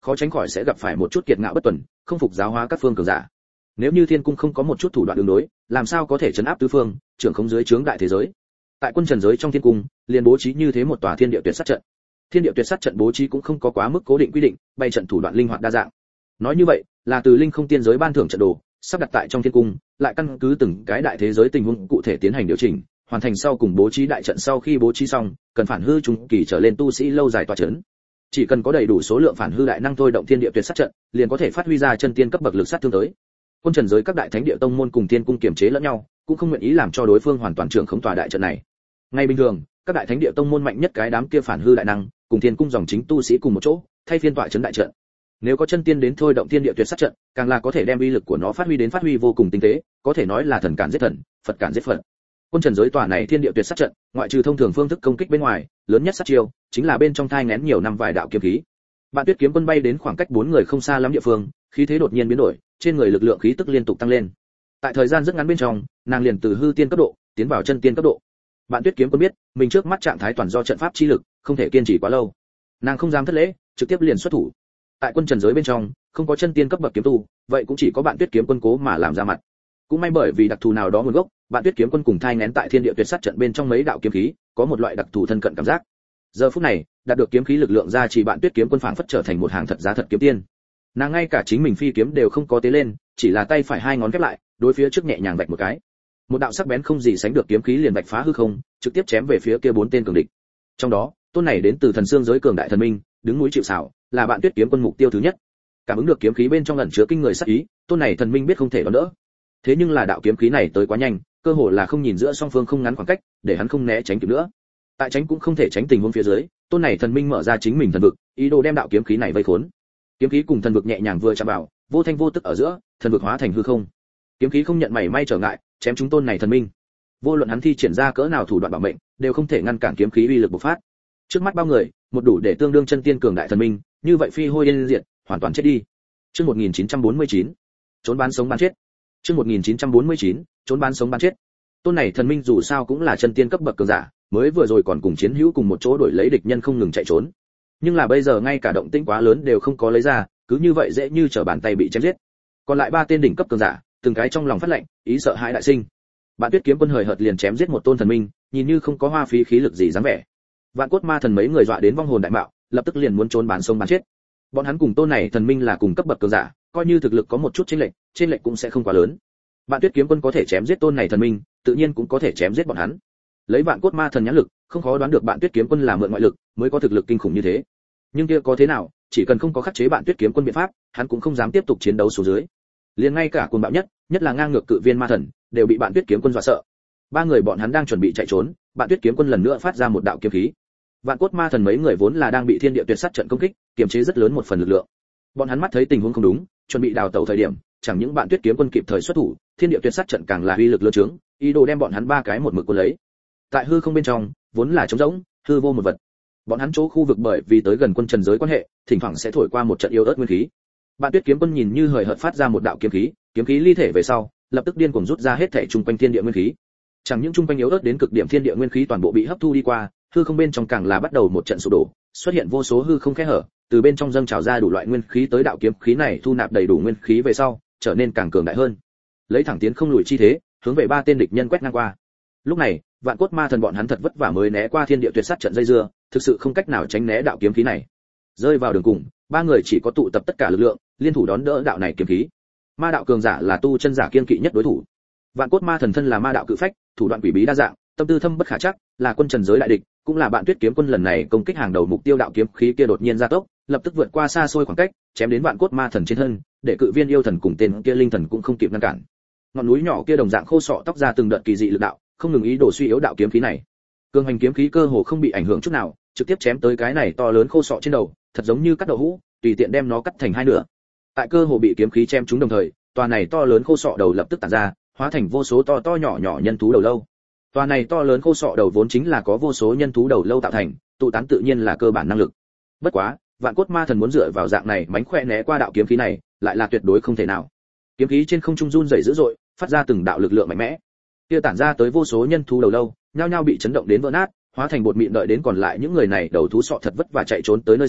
khó tránh khỏi sẽ gặp phải một chút kiệt ngạo bất tuần, không phục giáo hóa các phương cường giả. Nếu như thiên cung không có một chút thủ đoạn đường đối, làm sao có thể trấn áp tứ phương, trưởng không dưới trướng đại thế giới. Tại quân trần giới trong thiên cung, liền bố trí như thế một tòa thiên địa tuyệt sát trận. Thiên địa tuyệt sát trận bố trí cũng không có quá mức cố định quy định, bày trận thủ đoạn linh hoạt đa dạng. Nói như vậy, là từ linh không tiên giới ban thưởng trận đồ, sắp đặt tại trong thiên cung, lại căn cứ từng cái đại thế giới tình huống cụ thể tiến hành điều chỉnh, hoàn thành sau cùng bố trí đại trận. Sau khi bố trí xong, cần phản hư trung kỳ trở lên tu sĩ lâu dài tọa chấn. Chỉ cần có đầy đủ số lượng phản hư đại năng thôi động thiên địa tuyệt sát trận, liền có thể phát huy ra chân tiên cấp bậc lực sát thương tới. Quân trần giới các đại thánh địa tông môn cùng thiên cung kiềm chế lẫn nhau, cũng không nguyện ý làm cho đối phương hoàn toàn trưởng khống tòa đại trận này. Ngay bình thường, các đại thánh địa tông môn mạnh nhất cái đám kia phản hư đại năng, cùng thiên cung dòng chính tu sĩ cùng một chỗ, thay phiên tọa chấn đại trận. Nếu có chân tiên đến thôi động thiên địa tuyệt sát trận, càng là có thể đem uy lực của nó phát huy đến phát huy vô cùng tinh tế, có thể nói là thần cản giết thần, Phật cản giết Phật. Quân trần giới tòa này thiên địa tuyệt sát trận, ngoại trừ thông thường phương thức công kích bên ngoài, lớn nhất sát chiêu chính là bên trong thai nghén nhiều năm vài đạo kiếm khí. Bạn Tuyết kiếm quân bay đến khoảng cách bốn người không xa lắm địa phương, khí thế đột nhiên biến đổi, trên người lực lượng khí tức liên tục tăng lên. Tại thời gian rất ngắn bên trong, nàng liền từ hư tiên cấp độ tiến vào chân tiên cấp độ. Bạn Tuyết kiếm quân biết, mình trước mắt trạng thái toàn do trận pháp chi lực, không thể kiên trì quá lâu. Nàng không dám thất lễ, trực tiếp liền xuất thủ. Tại quân trần giới bên trong, không có chân tiên cấp bậc kiếm tu, vậy cũng chỉ có Bạn Tuyết kiếm quân cố mà làm ra mặt. Cũng may bởi vì đặc thù nào đó nguồn gốc, Bạn Tuyết kiếm quân cùng thai nghén tại thiên địa tuyệt sát trận bên trong mấy đạo kiếm khí, có một loại đặc thù thân cận cảm giác. Giờ phút này, đạt được kiếm khí lực lượng ra chỉ Bạn Tuyết kiếm quân phảng phất trở thành một hàng thật giá thật kiếm tiên. Nàng ngay cả chính mình phi kiếm đều không có tế lên, chỉ là tay phải hai ngón khép lại, đối phía trước nhẹ nhàng vạch một cái. Một đạo sắc bén không gì sánh được kiếm khí liền vạch phá hư không, trực tiếp chém về phía kia bốn tên cường địch. Trong đó, tôn này đến từ thần xương giới cường đại thần minh, đứng núi chịu sào, là Bạn Tuyết kiếm quân mục tiêu thứ nhất. Cảm ứng được kiếm khí bên trong ẩn chứa kinh người sát ý, tôn này thần minh biết không thể đón đỡ. Thế nhưng là đạo kiếm khí này tới quá nhanh, cơ hồ là không nhìn giữa song phương không ngắn khoảng cách, để hắn không né tránh kịp nữa. Tại tránh cũng không thể tránh tình huống phía dưới, tôn này thần minh mở ra chính mình thần vực, ý đồ đem đạo kiếm khí này vây khốn. Kiếm khí cùng thần vực nhẹ nhàng vừa chạm vào, vô thanh vô tức ở giữa, thần vực hóa thành hư không. Kiếm khí không nhận mảy may trở ngại, chém chúng tôn này thần minh. Vô luận hắn thi triển ra cỡ nào thủ đoạn bảo mệnh, đều không thể ngăn cản kiếm khí uy lực bộc phát. Trước mắt bao người, một đủ để tương đương chân tiên cường đại thần minh, như vậy phi hôi yên diệt, hoàn toàn chết đi. Chương một nghìn chín trăm bốn mươi chín, trốn bán sống bán chết. Chương một nghìn chín trăm bốn mươi chín, trốn bán sống bán chết. Tôn này thần minh dù sao cũng là chân tiên cấp bậc cường giả, mới vừa rồi còn cùng chiến hữu cùng một chỗ đuổi lấy địch nhân không ngừng chạy trốn. Nhưng là bây giờ ngay cả động tĩnh quá lớn đều không có lấy ra, cứ như vậy dễ như trở bàn tay bị chém giết. Còn lại ba tên đỉnh cấp cường giả, từng cái trong lòng phát lạnh, ý sợ hãi đại sinh. Bạn Tuyết kiếm quân hời hợt liền chém giết một tôn thần minh, nhìn như không có hoa phí khí lực gì dáng vẻ. Vạn Cốt Ma thần mấy người dọa đến vong hồn đại mạo, lập tức liền muốn trốn bán sống bán chết. Bọn hắn cùng tôn này thần minh là cùng cấp bậc cường giả, coi như thực lực có một chút chênh lệch, chênh lệch cũng sẽ không quá lớn. Bạn Tuyết kiếm quân có thể chém giết tôn này thần minh, tự nhiên cũng có thể chém giết bọn hắn. Lấy Vạn Cốt Ma thần nhãn lực, không khó đoán được Bạn Tuyết kiếm quân là mượn ngoại lực, mới có thực lực kinh khủng như thế. Nhưng kia có thế nào, chỉ cần không có khắc chế Bạn Tuyết kiếm quân biện pháp, hắn cũng không dám tiếp tục chiến đấu xuống dưới. Liền ngay cả cuồng bạo nhất, nhất là ngang ngược cự viên ma thần, đều bị Bạn Tuyết kiếm quân dọa sợ. Ba người bọn hắn đang chuẩn bị chạy trốn, Bạn Tuyết kiếm quân lần nữa phát ra một đạo kiếm khí. Vạn Cốt Ma thần mấy người vốn là đang bị thiên địa tuyệt sát trận công kích, kiềm chế rất lớn một phần lực lượng. Bọn hắn mắt thấy tình huống không đúng, chuẩn bị đào tẩu thời điểm, chẳng những Bạn Tuyết kiếm quân kịp thời xuất thủ, thiên địa tuyệt sát trận càng là uy lực lớn trướng, ý đồ đem bọn hắn ba cái một mực cuốn lấy. Tại hư không bên trong, vốn là trống rỗng, hư vô một vật. Bọn hắn chỗ khu vực bởi vì tới gần quân trần giới quan hệ, thỉnh thoảng sẽ thổi qua một trận yếu ớt nguyên khí. Bạn Tuyết kiếm quân nhìn như hời hợt phát ra một đạo kiếm khí, kiếm khí ly thể về sau, lập tức điên cuồng rút ra hết thể trung quanh thiên địa nguyên khí. Chẳng những trung quanh yếu ớt đến cực điểm thiên địa nguyên khí toàn bộ bị hấp thu đi qua, hư không bên trong càng là bắt đầu một trận sụp đổ, xuất hiện vô số hư không khe hở, từ bên trong dâng trào ra đủ loại nguyên khí tới đạo kiếm khí này thu nạp đầy đủ nguyên khí về sau, trở nên càng cường đại hơn. Lấy thẳng tiến không lùi chi thế, hướng về ba tên địch nhân quét ngang qua. Lúc này, Vạn Cốt Ma thần bọn hắn thật vất vả mới né qua thiên địa tuyệt sát trận dây dưa, thực sự không cách nào tránh né đạo kiếm khí này. Rơi vào đường cùng, ba người chỉ có tụ tập tất cả lực lượng, liên thủ đón đỡ đạo này kiếm khí. Ma đạo cường giả là tu chân giả kiên kỵ nhất đối thủ. Vạn Cốt Ma thần thân là ma đạo cự phách, thủ đoạn quỷ bí đa dạng, tâm tư thâm bất khả trắc, là quân trần giới đại địch, cũng là Bạn Tuyết kiếm quân lần này công kích hàng đầu mục tiêu đạo kiếm khí kia đột nhiên gia tốc, lập tức vượt qua xa xôi khoảng cách, chém đến Vạn Cốt Ma thần trên thân, để cự viên yêu thần cùng tên kia linh thần cũng không kịp ngăn cản. Ngọn núi nhỏ kia đồng dạng khô sọ tóc ra từng đợt kỳ dị lực đạo, không ngừng ý đồ suy yếu đạo kiếm khí này. Cường hành kiếm khí cơ hồ không bị ảnh hưởng chút nào, trực tiếp chém tới cái này to lớn khô sọ trên đầu, thật giống như cắt đậu hũ, tùy tiện đem nó cắt thành hai nửa. Tại cơ hồ bị kiếm khí chém trúng đồng thời, tòa này to lớn khô sọ đầu lập tức tản ra, hóa thành vô số to to nhỏ nhỏ nhân thú đầu lâu. Tòa này to lớn khô sọ đầu vốn chính là có vô số nhân thú đầu lâu tạo thành, tụ tán tự nhiên là cơ bản năng lực. Bất quá, Vạn Cốt Ma thần muốn dựa vào dạng này mánh khỏe né qua đạo kiếm khí này, lại là tuyệt đối không thể nào. Kiếm khí trên không trung run rẩy dữ dội, phát ra từng đạo lực lượng mạnh mẽ. Kia tản ra tới vô số nhân thú đầu lâu, nhao nhao bị chấn động đến vỡ nát, hóa thành bột mịn, đợi đến còn lại những người này đầu thú sọ thật vất vả chạy trốn tới nơi xa,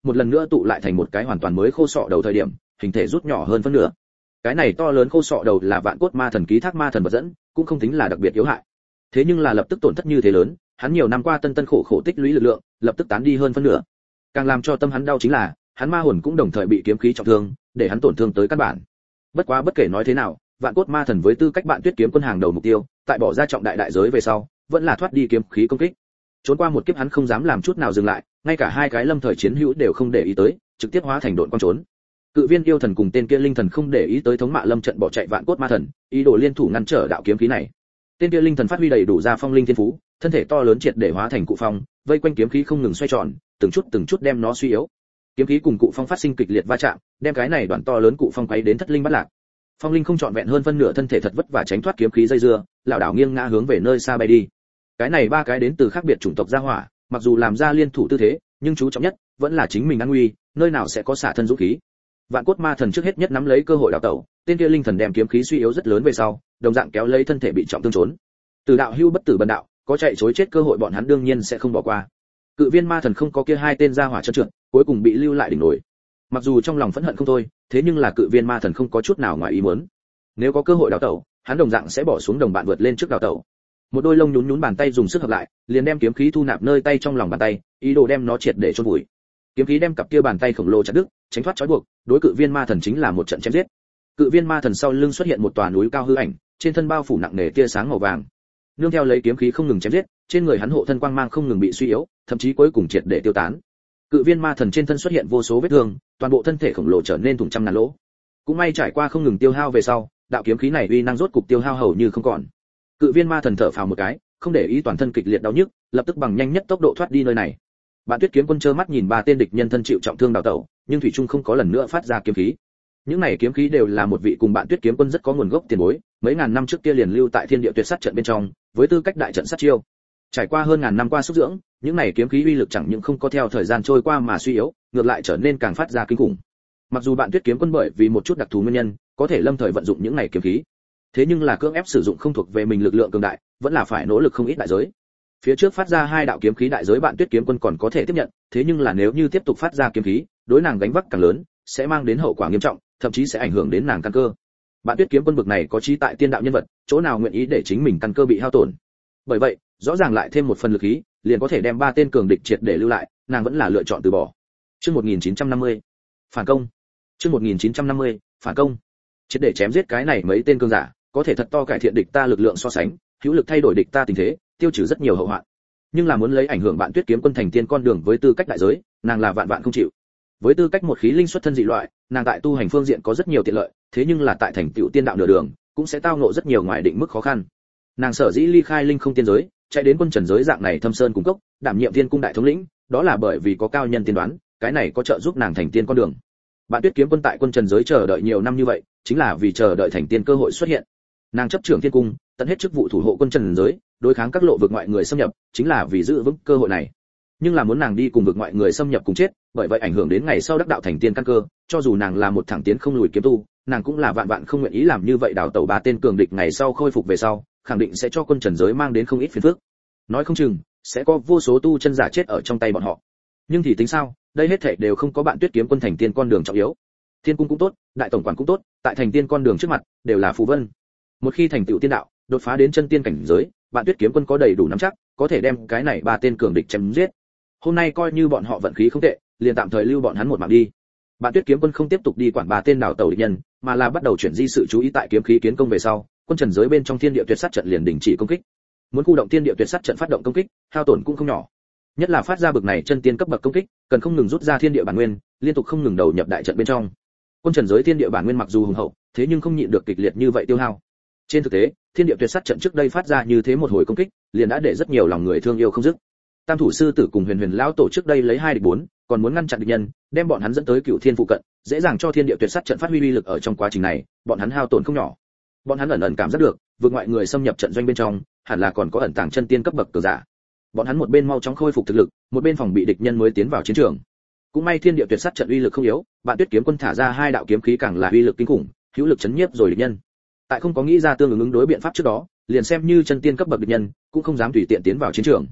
một lần nữa tụ lại thành một cái hoàn toàn mới khô sọ đầu thời điểm, hình thể rút nhỏ hơn phân nửa. Cái này to lớn khô sọ đầu là vạn cốt ma thần ký thác ma thần vật dẫn, cũng không tính là đặc biệt yếu hại. Thế nhưng là lập tức tổn thất như thế lớn, hắn nhiều năm qua tân tân khổ khổ tích lũy lực lượng, lập tức tán đi hơn phân nửa. Càng làm cho tâm hắn đau chính là, hắn ma hồn cũng đồng thời bị kiếm khí trọng thương, để hắn tổn thương tới căn bản. Bất quá bất kể nói thế nào, vạn cốt ma thần với tư cách bạn tuyết kiếm quân hàng đầu mục tiêu, tại bỏ ra trọng đại đại giới về sau, vẫn là thoát đi kiếm khí công kích. Trốn qua một kiếp hắn không dám làm chút nào dừng lại, ngay cả hai cái lâm thời chiến hữu đều không để ý tới, trực tiếp hóa thành độn quang trốn. Cự viên yêu thần cùng tên kia linh thần không để ý tới thống mạ lâm trận bỏ chạy vạn cốt ma thần, ý đồ liên thủ ngăn trở đạo kiếm khí này. Tên kia linh thần phát huy đầy đủ ra phong linh thiên phú, thân thể to lớn triệt để hóa thành cụ phong, vây quanh kiếm khí không ngừng xoay tròn, từng chút từng chút đem nó suy yếu. Kiếm khí cùng cụ phong phát sinh kịch liệt va chạm, đem cái này đoàn to lớn cụ phong quấy đến thất linh bát lạc. Phong linh không trọn vẹn hơn phân nửa thân thể thật vất vả tránh thoát kiếm khí dây dưa, lảo đảo nghiêng ngã hướng về nơi xa bay đi. Cái này ba cái đến từ khác biệt chủng tộc gia hỏa, mặc dù làm ra liên thủ tư thế, nhưng chú trọng nhất vẫn là chính mình an nguy, nơi nào sẽ có xả thân dũng khí. Vạn cốt ma thần trước hết nhất nắm lấy cơ hội đào tẩu, tên kia linh thần đem kiếm khí suy yếu rất lớn về sau, đồng dạng kéo lấy thân thể bị trọng thương trốn. Từ đạo hưu bất tử bần đạo, có chạy chối chết cơ hội bọn hắn đương nhiên sẽ không bỏ qua. Cự viên ma thần không có kia hai tên gia hỏa chân trượt, cuối cùng bị lưu lại đỉnh nổi. Mặc dù trong lòng phẫn hận không thôi, thế nhưng là cự viên ma thần không có chút nào ngoài ý muốn. Nếu có cơ hội đào tẩu, hắn đồng dạng sẽ bỏ xuống đồng bạn vượt lên trước đào tẩu. Một đôi lông nhún nhún bàn tay dùng sức hợp lại, liền đem kiếm khí thu nạp nơi tay trong lòng bàn tay, ý đồ đem nó triệt để chôn vùi. Kiếm khí đem cặp kia bàn tay khổng lồ chặt đứt, tránh thoát trói buộc, đối cự viên ma thần chính là một trận chém giết. Cự viên ma thần sau lưng xuất hiện một tòa núi cao hư ảnh, trên thân bao phủ nặng nề tia sáng màu vàng. Nương theo lấy kiếm khí không ngừng chém giết, trên người hắn hộ thân quang mang không ngừng bị suy yếu, thậm chí cuối cùng triệt để tiêu tán. Cự viên ma thần trên thân xuất hiện vô số vết thương, toàn bộ thân thể khổng lồ trở nên thủng trăm ngàn lỗ. Cũng may trải qua không ngừng tiêu hao về sau, đạo kiếm khí này uy năng rốt cục tiêu hao hầu như không còn. Cự viên ma thần thở phào một cái, không để ý toàn thân kịch liệt đau nhức, lập tức bằng nhanh nhất tốc độ thoát đi nơi này. Bạn Tuyết kiếm quân trơ mắt nhìn ba tên địch nhân thân chịu trọng thương đào tẩu, nhưng thủy trung không có lần nữa phát ra kiếm khí. Những này kiếm khí đều là một vị cùng Bạn Tuyết kiếm quân rất có nguồn gốc tiền bối, mấy ngàn năm trước kia liền lưu tại Thiên Địa Tuyệt Sát trận bên trong, với tư cách đại trận sát chiêu. Trải qua hơn ngàn năm qua xúc dưỡng, những này kiếm khí uy lực chẳng những không có theo thời gian trôi qua mà suy yếu, ngược lại trở nên càng phát ra kinh khủng. Mặc dù Bạn Tuyết kiếm quân bởi vì một chút đặc thù nguyên nhân, có thể lâm thời vận dụng những này kiếm khí, thế nhưng là cưỡng ép sử dụng không thuộc về mình lực lượng cường đại, vẫn là phải nỗ lực không ít đại giới. Phía trước phát ra hai đạo kiếm khí đại giới Bạn Tuyết kiếm quân còn có thể tiếp nhận, thế nhưng là nếu như tiếp tục phát ra kiếm khí, đối nàng gánh vác càng lớn, sẽ mang đến hậu quả nghiêm trọng, thậm chí sẽ ảnh hưởng đến nàng căn cơ. Bạn Tuyết kiếm quân bực này có trí tại tiên đạo nhân vật, chỗ nào nguyện ý để chính mình căn cơ bị hao tổn. Bởi vậy, rõ ràng lại thêm một phần lực khí, liền có thể đem ba tên cường địch triệt để lưu lại, nàng vẫn là lựa chọn từ bỏ. Chương một nghìn chín trăm năm mươi, phản công. Chương một nghìn chín trăm năm mươi, phản công. Triệt để chém giết cái này mấy tên cường giả, có thể thật to cải thiện địch ta lực lượng so sánh, hữu lực thay đổi địch ta tình thế, tiêu trừ rất nhiều hậu hoạn. Nhưng là muốn lấy ảnh hưởng Bạn Tuyết kiếm quân thành tiên con đường với tư cách đại giới, nàng là vạn vạn không chịu. Với tư cách một khí linh xuất thân dị loại, nàng tại tu hành phương diện có rất nhiều tiện lợi, thế nhưng là tại thành tựu tiên đạo nửa đường, cũng sẽ tao ngộ rất nhiều ngoài định mức khó khăn. Nàng sở dĩ ly khai linh không tiên giới, chạy đến quân trần giới dạng này thâm sơn cung cốc, đảm nhiệm tiên cung đại thống lĩnh, đó là bởi vì có cao nhân tiên đoán, cái này có trợ giúp nàng thành tiên con đường. Bạn Tuyết kiếm quân tại quân trần giới chờ đợi nhiều năm như vậy, chính là vì chờ đợi thành tiên cơ hội xuất hiện. Nàng chấp trưởng tiên cung, tận hết chức vụ thủ hộ quân trần giới, đối kháng các lộ vực ngoại người xâm nhập, chính là vì giữ vững cơ hội này. Nhưng là muốn nàng đi cùng vực ngoại người xâm nhập cùng chết, bởi vậy ảnh hưởng đến ngày sau đắc đạo thành tiên căn cơ, cho dù nàng là một thẳng tiến không lùi kiếm tu, nàng cũng là vạn vạn không nguyện ý làm như vậy, đào tẩu ba tên cường địch ngày sau khôi phục về sau, khẳng định sẽ cho quân trần giới mang đến không ít phiền phức. Nói không chừng sẽ có vô số tu chân giả chết ở trong tay bọn họ. Nhưng thì tính sao, đây hết thảy đều không có Bạn Tuyết kiếm quân thành tiên con đường trọng yếu. Thiên cung cũng tốt, đại tổng quản cũng tốt, tại thành tiên con đường trước mặt đều là phù vân. Một khi thành tựu tiên đạo, đột phá đến chân tiên cảnh giới, Bạn Tuyết kiếm quân có đầy đủ nắm chắc, có thể đem cái này ba tên cường địch chém giết. Hôm nay coi như bọn họ vận khí không tệ, liền tạm thời lưu bọn hắn một mạng đi. Bạn Tuyết kiếm quân không tiếp tục đi quản ba tên đào tẩu địch nhân, mà là bắt đầu chuyển di sự chú ý tại kiếm khí kiến công về sau, quân trần giới bên trong Thiên Địa Tuyệt Sát trận liền đình chỉ công kích. Muốn khu động Thiên Địa Tuyệt Sát trận phát động công kích, hao tổn cũng không nhỏ. Nhất là phát ra bực này chân tiên cấp bậc công kích, cần không ngừng rút ra thiên địa bản nguyên, liên tục không ngừng đầu nhập đại trận bên trong. Quân trần giới thiên địa bản nguyên mặc dù hùng hậu, thế nhưng không nhịn được kịch liệt như vậy tiêu hao. Trên thực tế, Thiên Địa Tuyệt Sát trận trước đây phát ra như thế một hồi công kích, liền đã để rất nhiều lòng người thương yêu không dứt. Tam thủ sư tử cùng Huyền Huyền lão tổ trước đây lấy hai địch bốn, còn muốn ngăn chặn địch nhân, đem bọn hắn dẫn tới Cửu Thiên phụ cận, dễ dàng cho Thiên Địa Tuyệt Sát trận phát huy uy lực ở trong quá trình này, bọn hắn hao tổn không nhỏ. Bọn hắn ẩn ẩn cảm giác được, vượt ngoại người xâm nhập trận doanh bên trong, hẳn là còn có ẩn tàng chân tiên cấp bậc cường giả. Bọn hắn một bên mau chóng khôi phục thực lực, một bên phòng bị địch nhân mới tiến vào chiến trường. Cũng may Thiên Địa Tuyệt Sát trận uy lực không yếu, Bạn Tuyết kiếm quân thả ra hai đạo kiếm khí càng là uy lực kinh khủng, hữu lực chấn nhiếp rồi địch nhân. Tại không có nghĩ ra tương ứng ứng đối biện pháp trước đó, liền xem như chân tiên cấp bậc địch nhân, cũng không dám tùy tiện tiến vào chiến trường.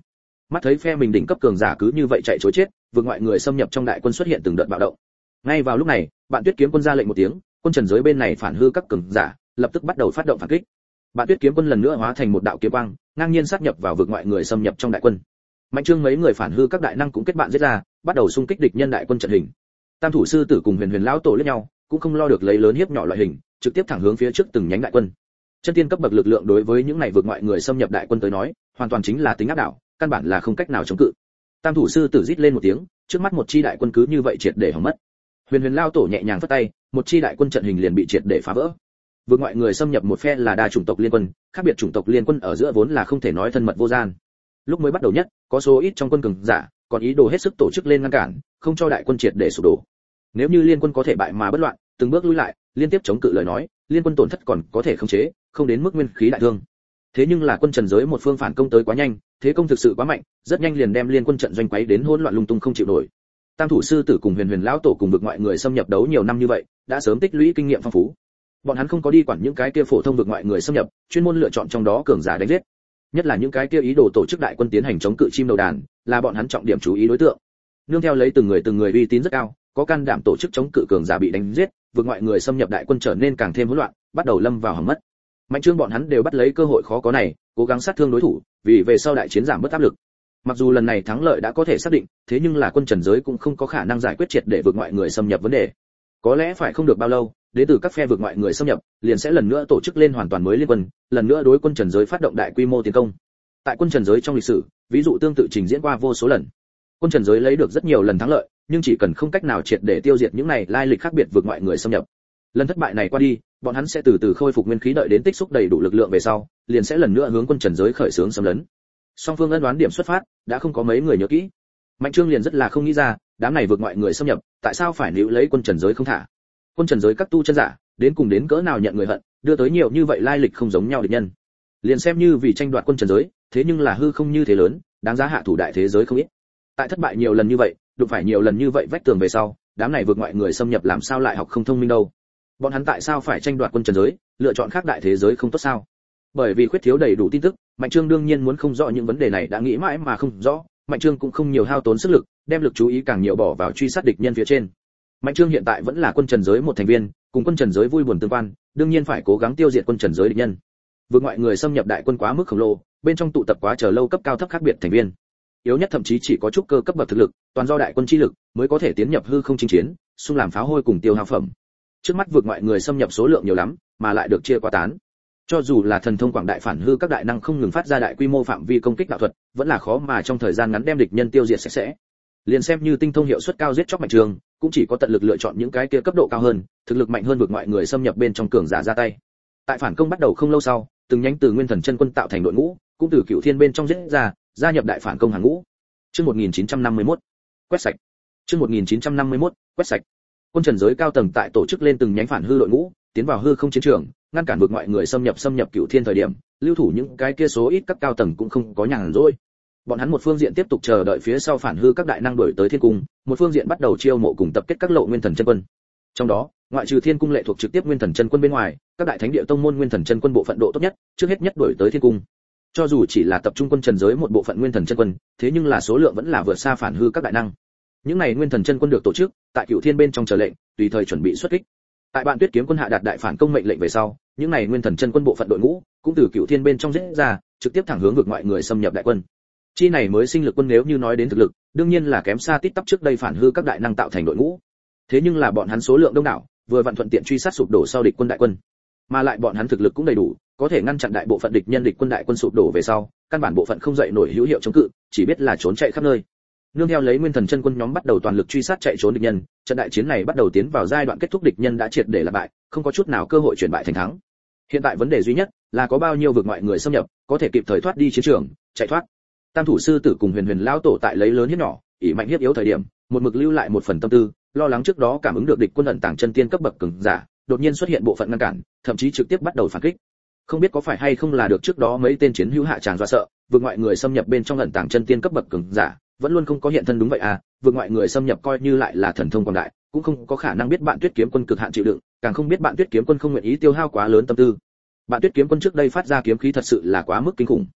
Mắt thấy phe mình đỉnh cấp cường giả cứ như vậy chạy trối chết, vượt ngoại người xâm nhập trong đại quân xuất hiện từng đợt bạo động. Ngay vào lúc này, Bạn Tuyết Kiếm Quân ra lệnh một tiếng, quân trần giới bên này phản hư các cường giả lập tức bắt đầu phát động phản kích. Bạn Tuyết Kiếm Quân lần nữa hóa thành một đạo kiếm quang, ngang nhiên sát nhập vào vượt ngoại người xâm nhập trong đại quân. Mạnh Trương mấy người phản hư các đại năng cũng kết bạn giết ra, bắt đầu xung kích địch nhân đại quân trận hình. Tam thủ sư tử cùng Huyền Huyền lão tổ liếc nhau, cũng không lo được lấy lớn hiếp nhỏ loại hình, trực tiếp thẳng hướng phía trước từng nhánh đại quân. Chân tiên cấp bậc lực lượng đối với những này vượt ngoại người xâm nhập đại quân tới nói, hoàn toàn chính là tính áp đảo, căn bản là không cách nào chống cự. Tam thủ sư tử rít lên một tiếng, trước mắt một chi đại quân cứ như vậy triệt để hỏng mất. Huyền Huyền lão tổ nhẹ nhàng phất tay, một chi đại quân trận hình liền bị triệt để phá vỡ. Vượt ngoại người xâm nhập một phe là đa chủng tộc liên quân, khác biệt chủng tộc liên quân ở giữa vốn là không thể nói thân mật vô gian. Lúc mới bắt đầu nhất, có số ít trong quân cường giả, còn ý đồ hết sức tổ chức lên ngăn cản, không cho đại quân triệt để sụp đổ. Nếu như liên quân có thể bại mà bất loạn, từng bước lui lại, liên tiếp chống cự lời nói, liên quân tổn thất còn có thể khống chế, không đến mức nguyên khí đại thương. Thế nhưng là quân trần giới một phương phản công tới quá nhanh, thế công thực sự quá mạnh, rất nhanh liền đem liên quân trận doanh quấy đến hỗn loạn lung tung không chịu nổi. Tam thủ sư tử cùng Huyền Huyền lão tổ cùng vực ngoại người xâm nhập đấu nhiều năm như vậy, đã sớm tích lũy kinh nghiệm phong phú. Bọn hắn không có đi quản những cái kia phổ thông vực ngoại người xâm nhập, chuyên môn lựa chọn trong đó cường giả đánh giết. Nhất là những cái kia ý đồ tổ chức đại quân tiến hành chống cự chim đầu đàn, là bọn hắn trọng điểm chú ý đối tượng. Nương theo lấy từng người từng người uy tín rất cao, có can đảm tổ chức chống cự cường giả bị đánh giết, vực ngoại người xâm nhập đại quân trở nên càng thêm hỗn loạn, bắt đầu lâm vào hỏng mất. Mạnh Trương bọn hắn đều bắt lấy cơ hội khó có này, cố gắng sát thương đối thủ, vì về sau đại chiến giảm bớt áp lực. Mặc dù lần này thắng lợi đã có thể xác định, thế nhưng là quân trần giới cũng không có khả năng giải quyết triệt để vực ngoại người xâm nhập vấn đề. Có lẽ phải không được bao lâu, đến từ các phe vực ngoại người xâm nhập, liền sẽ lần nữa tổ chức lên hoàn toàn mới liên quân, lần nữa đối quân trần giới phát động đại quy mô tiến công. Tại quân trần giới trong lịch sử, ví dụ tương tự trình diễn qua vô số lần. Quân trần giới lấy được rất nhiều lần thắng lợi, nhưng chỉ cần không cách nào triệt để tiêu diệt những này lai lịch khác biệt vực ngoại người xâm nhập. Lần thất bại này qua đi, bọn hắn sẽ từ từ khôi phục nguyên khí, đợi đến tích xúc đầy đủ lực lượng về sau, liền sẽ lần nữa hướng quân trần giới khởi xướng xâm lấn. Song phương ân đoán điểm xuất phát, đã không có mấy người nhớ kỹ. Mạnh Trương liền rất là không nghĩ ra, đám này vượt ngoại người xâm nhập, tại sao phải níu lấy quân trần giới không thả? Quân trần giới các tu chân giả, đến cùng đến cỡ nào nhận người hận, đưa tới nhiều như vậy lai lịch không giống nhau địch nhân. Liền xem như vì tranh đoạt quân trần giới, thế nhưng là hư không như thế lớn, đáng giá hạ thủ đại thế giới không ít. Tại thất bại nhiều lần như vậy, đụng phải nhiều lần như vậy vách tường về sau, đám này vượt ngoại người xâm nhập làm sao lại học không thông minh đâu? Bọn hắn tại sao phải tranh đoạt quân trần giới, lựa chọn khác đại thế giới không tốt sao? Bởi vì khuyết thiếu đầy đủ tin tức, Mạnh Trương đương nhiên muốn không rõ những vấn đề này, đã nghĩ mãi mà không rõ, Mạnh Trương cũng không nhiều hao tốn sức lực, đem lực chú ý càng nhiều bỏ vào truy sát địch nhân phía trên. Mạnh Trương hiện tại vẫn là quân trần giới một thành viên, cùng quân trần giới vui buồn tương quan, đương nhiên phải cố gắng tiêu diệt quân trần giới địch nhân. Vượt ngoại người xâm nhập đại quân quá mức khổng lồ, bên trong tụ tập quá chờ lâu cấp cao thấp khác biệt thành viên. Yếu nhất thậm chí chỉ có chút cơ cấp bậc thực lực, toàn do đại quân chi lực mới có thể tiến nhập hư không chinh chiến, xung làm pháo hôi cùng tiêu hao phẩm. Trước mắt vượt ngoại người xâm nhập số lượng nhiều lắm, mà lại được chia quá tán. Cho dù là thần thông quảng đại phản hư các đại năng không ngừng phát ra đại quy mô phạm vi công kích đạo thuật, vẫn là khó mà trong thời gian ngắn đem địch nhân tiêu diệt sạch sẽ. Liền xem như tinh thông hiệu suất cao giết chóc Mạnh Trương, cũng chỉ có tận lực lựa chọn những cái kia cấp độ cao hơn, thực lực mạnh hơn vượt ngoại người xâm nhập bên trong cường giả ra tay. Tại phản công bắt đầu không lâu sau, từng nhánh từ Nguyên Thần Chân Quân tạo thành đội ngũ, cũng từ Cửu Thiên bên trong giết ra, gia nhập đại phản công hàng ngũ. Chương một nghìn chín trăm năm mươi mốt, quét sạch. Chương một nghìn chín trăm năm mươi mốt, quét sạch. Quân trần giới cao tầng tại tổ chức lên từng nhánh phản hư đội ngũ, tiến vào hư không chiến trường, ngăn cản vượt ngoại người xâm nhập xâm nhập Cửu Thiên thời điểm, lưu thủ những cái kia số ít các cao tầng cũng không có nhàn rỗi. Bọn hắn một phương diện tiếp tục chờ đợi phía sau phản hư các đại năng đuổi tới Thiên Cung, một phương diện bắt đầu chiêu mộ cùng tập kết các lộ Nguyên Thần Chân Quân. Trong đó, ngoại trừ Thiên Cung lệ thuộc trực tiếp Nguyên Thần Chân Quân bên ngoài, các đại thánh địa tông môn Nguyên Thần Chân Quân bộ phận độ tốt nhất, trước hết nhất đuổi tới Thiên Cung. Cho dù chỉ là tập trung quân trần giới một bộ phận Nguyên Thần Chân Quân, thế nhưng là số lượng vẫn là vượt xa phản hư các đại năng. Những này Nguyên Thần Chân Quân được tổ chức tại Cửu Thiên bên trong chờ lệnh, tùy thời chuẩn bị xuất kích. Tại Bạn Tuyết Kiếm Quân hạ đạt đại phản công mệnh lệnh về sau, những này Nguyên Thần Chân Quân bộ phận đội ngũ cũng từ Cửu Thiên bên trong giết ra, trực tiếp thẳng hướng vực ngoại người xâm nhập đại quân. Chi này mới sinh lực quân nếu như nói đến thực lực, đương nhiên là kém xa tít tắp trước đây phản hư các đại năng tạo thành đội ngũ. Thế nhưng là bọn hắn số lượng đông đảo, vừa vặn thuận tiện truy sát sụp đổ sau địch quân đại quân. Mà lại bọn hắn thực lực cũng đầy đủ, có thể ngăn chặn đại bộ phận địch nhân địch quân đại quân sụp đổ về sau, căn bản bộ phận không dậy nổi hữu hiệu chống cự, chỉ biết là trốn chạy khắp nơi. Nương theo lấy Nguyên Thần Chân Quân nhóm bắt đầu toàn lực truy sát chạy trốn địch nhân, trận đại chiến này bắt đầu tiến vào giai đoạn kết thúc, địch nhân đã triệt để là bại, không có chút nào cơ hội chuyển bại thành thắng. Hiện tại vấn đề duy nhất là có bao nhiêu vực ngoại người xâm nhập, có thể kịp thời thoát đi chiến trường, chạy thoát. Tam thủ sư tử cùng Huyền Huyền lão tổ tại lấy lớn hiếp nhỏ, ỷ mạnh hiếp yếu thời điểm, một mực lưu lại một phần tâm tư, lo lắng trước đó cảm ứng được địch quân ẩn tàng chân tiên cấp bậc cường giả, đột nhiên xuất hiện bộ phận ngăn cản, thậm chí trực tiếp bắt đầu phản kích. Không biết có phải hay không là được trước đó mấy tên chiến hữu hạ tràng dọa sợ, vượt ngoại người xâm nhập bên trong ẩn tàng chân tiên cấp bậc cường giả, vẫn luôn không có hiện thân. Đúng vậy à, vượt ngoại người xâm nhập coi như lại là thần thông quảng đại, cũng không có khả năng biết Bạn Tuyết Kiếm Quân cực hạn chịu đựng, càng không biết Bạn Tuyết Kiếm Quân không nguyện ý tiêu hao quá lớn tâm tư. Bạn Tuyết Kiếm Quân trước đây phát ra kiếm khí thật sự là quá mức kinh khủng.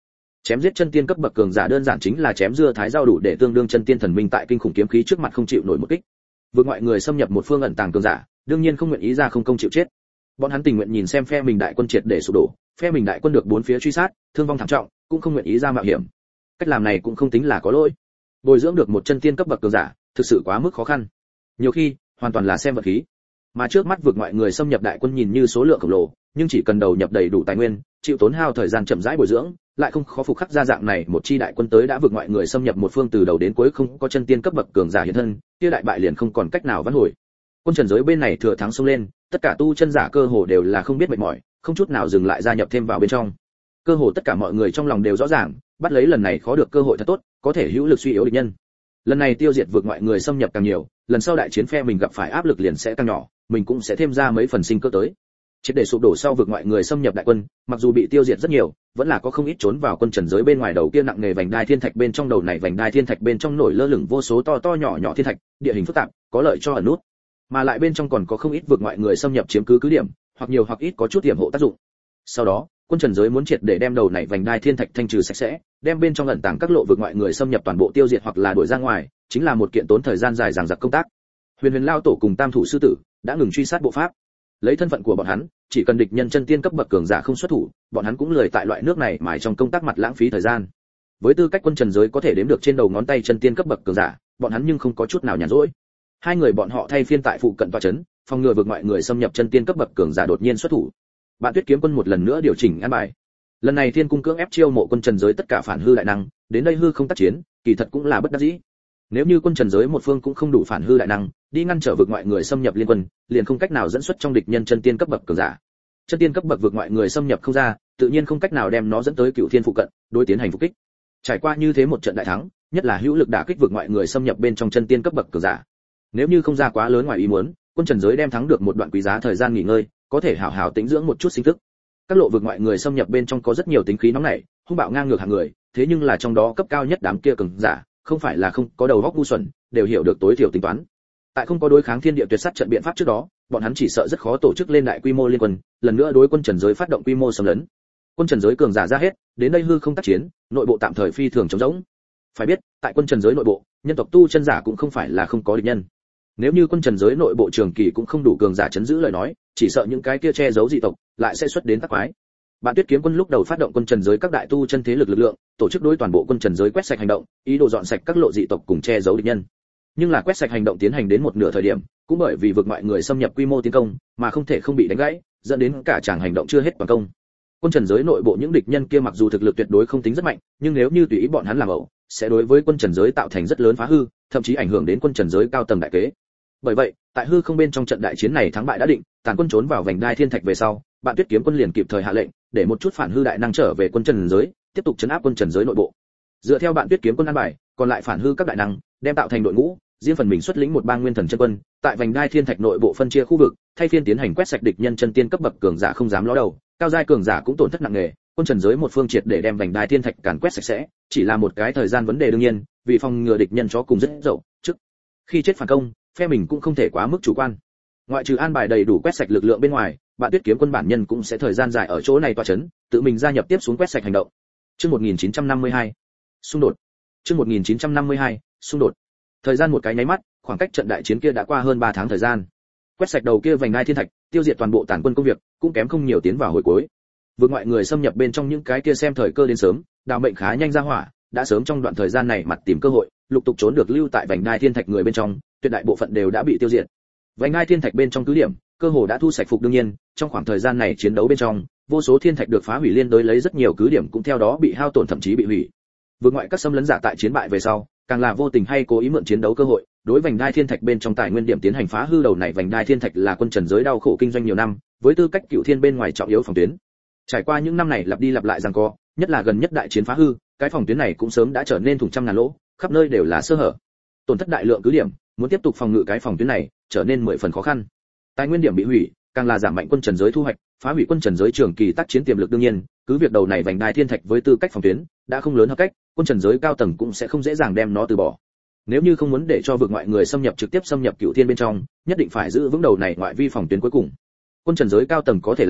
Chém giết chân tiên cấp bậc cường giả đơn giản chính là chém dưa thái rau đủ để tương đương chân tiên thần minh tại kinh khủng kiếm khí trước mặt không chịu nổi một kích. Vượt ngoại người xâm nhập một phương ẩn tàng cường giả, đương nhiên không nguyện ý ra không công chịu chết. Bọn hắn tình nguyện nhìn xem phe mình đại quân triệt để sụp đổ, phe mình đại quân được bốn phía truy sát, thương vong thảm trọng, cũng không nguyện ý ra mạo hiểm. Cách làm này cũng không tính là có lỗi. Bồi dưỡng được một chân tiên cấp bậc cường giả, thực sự quá mức khó khăn. Nhiều khi, hoàn toàn là xem vật khí. Mà trước mắt vượt ngoại người xâm nhập đại quân nhìn như số lượng khổng lồ, nhưng chỉ cần đầu nhập đầy đủ tài nguyên, chịu tốn hao thời gian chậm rãi bồi dưỡng, lại không khó phục khắc ra dạng này một chi đại quân tới đã vượt ngoại người xâm nhập một phương từ đầu đến cuối không có chân tiên cấp bậc cường giả hiện thân, kia đại bại liền không còn cách nào vãn hồi. Quân trần giới bên này thừa thắng xông lên, tất cả tu chân giả cơ hồ đều là không biết mệt mỏi, không chút nào dừng lại gia nhập thêm vào bên trong. Cơ hồ tất cả mọi người trong lòng đều rõ ràng, bắt lấy lần này khó được cơ hội thật tốt, có thể hữu lực suy yếu địch nhân. Lần này tiêu diệt vượt ngoại người xâm nhập càng nhiều, lần sau đại chiến phe mình gặp phải áp lực liền sẽ càng nhỏ, mình cũng sẽ thêm ra mấy phần sinh cơ tới. Triệt để sụp đổ sau vượt ngoại người xâm nhập đại quân, mặc dù bị tiêu diệt rất nhiều, vẫn là có không ít trốn vào quân trần giới bên ngoài đầu kia nặng nghề vành đai thiên thạch bên trong đầu này vành đai thiên thạch bên trong nổi lơ lửng vô số to to nhỏ nhỏ thiên thạch, địa hình phức tạp, có lợi cho ẩn nút. Mà lại bên trong còn có không ít vượt ngoại người xâm nhập chiếm cứ cứ điểm, hoặc nhiều hoặc ít có chút tiềm hộ tác dụng. Sau đó, quân trần giới muốn triệt để đem đầu này vành đai thiên thạch thanh trừ sạch sẽ, đem bên trong ẩn tàng các lộ vượt ngoại người xâm nhập toàn bộ tiêu diệt hoặc là đuổi ra ngoài, chính là một kiện tốn thời gian dài dằng dặc công tác. Huyền Huyền Lao tổ cùng Tam thủ sư tử đã ngừng truy sát bộ pháp. Lấy thân phận của bọn hắn, chỉ cần địch nhân chân tiên cấp bậc cường giả không xuất thủ, bọn hắn cũng lười tại loại nước này mài trong công tác mặt lãng phí thời gian. Với tư cách quân trần giới có thể đếm được trên đầu ngón tay chân tiên cấp bậc cường giả, bọn hắn nhưng không có chút nào nhàn rỗi. Hai người bọn họ thay phiên tại phụ cận tọa trấn, phòng ngừa vượt ngoại người xâm nhập chân tiên cấp bậc cường giả đột nhiên xuất thủ. Bạn Tuyết Kiếm Quân một lần nữa điều chỉnh an bài. Lần này Thiên cung cưỡng ép chiêu mộ quân trần giới tất cả phản hư đại năng, đến đây hư không tác chiến, kỳ thật cũng là bất đắc dĩ. Nếu như quân trần giới một phương cũng không đủ phản hư đại năng, đi ngăn trở vượt ngoại người xâm nhập liên quân, liền không cách nào dẫn xuất trong địch nhân chân tiên cấp bậc cường giả. Chân tiên cấp bậc vượt ngoại người xâm nhập không ra, tự nhiên không cách nào đem nó dẫn tới Cựu Thiên phụ cận, đối tiến hành phục kích. Trải qua như thế một trận đại thắng, nhất là hữu lực đả kích vượt ngoại người xâm nhập bên trong chân tiên cấp bậc cường giả. Nếu như không ra quá lớn ngoài ý muốn, quân trần giới đem thắng được một đoạn quý giá thời gian nghỉ ngơi, có thể hảo hảo tĩnh dưỡng một chút sinh tức. Các lộ vượt ngoại người xâm nhập bên trong có rất nhiều tính khí nóng nảy, hung bạo ngang ngược hạng người, thế nhưng là trong đó cấp cao nhất đám kia cường giả, không phải là không có đầu óc ngu xuẩn, đều hiểu được tối thiểu tính toán. Tại không có đối kháng thiên địa tuyệt sát trận biện pháp trước đó, bọn hắn chỉ sợ rất khó tổ chức lên đại quy mô liên quân, lần nữa đối quân trần giới phát động quy mô xâm lấn. Quân trần giới cường giả ra hết, đến đây hư không tác chiến, nội bộ tạm thời phi thường trống rỗng. Phải biết, tại quân trần giới nội bộ, nhân tộc tu chân giả cũng không phải là không có địch nhân. Nếu như quân trần giới nội bộ trường kỳ cũng không đủ cường giả chấn giữ lời nói, chỉ sợ những cái kia che giấu dị tộc lại sẽ xuất đến tác quái. Bạn Tuyết Kiếm Quân lúc đầu phát động quân trần giới các đại tu chân thế lực lực lượng, tổ chức đối toàn bộ quân trần giới quét sạch hành động, ý đồ dọn sạch các lộ dị tộc cùng che giấu địch nhân. Nhưng là quét sạch hành động tiến hành đến một nửa thời điểm, cũng bởi vì vượt ngoại người xâm nhập quy mô tiến công, mà không thể không bị đánh gãy, dẫn đến cả tràng hành động chưa hết toàn công. Quân trần giới nội bộ những địch nhân kia mặc dù thực lực tuyệt đối không tính rất mạnh, nhưng nếu như tùy ý bọn hắn làm ẩu, sẽ đối với quân trần giới tạo thành rất lớn phá hư, thậm chí ảnh hưởng đến quân trần giới cao tầng đại kế. Bởi vậy, tại hư không bên trong trận đại chiến này thắng bại đã định, tàn quân trốn vào vành đai thiên thạch về sau, Bạn Tuyết Kiếm Quân liền kịp thời hạ lệnh, để một chút phản hư đại năng trở về quân trần giới, tiếp tục trấn áp quân trần giới nội bộ. Dựa theo Bạn Tuyết Kiếm Quân an bài, còn lại phản hư các đại năng đem tạo thành đội ngũ, riêng phần mình xuất lĩnh một bang nguyên thần chân quân, tại vành đai thiên thạch nội bộ phân chia khu vực, thay phiên tiến hành quét sạch địch nhân chân tiên cấp bậc cường giả không dám ló đầu, cao giai cường giả cũng tổn thất nặng nề, quân trần giới một phương triệt để đem vành đai thiên thạch càn quét sạch sẽ, chỉ là một cái thời gian vấn đề đương nhiên, vì phòng ngừa địch nhân chó cùng rất dậu, trước khi chết phản công, phe mình cũng không thể quá mức chủ quan. Ngoại trừ an bài đầy đủ quét sạch lực lượng bên ngoài, Bạn Tuyết Kiếm Quân bản nhân cũng sẽ thời gian dài ở chỗ này tọa chấn, tự mình gia nhập tiếp xuống quét sạch hành động. Chương một nghìn chín trăm năm mươi hai, xung đột. Chương một nghìn chín trăm năm mươi hai, xung đột. Thời gian một cái nháy mắt, khoảng cách trận đại chiến kia đã qua hơn ba tháng thời gian. Quét sạch đầu kia vành đai thiên thạch, tiêu diệt toàn bộ tàn quân công việc, cũng kém không nhiều tiến vào hồi cuối. Vượt ngoại người xâm nhập bên trong những cái kia xem thời cơ đến sớm, đào mệnh khá nhanh ra hỏa, đã sớm trong đoạn thời gian này mặt tìm cơ hội, lục tục trốn được lưu tại vành đai thiên thạch người bên trong, tuyệt đại bộ phận đều đã bị tiêu diệt. Vành đai thiên thạch bên trong cứ điểm, cơ hồ đã thu sạch phục đương nhiên, trong khoảng thời gian này chiến đấu bên trong, vô số thiên thạch được phá hủy liên đối lấy rất nhiều cứ điểm cũng theo đó bị hao tổn thậm chí bị hủy. Vượt ngoại các xâm lấn giả tại chiến bại về sau, càng là vô tình hay cố ý mượn chiến đấu cơ hội, đối vành đai thiên thạch bên trong tài nguyên điểm tiến hành phá hư đầu này vành đai thiên thạch là quân trần giới đau khổ kinh doanh nhiều năm, với tư cách Cựu Thiên bên ngoài trọng yếu phòng tuyến. Trải qua những năm này lặp đi lặp lại giằng co, nhất là gần nhất đại chiến phá hư, cái phòng tuyến này cũng sớm đã trở nên thủng trăm ngàn lỗ, khắp nơi đều là sơ hở. Tổn thất đại lượng cứ điểm, muốn tiếp tục phòng ngự cái phòng tuyến này, trở nên mười phần khó khăn. Tài nguyên điểm bị hủy, càng là giảm mạnh quân trần giới thu hoạch, phá hủy quân trần giới trường kỳ tác chiến tiềm lực đương nhiên, cứ việc đầu này vành đai thiên thạch với tư cách phòng tuyến, đã không lớn hợp cách, quân trần giới cao tầng cũng sẽ không dễ dàng đem nó từ bỏ. Nếu như không muốn để cho vượt ngoại người xâm nhập trực tiếp xâm nhập Cựu Thiên bên trong, nhất định phải giữ vững đầu này ngoại vi phòng tuyến cuối cùng. Quân trần giới cao tầng có thể làm,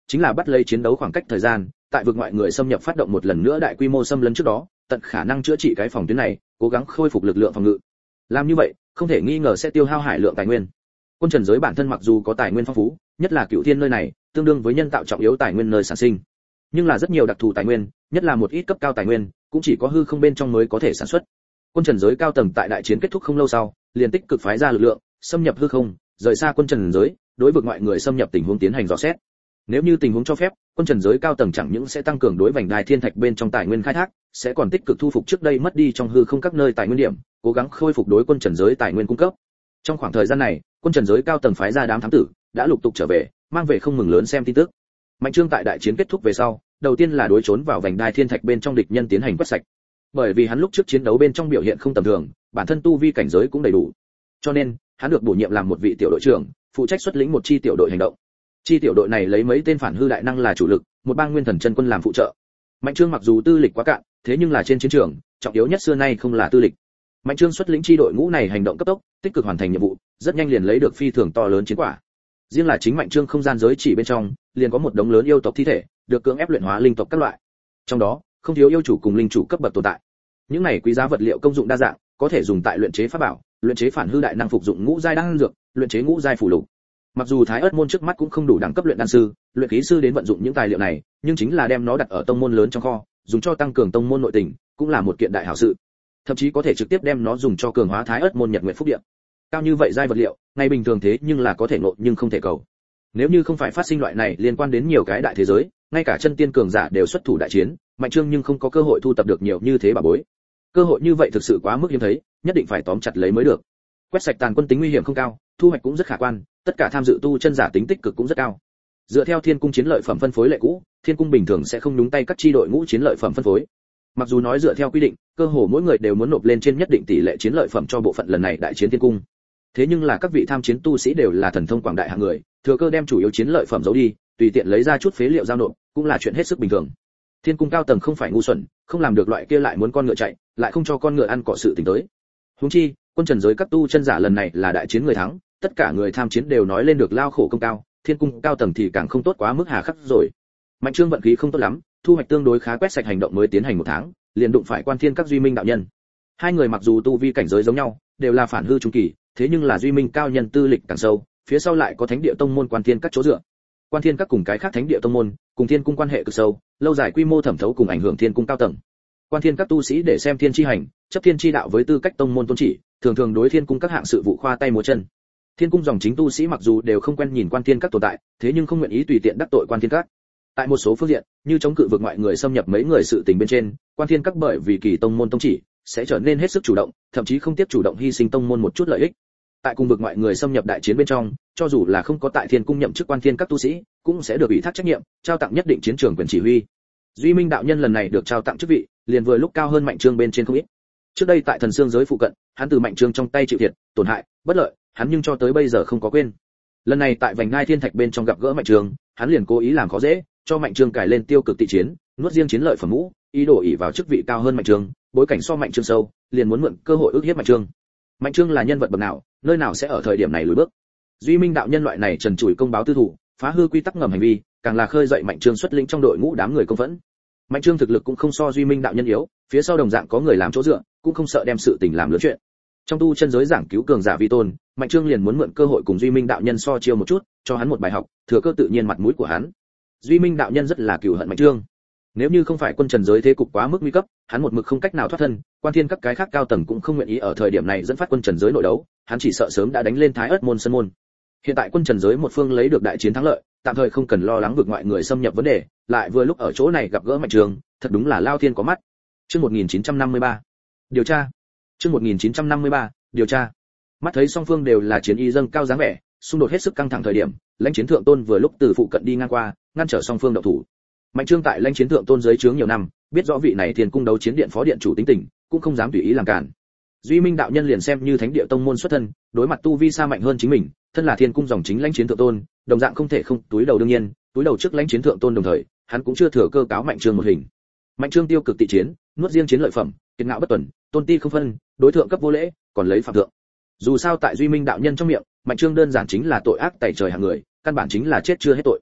chính là bắt lấy chiến đấu khoảng cách thời gian, tại vực ngoại người xâm nhập phát động một lần nữa đại quy mô xâm lấn trước đó, tận khả năng chữa trị cái phòng tuyến này, cố gắng khôi phục lực lượng phòng ngự. Làm như vậy, không thể nghi ngờ sẽ tiêu hao hải lượng tài nguyên. Quân Trần giới bản thân mặc dù có tài nguyên phong phú, nhất là Cửu Thiên nơi này, tương đương với nhân tạo trọng yếu tài nguyên nơi sản sinh. Nhưng là rất nhiều đặc thù tài nguyên, nhất là một ít cấp cao tài nguyên, cũng chỉ có hư không bên trong mới có thể sản xuất. Quân Trần giới cao tầng tại đại chiến kết thúc không lâu sau, liền tích cực phái ra lực lượng, xâm nhập hư không, rời xa Quân Trần giới, đối vực ngoại người xâm nhập tình huống tiến hành dò xét. Nếu như tình huống cho phép, Quân Trần giới cao tầng chẳng những sẽ tăng cường đối vành đai thiên thạch bên trong tài nguyên khai thác, sẽ còn tích cực thu phục trước đây mất đi trong hư không các nơi tài nguyên điểm, cố gắng khôi phục đối Quân Trần giới tài nguyên cung cấp. Trong khoảng thời gian này, Quân Trần giới cao tầng phái ra đám thám tử, đã lục tục trở về, mang về không mừng lớn xem tin tức. Mạnh Trương tại đại chiến kết thúc về sau, đầu tiên là đối trốn vào vành đai thiên thạch bên trong địch nhân tiến hành quét sạch. Bởi vì hắn lúc trước chiến đấu bên trong biểu hiện không tầm thường, bản thân tu vi cảnh giới cũng đầy đủ. Cho nên, hắn được bổ nhiệm làm một vị tiểu đội trưởng, phụ trách xuất lĩnh một chi tiểu đội hành động. Chi tiểu đội này lấy mấy tên phản hư đại năng là chủ lực, một bang nguyên thần chân quân làm phụ trợ. Mạnh Trương mặc dù tư lịch quá cạn, thế nhưng là trên chiến trường, trọng yếu nhất xưa nay không là tư lịch. Mạnh Trương xuất lĩnh chi đội ngũ này hành động cấp tốc, tích cực hoàn thành nhiệm vụ, rất nhanh liền lấy được phi thường to lớn chiến quả. Riêng là chính Mạnh Trương không gian giới chỉ bên trong, liền có một đống lớn yêu tộc thi thể, được cưỡng ép luyện hóa linh tộc các loại. Trong đó, không thiếu yêu chủ cùng linh chủ cấp bậc tồn tại. Những này quý giá vật liệu công dụng đa dạng, có thể dùng tại luyện chế pháp bảo, luyện chế phản hư đại năng phục dụng ngũ giai đan dược, luyện chế ngũ giai phù lục. Mặc dù Thái Ức môn trước mắt cũng không đủ đẳng cấp luyện đan sư, luyện khí sư đến vận dụng những tài liệu này, nhưng chính là đem nó đặt ở tông môn lớn trong kho, dùng cho tăng cường tông môn nội tình, cũng là một kiện đại hảo sự. Thậm chí có thể trực tiếp đem nó dùng cho cường hóa Thái Ức môn Nhật Nguyệt Phúc Điện. Cao như vậy giai vật liệu, ngày bình thường thế nhưng là có thể ngộ nhưng không thể cầu. Nếu như không phải phát sinh loại này liên quan đến nhiều cái đại thế giới, ngay cả chân tiên cường giả đều xuất thủ đại chiến, Mạnh Trương nhưng không có cơ hội thu tập được nhiều như thế bà bối. Cơ hội như vậy thực sự quá mức hiếm thấy, nhất định phải tóm chặt lấy mới được. Quét sạch tàn quân tính nguy hiểm không cao, thu hoạch cũng rất khả quan, tất cả tham dự tu chân giả tính tích cực cũng rất cao. Dựa theo Thiên cung chiến lợi phẩm phân phối lệ cũ, Thiên cung bình thường sẽ không nhúng tay các chi đội ngũ chiến lợi phẩm phân phối. Mặc dù nói dựa theo quy định, cơ hồ mỗi người đều muốn nộp lên trên nhất định tỷ lệ chiến lợi phẩm cho bộ phận lần này đại chiến Thiên cung. Thế nhưng là các vị tham chiến tu sĩ đều là thần thông quảng đại hạng người, thừa cơ đem chủ yếu chiến lợi phẩm giấu đi, tùy tiện lấy ra chút phế liệu giao nộp, cũng là chuyện hết sức bình thường. Thiên cung cao tầng không phải ngu xuẩn, không làm được loại kia lại muốn con ngựa chạy, lại không cho con ngựa ăn cỏ sự tình tới. Huống chi, Quân Trần giới các tu chân giả lần này là đại chiến người thắng, tất cả người tham chiến đều nói lên được lao khổ công cao, Thiên cung cao tầng thì càng không tốt quá mức hà khắc rồi. Mạnh Trương vận khí không tốt lắm, thu hoạch tương đối khá, quét sạch hành động mới tiến hành một tháng, liền đụng phải Quan Thiên các Duy Minh đạo nhân. Hai người mặc dù tu vi cảnh giới giống nhau, đều là phản hư trung kỳ, thế nhưng là Duy Minh cao nhân tư lịch càng sâu, phía sau lại có Thánh Địa tông môn Quan Thiên các chỗ dựa. Quan Thiên các cùng cái khác Thánh Địa tông môn, cùng Thiên cung quan hệ cực sâu, lâu dài quy mô thẩm thấu cùng ảnh hưởng Thiên cung cao tầng. Quan Thiên các tu sĩ để xem thiên chi hành, chấp thiên chi đạo với tư cách tông môn tôn chỉ, thường thường đối Thiên cung các hạng sự vụ khoa tay múa chân. Thiên cung dòng chính tu sĩ mặc dù đều không quen nhìn Quan Thiên các tồn tại, thế nhưng không nguyện ý tùy tiện đắc tội Quan Thiên các. Tại một số phương diện, như chống cự vực ngoại người xâm nhập mấy người sự tình bên trên, Quan Thiên các bởi vì kỳ tông môn tông chỉ, sẽ trở nên hết sức chủ động, thậm chí không tiếp chủ động hy sinh tông môn một chút lợi ích. Tại cùng vực ngoại người xâm nhập đại chiến bên trong, cho dù là không có tại Thiên cung nhậm chức Quan Thiên các tu sĩ, cũng sẽ được ủy thác trách nhiệm, trao tặng nhất định chiến trường quyền chỉ huy. Duy Minh đạo nhân lần này được trao tặng chức vị, liền vừa lúc cao hơn Mạnh Trương bên trên không ít. Trước đây tại Thần Xương giới phụ cận, hắn từ Mạnh Trương trong tay chịu thiệt, tổn hại, bất lợi, hắn nhưng cho tới bây giờ không có quên. Lần này tại Vành Ngai Thiên Thạch bên trong gặp gỡ Mạnh Trương, hắn liền cố ý làm khó dễ, cho Mạnh Trương cài lên tiêu cực tị chiến, nuốt riêng chiến lợi phẩm mũ, ý đồ ỷ vào chức vị cao hơn Mạnh Trương, bối cảnh so Mạnh Trương sâu, liền muốn mượn cơ hội ức hiếp Mạnh Trương. Mạnh Trương là nhân vật bậc nào, nơi nào sẽ ở thời điểm này lùi bước. Duy Minh đạo nhân loại này trần trụi công báo tư thủ, phá hư quy tắc ngầm hành vi, càng là khơi dậy Mạnh Trương xuất lĩnh trong đội ngũ đám người công phẫn. Mạnh Trương thực lực cũng không so Duy Minh đạo nhân yếu, phía sau đồng dạng có người làm chỗ dựa, cũng không sợ đem sự tình làm lớn chuyện. Trong tu chân giới giảng cứu cường giả vi tôn, Mạnh Trương liền muốn mượn cơ hội cùng Duy Minh đạo nhân so chiêu một chút, cho hắn một bài học, thừa cơ tự nhiên mặt mũi của hắn. Duy Minh đạo nhân rất là cừu hận Mạnh Trương. Nếu như không phải Quân Trần giới thế cục quá mức nguy cấp, hắn một mực không cách nào thoát thân, Quan Thiên các cái khác cao tầng cũng không nguyện ý ở thời điểm này dẫn phát Quân Trần giới nội đấu, hắn chỉ sợ sớm đã đánh lên Thái Ức môn sân môn. Hiện tại Quân Trần giới một phương lấy được đại chiến thắng lợi, tạm thời không cần lo lắng vực ngoại người xâm nhập vấn đề, lại vừa lúc ở chỗ này gặp gỡ Mạnh Trương, thật đúng là lao thiên có mắt. Chương một nghìn chín trăm năm mươi ba. Điều tra. Chương một nghìn chín trăm năm mươi ba. Điều tra. Mắt thấy song phương đều là chiến y dâng cao dáng vẻ, xung đột hết sức căng thẳng thời điểm, lãnh chiến thượng tôn vừa lúc từ phụ cận đi ngang qua, ngăn trở song phương động thủ. Mạnh Trương tại lãnh chiến thượng tôn dưới trướng nhiều năm, biết rõ vị này Thiên cung đấu chiến điện phó điện chủ tính tình, cũng không dám tùy ý làm cản. Duy Minh đạo nhân liền xem như Thánh Địa tông môn xuất thân, đối mặt tu vi xa mạnh hơn chính mình, thân là Thiên cung dòng chính lãnh chiến thượng tôn, đồng dạng không thể không túi đầu. Đương nhiên, túi đầu trước lãnh chiến thượng tôn đồng thời, hắn cũng chưa thừa cơ cáo Mạnh Trương một hình. Mạnh Trương tiêu cực tị chiến, nuốt riêng chiến lợi phẩm, kiệt ngạo bất tuần, tôn ti không phân, đối thượng cấp vô lễ, còn lấy phạm thượng. Dù sao tại Duy Minh đạo nhân trong miệng, Mạnh Trương đơn giản chính là tội ác tày trời hạng người, căn bản chính là chết chưa hết tội.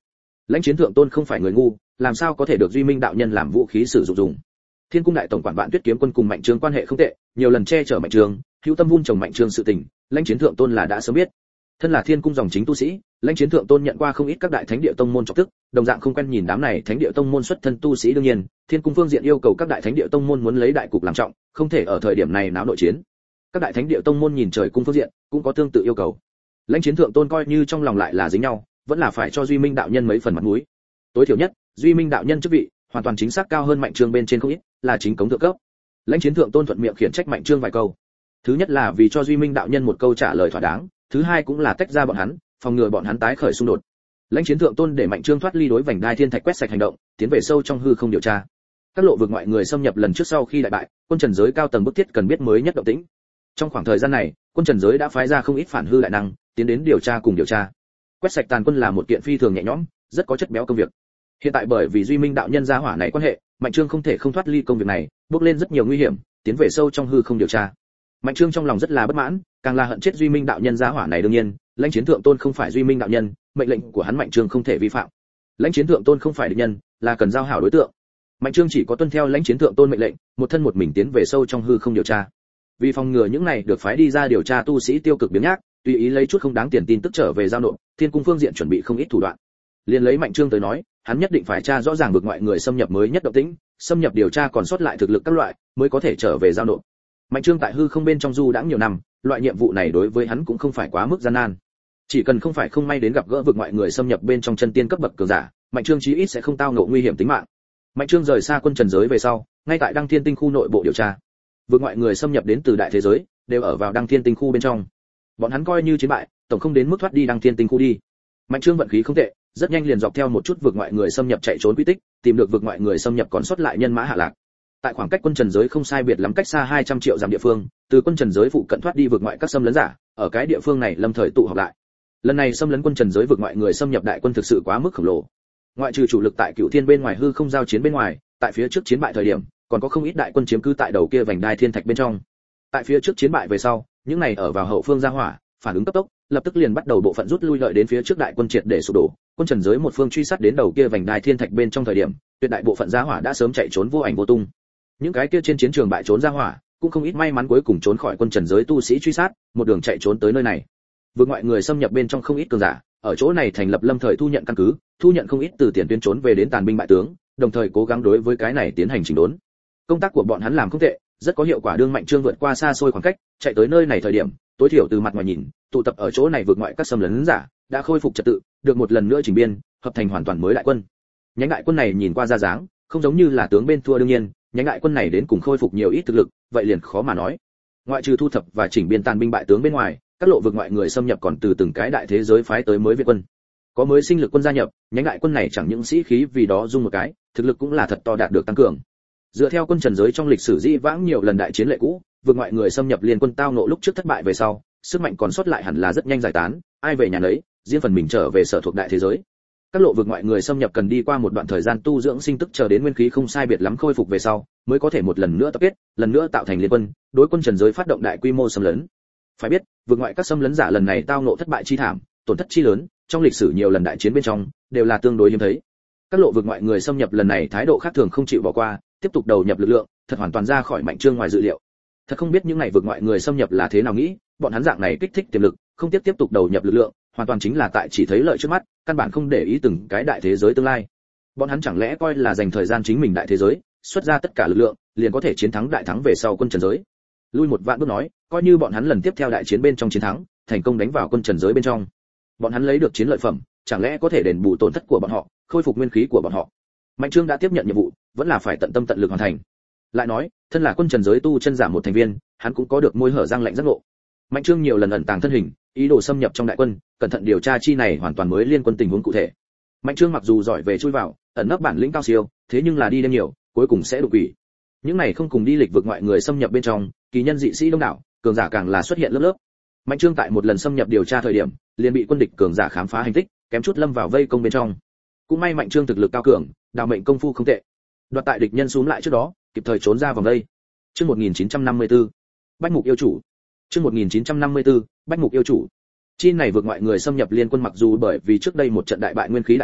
Lãnh Chiến Thượng Tôn không phải người ngu, làm sao có thể được Duy Minh đạo nhân làm vũ khí sử dụng dùng. Thiên Cung đại tổng quản Vạn Tuyết kiếm quân cùng Mạnh Trương quan hệ không tệ, nhiều lần che chở Mạnh Trương, hữu tâm vun trồng Mạnh Trương sự tình, Lãnh Chiến Thượng Tôn là đã sớm biết. Thân là Thiên Cung dòng chính tu sĩ, Lãnh Chiến Thượng Tôn nhận qua không ít các đại thánh địa tông môn chọc tức, đồng dạng không quen nhìn đám này thánh địa tông môn xuất thân tu sĩ. Đương nhiên, Thiên Cung phương diện yêu cầu các đại thánh địa tông môn muốn lấy đại cục làm trọng, không thể ở thời điểm này náo nội chiến. Các đại thánh địa tông môn nhìn trời cung phương diện cũng có tương tự yêu cầu. Lãnh Chiến Thượng Tôn coi như trong lòng lại là dính nhau, vẫn là phải cho Duy Minh đạo nhân mấy phần mặt mũi. Tối thiểu nhất, Duy Minh đạo nhân chức vị hoàn toàn chính xác cao hơn Mạnh Trương bên trên không ít, là chính cống thượng cấp. Lãnh Chiến Thượng Tôn thuận miệng khiển trách Mạnh Trương vài câu. Thứ nhất là vì cho Duy Minh đạo nhân một câu trả lời thỏa đáng, thứ hai cũng là tách ra bọn hắn, phòng ngừa bọn hắn tái khởi xung đột. Lãnh Chiến Thượng Tôn để Mạnh Trương thoát ly đối vành đai thiên thạch quét sạch hành động, tiến về sâu trong hư không điều tra. Các lộ vực ngoại người xâm nhập lần trước sau khi đại bại, quân trần giới cao tầng bức thiết cần biết mới nhất động tĩnh. Trong khoảng thời gian này, quân trần giới đã phái ra không ít phản hư đại năng, tiến đến điều tra cùng điều tra. Quét sạch tàn quân là một kiện phi thường nhẹ nhõm, rất có chất béo công việc. Hiện tại bởi vì Duy Minh đạo nhân gia hỏa này quan hệ, Mạnh Trương không thể không thoát ly công việc này, bước lên rất nhiều nguy hiểm, tiến về sâu trong hư không điều tra. Mạnh Trương trong lòng rất là bất mãn, càng là hận chết Duy Minh đạo nhân gia hỏa này. Đương nhiên, Lãnh Chiến Thượng Tôn không phải Duy Minh đạo nhân, mệnh lệnh của hắn Mạnh Trương không thể vi phạm. Lãnh Chiến Thượng Tôn không phải địch nhân, là cần giao hảo đối tượng. Mạnh Trương chỉ có tuân theo Lãnh Chiến Thượng Tôn mệnh lệnh, một thân một mình tiến về sâu trong hư không điều tra. Vì phòng ngừa những này được phái đi ra điều tra tu sĩ tiêu cực biếng nhác, tùy ý lấy chút không đáng tiền tin tức trở về giao nộp, Thiên Cung phương diện chuẩn bị không ít thủ đoạn. Liên lấy Mạnh Trương tới nói, hắn nhất định phải tra rõ ràng vực ngoại người xâm nhập mới nhất động tĩnh, xâm nhập điều tra còn sót lại thực lực các loại, mới có thể trở về giao nộp. Mạnh Trương tại hư không bên trong du đãng nhiều năm, loại nhiệm vụ này đối với hắn cũng không phải quá mức gian nan. Chỉ cần không phải không may đến gặp gỡ vực ngoại người xâm nhập bên trong chân tiên cấp bậc cường giả, Mạnh Trương chí ít sẽ không tao ngộ nguy hiểm tính mạng. Mạnh Trương rời xa quân trần giới về sau, ngay tại Đăng Thiên Tinh khu nội bộ điều tra. Vực ngoại người xâm nhập đến từ đại thế giới, đều ở vào Đăng Thiên Tinh khu bên trong. Bọn hắn coi như chiến bại, tổng không đến mức thoát đi Đăng Thiên Tinh khu đi. Mạnh Trương vận khí không tệ, rất nhanh liền dọc theo một chút vực ngoại người xâm nhập chạy trốn quy tích, tìm được vực ngoại người xâm nhập còn sót lại nhân mã hạ lạc. Tại khoảng cách quân trần giới không sai biệt lắm cách xa hai trăm triệu dặm địa phương, từ quân trần giới phụ cận thoát đi vực ngoại các xâm lấn giả, ở cái địa phương này lâm thời tụ họp lại. Lần này xâm lấn quân trần giới vực ngoại người xâm nhập đại quân thực sự quá mức khổng lồ. Ngoại trừ chủ lực tại Cửu Thiên bên ngoài hư không giao chiến bên ngoài, tại phía trước chiến bại thời điểm, còn có không ít đại quân chiếm cứ tại đầu kia vành đai thiên thạch bên trong. Tại phía trước chiến bại về sau, những này ở vào hậu phương ra hỏa, phản ứng cấp tốc, lập tức liền bắt đầu bộ phận rút lui lợi đến phía trước đại quân triệt để sụp đổ. Quân trần giới một phương truy sát đến đầu kia vành đai thiên thạch bên trong thời điểm, tuyệt đại bộ phận gia hỏa đã sớm chạy trốn vô ảnh vô tung. Những cái kia trên chiến trường bại trốn gia hỏa, cũng không ít may mắn cuối cùng trốn khỏi quân trần giới tu sĩ truy sát, một đường chạy trốn tới nơi này. Vực ngoại người xâm nhập bên trong không ít cường giả, ở chỗ này thành lập lâm thời thu nhận căn cứ, thu nhận không ít từ tiền tuyến trốn về đến tàn binh bại tướng, đồng thời cố gắng đối với cái này tiến hành chỉnh đốn. Công tác của bọn hắn làm không tệ, rất có hiệu quả. Đương Mạnh Trương vượt qua xa xôi khoảng cách, chạy tới nơi này thời điểm, tối thiểu từ mặt ngoài nhìn, tụ tập ở chỗ này vượt ngoại các xâm lấn giả đã khôi phục trật tự, được một lần nữa chỉnh biên, hợp thành hoàn toàn mới đại quân. Nhánh đại quân này nhìn qua ra dáng, không giống như là tướng bên thua. Đương nhiên, nhánh đại quân này đến cùng khôi phục nhiều ít thực lực, vậy liền khó mà nói. Ngoại trừ thu thập và chỉnh biên tàn binh bại tướng bên ngoài, các lộ vực ngoại người xâm nhập còn từ từng cái đại thế giới phái tới mới Việt quân. Có mới sinh lực quân gia nhập, nhánh đại quân này chẳng những sĩ khí vì đó dung một cái, thực lực cũng là thật to đạt được tăng cường. Dựa theo quân trần giới trong lịch sử dĩ vãng nhiều lần đại chiến lệ cũ, vực ngoại người xâm nhập liên quân tao nộ lúc trước thất bại về sau, sức mạnh còn sót lại hẳn là rất nhanh giải tán, ai về nhà nấy, riêng phần mình trở về sở thuộc đại thế giới. Các lộ vực ngoại người xâm nhập cần đi qua một đoạn thời gian tu dưỡng sinh tức, chờ đến nguyên khí không sai biệt lắm khôi phục về sau, mới có thể một lần nữa tập kết, lần nữa tạo thành liên quân, đối quân trần giới phát động đại quy mô xâm lấn. Phải biết, vực ngoại các xâm lấn giả lần này tao nộ thất bại chi thảm, tổn thất chi lớn, trong lịch sử nhiều lần đại chiến bên trong, đều là tương đối hiếm thấy. Các lộ vực ngoại người xâm nhập lần này thái độ khác thường không chịu bỏ qua, tiếp tục đầu nhập lực lượng, thật hoàn toàn ra khỏi Mạnh Trương ngoài dự liệu. Thật không biết những này vực ngoại người xâm nhập là thế nào nghĩ, bọn hắn dạng này kích thích tiềm lực, không tiếp tiếp tục đầu nhập lực lượng, hoàn toàn chính là tại chỉ thấy lợi trước mắt, căn bản không để ý từng cái đại thế giới tương lai. Bọn hắn chẳng lẽ coi là dành thời gian chính mình đại thế giới, xuất ra tất cả lực lượng, liền có thể chiến thắng đại thắng về sau quân trần giới. Lui một vạn bước nói, coi như bọn hắn lần tiếp theo đại chiến bên trong chiến thắng, thành công đánh vào quân trần giới bên trong, bọn hắn lấy được chiến lợi phẩm, chẳng lẽ có thể đền bù tổn thất của bọn họ, khôi phục nguyên khí của bọn họ. Mạnh Trương đã tiếp nhận nhiệm vụ, vẫn là phải tận tâm tận lực hoàn thành. Lại nói, thân là quân trần giới tu chân giả một thành viên, hắn cũng có được môi hở răng lạnh giác ngộ. Mạnh Trương nhiều lần ẩn tàng thân hình, ý đồ xâm nhập trong đại quân, cẩn thận điều tra chi này hoàn toàn mới liên quân tình huống cụ thể. Mạnh Trương mặc dù giỏi về chui vào, ẩn nấp bản lĩnh cao siêu, thế nhưng là đi đêm nhiều, cuối cùng sẽ đột quỷ. Những này không cùng đi lịch vực ngoại người xâm nhập bên trong, kỳ nhân dị sĩ đông đảo, cường giả càng là xuất hiện lớp lớp. Mạnh Trương tại một lần xâm nhập điều tra thời điểm, liền bị quân địch cường giả khám phá hành tích, kém chút lâm vào vây công bên trong. Cũng may Mạnh Trương thực lực cao cường, đào mệnh công phu không tệ. Đoạt tại địch nhân xuống lại trước đó, kịp thời trốn ra vòng đây. Chương một nghìn chín trăm năm mươi tư, Bách Mục yêu chủ. Chương một nghìn chín trăm năm mươi tư, Bách Mục yêu chủ. Chi này vượt ngoại người xâm nhập liên quân mặc dù bởi vì trước đây một trận đại bại nguyên khí đại thương,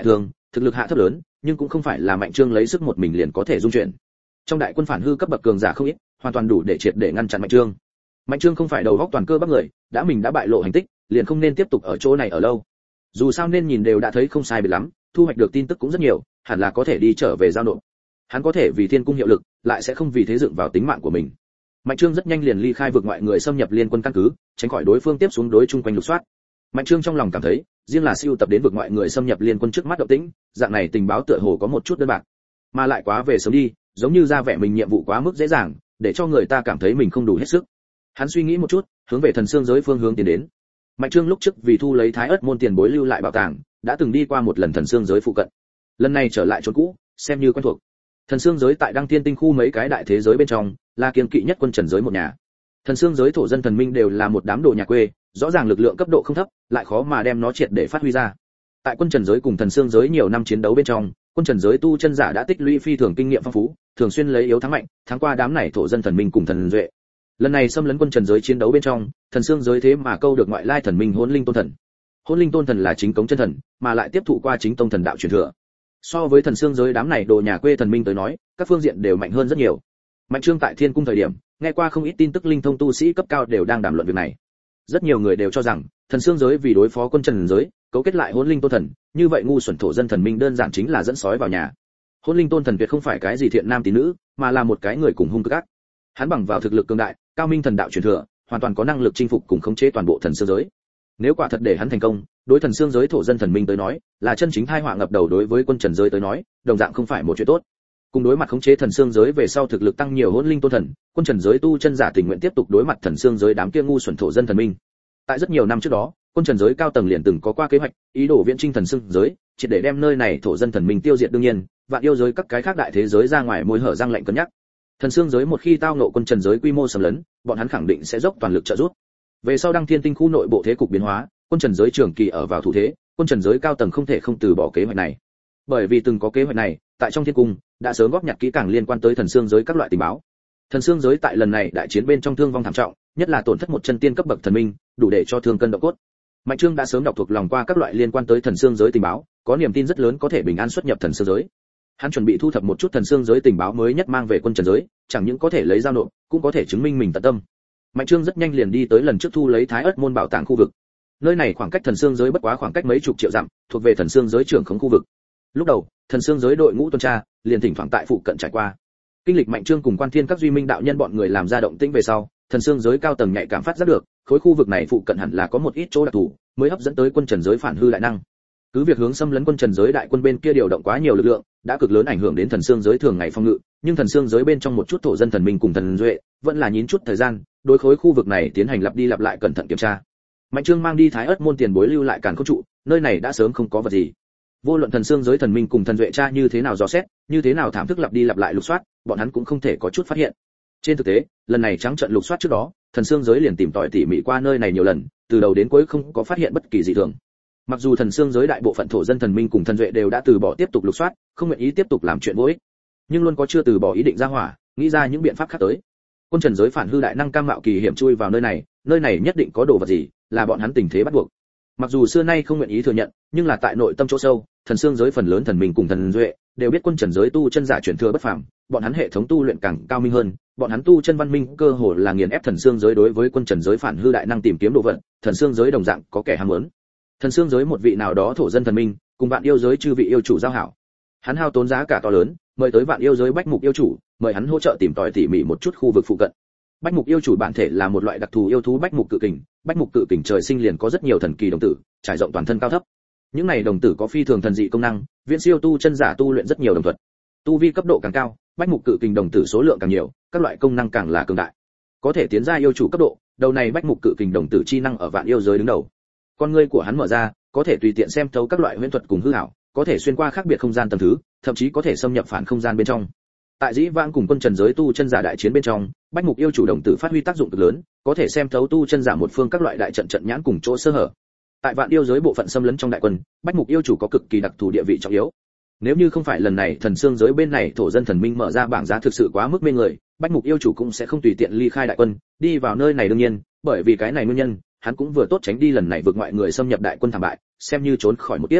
thực lực hạ thấp lớn, nhưng cũng không phải là Mạnh Trương lấy sức một mình liền có thể dung chuyển. Trong đại quân phản hư cấp bậc cường giả không ít, hoàn toàn đủ để triệt để ngăn chặn Mạnh Trương. Mạnh Trương không phải đầu óc toàn cơ bắp người, đã mình đã bại lộ hành tích, liền không nên tiếp tục ở chỗ này ở lâu. Dù sao nên nhìn đều đã thấy không sai biệt lắm, thu hoạch được tin tức cũng rất nhiều, hẳn là có thể đi trở về giao nộp. Hắn có thể vì Thiên cung hiệu lực, lại sẽ không vì thế dựng vào tính mạng của mình. Mạnh Trương rất nhanh liền ly khai vực ngoại người xâm nhập liên quân căn cứ, tránh khỏi đối phương tiếp xuống đối chung quanh lục soát. Mạnh Trương trong lòng cảm thấy, riêng là siêu tập đến vực ngoại người xâm nhập liên quân trước mắt động tĩnh, dạng này tình báo tựa hồ có một chút đơn bạc, mà lại quá về sớm đi, giống như ra vẻ mình nhiệm vụ quá mức dễ dàng, để cho người ta cảm thấy mình không đủ hết sức. Hắn suy nghĩ một chút, hướng về thần xương giới phương hướng tiến đến. Mạnh Trương lúc trước vì thu lấy Thái Ức môn tiền bối lưu lại bảo tàng, đã từng đi qua một lần thần xương giới phụ cận. Lần này trở lại chỗ cũ, xem như quen thuộc. Thần xương giới tại Đăng Thiên tinh khu mấy cái đại thế giới bên trong, là kiêng kỵ nhất quân trần giới một nhà. Thần xương giới thổ dân thần minh đều là một đám đồ nhà quê, rõ ràng lực lượng cấp độ không thấp, lại khó mà đem nó triệt để phát huy ra. Tại quân trần giới cùng thần xương giới nhiều năm chiến đấu bên trong, quân trần giới tu chân giả đã tích lũy phi thường kinh nghiệm phong phú, thường xuyên lấy yếu thắng mạnh, thắng qua đám này thổ dân thần minh cùng thần duệ. Lần này xâm lấn quân trần giới chiến đấu bên trong, thần xương giới thế mà câu được ngoại lai thần minh Hỗn Linh Tôn Thần. Hỗn Linh Tôn Thần là chính cống chân thần, mà lại tiếp thụ qua chính tông thần đạo truyền thừa. So với thần xương giới đám này đồ nhà quê thần minh tới nói, các phương diện đều mạnh hơn rất nhiều. Mạnh Trương tại Thiên cung thời điểm, nghe qua không ít tin tức linh thông tu sĩ cấp cao đều đang đàm luận việc này. Rất nhiều người đều cho rằng, thần xương giới vì đối phó quân trần giới, cấu kết lại Hỗn Linh Tôn Thần, như vậy ngu xuẩn thổ dân thần minh đơn giản chính là dẫn sói vào nhà. Hỗn Linh Tôn Thần tuyệt không phải cái gì thiện nam tín nữ, mà là một cái người cùng hung cực ác. Hắn bằng vào thực lực cường đại, cao minh thần đạo truyền thừa, hoàn toàn có năng lực chinh phục cùng khống chế toàn bộ thần xương giới. Nếu quả thật để hắn thành công, đối thần xương giới thổ dân thần minh tới nói, là chân chính tai họa ngập đầu, đối với quân trần giới tới nói, đồng dạng không phải một chuyện tốt. Cùng đối mặt khống chế thần xương giới về sau thực lực tăng nhiều Hỗn Linh Tôn Thần, quân trần giới tu chân giả tình nguyện tiếp tục đối mặt thần xương giới đám kia ngu xuẩn thổ dân thần minh. Tại rất nhiều năm trước đó, quân trần giới cao tầng liền từng có qua kế hoạch, ý đồ viễn chinh thần xương giới, chỉ để đem nơi này thổ dân thần minh tiêu diệt. Đương nhiên, vạn yêu giới các cái khác đại thế giới ra ngoài môi hở răng lệnh cân nhắc. Thần xương giới một khi tao nộ quân trần giới quy mô xâm lấn, bọn hắn khẳng định sẽ dốc toàn lực trợ giúp. Về sau Đăng Thiên tinh khu nội bộ thế cục biến hóa, quân trần giới trường kỳ ở vào thủ thế, quân trần giới cao tầng không thể không từ bỏ kế hoạch này. Bởi vì từng có kế hoạch này, tại trong thiên cung đã sớm góp nhặt kỹ càng liên quan tới thần xương giới các loại tình báo. Thần xương giới tại lần này đại chiến bên trong thương vong thảm trọng, nhất là tổn thất một chân tiên cấp bậc thần minh, đủ để cho thương cân động cốt. Mạnh Trương đã sớm đọc thuộc lòng qua các loại liên quan tới thần xương giới tình báo, có niềm tin rất lớn có thể bình an xuất nhập thần xương giới. Hắn chuẩn bị thu thập một chút thần xương giới tình báo mới nhất mang về quân trần giới, chẳng những có thể lấy giao nộp, cũng có thể chứng minh mình tận tâm. Mạnh Trương rất nhanh liền đi tới lần trước thu lấy Thái Ức môn bảo tàng khu vực. Nơi này khoảng cách thần xương giới bất quá khoảng cách mấy chục triệu dặm, thuộc về thần xương giới trưởng khống khu vực. Lúc đầu, thần xương giới đội ngũ tuần tra liền thỉnh thoảng tại phụ cận trải qua. Kinh lịch Mạnh Trương cùng Quan Thiên các duy minh đạo nhân bọn người làm ra động tĩnh về sau, thần xương giới cao tầng nhạy cảm phát giác được, khối khu vực này phụ cận hẳn là có một ít chỗ đặc thù, mới hấp dẫn tới quân trần giới phản hư đại năng. Cứ việc hướng xâm lấn quân trần giới đại quân bên kia điều động quá nhiều lực lượng, đã cực lớn ảnh hưởng đến thần xương giới thường ngày phòng ngự, nhưng thần xương giới bên trong một chút thổ dân thần minh cùng thần duệ, vẫn là nhín chút thời gian, đối khối khu vực này tiến hành lặp đi lặp lại cẩn thận kiểm tra. Mạnh Trương mang đi Thái Ức môn tiền bối lưu lại càn khôn trụ, nơi này đã sớm không có vật gì. Vô luận thần xương giới thần minh cùng thần duệ tra như thế nào dò xét, như thế nào thảm thức lặp đi lặp lại lục soát, bọn hắn cũng không thể có chút phát hiện. Trên thực tế, lần này trắng trận lục soát trước đó, thần xương giới liền tìm tòi tỉ mỉ qua nơi này nhiều lần, từ đầu đến cuối không có phát hiện bất kỳ dị thường. Mặc dù thần xương giới đại bộ phận thổ dân thần minh cùng thần duệ đều đã từ bỏ tiếp tục lục soát, không nguyện ý tiếp tục làm chuyện vô ích, nhưng luôn có chưa từ bỏ ý định ra hỏa, nghĩ ra những biện pháp khác tới. Quân trần giới phản hư đại năng cam mạo kỳ hiểm chui vào nơi này, nơi này nhất định có đồ vật gì, là bọn hắn tình thế bắt buộc. Mặc dù xưa nay không nguyện ý thừa nhận, nhưng là tại nội tâm chỗ sâu, thần xương giới phần lớn thần minh cùng thần duệ đều biết quân trần giới tu chân giả truyền thừa bất phàm, bọn hắn hệ thống tu luyện càng cao minh hơn, bọn hắn tu chân văn minh cơ hồ là nghiền ép thần xương giới. Đối với quân trần giới phản hư đại năng tìm kiếm đồ vật, thần xương giới đồng dạng có kẻ ham muốn. Thần xương giới một vị nào đó thổ dân thần minh, cùng vạn yêu giới chư vị yêu chủ giao hảo. Hắn hao tốn giá cả to lớn, mời tới vạn yêu giới Bách Mục yêu chủ, mời hắn hỗ trợ tìm tòi tỉ mỉ một chút khu vực phụ cận. Bách Mục yêu chủ bản thể là một loại đặc thù yêu thú Bách Mục cự kình, Bách Mục cự kình trời sinh liền có rất nhiều thần kỳ đồng tử, trải rộng toàn thân cao thấp. Những này đồng tử có phi thường thần dị công năng, viễn siêu tu chân giả tu luyện rất nhiều đồng thuật. Tu vi cấp độ càng cao, Bách Mục cự kình đồng tử số lượng càng nhiều, các loại công năng càng là cường đại. Có thể tiến ra yêu chủ cấp độ, đầu này Bách Mục cự kình đồng tử chi năng ở vạn yêu giới đứng đầu. Con ngươi của hắn mở ra, có thể tùy tiện xem thấu các loại huyễn thuật cùng hư ảo, có thể xuyên qua khác biệt không gian tầng thứ, thậm chí có thể xâm nhập phản không gian bên trong. Tại dĩ vãng cùng quân trần giới tu chân giả đại chiến bên trong, Bách Mục yêu chủ đồng tử phát huy tác dụng cực lớn, có thể xem thấu tu chân giả một phương các loại đại trận trận nhãn cùng chỗ sơ hở. Tại vạn yêu giới bộ phận xâm lấn trong đại quân, Bách Mục yêu chủ có cực kỳ đặc thù địa vị trọng yếu. Nếu như không phải lần này thần xương giới bên này thổ dân thần minh mở ra bảng giá thực sự quá mức mê người, Bách Mục yêu chủ cũng sẽ không tùy tiện ly khai đại quân, đi vào nơi này. Đương nhiên, bởi vì cái này nguyên nhân, hắn cũng vừa tốt tránh đi lần này vượt ngoại người xâm nhập đại quân thảm bại, xem như trốn khỏi một kiếp.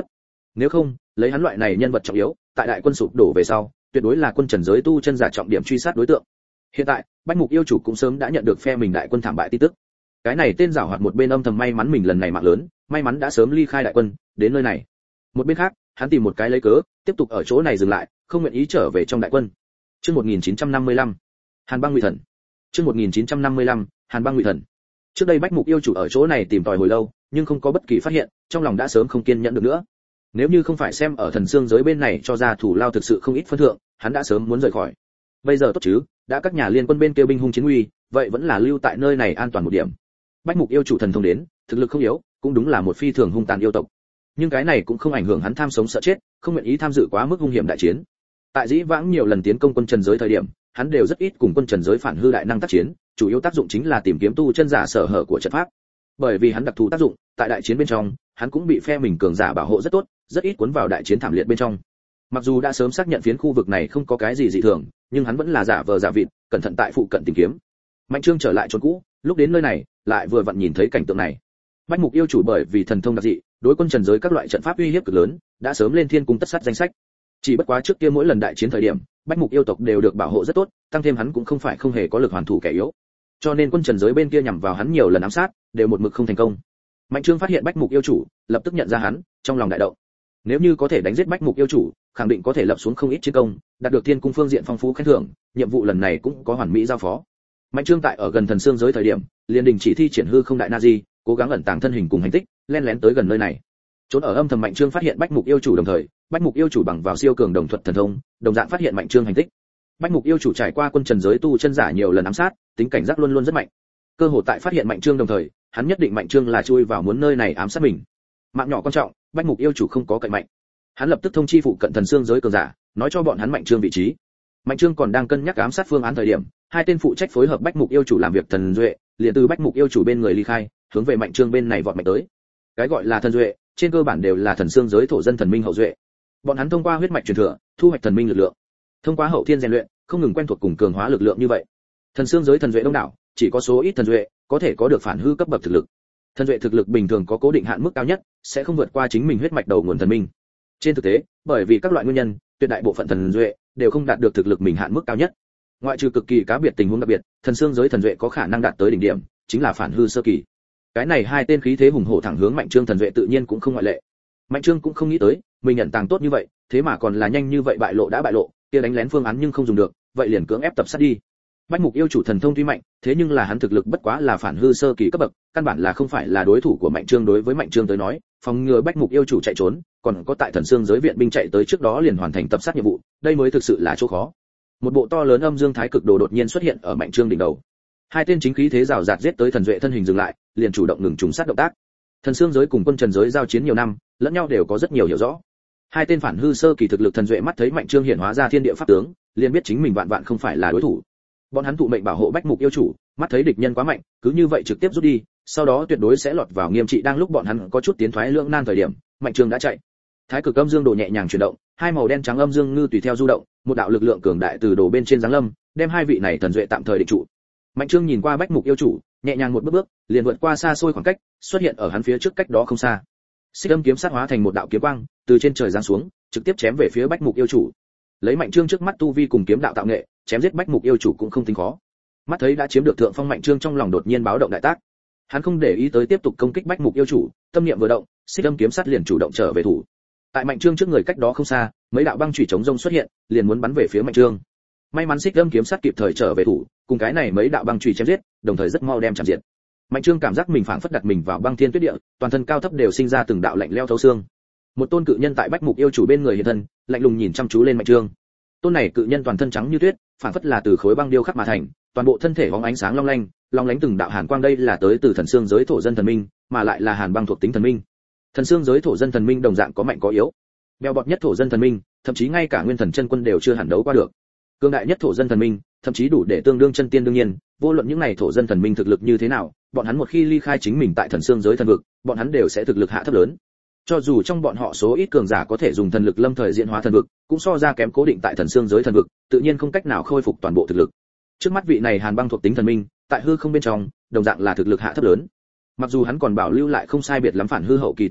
Nếu không, lấy hắn loại này nhân vật trọng yếu, tại đại quân sụp đổ về sau, tuyệt đối là quân trần giới tu chân giả trọng điểm truy sát đối tượng. Hiện tại, Bách Mục yêu chủ cũng sớm đã nhận được phe mình đại quân thảm bại tin tức. Cái này tên giảo hoạt một bên âm thầm may mắn mình lần này mạng lớn, may mắn đã sớm ly khai đại quân, đến nơi này. Một bên khác, hắn tìm một cái lấy cớ, tiếp tục ở chỗ này dừng lại, không nguyện ý trở về trong đại quân. Chương một nghìn chín trăm năm mươi lăm, Hàn Băng Ngụy Thần. Chương một nghìn chín trăm năm mươi lăm, Hàn Băng Ngụy Thần. Trước đây Bách Mục yêu chủ ở chỗ này tìm tòi hồi lâu, nhưng không có bất kỳ phát hiện, trong lòng đã sớm không kiên nhẫn được nữa. Nếu như không phải xem ở thần xương giới bên này cho ra thủ lao thực sự không ít phân thượng, hắn đã sớm muốn rời khỏi. Bây giờ tốt chứ, đã các nhà liên quân bên kia binh hung chiến uy, vậy vẫn là lưu tại nơi này an toàn một điểm. Bách Mục yêu chủ thần thông đến, thực lực không yếu, cũng đúng là một phi thường hung tàn yêu tộc. Nhưng cái này cũng không ảnh hưởng hắn tham sống sợ chết, không nguyện ý tham dự quá mức hung hiểm đại chiến. Tại dĩ vãng nhiều lần tiến công quân trần giới thời điểm, hắn đều rất ít cùng quân trần giới phản hư đại năng tác chiến, chủ yếu tác dụng chính là tìm kiếm tu chân giả sở hở của trận pháp. Bởi vì hắn đặc thù tác dụng, tại đại chiến bên trong, hắn cũng bị phe mình cường giả bảo hộ rất tốt, rất ít cuốn vào đại chiến thảm liệt bên trong. Mặc dù đã sớm xác nhận phiến khu vực này không có cái gì dị thường, nhưng hắn vẫn là giả vờ giả vịt, cẩn thận tại phụ cận tìm kiếm. Mạnh Trương trở lại chốn cũ, lúc đến nơi này, lại vừa vặn nhìn thấy cảnh tượng này. Bách Mục yêu chủ bởi vì thần thông đặc dị, đối quân trần giới các loại trận pháp uy hiếp cực lớn, đã sớm lên thiên cung tất sát danh sách. Chỉ bất quá trước kia mỗi lần đại chiến thời điểm, Bách Mục yêu tộc đều được bảo hộ rất tốt, tăng thêm hắn cũng không phải không hề có lực hoàn thủ kẻ yếu. Cho nên quân trần giới bên kia nhằm vào hắn nhiều lần ám sát, đều một mực không thành công. Mạnh Trương phát hiện Bách Mục yêu chủ, lập tức nhận ra hắn, trong lòng đại động. Nếu như có thể đánh giết Bách Mục yêu chủ, khẳng định có thể lập xuống không ít chiến công, đạt được thiên cung phương diện phong phú khen thưởng, nhiệm vụ lần này cũng có hoàn mỹ giao phó. Mạnh Trương tại ở gần thần xương giới thời điểm, liền đình chỉ thi triển hư không đại na di, cố gắng ẩn tàng thân hình cùng hành tích, len lén tới gần nơi này. Trốn ở âm thầm Mạnh Trương phát hiện Bách Mục yêu chủ đồng thời, Bách Mục yêu chủ bằng vào siêu cường đồng thuật thần thông, đồng dạng phát hiện Mạnh Trương hành tích. Bách Mục yêu chủ trải qua quân trần giới tu chân giả nhiều lần ám sát, tính cảnh giác luôn luôn rất mạnh. Cơ hội tại phát hiện Mạnh Trương đồng thời, hắn nhất định Mạnh Trương là chui vào muốn nơi này ám sát mình. Mạng nhỏ quan trọng, Bách Mục yêu chủ không có cậy mạnh. Hắn lập tức thông chi phụ cận thần xương giới cường giả, nói cho bọn hắn Mạnh Trương vị trí. Mạnh Trương còn đang cân nhắc ám sát phương án thời điểm, hai tên phụ trách phối hợp Bách Mục yêu chủ làm việc thần duệ, liền từ Bách Mục yêu chủ bên người ly khai, hướng về Mạnh Trương bên này vọt mạnh tới. Cái gọi là thần duệ, trên cơ bản đều là thần xương giới thổ dân thần minh hậu duệ. Bọn hắn thông qua huyết mạch truyền thừa, thu hoạch thần minh lực lượng. Thông qua hậu thiên rèn luyện, không ngừng quen thuộc cùng cường hóa lực lượng như vậy. Thần xương giới thần duệ đông đảo, chỉ có số ít thần duệ có thể có được phản hư cấp bậc thực lực. Thần duệ thực lực bình thường có cố định hạn mức cao nhất, sẽ không vượt qua chính mình huyết mạch đầu nguồn thần minh. Trên thực tế, bởi vì các loại nguyên nhân, tuyệt đại bộ phận thần duệ đều không đạt được thực lực mình hạn mức cao nhất. Ngoại trừ cực kỳ cá biệt tình huống đặc biệt, thần xương giới thần duệ có khả năng đạt tới đỉnh điểm, chính là phản hư sơ kỳ. Cái này hai tên khí thế hùng hổ thẳng hướng Mạnh Trương thần duệ tự nhiên cũng không ngoại lệ. Mạnh Trương cũng không nghĩ tới, mình nhận tàng tốt như vậy, thế mà còn là nhanh như vậy bại lộ đã bại lộ, kia đánh lén phương án nhưng không dùng được, vậy liền cưỡng ép tập sát đi. Bách Mục yêu chủ thần thông tuy mạnh, thế nhưng là hắn thực lực bất quá là phản hư sơ kỳ cấp bậc, căn bản là không phải là đối thủ của Mạnh Trương. Đối với Mạnh Trương tới nói, phòng ngừa Bách Mục yêu chủ chạy trốn, còn có tại thần xương giới viện binh chạy tới trước đó liền hoàn thành tập sát nhiệm vụ, đây mới thực sự là chỗ khó. Một bộ to lớn âm dương thái cực đồ đột nhiên xuất hiện ở Mạnh Trương đỉnh đầu. Hai tên chính khí thế rào rạt giết tới thần duệ thân hình dừng lại, liền chủ động ngừng trùng sát động tác. Thần xương giới cùng quân trần giới giao chiến nhiều năm, lẫn nhau đều có rất nhiều hiểu rõ. Hai tên phản hư sơ kỳ thực lực thần duệ mắt thấy Mạnh Trương hiện hóa ra thiên địa pháp tướng, liền biết chính mình vạn vạn không phải là đối thủ. Bọn hắn thụ mệnh bảo hộ Bách Mục yêu chủ, mắt thấy địch nhân quá mạnh, cứ như vậy trực tiếp rút đi, sau đó tuyệt đối sẽ lọt vào nghiêm trị. Đang lúc bọn hắn có chút tiến thoái lưỡng nan thời điểm, Mạnh Trương đã chạy. Thái cực âm dương đồ nhẹ nhàng chuyển động, hai màu đen trắng âm dương ngư tùy theo du động, một đạo lực lượng cường đại từ đồ bên trên giáng lâm, đem hai vị này thần duệ tạm thời định trụ. Mạnh Trương nhìn qua Bách Mục yêu chủ, nhẹ nhàng một bước bước, liền vượt qua xa xôi khoảng cách, xuất hiện ở hắn phía trước cách đó không xa. Xích âm kiếm sát hóa thành một đạo kiếm quang, từ trên trời giáng xuống, trực tiếp chém về phía Bách Mục yêu chủ. Lấy Mạnh Trương trước mắt tu vi cùng kiếm đạo tạo nghệ, chém giết Bách Mục yêu chủ cũng không tính khó. Mắt thấy đã chiếm được thượng phong, Mạnh Trương trong lòng đột nhiên báo động đại tác. Hắn không để ý tới tiếp tục công kích Bách Mục yêu chủ, tâm niệm vừa động, xích âm kiếm sát liền chủ động trở về thủ. Tại Mạnh Trương trước người cách đó không xa, mấy đạo băng chủy chống rông xuất hiện, liền muốn bắn về phía Mạnh Trương. May mắn xích âm kiếm sát kịp thời trở về thủ, cùng cái này mấy đạo băng chủy chém giết, đồng thời rất mau đem chạm diệt. Mạnh Trương cảm giác mình phảng phất đặt mình vào băng thiên tuyết địa, toàn thân cao thấp đều sinh ra từng đạo lạnh lẽo thấu xương. Một tôn cự nhân tại Bách Mục yêu chủ bên người hiện thân, lạnh lùng nhìn chăm chú lên Mạnh Trương. Tôn này cự nhân toàn thân trắng như tuyết, phảng phất là từ khối băng điêu khắc mà thành, toàn bộ thân thể bóng ánh sáng long lanh, long lánh từng đạo hàn quang. Đây là tới từ thần xương giới thổ dân thần minh, mà lại là hàn băng thuộc tính thần minh. Thần xương giới thổ dân thần minh đồng dạng có mạnh có yếu. Bèo bọt nhất thổ dân thần minh, thậm chí ngay cả nguyên thần chân quân đều chưa hẳn đấu qua được. Cường đại nhất thổ dân thần minh, thậm chí đủ để tương đương chân tiên. Đương nhiên, vô luận những này thổ dân thần minh thực lực như thế nào, bọn hắn một khi ly khai chính mình tại thần xương giới thần vực, bọn hắn đều sẽ thực lực hạ thấp lớn. Cho dù trong bọn họ số ít cường giả có thể dùng thần lực lâm thời diễn hóa thần vực, cũng so ra kém cố định tại thần xương giới thần vực, tự nhiên không cách nào khôi phục toàn bộ thực lực. Trước mắt vị này hàn băng thuộc tính thần minh, tại hư không bên trong, đồng dạng là thực lực hạ thấp lớn. Mặc dù hắn còn bảo lưu lại không sai biệt lắm phản hư hậu kỳ tu vi,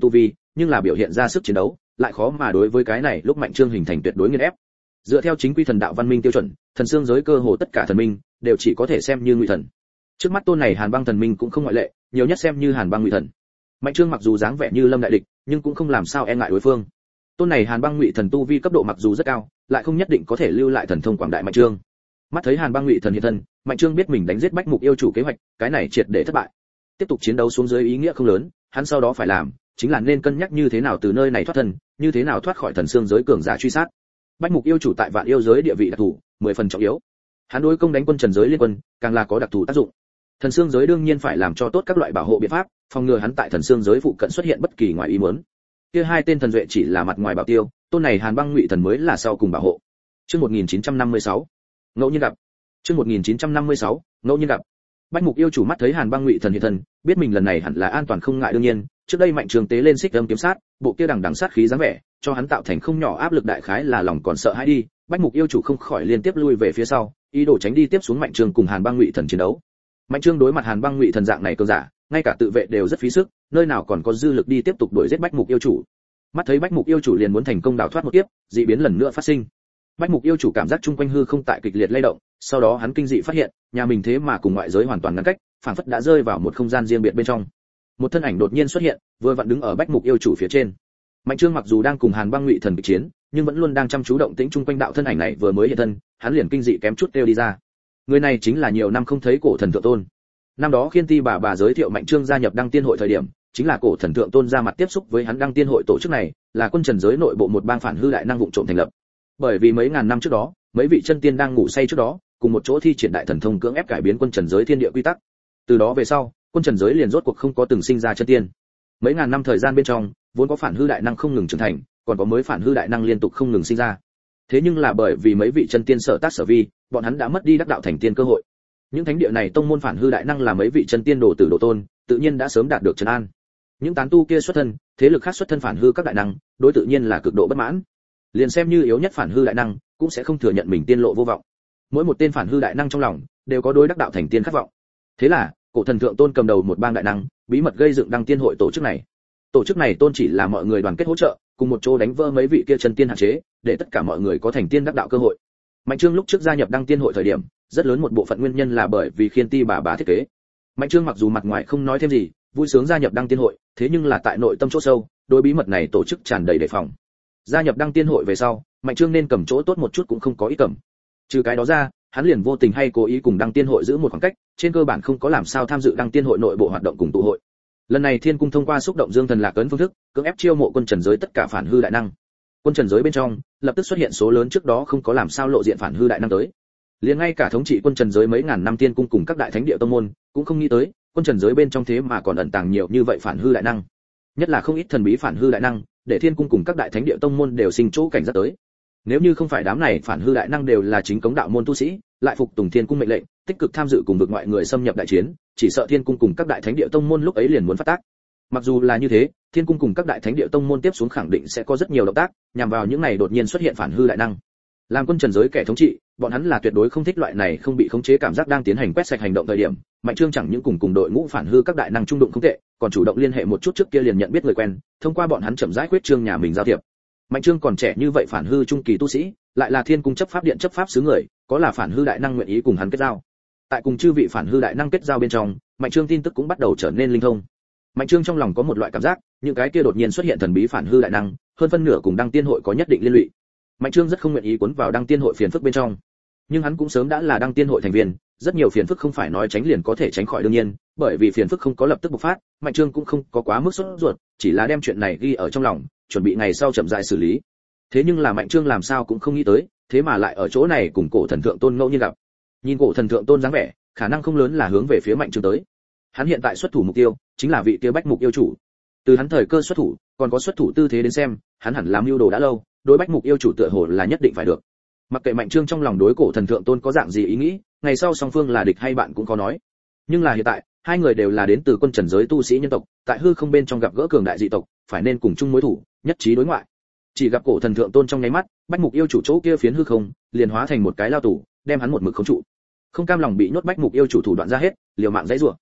nhưng là biểu hiện ra sức chiến đấu lại khó mà đối với cái này lúc Mạnh Trương hình thành tuyệt đối nghiền ép. Dựa theo chính quy thần đạo văn minh tiêu chuẩn, thần xương giới cơ hồ tất cả thần minh đều chỉ có thể xem như ngụy thần. Trước mắt tôn này Hàn Băng thần minh cũng không ngoại lệ, nhiều nhất xem như Hàn Băng ngụy thần. Mạnh Trương mặc dù dáng vẻ như lâm đại địch, nhưng cũng không làm sao e ngại đối phương. Tôn này Hàn Băng ngụy thần tu vi cấp độ mặc dù rất cao, lại không nhất định có thể lưu lại thần thông quảng đại Mạnh Trương. Mắt thấy Hàn Băng ngụy thần hiện thân, Mạnh Trương biết mình đánh giết Bách Mục yêu chủ kế hoạch, cái này triệt để thất bại. Tiếp tục chiến đấu xuống dưới ý nghĩa không lớn, hắn sau đó phải làm chính là nên cân nhắc như thế nào từ nơi này thoát thân, như thế nào thoát khỏi thần xương giới cường giả truy sát. Bách Mục yêu chủ tại Vạn yêu giới địa vị đặc thù, mười phần trọng yếu. Hắn đối công đánh quân Trần giới liên quân, càng là có đặc thù tác dụng. Thần xương giới đương nhiên phải làm cho tốt các loại bảo hộ biện pháp, phòng ngừa hắn tại thần xương giới phụ cận xuất hiện bất kỳ ngoài ý muốn. Kia hai tên thần duệ chỉ là mặt ngoài bảo tiêu, tôn này Hàn Băng ngụy thần mới là sau cùng bảo hộ. Chương một nghìn chín trăm năm mươi sáu, ngẫu nhiên gặp. Chương một nghìn chín trăm năm mươi sáu, ngẫu nhiên gặp. Bách Mục yêu chủ mắt thấy Hàn Băng ngụy thần hiện thân, biết mình lần này hẳn là an toàn không ngại đương nhiên, trước đây Mạnh Trường tế lên xích âm kiếm sát, bộ kia đằng đằng sát khí dáng vẻ, cho hắn tạo thành không nhỏ áp lực đại khái là lòng còn sợ hãi đi, Bách Mục yêu chủ không khỏi liên tiếp lui về phía sau, ý đồ tránh đi tiếp xuống Mạnh Trường cùng Hàn Băng ngụy thần chiến đấu. Mạnh Trương đối mặt Hàn Băng ngụy thần dạng này cường giả, ngay cả tự vệ đều rất phí sức, nơi nào còn có dư lực đi tiếp tục đuổi giết Bách Mục yêu chủ. Mắt thấy Bách Mục yêu chủ liền muốn thành công đào thoát một kiếp, dị biến lần nữa phát sinh. Bách Mục yêu chủ cảm giác chung quanh hư không tại kịch liệt lay động, sau đó hắn kinh dị phát hiện, nhà mình thế mà cùng ngoại giới hoàn toàn ngăn cách, phảng phất đã rơi vào một không gian riêng biệt bên trong. Một thân ảnh đột nhiên xuất hiện, vừa vặn đứng ở Bách Mục yêu chủ phía trên. Mạnh Trương mặc dù đang cùng Hàn Băng ngụy thần kịch chiến, nhưng vẫn luôn đang chăm chú động tĩnh chung quanh đạo thân ảnh này vừa mới hiện thân, hắn liền kinh dị kém chút kêu đi ra. Người này chính là nhiều năm không thấy cổ thần thượng tôn. Năm đó Khiên Ti bà bà giới thiệu Mạnh Trương gia nhập Đăng Tiên hội thời điểm, chính là cổ thần thượng tôn ra mặt tiếp xúc với hắn Đăng Tiên hội tổ chức này, là quân Trần giới nội bộ một bang phản hư đại năng vụng trộm thành lập. Bởi vì mấy ngàn năm trước đó, mấy vị chân tiên đang ngủ say trước đó, cùng một chỗ thi triển đại thần thông cưỡng ép cải biến quân Trần giới thiên địa quy tắc. Từ đó về sau, quân Trần giới liền rốt cuộc không có từng sinh ra chân tiên. Mấy ngàn năm thời gian bên trong, vốn có phản hư đại năng không ngừng trưởng thành, còn có mới phản hư đại năng liên tục không ngừng sinh ra. Thế nhưng là bởi vì mấy vị chân tiên sở tác sở vi, bọn hắn đã mất đi đắc đạo thành tiên cơ hội. Những thánh địa này tông môn phản hư đại năng là mấy vị chân tiên đồ tử đồ tôn, tự nhiên đã sớm đạt được trấn an. Những tán tu kia xuất thân, thế lực khác xuất thân phản hư các đại năng, đối tự nhiên là cực độ bất mãn. Liền xem như yếu nhất phản hư đại năng, cũng sẽ không thừa nhận mình tiên lộ vô vọng. Mỗi một tên phản hư đại năng trong lòng đều có đối đắc đạo thành tiên khát vọng. Thế là, cổ thần thượng tôn cầm đầu một bang đại năng, bí mật gây dựng Đăng Tiên hội tổ chức này. Tổ chức này tôn chỉ là mọi người đoàn kết hỗ trợ, cùng một chỗ đánh vỡ mấy vị kia chân tiên hạn chế, để tất cả mọi người có thành tiên đắc đạo cơ hội. Mạnh Trương lúc trước gia nhập Đăng Tiên hội thời điểm, rất lớn một bộ phận nguyên nhân là bởi vì Khiên Ti bà bà thiết kế. Mạnh Trương mặc dù mặt ngoài không nói thêm gì, vui sướng gia nhập Đăng Tiên hội, thế nhưng là tại nội tâm chỗ sâu, đối bí mật này tổ chức tràn đầy đề phòng. Gia nhập Đăng Tiên hội về sau, Mạnh Trương nên cầm chỗ tốt một chút cũng không có ý cầm. Trừ cái đó ra, hắn liền vô tình hay cố ý cùng Đăng Tiên hội giữ một khoảng cách, trên cơ bản không có làm sao tham dự Đăng Tiên hội nội bộ hoạt động cùng tụ hội. Lần này Thiên cung thông qua xúc động Dương Thần Lạc ấn phương thức, cưỡng ép chiêu mộ quân Trần giới tất cả phản hư đại năng. Quân Trần giới bên trong, lập tức xuất hiện số lớn trước đó không có làm sao lộ diện phản hư đại năng tới. Liền ngay cả thống trị quân Trần giới mấy ngàn năm Thiên cung cùng các đại thánh địa tông môn, cũng không nghĩ tới, quân Trần giới bên trong thế mà còn ẩn tàng nhiều như vậy phản hư đại năng. Nhất là không ít thần bí phản hư đại năng, để Thiên cung cùng các đại thánh địa tông môn đều sinh chỗ cảnh giác tới. Nếu như không phải đám này phản hư đại năng đều là chính cống đạo môn tu sĩ, lại phục tùng Thiên cung mệnh lệnh, tích cực tham dự cùng vực ngoại người xâm nhập đại chiến, chỉ sợ Thiên cung cùng các đại thánh địa tông môn lúc ấy liền muốn phát tác. Mặc dù là như thế, Thiên cung cùng các đại thánh địa tông môn tiếp xuống khẳng định sẽ có rất nhiều động tác, nhằm vào những này đột nhiên xuất hiện phản hư đại năng. Làm quân Trần giới kẻ thống trị, bọn hắn là tuyệt đối không thích loại này không bị khống chế cảm giác đang tiến hành quét sạch hành động thời điểm. Mạnh Trương chẳng những cùng cùng đội ngũ phản hư các đại năng trung đụng không tệ, còn chủ động liên hệ một chút trước kia liền nhận biết người quen, thông qua bọn hắn chậm rãi khuyết trương nhà mình giao thiệp. Mạnh Trương còn trẻ như vậy phản hư trung kỳ tu sĩ, lại là Thiên cung chấp pháp điện chấp pháp sứ người, có là phản hư đại năng nguyện ý cùng hắn kết giao. Tại cùng chư vị phản hư đại năng kết giao bên trong, Mạnh Trương tin tức cũng bắt đầu trở nên linh thông. Mạnh Trương trong lòng có một loại cảm giác, những cái kia đột nhiên xuất hiện thần bí phản hư đại năng, hơn phân nửa cùng Đăng Tiên hội có nhất định liên lụy. Mạnh Trương rất không nguyện ý cuốn vào Đăng Tiên hội phiền phức bên trong, nhưng hắn cũng sớm đã là Đăng Tiên hội thành viên, rất nhiều phiền phức không phải nói tránh liền có thể tránh khỏi đương nhiên, bởi vì phiền phức không có lập tức bộc phát, Mạnh Trương cũng không có quá mức sốt ruột, chỉ là đem chuyện này ghi ở trong lòng, chuẩn bị ngày sau chậm rãi xử lý. Thế nhưng là Mạnh Trương làm sao cũng không nghĩ tới, thế mà lại ở chỗ này cùng cổ thần thượng tôn ngẫu nhiên gặp. Nhìn cổ thần thượng tôn dáng vẻ, khả năng không lớn là hướng về phía Mạnh Trương tới. Hắn hiện tại xuất thủ mục tiêu chính là vị kia Bách Mục yêu chủ. Từ hắn thời cơ xuất thủ, còn có xuất thủ tư thế đến xem, hắn hẳn làm mưu đồ đã lâu, đối Bách Mục yêu chủ tựa hồ là nhất định phải được. Mặc kệ Mạnh Trương trong lòng đối cổ thần thượng tôn có dạng gì ý nghĩ, ngày sau song phương là địch hay bạn cũng có nói. Nhưng là hiện tại, hai người đều là đến từ quân Trần giới tu sĩ nhân tộc, tại hư không bên trong gặp gỡ cường đại dị tộc, phải nên cùng chung mối thủ, nhất trí đối ngoại. Chỉ gặp cổ thần thượng tôn trong nháy mắt, Bách Mục yêu chủ chỗ kia phiến hư không, liền hóa thành một cái lao tù, đem hắn một mực khống trụ. Không cam lòng bị nhốt Bách Mục yêu chủ thủ đoạn ra hết, liều mạng dãy rủa.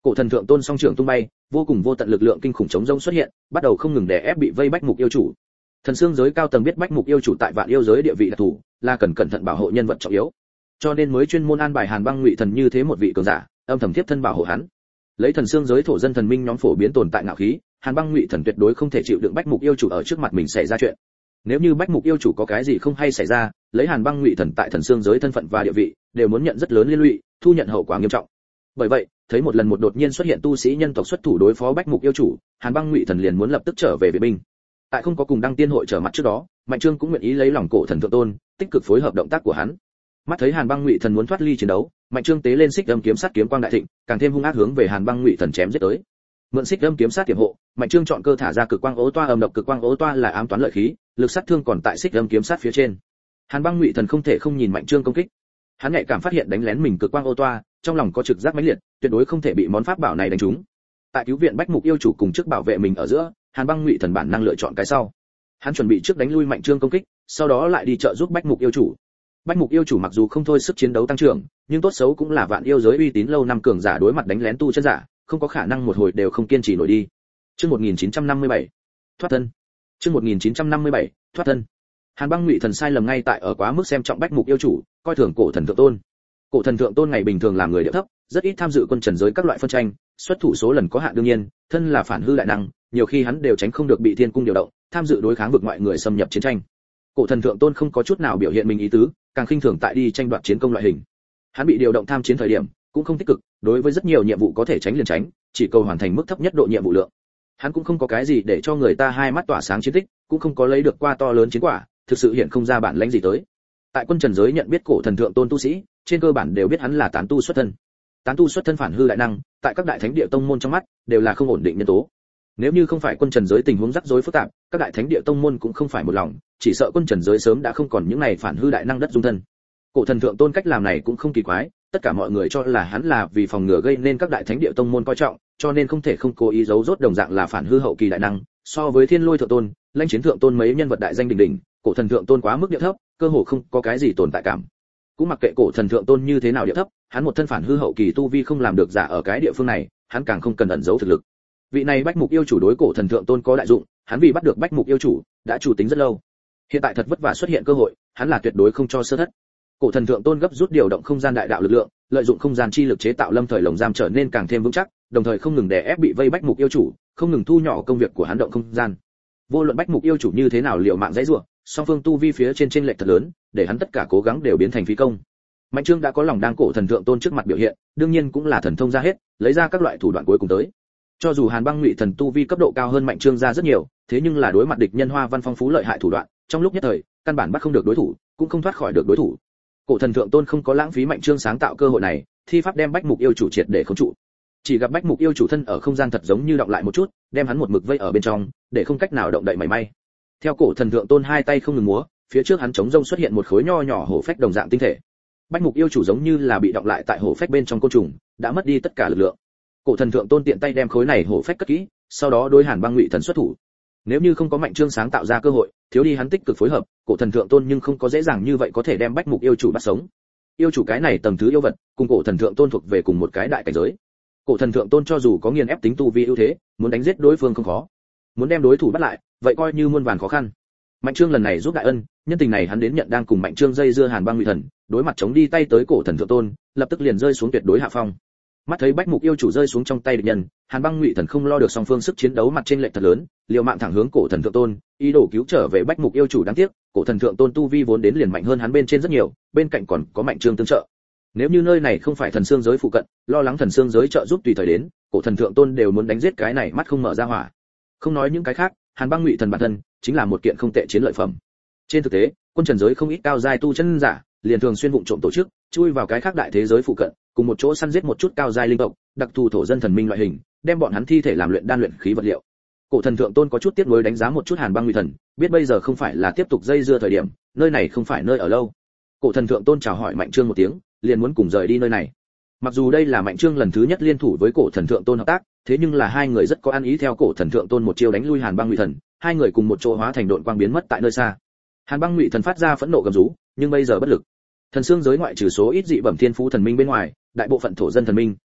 Cổ thần thượng tôn song trưởng tung bay, vô cùng vô tận lực lượng kinh khủng chống rông xuất hiện, bắt đầu không ngừng đè ép bị vây Bách Mục yêu chủ. Thần xương giới cao tầng biết Bách Mục yêu chủ tại Vạn yêu giới địa vị đặc thù, là cần cẩn thận bảo hộ nhân vật trọng yếu, cho nên mới chuyên môn an bài Hàn Băng Ngụy Thần như thế một vị cường giả, âm thầm tiếp thân bảo hộ hắn. Lấy thần xương giới thổ dân thần minh nhóm phổ biến tồn tại ngạo khí, Hàn Băng Ngụy Thần tuyệt đối không thể chịu đựng Bách Mục yêu chủ ở trước mặt mình xảy ra chuyện. Nếu như Bách Mục yêu chủ có cái gì không hay xảy ra, lấy Hàn Băng Ngụy Thần tại thần xương giới thân phận và địa vị, đều muốn nhận rất lớn liên lụy, thu nhận hậu quả nghiêm trọng. Bởi vậy, thấy một lần một đột nhiên xuất hiện tu sĩ nhân tộc xuất thủ đối phó Bách Mục yêu chủ, Hàn Băng Ngụy Thần liền muốn lập tức trở về viện binh. Tại không có cùng Đăng Tiên hội trở mặt trước đó, Mạnh Trương cũng nguyện ý lấy lòng Cổ thần thượng tôn, tích cực phối hợp động tác của hắn. Mắt thấy Hàn Băng Ngụy Thần muốn thoát ly chiến đấu, Mạnh Trương tế lên xích âm kiếm sát kiếm quang đại thịnh, càng thêm hung ác hướng về Hàn Băng Ngụy Thần chém giết tới. Mượn xích âm kiếm sát tiềm hộ, Mạnh Trương chọn cơ thả ra cực quang ố toa âm độc cực quang ố toa là ám toán lợi khí, lực sát thương còn tại xích âm kiếm sát phía trên. Hàn Băng Ngụy Thần không thể không nhìn Mạnh Trương công kích. Hắn nhạy cảm phát hiện đánh lén mình cực quang ố toa, trong lòng có trực giác mãnh liệt, tuyệt đối không thể bị món pháp bảo này đánh trúng. Tại cứu viện Bách Mục yêu chủ cùng trước bảo vệ mình ở giữa, Hàn Băng Ngụy Thần bản năng lựa chọn cái sau. Hắn chuẩn bị trước đánh lui Mạnh Trương công kích, sau đó lại đi trợ giúp Bách Mục yêu chủ. Bách Mục yêu chủ mặc dù không thôi sức chiến đấu tăng trưởng, nhưng tốt xấu cũng là Vạn yêu giới uy tín lâu năm cường giả đối mặt đánh lén tu chân giả, không có khả năng một hồi đều không kiên trì nổi đi. Chương một nghìn chín trăm năm mươi bảy, thoát thân. Chương một nghìn chín trăm năm mươi bảy, thoát thân. Hàn Băng Ngụy Thần sai lầm ngay tại ở quá mức xem trọng Bách Mục yêu chủ, coi thường Cổ thần thượng tôn. Cổ thần thượng tôn ngày bình thường làm người địa thấp, rất ít tham dự quân trần giới các loại phân tranh, xuất thủ số lần có hạn đương nhiên, thân là phản hư đại năng, nhiều khi hắn đều tránh không được bị thiên cung điều động, tham dự đối kháng vực ngoại người xâm nhập chiến tranh. Cổ thần thượng tôn không có chút nào biểu hiện mình ý tứ, càng khinh thường tại đi tranh đoạt chiến công loại hình. Hắn bị điều động tham chiến thời điểm, cũng không tích cực, đối với rất nhiều nhiệm vụ có thể tránh liền tránh, chỉ cầu hoàn thành mức thấp nhất độ nhiệm vụ lượng. Hắn cũng không có cái gì để cho người ta hai mắt tỏa sáng chiến tích, cũng không có lấy được qua to lớn chiến quả, thực sự hiện không ra bản lãnh gì tới. Tại quân trần giới nhận biết cổ thần thượng tôn tu sĩ, trên cơ bản đều biết hắn là tán tu xuất thân. Tán tu xuất thân phản hư đại năng, tại các đại thánh địa tông môn trong mắt, đều là không ổn định nhân tố. Nếu như không phải quân trần giới tình huống rắc rối phức tạp, các đại thánh địa tông môn cũng không phải một lòng, chỉ sợ quân trần giới sớm đã không còn những này phản hư đại năng đất dung thân. Cổ thần thượng tôn cách làm này cũng không kỳ quái, tất cả mọi người cho là hắn là vì phòng ngừa gây nên các đại thánh địa tông môn coi trọng, cho nên không thể không cố ý giấu rốt đồng dạng là phản hư hậu kỳ đại năng. So với Thiên Lôi thượng tôn, Lãnh Chiến thượng tôn mấy nhân vật đại danh đỉnh đỉnh, cổ thần thượng tôn quá mức địa thấp, cơ hồ không có cái gì tồn tại cảm. Cũng mặc kệ cổ thần thượng tôn như thế nào địa thấp, hắn một thân phản hư hậu kỳ tu vi không làm được giả ở cái địa phương này, hắn càng không cần ẩn giấu thực lực. Vị này Bách Mục yêu chủ đối cổ thần thượng tôn có đại dụng, hắn vì bắt được Bách Mục yêu chủ, đã chủ tính rất lâu. Hiện tại thật vất vả xuất hiện cơ hội, hắn là tuyệt đối không cho sơ thất. Cổ thần thượng tôn gấp rút điều động không gian đại đạo lực lượng, lợi dụng không gian chi lực chế tạo lâm thời lồng giam trở nên càng thêm vững chắc, đồng thời không ngừng đè ép bị vây Bách Mục yêu chủ, không ngừng thu nhỏ công việc của hắn động không gian. Vô luận Bách Mục yêu chủ như thế nào liều mạng dãy rủa, song phương tu vi phía trên trên lệch thật lớn, để hắn tất cả cố gắng đều biến thành phí công. Mạnh Trương đã có lòng đang cổ thần thượng tôn trước mặt biểu hiện, đương nhiên cũng là thần thông ra hết, lấy ra các loại thủ đoạn cuối cùng tới. Cho dù Hàn Băng Ngụy Thần tu vi cấp độ cao hơn Mạnh Trương ra rất nhiều, thế nhưng là đối mặt địch nhân Hoa Văn phong phú lợi hại thủ đoạn, trong lúc nhất thời, căn bản bắt không được đối thủ, cũng không thoát khỏi được đối thủ. Cổ thần thượng tôn không có lãng phí Mạnh Trương sáng tạo cơ hội này, thi pháp đem Bách Mục yêu chủ triệt để khống trụ. Chỉ gặp Bách Mục yêu chủ thân ở không gian thật giống như đọng lại một chút, đem hắn một mực vây ở bên trong, để không cách nào động đậy mảy may. Theo cổ thần thượng tôn hai tay không ngừng múa, phía trước hắn chống rông xuất hiện một khối nho nhỏ hổ phách đồng dạng tinh thể. Bách Mục yêu chủ giống như là bị đọng lại tại hổ phách bên trong côn trùng, đã mất đi tất cả lực lượng. Cổ thần thượng tôn tiện tay đem khối này hổ phách cất kỹ, sau đó đối Hàn Băng Ngụy Thần xuất thủ. Nếu như không có Mạnh Trương sáng tạo ra cơ hội, thiếu đi hắn tích cực phối hợp, cổ thần thượng tôn nhưng không có dễ dàng như vậy có thể đem Bách Mục yêu chủ bắt sống. Yêu chủ cái này tầng thứ yêu vật, cùng cổ thần thượng tôn thuộc về cùng một cái đại cảnh giới. Cổ thần thượng tôn cho dù có nghiền ép tính tu vi ưu thế, muốn đánh giết đối phương không khó. Muốn đem đối thủ bắt lại, vậy coi như muôn vàn khó khăn. Mạnh Trương lần này giúp đại ân, nhân tình này hắn đến nhận đang cùng Mạnh Trương dây dưa Hàn Băng Ngụy Thần, đối mặt chống đi tay tới cổ thần thượng tôn, lập tức liền rơi xuống tuyệt đối hạ phong. Mắt thấy Bách Mục yêu chủ rơi xuống trong tay địch nhân, Hàn Băng Ngụy Thần không lo được song phương sức chiến đấu mặt trên lệch thật lớn, liều mạng thẳng hướng cổ thần thượng tôn, ý đồ cứu trở về Bách Mục yêu chủ đáng tiếc, cổ thần thượng tôn tu vi vốn đến liền mạnh hơn hắn bên trên rất nhiều, bên cạnh còn có Mạnh Trương tương trợ. Nếu như nơi này không phải thần xương giới phụ cận, lo lắng thần xương giới trợ giúp tùy thời đến, cổ thần thượng tôn đều muốn đánh giết cái này mắt không mở ra hỏa. Không nói những cái khác, Hàn Băng Ngụy Thần bản thân chính là một kiện không tệ chiến lợi phẩm. Trên thực tế, quân trần giới không ít cao giai tu chân giả, liền thường xuyên vụng trộm tổ chức, chui vào cái khác đại thế giới phụ cận, cùng một chỗ săn giết một chút cao giai linh tộc, đặc thù thổ dân thần minh loại hình, đem bọn hắn thi thể làm luyện đan luyện khí vật liệu. Cổ thần thượng tôn có chút tiếc nuối đánh giá một chút Hàn Băng Ngụy Thần, biết bây giờ không phải là tiếp tục dây dưa thời điểm, nơi này không phải nơi ở lâu. Cổ thần thượng tôn chào hỏi Mạnh Trương một tiếng, liền muốn cùng rời đi nơi này. Mặc dù đây là Mạnh Trương lần thứ nhất liên thủ với cổ thần thượng tôn hợp tác, thế nhưng là hai người rất có ăn ý theo cổ thần thượng tôn một chiêu đánh lui Hàn Băng Ngụy Thần, hai người cùng một chỗ hóa thành độn quang biến mất tại nơi xa. Hàn Băng Ngụy Thần phát ra phẫn nộ gầm rú, nhưng bây giờ bất lực. Thần xương giới ngoại trừ số ít dị bẩm thiên phú thần minh bên ngoài, đại bộ phận thổ dân thần minh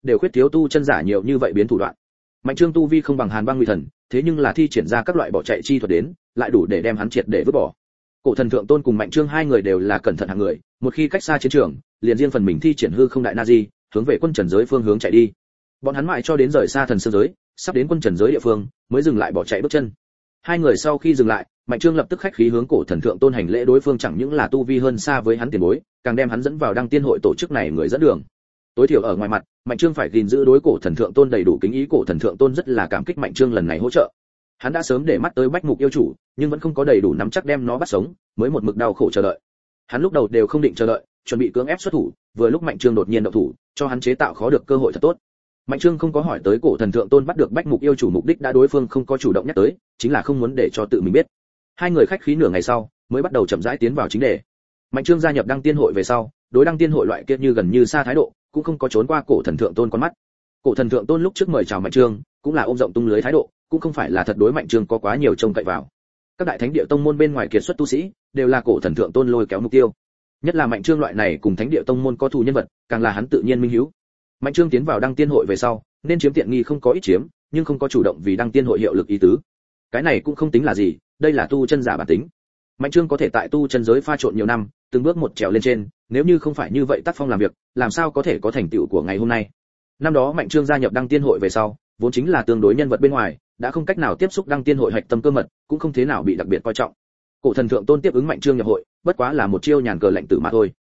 đều khuyết thiếu tu chân giả nhiều như vậy biến thủ đoạn. Mạnh Trương tu vi không bằng Hàn Băng Ngụy Thần, thế nhưng là thi triển ra các loại bỏ chạy chi thuật đến, lại đủ để đem hắn triệt để vứt bỏ. Cổ Thần Thượng Tôn cùng Mạnh Trương hai người đều là cẩn thận hạng người, một khi cách xa chiến trường, liền riêng phần mình thi triển hư không đại na di, hướng về quân trần giới phương hướng chạy đi. Bọn hắn mãi cho đến rời xa thần sơn giới, sắp đến quân trần giới địa phương, mới dừng lại bỏ chạy bước chân. Hai người sau khi dừng lại, Mạnh Trương lập tức khách khí hướng Cổ Thần Thượng Tôn hành lễ, đối phương chẳng những là tu vi hơn xa với hắn tiền bối, càng đem hắn dẫn vào Đăng Tiên hội tổ chức này người dẫn đường. Tối thiểu ở ngoài mặt, Mạnh Trương phải gìn giữ đối Cổ Thần Thượng Tôn đầy đủ kính ý. Cổ Thần Thượng Tôn rất là cảm kích Mạnh Trương lần này hỗ trợ. Hắn đã sớm để mắt tới Bách Mục yêu chủ, nhưng vẫn không có đầy đủ nắm chắc đem nó bắt sống, mới một mực đau khổ chờ đợi. Hắn lúc đầu đều không định chờ đợi, chuẩn bị cưỡng ép xuất thủ, vừa lúc Mạnh Trương đột nhiên động thủ, cho hắn chế tạo khó được cơ hội thật tốt. Mạnh Trương không có hỏi tới Cổ Thần Thượng Tôn bắt được Bách Mục yêu chủ mục đích, đã đối phương không có chủ động nhắc tới, chính là không muốn để cho tự mình biết. Hai người khách khí nửa ngày sau, mới bắt đầu chậm rãi tiến vào chính đề. Mạnh Trương gia nhập Đăng Tiên hội về sau, đối Đăng Tiên hội loại kia như gần như xa thái độ, cũng không có trốn qua Cổ Thần Thượng Tôn con mắt. Cổ Thần Thượng Tôn lúc trước mời chào Mạnh Trương, cũng là ôm rộng tung lưới thái độ, cũng không phải là thật đối Mạnh Trương có quá nhiều trông cậy vào. Các đại thánh địa tông môn bên ngoài kiệt xuất tu sĩ, đều là Cổ Thần Thượng Tôn lôi kéo mục tiêu. Nhất là Mạnh Trương loại này cùng thánh địa tông môn có thù nhân vật, càng là hắn tự nhiên minh hiếu. Mạnh Trương tiến vào Đăng Tiên hội về sau, nên chiếm tiện nghi không có ít chiếm, nhưng không có chủ động vì Đăng Tiên hội hiệu lực ý tứ. Cái này cũng không tính là gì, đây là tu chân giả bản tính. Mạnh Trương có thể tại tu chân giới pha trộn nhiều năm, từng bước một trèo lên trên, nếu như không phải như vậy tác phong làm việc, làm sao có thể có thành tựu của ngày hôm nay. Năm đó Mạnh Trương gia nhập Đăng Tiên hội về sau, vốn chính là tương đối nhân vật bên ngoài, đã không cách nào tiếp xúc Đăng Tiên hội hạch tâm cơ mật, cũng không thế nào bị đặc biệt coi trọng. Cổ Thần Thượng Tôn tiếp ứng Mạnh Trương nhập hội, bất quá là một chiêu nhàn cờ lệnh tử mà thôi.